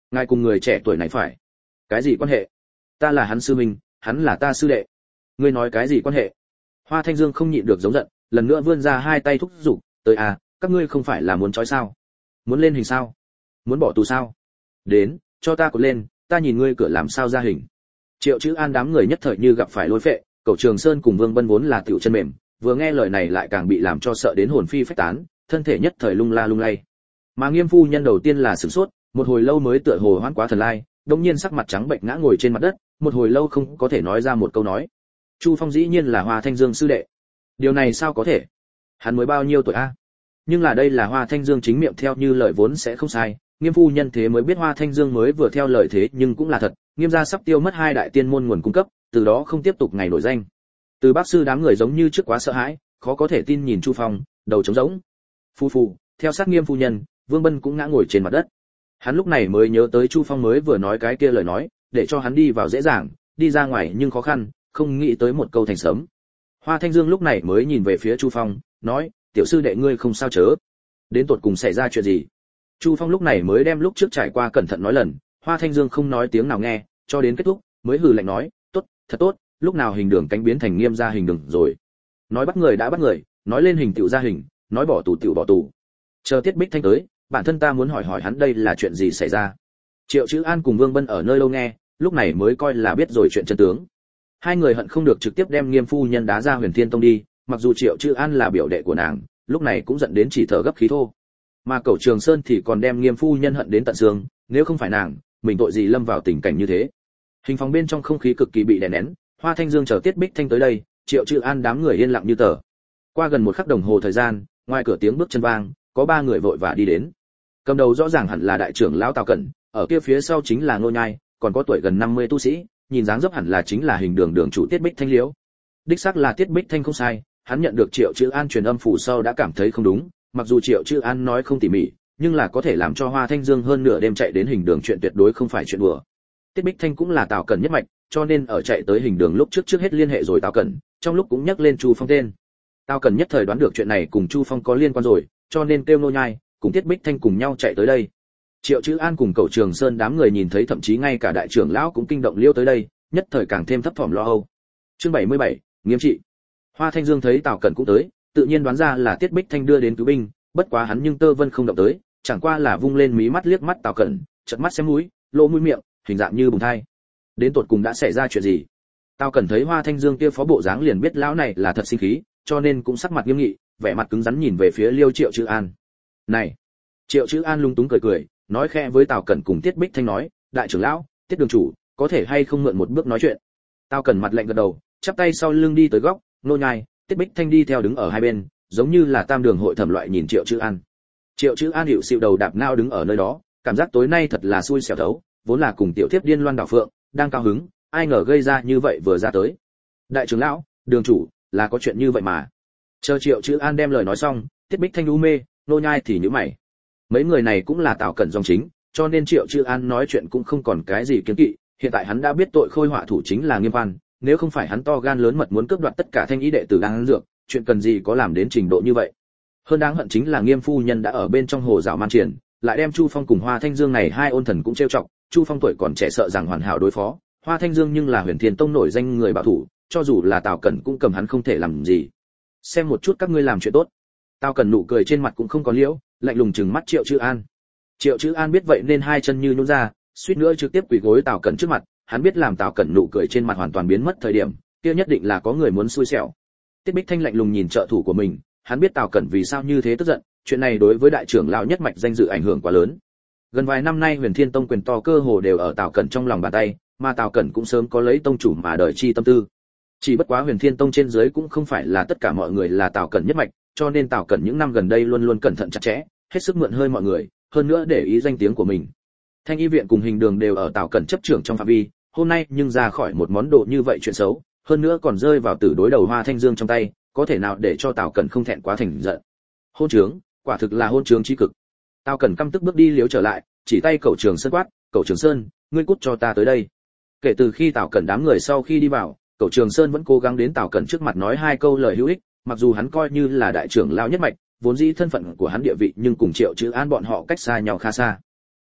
ngài cùng người trẻ tuổi này phải cái gì quan hệ? Ta là hắn sư huynh, hắn là ta sư đệ. Ngươi nói cái gì quan hệ? Hoa Thanh Dương không nhịn được giống giận, lần nữa vươn ra hai tay thúc giục, tới à, các ngươi không phải là muốn trói sao? Muốn lên hình sao? Muốn bỏ tù sao? Đến, cho ta cột lên, ta nhìn ngươi cửa làm sao ra hình. Triệu Chữ An đám người nhất thời như gặp phải lôi phệ, Cẩu Trường Sơn cùng Vương Bân vốn là tiểu chân mềm, vừa nghe lời này lại càng bị làm cho sợ đến hồn phi phách tán, thân thể nhất thời lung la lung lay. Mà Nghiêm phu nhân đầu tiên là sửng sốt, một hồi lâu mới tựa hồ hoãn quá thần lai, đột nhiên sắc mặt trắng bệch ngã ngồi trên mặt đất, một hồi lâu không có thể nói ra một câu nói. Chu Phong dĩ nhiên là Hoa Thanh Dương sư đệ. Điều này sao có thể? Hắn mới bao nhiêu tuổi a? Nhưng là đây là Hoa Thanh Dương chính miệng theo như lời vốn sẽ không sai, Nghiêm phu nhân thế mới biết Hoa Thanh Dương mới vừa theo lời thế nhưng cũng là thật, Nghiêm gia sắp tiêu mất hai đại tiên môn nguồn cung cấp, từ đó không tiếp tục ngày nổi danh. Từ bác sư đám người giống như trước quá sợ hãi, khó có thể tin nhìn Chu Phong, đầu trống rỗng. Phu phu, theo sát Nghiêm phu nhân, Vương Bân cũng ngã ngồi trên mặt đất. Hắn lúc này mới nhớ tới Chu Phong mới vừa nói cái kia lời nói, để cho hắn đi vào dễ dàng, đi ra ngoài nhưng khó khăn, không nghĩ tới một câu thành sớm. Hoa Thanh Dương lúc này mới nhìn về phía Chu Phong, nói, tiểu sư đệ ngươi không sao chớ? Đến tột cùng xảy ra chuyện gì? Chu Phong lúc này mới đem lúc trước trải qua cẩn thận nói lần, Hoa Thanh Dương không nói tiếng nào nghe, cho đến kết thúc, mới hừ lạnh nói, tốt, thật tốt, lúc nào hình đường cánh biến thành Nghiêm gia hình đường rồi. Nói bắt người đã bắt người, nói lên hình tiểu ra hình, nói bỏ tù tiểu bỏ tù. Chờ Tiết Bích Thanh tới, bản thân ta muốn hỏi hỏi hắn đây là chuyện gì xảy ra. Triệu Chữ An cùng Vương Bân ở nơi lâu nghe, lúc này mới coi là biết rồi chuyện chân tướng. Hai người hận không được trực tiếp đem Nghiêm phu nhân đá ra Huyền Thiên Tông đi, mặc dù Triệu Chữ An là biểu đệ của nàng, lúc này cũng giận đến chỉ thở gấp khí thô. Mà Cẩu Trường Sơn thì còn đem Nghiêm phu nhân hận đến tận xương, nếu không phải nàng, mình tội gì lâm vào tình cảnh như thế. Hình phòng bên trong không khí cực kỳ bị đè nén, Hoa Thanh Dương chờ Tiết Bích Thanh tới đây, Triệu Chữ An đám người yên lặng như tờ. Qua gần một khắc đồng hồ thời gian, ngoài cửa tiếng bước chân vang, có ba người vội vã đi đến. Cầm đầu rõ ràng hẳn là đại trưởng lão Tào Cẩn, ở kia phía sau chính là Ngô Nhai, còn có tuổi gần 50 tu sĩ, nhìn dáng dấp hẳn là chính là hình đường đường chủ Tiết Bích Thanh liễu. Đích xác là Tiết Bích Thanh không sai, hắn nhận được Triệu Chữ An truyền âm phủ sau đã cảm thấy không đúng, mặc dù Triệu Chữ An nói không tỉ mỉ, nhưng là có thể làm cho Hoa Thanh Dương hơn nửa đêm chạy đến hình đường chuyện tuyệt đối không phải chuyện đùa. Tiết Bích Thanh cũng là Tào Cẩn nhất mạch, cho nên ở chạy tới hình đường lúc trước hết liên hệ rồi Tào Cẩn, trong lúc cũng nhắc lên Chu Phong tên. Tào Cẩn nhất thời đoán được chuyện này cùng Chu Phong có liên quan rồi, cho nên kêu Nô Nhai cùng Tiết Bích Thanh cùng nhau chạy tới đây. Triệu Chữ An cùng Cẩu Trường Sơn đám người nhìn thấy thậm chí ngay cả đại trưởng lão cũng kinh động liêu tới đây, nhất thời càng thêm thấp thỏm lo âu. Chương 77, nghiêm trị. Hoa Thanh Dương thấy Tào Cẩn cũng tới, tự nhiên đoán ra là Tiết Bích Thanh đưa đến cứu binh, bất quá hắn nhưng tơ vân không động tới, chẳng qua là vung lên mí mắt liếc mắt Tào Cẩn, chợt mắt xem mũi, lỗ mũi miệng, hình dạng như bùng thai. Đến tột cùng đã xảy ra chuyện gì? Tào Cẩn thấy Hoa Thanh Dương kia phó bộ dáng liền biết lão này là thật sinh khí, cho nên cũng sắc mặt nghiêm nghị, vẻ mặt cứng rắn nhìn về phía Liêu Triệu Chữ An. "Này." Triệu Chữ An lung túng cười cười, nói khẽ với Tào Cẩn cùng Tiết Bích Thanh nói, "Đại trưởng lão, Tiết đường chủ, có thể hay không mượn một bước nói chuyện?" Tào Cẩn mặt lạnh gật đầu, chắp tay sau lưng đi tới góc, Nô Nhai, Tiết Bích Thanh đi theo đứng ở hai bên, giống như là tam đường hội thẩm loại nhìn Triệu Chữ An. Triệu Chữ An hiệu xịu đầu đạp nao đứng ở nơi đó, cảm giác tối nay thật là xui xẻo thấu, vốn là cùng tiểu thiếp điên loan đảo phượng, đang cao hứng, ai ngờ gây ra như vậy vừa ra tới. "Đại trưởng lão, đường chủ, là có chuyện như vậy mà." Chờ Triệu Chữ An đem lời nói xong, Tiết Bích Thanh u mê, Nô Nhai thì nhíu mày. Mấy người này cũng là Tào Cẩn dòng chính, cho nên Triệu Chữ An nói chuyện cũng không còn cái gì kiêng kỵ, hiện tại hắn đã biết tội khôi họa thủ chính là Nghiêm Văn, nếu không phải hắn to gan lớn mật muốn cướp đoạt tất cả thanh ý đệ tử đang dược, chuyện cần gì có làm đến trình độ như vậy. Hơn đáng hận chính là Nghiêm phu nhân đã ở bên trong hồ dạo man triển, lại đem Chu Phong cùng Hoa Thanh Dương này hai ôn thần cũng trêu chọc, Chu Phong tuổi còn trẻ sợ rằng hoàn hảo đối phó, Hoa Thanh Dương nhưng là Huyền Thiên Tông nổi danh người bảo thủ, cho dù là Tào Cẩn cũng cầm hắn không thể làm gì. Xem một chút các ngươi làm chuyện tốt. Tào Cẩn nụ cười trên mặt cũng không có liễu, lạnh lùng trừng mắt Triệu Chữ An. Triệu Chữ An biết vậy nên hai chân như nhũn ra, suýt nữa trực tiếp quỳ gối Tào Cẩn trước mặt, hắn biết làm Tào Cẩn nụ cười trên mặt hoàn toàn biến mất thời điểm, kia nhất định là có người muốn xui xẻo. Tiết Bích Thanh lạnh lùng nhìn trợ thủ của mình, hắn biết Tào Cẩn vì sao như thế tức giận, chuyện này đối với đại trưởng lão nhất mạch danh dự ảnh hưởng quá lớn. Gần vài năm nay Huyền Thiên Tông quyền to cơ hồ đều ở Tào Cẩn trong lòng bàn tay, mà Tào Cẩn cũng sớm có lấy tông chủ mà đời chi tâm tư. Chỉ bất quá Huyền Thiên Tông trên dưới cũng không phải là tất cả mọi người là Tào Cẩn nhất mạch, cho nên Tào Cẩn những năm gần đây luôn luôn cẩn thận chặt chẽ, hết sức mượn hơi mọi người, hơn nữa để ý danh tiếng của mình. Thanh y viện cùng hình đường đều ở Tào Cẩn chấp trưởng trong phạm vi, hôm nay nhưng ra khỏi một món đồ như vậy chuyện xấu, hơn nữa còn rơi vào tử đối đầu Hoa Thanh Dương trong tay, có thể nào để cho Tào Cẩn không thẹn quá thành giận. Hôn trướng, quả thực là hôn trướng chí cực. Tào Cẩn căm tức bước đi liếu trở lại, chỉ tay Cẩu Trường Sơn quát, "Cẩu Trường Sơn, ngươi cút cho ta tới đây." Kể từ khi Tào Cẩn đám người sau khi đi vào, Cẩu Trường Sơn vẫn cố gắng đến Tào Cẩn trước mặt nói hai câu lời hữu ích, mặc dù hắn coi như là đại trưởng lão nhất mạch, vốn dĩ thân phận của hắn địa vị nhưng cùng Triệu Chữ An bọn họ cách xa nhau khá xa.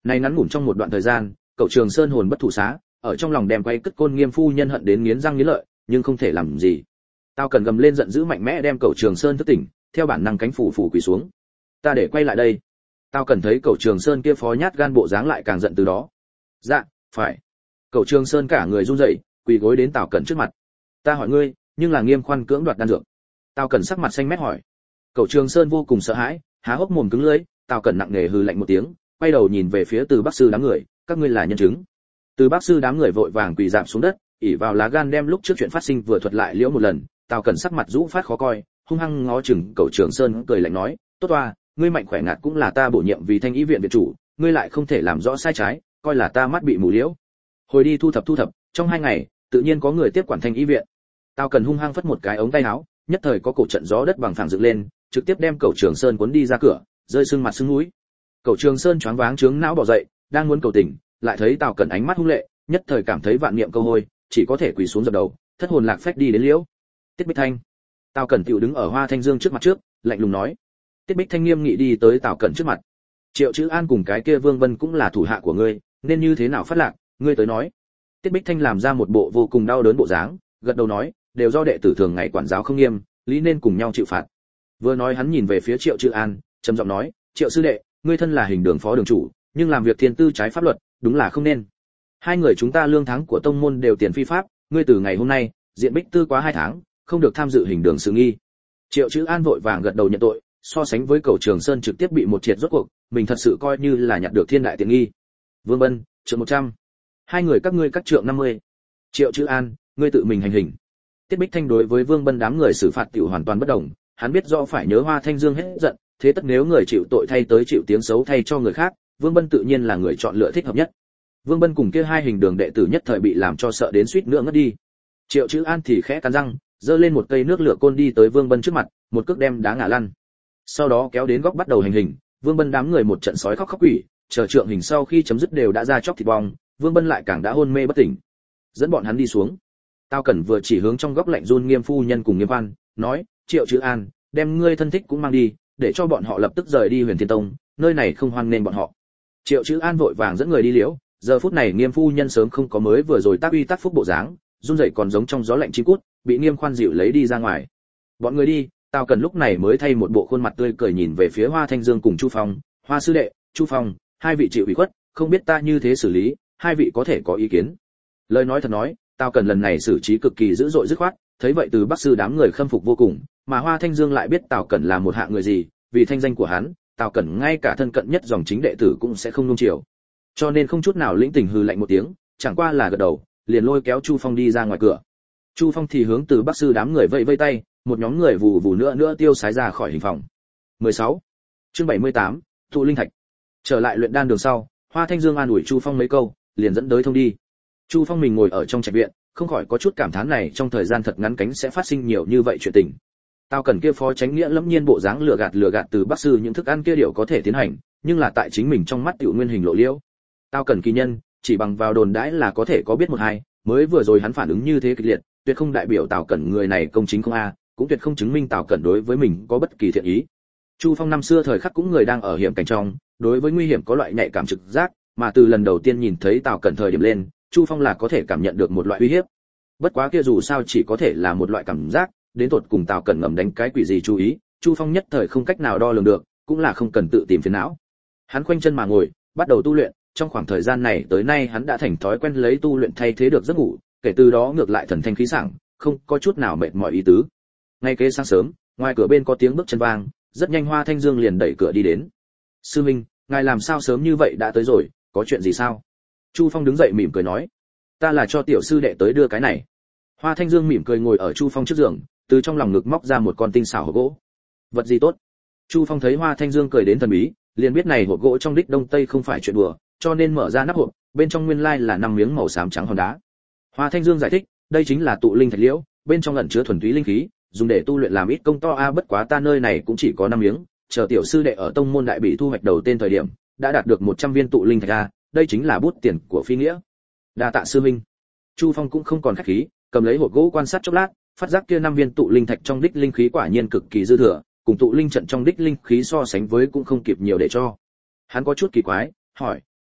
Này ngắn ngủn trong một đoạn thời gian, Cẩu Trường Sơn hồn bất thủ xá, ở trong lòng đem quay cất Côn Nghiêm phu nhân hận đến nghiến răng nghiến lợi, nhưng không thể làm gì. Tao cần gầm lên giận dữ mạnh mẽ đem Cẩu Trường Sơn thức tỉnh, theo bản năng cánh phủ phủ quỳ xuống. Ta để quay lại đây. Tao cần thấy Cẩu Trường Sơn kia phó nhát gan bộ dáng lại càng giận từ đó. Dạ, phải. Cẩu Trường Sơn cả người run rẩy, quỳ gối đến Tào Cẩn trước mặt. Ta hỏi ngươi, nhưng là Nghiêm khoan cưỡng đoạt đan dược. Tào Cẩn sắc mặt xanh mét hỏi. Cẩu Trường Sơn vô cùng sợ hãi, há hốc mồm cứng lưỡi. Tào Cẩn nặng nề hừ lạnh một tiếng, quay đầu nhìn về phía Từ Bắc sư đám người, các ngươi là nhân chứng. Từ Bắc sư đám người vội vàng quỳ rạp xuống đất, ỉ vào lá gan đem lúc trước chuyện phát sinh vừa thuật lại liễu một lần. Tào Cẩn sắc mặt rũ phát khó coi, hung hăng ngó chừng Cẩu Trường Sơn cười lạnh nói, tốt oa, ngươi mạnh khỏe ngạt cũng là ta bổ nhiệm vì Thanh Y viện viện chủ, ngươi lại không thể làm rõ sai trái, coi là ta mắt bị mù liễu. Hồi đi thu thập, trong 2 ngày, tự nhiên có người tiếp quản Thanh Y viện. Tào Cẩn hung hăng phất một cái ống tay áo, nhất thời có cổ trận gió đất bằng phẳng dựng lên, trực tiếp đem Cẩu Trường Sơn cuốn đi ra cửa, rơi sưng mặt sưng mũi. Cẩu Trường Sơn choáng váng trướng não bỏ dậy, đang muốn cầu tình, lại thấy Tào Cẩn ánh mắt hung lệ, nhất thời cảm thấy vạn niệm câu hôi, chỉ có thể quỳ xuống dập đầu, thất hồn lạc phách đi đến liễu. Tiết Bích Thanh. Tào Cẩn tiểu đứng ở Hoa Thanh Dương trước mặt trước, lạnh lùng nói. Tiết Bích Thanh nghiêm nghị đi tới Tào Cẩn trước mặt. Triệu Chữ An cùng cái kia Vương Vân cũng là thủ hạ của ngươi, nên như thế nào phát lạc, ngươi tới nói. Tiết Bích Thanh làm ra một bộ vô cùng đau đớn bộ dáng, gật đầu nói, đều do đệ tử thường ngày quản giáo không nghiêm, lý nên cùng nhau chịu phạt. Vừa nói hắn nhìn về phía Triệu Chữ An, trầm giọng nói, Triệu sư đệ, ngươi thân là hình đường phó đường chủ, nhưng làm việc thiên tư trái pháp luật, đúng là không nên. 2 người chúng ta lương tháng của tông môn đều tiền phi pháp, ngươi từ ngày hôm nay, diện bích tư quá 2 tháng, không được tham dự hình đường sự nghi. Triệu Chữ An vội vàng gật đầu nhận tội, so sánh với Cẩu Trường Sơn trực tiếp bị một triệt rốt cuộc, mình thật sự coi như là nhặt được thiên đại tiện nghi. Vương Bân, trượng 100. 2 người các ngươi các trượng 50. Triệu Chữ An, ngươi tự mình hành hình. Tiết Bích Thanh đối với Vương Bân đám người xử phạt tiểu hoàn toàn bất đồng, hắn biết rõ phải nhớ Hoa Thanh Dương hết giận, thế tất nếu người chịu tội thay tới chịu tiếng xấu thay cho người khác, Vương Bân tự nhiên là người chọn lựa thích hợp nhất. Vương Bân cùng kia 2 hình đường đệ tử nhất thời bị làm cho sợ đến suýt nữa ngất đi. Triệu Chữ An thì khẽ cắn răng, giơ lên một cây nước lửa côn đi tới Vương Bân trước mặt, một cước đem đá ngã lăn. Sau đó kéo đến góc bắt đầu hành hình, Vương Bân đám người một trận sói khóc khóc quỷ, chờ trượng hình sau khi chấm dứt đều đã ra chóc thịt bong, Vương Bân lại càng đã hôn mê bất tỉnh. Dẫn bọn hắn đi xuống. Tao Cẩn vừa chỉ hướng trong góc lạnh run Nghiêm phu nhân cùng Nghiêm Văn, nói, Triệu Chữ An, đem ngươi thân thích cũng mang đi, để cho bọn họ lập tức rời đi Huyền Thiên Tông, nơi này không hoan nên bọn họ. Triệu Chữ An vội vàng dẫn người đi liễu, giờ phút này Nghiêm phu nhân sớm không có mới vừa rồi tác uy tác phúc bộ dáng, run rẩy còn giống trong gió lạnh chim cút, bị Nghiêm khoan dịu lấy đi ra ngoài. Bọn người đi, Tao Cần lúc này mới thay một bộ khuôn mặt tươi cười nhìn về phía Hoa Thanh Dương cùng Chu Phong, Hoa sư đệ, Chu Phong, 2 vị chịu ủy khuất, không biết ta như thế xử lý, 2 vị có thể có ý kiến. Lời nói thật nói, Tao Cần lần này xử trí cực kỳ dữ dội dứt khoát, thấy vậy từ Bắc sư đám người khâm phục vô cùng, mà Hoa Thanh Dương lại biết Tào Cẩn là một hạng người gì, vì thanh danh của hắn, Tào Cẩn ngay cả thân cận nhất dòng chính đệ tử cũng sẽ không nuông chiều. Cho nên không chút nào lĩnh tình hừ lạnh một tiếng, chẳng qua là gật đầu, liền lôi kéo Chu Phong đi ra ngoài cửa. Chu Phong thì hướng từ Bắc sư đám người vẫy vẫy tay, một nhóm người vù vù nữa tiêu sái ra khỏi hình phòng. 16. Chương 78, tụ linh thạch. Trở lại luyện đan đường sau, Hoa Thanh Dương an ủi Chu Phong mấy câu, liền dẫn tới thông đi. Chu Phong mình ngồi ở trong trạch viện, không khỏi có chút cảm thán này trong thời gian thật ngắn cánh sẽ phát sinh nhiều như vậy chuyện tình. Tao cần kia phó tránh nghĩa lẫm nhiên bộ dáng lừa gạt từ Bắc sư những thức ăn kia điều có thể tiến hành, nhưng là tại chính mình trong mắt tiểu nguyên hình lộ liễu. Tao cần kỳ nhân, chỉ bằng vào đồn đãi là có thể có biết một hai, mới vừa rồi hắn phản ứng như thế kịch liệt, tuyệt không đại biểu Tào Cẩn người này công chính không a, cũng tuyệt không chứng minh Tào Cẩn đối với mình có bất kỳ thiện ý. Chu Phong năm xưa thời khắc cũng người đang ở hiểm cảnh trong, đối với nguy hiểm có loại nhạy cảm trực giác, mà từ lần đầu tiên nhìn thấy Tào Cẩn thời điểm lên, Chu Phong là có thể cảm nhận được một loại uy hiếp. Bất quá kia dù sao chỉ có thể là một loại cảm giác, đến tột cùng Tào Cẩn ngầm đánh cái quỷ gì chú ý, Chu Phong nhất thời không cách nào đo lường được, cũng là không cần tự tìm phiền não. Hắn khoanh chân mà ngồi, bắt đầu tu luyện, trong khoảng thời gian này tới nay hắn đã thành thói quen lấy tu luyện thay thế được giấc ngủ, kể từ đó ngược lại thần thanh khí sảng, không có chút nào mệt mỏi ý tứ. Ngay kế sáng sớm, ngoài cửa bên có tiếng bước chân vang, rất nhanh Hoa Thanh Dương liền đẩy cửa đi đến. "Sư huynh, ngài làm sao sớm như vậy đã tới rồi, có chuyện gì sao?" Chu Phong đứng dậy mỉm cười nói. "Ta là cho tiểu sư đệ tới đưa cái này." Hoa Thanh Dương mỉm cười ngồi ở Chu Phong trước giường, từ trong lòng ngực móc ra một con tinh xảo hộp gỗ. "Vật gì tốt?" Chu Phong thấy Hoa Thanh Dương cười đến thần bí, liền biết này hộp gỗ trong đích đông tây không phải chuyện đùa, cho nên mở ra nắp hộp, bên trong nguyên lai là 5 miếng màu xám trắng hòn đá. Hoa Thanh Dương giải thích, đây chính là tụ linh thạch liễu, bên trong ẩn chứa thuần túy linh khí, dùng để tu luyện làm ít công to a, bất quá ta nơi này cũng chỉ có 5 miếng, chờ tiểu sư đệ ở tông môn đại bị thu hoạch đầu tên thời điểm, đã đạt được 100 viên tụ linh thạch a, đây chính là bút tiền của phi nghĩa. Đa tạ sư huynh. Chu Phong cũng không còn khách khí, cầm lấy hộp gỗ quan sát chốc lát, phát giác kia 5 viên tụ linh thạch trong đích linh khí quả nhiên cực kỳ dư thừa, cùng tụ linh trận trong đích linh khí so sánh với cũng không kịp nhiều để cho. Hắn có chút kỳ quái, hỏi,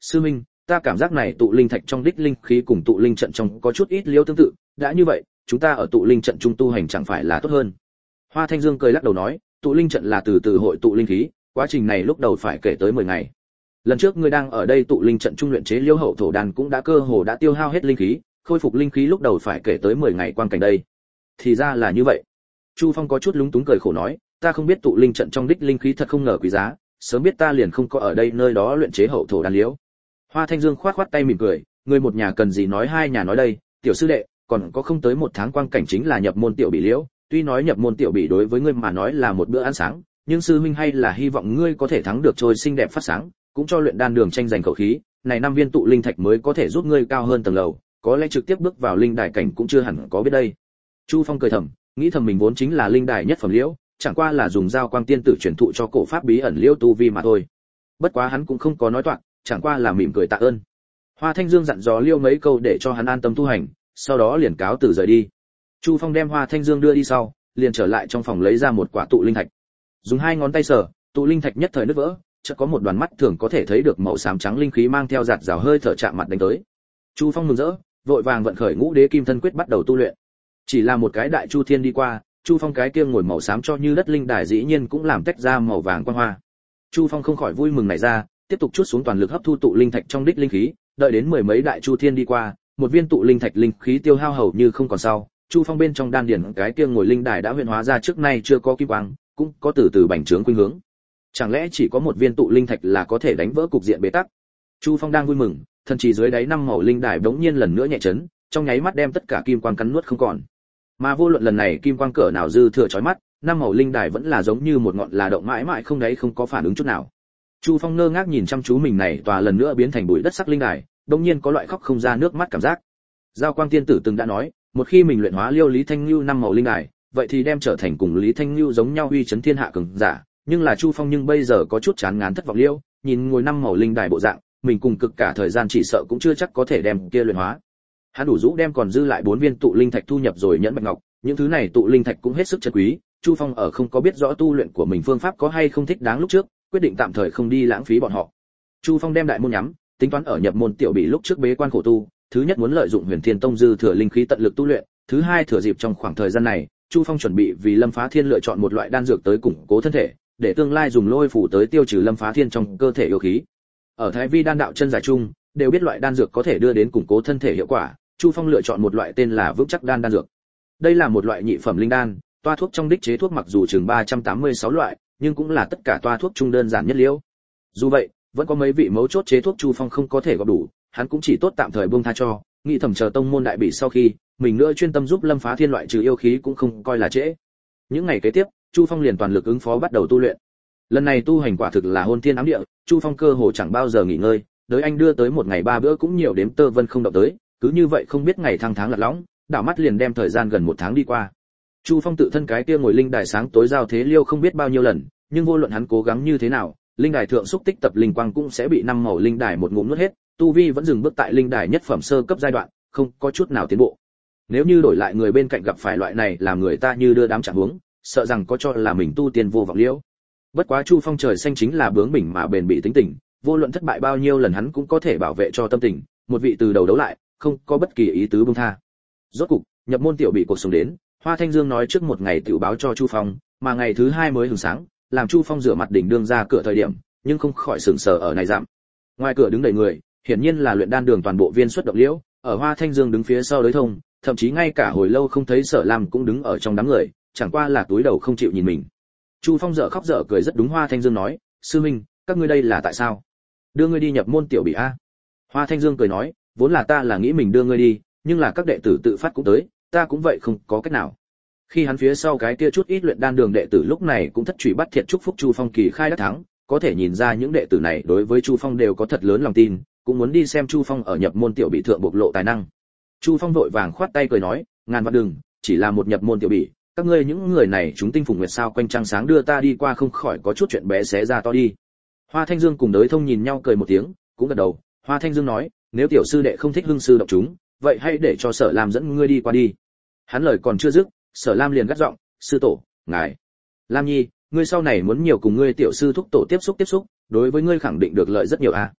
Sư minh, ta cảm giác này tụ linh thạch trong đích linh khí cùng tụ linh trận trong có chút ít liêu tương tự, đã như vậy, chúng ta ở tụ linh trận trung tu hành chẳng phải là tốt hơn. Hoa Thanh Dương cười lắc đầu nói, tụ linh trận là từ từ hội tụ linh khí, quá trình này lúc đầu phải kể tới 10 ngày. Lần trước ngươi đang ở đây tụ linh trận trung luyện chế liêu hậu thổ đan cũng đã cơ hồ đã tiêu hao hết linh khí, khôi phục linh khí lúc đầu phải kể tới 10 ngày quan cảnh đây. Thì ra là như vậy. Chu Phong có chút lúng túng cười khổ nói, ta không biết tụ linh trận trong đích linh khí thật không ngờ quý giá, sớm biết ta liền không có ở đây nơi đó luyện chế hậu thổ đan liễu. Hoa Thanh Dương khoát khoát tay mỉm cười, người một nhà cần gì nói hai nhà nói đây, tiểu sư đệ, còn có không tới một tháng quang cảnh chính là nhập môn tiểu bị liễu, tuy nói nhập môn tiểu bị đối với ngươi mà nói là một bữa ăn sáng, nhưng sư huynh hay là hy vọng ngươi có thể thắng được trôi xinh đẹp phát sáng, cũng cho luyện đan đường tranh giành khẩu khí, này 5 viên tụ linh thạch mới có thể giúp ngươi cao hơn tầng lầu, có lẽ trực tiếp bước vào linh đài cảnh cũng chưa hẳn có biết đây. Chu Phong cười thầm, nghĩ thầm mình vốn chính là linh đài nhất phẩm liễu, chẳng qua là dùng giao quang tiên tử truyền thụ cho cổ pháp bí ẩn liễu tu vi mà thôi. Bất quá hắn cũng không có nói toạc, chẳng qua là mỉm cười tạ ơn. Hoa Thanh Dương dặn dò Liêu mấy câu để cho hắn an tâm tu hành, sau đó liền cáo từ rời đi. Chu Phong đem Hoa Thanh Dương đưa đi sau, liền trở lại trong phòng lấy ra một quả tụ linh thạch. Dùng 2 ngón tay sờ, tụ linh thạch nhất thời nứt vỡ, chợt có một đoàn mắt thường có thể thấy được màu xám trắng linh khí mang theo giạt rào hơi thở chạm mặt đánh tới. Chu Phong mừng rỡ, vội vàng vận khởi Ngũ Đế Kim Thân Quyết bắt đầu tu luyện. Chỉ là một cái đại chu thiên đi qua, Chu Phong cái kia ngồi màu xám cho như đất linh đài dĩ nhiên cũng làm tách ra màu vàng quang hoa. Chu Phong không khỏi vui mừng nảy ra, tiếp tục chút xuống toàn lực hấp thu tụ linh thạch trong đích linh khí, đợi đến 10 mấy đại chu thiên đi qua, một viên tụ linh thạch linh khí tiêu hao hầu như không còn sau, Chu Phong bên trong đan điển cái kia ngồi linh đài đã huyễn hóa ra trước nay chưa có kim quang, cũng có từ từ bành trướng khuynh hướng. Chẳng lẽ chỉ có một viên tụ linh thạch là có thể đánh vỡ cục diện bế tắc? Chu Phong đang vui mừng, thần chỉ dưới đáy 5 màu linh đài bỗng nhiên lần nữa nhẹ chấn, trong nháy mắt đem tất cả kim quang cắn nuốt không còn. Mà vô luận lần này kim quang cỡ nào dư thừa chói mắt, 5 màu linh đài vẫn là giống như một ngọn là động mãi mãi không đáy không có phản ứng chút nào. Chu Phong ngơ ngác nhìn chăm chú mình này tòa lần nữa biến thành bụi đất sắc linh đài, đột nhiên có loại khóc không ra nước mắt cảm giác. Giao Quang Tiên tử từng đã nói, một khi mình luyện hóa Liêu Lý Thanh Nưu 5 màu linh đài, vậy thì đem trở thành cùng Lý Thanh Nưu giống nhau uy chấn thiên hạ cường giả, nhưng là Chu Phong nhưng bây giờ có chút chán ngán thất vọng Liêu, nhìn ngồi 5 màu linh đài bộ dạng, mình cùng cực cả thời gian chỉ sợ cũng chưa chắc có thể đem kia luyện hóa. Hắn đủ rũ đem còn dư lại 4 viên tụ linh thạch thu nhập rồi nhẫn bạch ngọc, những thứ này tụ linh thạch cũng hết sức chân quý, Chu Phong ở không có biết rõ tu luyện của mình phương pháp có hay không thích đáng lúc trước, quyết định tạm thời không đi lãng phí bọn họ. Chu Phong đem đại môn nhắm, tính toán ở nhập môn tiểu bị lúc trước bế quan khổ tu, thứ nhất muốn lợi dụng Huyền Thiên Tông dư thừa linh khí tận lực tu luyện, thứ hai thừa dịp trong khoảng thời gian này, Chu Phong chuẩn bị vì Lâm Phá Thiên lựa chọn một loại đan dược tới củng cố thân thể, để tương lai dùng lôi phủ tới tiêu trừ Lâm Phá Thiên trong cơ thể yêu khí. Ở Thái Vi đan đạo chân giải chung, đều biết loại đan dược có thể đưa đến củng cố thân thể hiệu quả, Chu Phong lựa chọn một loại tên là Vững Chắc đan đan dược. Đây là một loại nhị phẩm linh đan, toa thuốc trong đích chế thuốc mặc dù chừng 386 loại, nhưng cũng là tất cả toa thuốc trung đơn giản nhất liễu. Dù vậy, vẫn có mấy vị mấu chốt chế thuốc Chu Phong không có thể góp đủ, hắn cũng chỉ tốt tạm thời buông tha cho, nghĩ thầm chờ tông môn đại bị sau khi, mình nữa chuyên tâm giúp Lâm Phá Thiên loại trừ yêu khí cũng không coi là trễ. Những ngày kế tiếp, Chu Phong liền toàn lực ứng phó bắt đầu tu luyện. Lần này tu hành quả thực là hôn thiên ám địa, Chu Phong cơ hồ chẳng bao giờ nghỉ ngơi, đới anh đưa tới một ngày 3 bữa cũng nhiều đếm tơ vân không động tới, cứ như vậy không biết ngày tháng lật lõng, đảo mắt liền đem thời gian gần 1 tháng đi qua. Chu Phong tự thân cái kia ngồi linh đài sáng tối giao thế liêu không biết bao nhiêu lần, nhưng vô luận hắn cố gắng như thế nào, linh đài thượng xúc tích tập linh quang cũng sẽ bị 5 màu linh đài một ngụm nuốt hết, tu vi vẫn dừng bước tại linh đài nhất phẩm sơ cấp giai đoạn, không có chút nào tiến bộ. Nếu như đổi lại người bên cạnh gặp phải loại này làm người ta như đưa đám chẳng huống, sợ rằng có cho là mình tu tiên vô vọng liễu. Bất quá Chu Phong trời xanh chính là bướng bỉnh mà bền bỉ tính tình, vô luận thất bại bao nhiêu lần hắn cũng có thể bảo vệ cho tâm tình, một vị từ đầu đấu lại, không có bất kỳ ý tứ buông tha. Rốt cục, nhập môn tiểu bị cuộc sống đến, Hoa Thanh Dương nói trước một ngày tiểu báo cho Chu Phong, mà ngày thứ 2 mới hừng sáng, làm Chu Phong rửa mặt đỉnh đương ra cửa thời điểm, nhưng không khỏi sửng sờ ở này dặm. Ngoài cửa đứng đầy người, hiển nhiên là luyện đan đường toàn bộ viên xuất động liễu, ở Hoa Thanh Dương đứng phía sau đối thông, thậm chí ngay cả hồi lâu không thấy Sở Lam cũng đứng ở trong đám người, chẳng qua là túi đầu không chịu nhìn mình. Chu Phong dở khóc dở cười rất đúng. Hoa Thanh Dương nói, sư minh, các ngươi đây là tại sao? Đưa ngươi đi nhập môn tiểu bị a? Hoa Thanh Dương cười nói, vốn là ta là nghĩ mình đưa ngươi đi, nhưng là các đệ tử tự phát cũng tới, ta cũng vậy không có cách nào. Khi hắn phía sau cái kia chút ít luyện đan đường đệ tử lúc này cũng thất chủy bắt thiệt chúc phúc Chu Phong kỳ khai đắc thắng, có thể nhìn ra những đệ tử này đối với Chu Phong đều có thật lớn lòng tin, cũng muốn đi xem Chu Phong ở nhập môn tiểu bị thượng bộc lộ tài năng. Chu Phong vội vàng khoát tay cười nói, ngàn vạn đừng, chỉ là một nhập môn tiểu bị, các ngươi những người này chúng tinh phùng nguyệt sao quanh trăng sáng đưa ta đi qua không khỏi có chút chuyện bé xé ra to đi. Hoa Thanh Dương cùng Đới Thông nhìn nhau cười một tiếng, cũng gật đầu. Hoa Thanh Dương nói, nếu tiểu sư đệ không thích hưng sư động chúng, vậy hãy để cho Sở Lam dẫn ngươi đi qua đi. Hắn lời còn chưa dứt, Sở Lam liền gắt giọng, sư tổ, ngài, Lam Nhi, ngươi sau này muốn nhiều cùng ngươi tiểu sư thúc tổ tiếp xúc, đối với ngươi khẳng định được lợi rất nhiều a.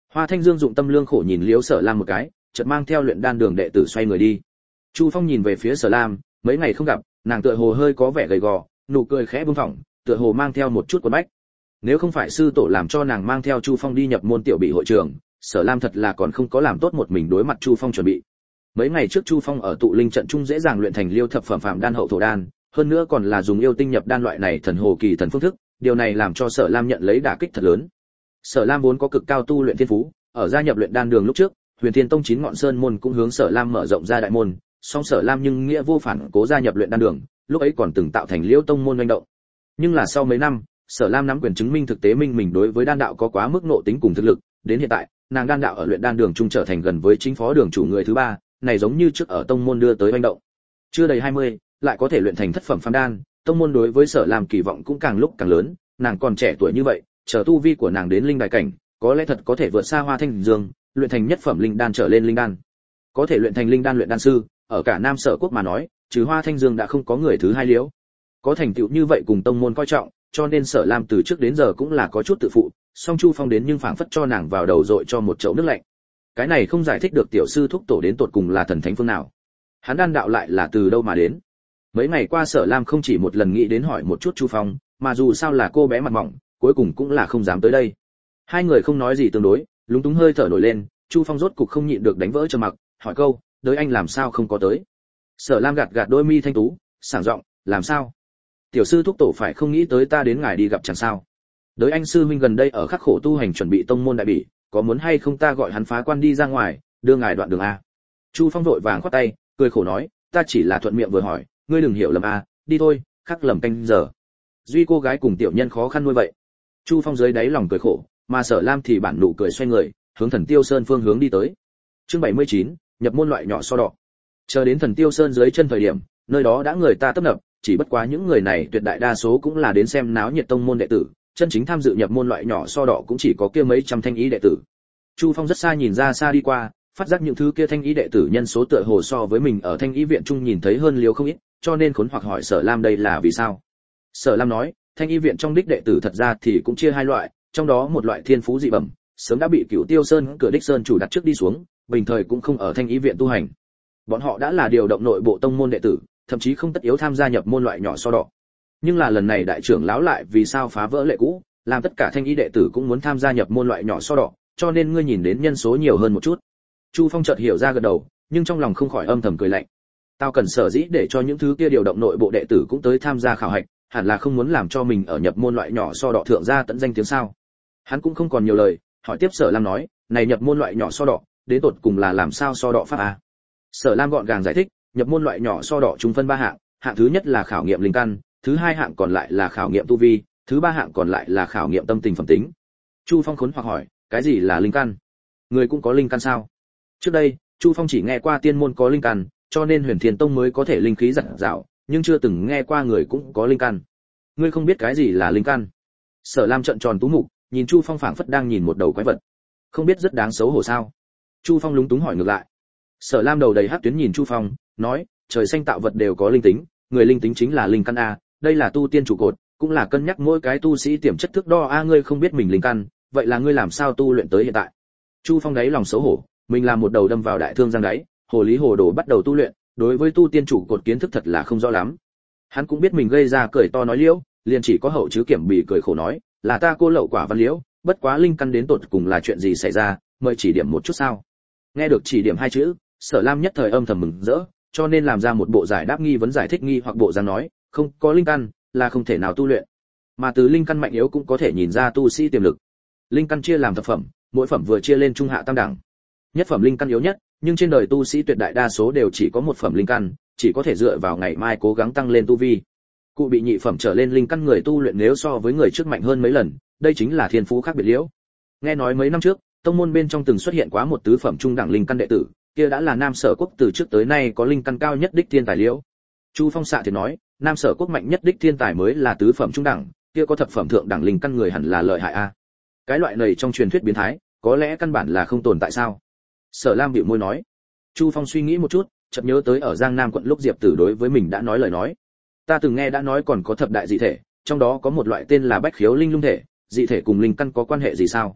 Hoa Thanh Dương dụng tâm lương khổ nhìn Liễu Sở Lam một cái, chợt mang theo luyện đan đường đệ tử xoay người đi. Chu Phong nhìn về phía Sở Lam, mấy ngày không gặp, nàng tựa hồ hơi có vẻ gầy gò, nụ cười khẽ buông thõng, tựa hồ mang theo một chút quấn bách. Nếu không phải sư tổ làm cho nàng mang theo Chu Phong đi nhập môn tiểu bị hội trường, Sở Lam thật là còn không có làm tốt một mình đối mặt Chu Phong chuẩn bị. Mấy ngày trước Chu Phong ở tụ linh trận trung dễ dàng luyện thành liêu thập phẩm phàm đan hậu thổ đan, hơn nữa còn là dùng yêu tinh nhập đan loại này thần hồ kỳ thần phương thức, điều này làm cho Sở Lam nhận lấy đả kích thật lớn. Sở Lam vốn có cực cao tu luyện thiên phú, ở gia nhập luyện đan đường lúc trước, Huyền Thiên Tông 9 ngọn sơn môn cũng hướng Sở Lam mở rộng ra đại môn, song Sở Lam nhưng nghĩa vô phản cố gia nhập luyện đan đường, lúc ấy còn từng tạo thành Liễu Tông môn manh động. Nhưng là sau mấy năm, Sở Lam nắm quyền chứng minh thực tế mình đối với đan đạo có quá mức nộ tính cùng thực lực, đến hiện tại, nàng đan đạo ở luyện đan đường trung trở thành gần với chính phó đường chủ người thứ ba, này giống như trước ở tông môn đưa tới manh động. Chưa đầy 20, lại có thể luyện thành thất phẩm phàm đan, tông môn đối với Sở Lam kỳ vọng cũng càng lúc càng lớn, nàng còn trẻ tuổi như vậy, chờ tu vi của nàng đến linh đại cảnh, có lẽ thật có thể vượt xa Hoa Thanh Dương, luyện thành nhất phẩm linh đan trở lên linh đan. Có thể luyện thành linh đan luyện đan sư, ở cả Nam Sở quốc mà nói, trừ Hoa Thanh Dương đã không có người thứ hai Liễu. Có thành tựu như vậy cùng tông môn coi trọng, cho nên Sở Lam từ trước đến giờ cũng là có chút tự phụ, song Chu Phong đến nhưng phảng phất cho nàng vào đầu dội cho một chậu nước lạnh. Cái này không giải thích được tiểu sư thúc tổ đến tột cùng là thần thánh phương nào. Hắn đan đạo lại là từ đâu mà đến. Mấy ngày qua Sở Lam không chỉ một lần nghĩ đến hỏi một chút Chu Phong, mà dù sao là cô bé mặt mỏng, cuối cùng cũng là không dám tới đây. Hai người không nói gì tương đối, lúng túng hơi thở nổi lên, Chu Phong rốt cục không nhịn được đánh vỡ trầm mặc, hỏi câu, "Đới anh làm sao không có tới?" Sở Lam gạt gạt đôi mi thanh tú, sảng giọng, "Làm sao? Tiểu sư thúc tổ phải không nghĩ tới ta đến ngài đi gặp chẳng sao? Đới anh sư huynh gần đây ở khắc khổ tu hành chuẩn bị tông môn đại bỉ, có muốn hay không ta gọi hắn phá quan đi ra ngoài, đưa ngài đoạn đường a?" Chu Phong vội vàng khoát tay, cười khổ nói, "Ta chỉ là thuận miệng vừa hỏi, ngươi đừng hiểu lầm a, đi thôi, khắc lầm canh giờ. Duy cô gái cùng tiểu nhân khó khăn nuôi vậy." Chu Phong dưới đáy lòng cười khổ, mà Sở Lam thì bản nụ cười xoay người, hướng Thần Tiêu Sơn phương hướng đi tới. Chương 79, nhập môn loại nhỏ so đỏ. Chờ đến Thần Tiêu Sơn dưới chân thời điểm, nơi đó đã người ta tấp nập, chỉ bất quá những người này tuyệt đại đa số cũng là đến xem náo nhiệt tông môn đệ tử, chân chính tham dự nhập môn loại nhỏ so đỏ cũng chỉ có kia mấy trăm thanh ý đệ tử. Chu Phong rất xa nhìn ra xa đi qua, phát giác những thứ kia thanh ý đệ tử nhân số tựa hồ so với mình ở thanh ý viện trung nhìn thấy hơn liều không ít, cho nên khốn hoặc hỏi Sở Lam đây là vì sao. Sở Lam nói, thanh y viện trong đích đệ tử thật ra thì cũng chia hai loại, trong đó một loại thiên phú dị bẩm, sớm đã bị Cửu Tiêu Sơn cửa đích sơn chủ đặt trước đi xuống, bình thời cũng không ở thanh y viện tu hành. Bọn họ đã là điều động nội bộ tông môn đệ tử, thậm chí không tất yếu tham gia nhập môn loại nhỏ so đỏ. Nhưng là lần này đại trưởng lão lại vì sao phá vỡ lệ cũ, làm tất cả thanh y đệ tử cũng muốn tham gia nhập môn loại nhỏ so đỏ, cho nên ngươi nhìn đến nhân số nhiều hơn một chút. Chu Phong chợt hiểu ra gật đầu, nhưng trong lòng không khỏi âm thầm cười lạnh. Tao cần sở dĩ để cho những thứ kia điều động nội bộ đệ tử cũng tới tham gia khảo hạch, hẳn là không muốn làm cho mình ở nhập môn loại nhỏ so đỏ thượng ra tận danh tiếng sao. Hắn cũng không còn nhiều lời, hỏi tiếp Sở Lam nói, này nhập môn loại nhỏ so đỏ, đến tột cùng là làm sao so đỏ pháp a? Sở Lam gọn gàng giải thích, nhập môn loại nhỏ so đỏ chung phân 3 hạng, hạng thứ nhất là khảo nghiệm linh căn, thứ hai hạng còn lại là khảo nghiệm tu vi, thứ ba hạng còn lại là khảo nghiệm tâm tình phẩm tính. Chu Phong khốn hoặc hỏi, cái gì là linh căn? Người cũng có linh căn sao? Trước đây, Chu Phong chỉ nghe qua tiên môn có linh căn, cho nên Huyền Thiên Tông mới có thể linh khí dạt dào, nhưng chưa từng nghe qua người cũng có linh căn. Ngươi không biết cái gì là linh căn? Sở Lam trợn tròn tú mục, nhìn Chu Phong phảng phất đang nhìn một đầu quái vật. Không biết rất đáng xấu hổ sao? Chu Phong lúng túng hỏi ngược lại. Sở Lam đầu đầy hắc tuyến nhìn Chu Phong, nói, trời xanh tạo vật đều có linh tính, người linh tính chính là linh căn a, đây là tu tiên trụ cột, cũng là cân nhắc mỗi cái tu sĩ tiềm chất thước đo a, ngươi không biết mình linh căn, vậy là ngươi làm sao tu luyện tới hiện tại? Chu Phong đáy lòng xấu hổ, mình làm một đầu đâm vào đại thương giang đáy, hồ lý hồ đồ bắt đầu tu luyện, đối với tu tiên trụ cột kiến thức thật là không rõ lắm. Hắn cũng biết mình gây ra cười to nói liễu, liền chỉ có hậu chứ kiểm bì cười khổ nói, là ta cô lậu quả văn liễu, bất quá linh căn đến tột cùng là chuyện gì xảy ra, mời chỉ điểm một chút sao. Nghe được chỉ điểm hai chữ, Sở Lam nhất thời âm thầm mừng rỡ, cho nên làm ra một bộ giải đáp nghi vấn giải thích nghi hoặc bộ dáng nói, không có linh căn là không thể nào tu luyện, mà từ linh căn mạnh yếu cũng có thể nhìn ra tu sĩ tiềm lực. Linh căn chia làm thập phẩm, mỗi phẩm vừa chia lên trung hạ tam đẳng. Nhất phẩm linh căn yếu nhất, nhưng trên đời tu sĩ tuyệt đại đa số đều chỉ có một phẩm linh căn, chỉ có thể dựa vào ngày mai cố gắng tăng lên tu vi. Cụ bị nhị phẩm trở lên linh căn người tu luyện nếu so với người trước mạnh hơn mấy lần, đây chính là thiên phú khác biệt liễu. Nghe nói mấy năm trước, tông môn bên trong từng xuất hiện quá một tứ phẩm trung đẳng linh căn đệ tử, kia đã là Nam Sở quốc từ trước tới nay có linh căn cao nhất đích thiên tài liễu. Chu Phong xạ thì nói, Nam Sở quốc mạnh nhất đích thiên tài mới là tứ phẩm trung đẳng, kia có thập phẩm thượng đẳng linh căn người hẳn là lợi hại a. Cái loại này trong truyền thuyết biến thái, có lẽ căn bản là không tồn tại sao? Sở Lam bĩu môi nói. Chu Phong suy nghĩ một chút, chợt nhớ tới ở Giang Nam quận lúc Diệp Tử đối với mình đã nói lời nói. Ta từng nghe đã nói còn có thập đại dị thể, trong đó có một loại tên là Bách Khiếu Linh Lung thể, dị thể cùng linh căn có quan hệ gì sao?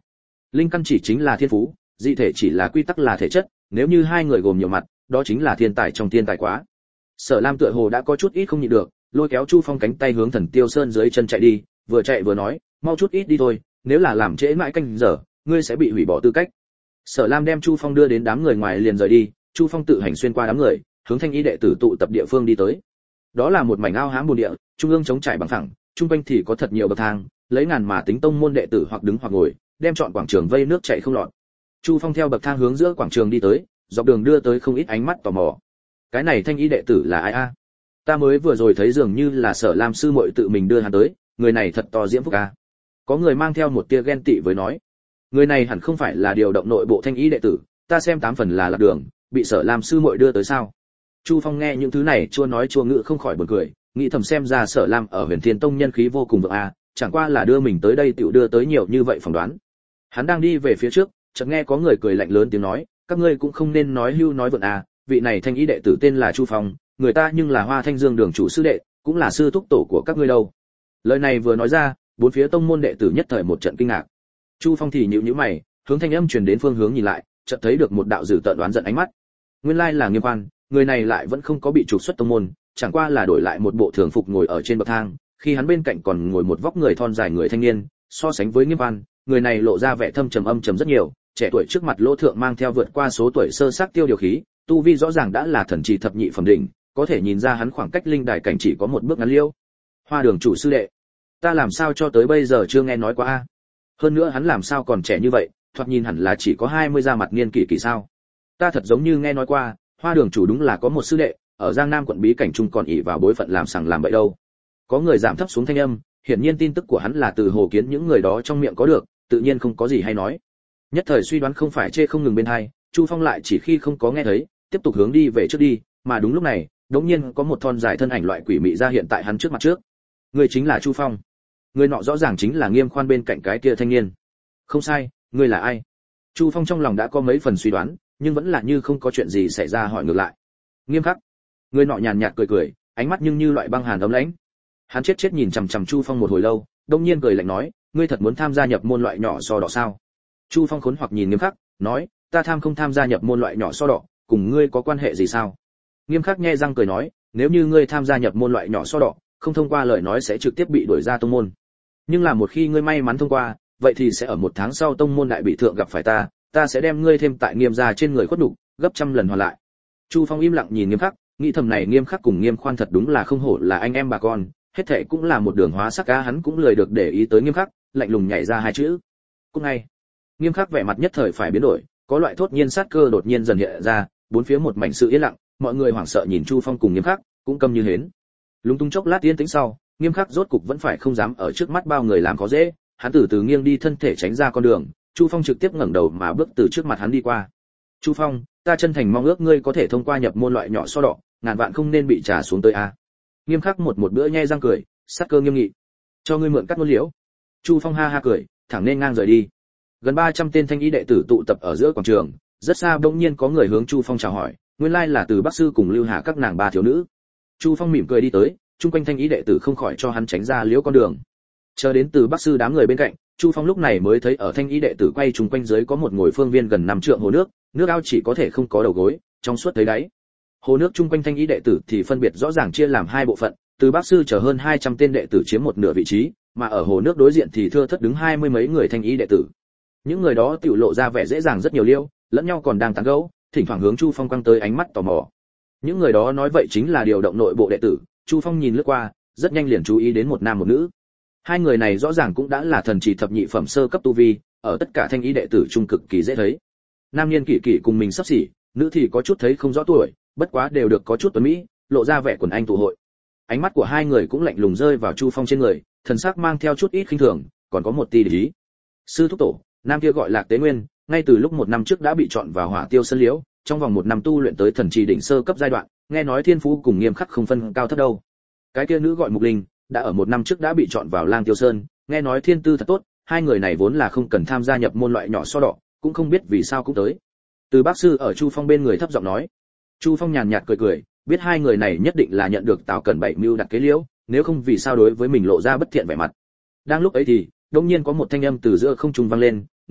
Linh căn chỉ chính là thiên phú, dị thể chỉ là quy tắc là thể chất, nếu như hai người gồm nhiều mặt, đó chính là thiên tài trong thiên tài quá. Sở Lam tựa hồ đã có chút ít không nhịn được, lôi kéo Chu Phong cánh tay hướng Thần Tiêu Sơn dưới chân chạy đi, vừa chạy vừa nói, mau chút ít đi thôi, nếu là làm trễ mãi canh giờ, ngươi sẽ bị hủy bỏ tư cách. Sở Lam đem Chu Phong đưa đến đám người ngoài liền rời đi, Chu Phong tự hành xuyên qua đám người, hướng thanh ý đệ tử tụ tập địa phương đi tới. Đó là một mảnh ao hám bùn địa, trung ương trống trải bằng phẳng, trung quanh thì có thật nhiều bậc thang, lấy ngàn mà tính tông môn đệ tử hoặc đứng hoặc ngồi, đem trọn quảng trường vây nước chảy không lọt. Chu Phong theo bậc thang hướng giữa quảng trường đi tới, dọc đường đưa tới không ít ánh mắt tò mò. Cái này thanh ý đệ tử là ai a? Ta mới vừa rồi thấy dường như là Sở Lam sư muội tự mình đưa hắn tới, người này thật to diễm phúc a. Có người mang theo một tia ghen tị với nói, người này hẳn không phải là điều động nội bộ thanh ý đệ tử, ta xem 8 phần là lạc đường, bị Sở Lam sư muội đưa tới sao? Chu Phong nghe những thứ này chua nói chua ngữ không khỏi buồn cười, nghĩ thầm xem ra Sở Lam ở Huyền Thiên Tông nhân khí vô cùng vượng a, chẳng qua là đưa mình tới đây tiểu đưa tới nhiều như vậy phỏng đoán. Hắn đang đi về phía trước, chợt nghe có người cười lạnh lớn tiếng nói, các ngươi cũng không nên nói hưu nói vượn a, vị này thanh ý đệ tử tên là Chu Phong, người ta nhưng là Hoa Thanh Dương đường chủ sư đệ, cũng là sư thúc tổ của các ngươi đâu. Lời này vừa nói ra, bốn phía tông môn đệ tử nhất thời một trận kinh ngạc. Chu Phong thì nhíu nhíu mày, hướng thanh âm truyền đến phương hướng nhìn lại, chợt thấy được một đạo dữ tợn đoán giận ánh mắt. Nguyên lai là Nghiêm Quan, người này lại vẫn không có bị trục xuất tông môn, chẳng qua là đổi lại một bộ thường phục ngồi ở trên bậc thang, khi hắn bên cạnh còn ngồi một vóc người thon dài người thanh niên, so sánh với Nghiêm Quan, người này lộ ra vẻ thâm trầm âm trầm rất nhiều, trẻ tuổi trước mặt lỗ thượng mang theo vượt qua số tuổi sơ xác tiêu điều khí, tu vi rõ ràng đã là thần trì thập nhị phẩm đỉnh, có thể nhìn ra hắn khoảng cách linh đài cảnh chỉ có một bước ngắn liêu. Hoa đường chủ sư đệ, ta làm sao cho tới bây giờ chưa nghe nói qua a? Hơn nữa hắn làm sao còn trẻ như vậy, thoạt nhìn hẳn là chỉ có 20 ra mặt niên kỷ kỳ sao? Ta thật giống như nghe nói qua, Hoa đường chủ đúng là có một sư đệ, ở Giang Nam quận bí cảnh trung còn ỷ vào bối phận làm sằng làm bậy đâu. Có người giảm thấp xuống thanh âm, hiển nhiên tin tức của hắn là từ Hồ Kiến những người đó trong miệng có được, tự nhiên không có gì hay nói. Nhất thời suy đoán không phải chê không ngừng bên hai, Chu Phong lại chỉ khi không có nghe thấy, tiếp tục hướng đi về trước đi, mà đúng lúc này, đột nhiên có một thon dài thân ảnh loại quỷ mị ra hiện tại hắn trước mặt trước. Người chính là Chu Phong. Người nọ rõ ràng chính là Nghiêm Khoan bên cạnh cái kia thanh niên. Không sai, người là ai? Chu Phong trong lòng đã có mấy phần suy đoán, nhưng vẫn là như không có chuyện gì xảy ra hỏi ngược lại. Nghiêm Khắc. Người nọ nhàn nhạt cười cười, ánh mắt nhưng như loại băng hàn ấm lãnh. Hắn chết nhìn chằm chằm Chu Phong một hồi lâu, đột nhiên cười lạnh nói, ngươi thật muốn tham gia nhập môn loại nhỏ so đỏ sao? Chu Phong khốn hoặc nhìn Nghiêm Khắc, nói, ta không tham gia nhập môn loại nhỏ so đỏ, cùng ngươi có quan hệ gì sao? Nghiêm Khắc nhe răng cười nói, nếu như ngươi tham gia nhập môn loại nhỏ so đỏ, không thông qua lời nói sẽ trực tiếp bị đuổi ra tông môn. Nhưng là một khi ngươi may mắn thông qua, vậy thì sẽ ở 1 tháng sau tông môn đại bị thượng gặp phải ta sẽ đem ngươi thêm tại Nghiêm gia trên người khuất đủ, gấp trăm lần hoàn lại. Chu Phong im lặng nhìn Nghiêm Khắc, nghĩ thầm này Nghiêm Khắc cùng Nghiêm Khoan thật đúng là không hổ là anh em bà con, hết thảy cũng là một đường hóa sắc cá, hắn cũng lười được để ý tới Nghiêm Khắc, lạnh lùng nhảy ra hai chữ. Cũng ngay, Nghiêm Khắc vẻ mặt nhất thời phải biến đổi, có loại thốt nhiên sát cơ đột nhiên dần hiện ra, bốn phía một mảnh sự yên lặng, mọi người hoảng sợ nhìn Chu Phong cùng Nghiêm Khắc, cũng câm như hến. Lúng túng chốc lát yên tĩnh sau, Nghiêm Khắc rốt cục vẫn phải không dám ở trước mắt bao người làm khó dễ, hắn từ từ nghiêng đi thân thể tránh ra con đường, Chu Phong trực tiếp ngẩng đầu mà bước từ trước mặt hắn đi qua. Chu Phong, ta chân thành mong ước ngươi có thể thông qua nhập môn loại nhỏ so đỏ, ngàn vạn không nên bị trả xuống tới a. Nghiêm Khắc một bữa nhe răng cười, sát cơ nghiêm nghị. Cho ngươi mượn cắt ngôn liễu. Chu Phong ha ha cười, thẳng nên ngang rời đi. Gần 300 tên thanh ý đệ tử tụ tập ở giữa quảng trường, rất xa bỗng nhiên có người hướng Chu Phong chào hỏi, nguyên lai là từ Bắc sư cùng Lưu Hà các nàng ba thiếu nữ. Chu Phong mỉm cười đi tới, chung quanh thanh ý đệ tử không khỏi cho hắn tránh ra liễu con đường. Chờ đến từ Bắc sư đám người bên cạnh, Chu Phong lúc này mới thấy ở thanh ý đệ tử quay chung quanh dưới có một ngồi phương viên gần 5 trượng hồ nước, nước ao chỉ có thể không có đầu gối, trong suốt thấy đáy. Hồ nước chung quanh thanh ý đệ tử thì phân biệt rõ ràng chia làm hai bộ phận, từ Bắc sư chở hơn 200 tên đệ tử chiếm một nửa vị trí, mà ở hồ nước đối diện thì thưa thớt đứng 20 mấy người thanh ý đệ tử. Những người đó tiểu lộ ra vẻ dễ dàng rất nhiều liêu, lẫn nhau còn đang tán gẫu, thỉnh thoảng hướng Chu Phong quăng tới ánh mắt tò mò. Những người đó nói vậy chính là điều động nội bộ đệ tử, Chu Phong nhìn lướt qua, rất nhanh liền chú ý đến một nam một nữ. Hai người này rõ ràng cũng đã là thần chỉ thập nhị phẩm sơ cấp tu vi, ở tất cả thanh ý đệ tử trung cực kỳ dễ thấy. Nam niên kỷ kỷ cùng mình sắp xỉ, nữ thì có chút thấy không rõ tuổi, bất quá đều được có chút tuấn mỹ, lộ ra vẻ quần anh tụ hội. Ánh mắt của hai người cũng lạnh lùng rơi vào Chu Phong trên người, thần sắc mang theo chút ít khinh thường, còn có một tia để ý. Sư thúc tổ, nam kia gọi Lạc Tế Nguyên, ngay từ lúc 1 năm trước đã bị chọn vào Hỏa Tiêu Sơn Liễu, trong vòng 1 năm tu luyện tới thần trì đỉnh sơ cấp giai đoạn, nghe nói thiên phú cùng Nghiêm Khắc không phân cao thấp đâu. Cái kia nữ gọi Mục Linh, đã ở 1 năm trước đã bị chọn vào Lang Tiêu Sơn, nghe nói thiên tư thật tốt, hai người này vốn là không cần tham gia nhập môn loại nhỏ so đỏ, cũng không biết vì sao cũng tới. Từ Bác sư ở Chu Phong bên người thấp giọng nói. Chu Phong nhàn nhạt cười cười, biết hai người này nhất định là nhận được Tào Cẩn bảy mưu đặt kế liễu, nếu không vì sao đối với mình lộ ra bất thiện vẻ mặt. Đang lúc ấy thì, đột nhiên có một thanh âm từ giữa không trung vang lên, nói,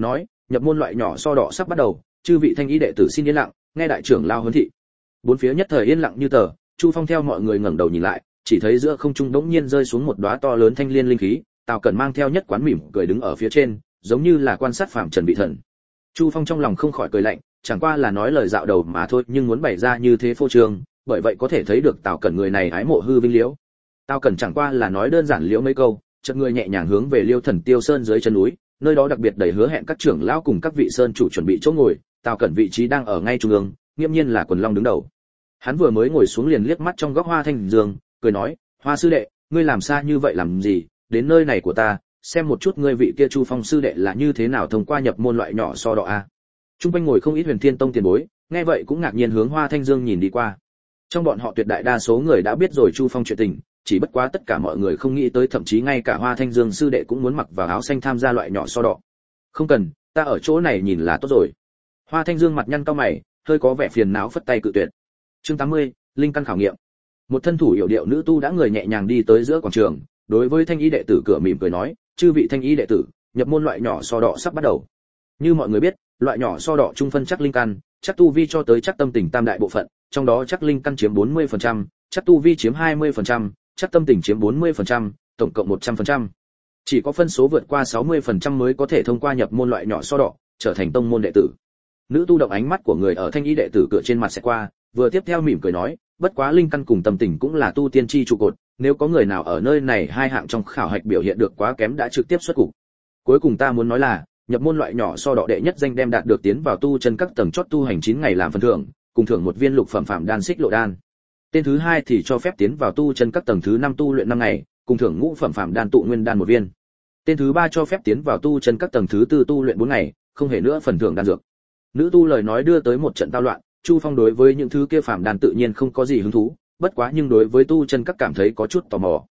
nhập môn loại nhỏ so đỏ sắp bắt đầu, chư vị thanh ý đệ tử xin yên lặng, nghe đại trưởng lao huấn thị. Bốn phía nhất thời yên lặng như tờ, Chu Phong theo mọi người ngẩng đầu nhìn lại, chỉ thấy giữa không trung đống nhiên rơi xuống một đóa to lớn thanh liên linh khí, Tào Cẩn mang theo nhất quán mỉm cười đứng ở phía trên, giống như là quan sát phạm trần vị thần. Chu Phong trong lòng không khỏi cười lạnh, chẳng qua là nói lời dạo đầu mà thôi, nhưng muốn bày ra như thế phô trương, bởi vậy có thể thấy được Tào Cẩn người này ái mộ hư vinh liễu. Tào Cẩn chẳng qua là nói đơn giản liễu mấy câu, chợt người nhẹ nhàng hướng về Liêu Thần Tiêu Sơn dưới chân núi, nơi đó đặc biệt đầy hứa hẹn các trưởng lão cùng các vị sơn chủ chuẩn bị chỗ ngồi, Tào Cẩn vị trí đang ở ngay trung ương, nghiêm nhiên là quần long đứng đầu. Hắn vừa mới ngồi xuống liền liếc mắt trong góc Hoa Thanh Dương, cười nói, Hoa sư đệ, ngươi làm xa như vậy làm gì, đến nơi này của ta, xem một chút ngươi vị kia Chu Phong sư đệ là như thế nào thông qua nhập môn loại nhỏ so đỏ a. Trung quanh ngồi không ít Huyền Thiên Tông tiền bối, nghe vậy cũng ngạc nhiên hướng Hoa Thanh Dương nhìn đi qua. Trong bọn họ tuyệt đại đa số người đã biết rồi Chu Phong chuyện tình, chỉ bất quá tất cả mọi người không nghĩ tới, thậm chí ngay cả Hoa Thanh Dương sư đệ cũng muốn mặc vào áo xanh tham gia loại nhỏ so đỏ. Không cần, ta ở chỗ này nhìn là tốt rồi. Hoa Thanh Dương mặt nhăn cau mày, hơi có vẻ phiền não phất tay cự tuyệt. Chương 80, linh căn khảo nghiệm. Một thân thủ hiểu điệu nữ tu đã người nhẹ nhàng đi tới giữa quảng trường, đối với thanh ý đệ tử cửa mỉm cười nói, chư vị thanh ý đệ tử, nhập môn loại nhỏ so đỏ sắp bắt đầu. Như mọi người biết, loại nhỏ so đỏ trung phân chắc linh căn, chắc tu vi cho tới chắc tâm tình tam đại bộ phận, trong đó chắc linh căn chiếm 40%, chắc tu vi chiếm 20%, chắc tâm tình chiếm 40%, tổng cộng 100%. Chỉ có phân số vượt qua 60% mới có thể thông qua nhập môn loại nhỏ so đỏ, trở thành tông môn đệ tử. Nữ tu động ánh mắt của người ở thanh ý đệ tử cửa trên mặt sẽ qua, vừa tiếp theo mỉm cười nói, bất quá linh căn cùng tâm tình cũng là tu tiên chi trụ cột, nếu có người nào ở nơi này hai hạng trong khảo hạch biểu hiện được quá kém đã trực tiếp xuất cục. Cuối cùng ta muốn nói là, nhập môn loại nhỏ so đỏ đệ nhất danh đem đạt được tiến vào tu chân các tầng chót tu hành 9 ngày làm phần thưởng, cùng thưởng một viên lục phẩm phạm đan xích lộ đan. Tên thứ hai thì cho phép tiến vào tu chân các tầng thứ 5 tu luyện 5 ngày, cùng thưởng ngũ phẩm phạm đan tụ nguyên đan một viên. Tên thứ ba cho phép tiến vào tu chân các tầng thứ 4 tu luyện 4 ngày, không hề nữa phần thưởng đan dược. Nữ tu lời nói đưa tới một trận tao loạn, Chu Phong đối với những thứ kia phạm đan tự nhiên không có gì hứng thú, bất quá nhưng đối với tu chân các cảm thấy có chút tò mò.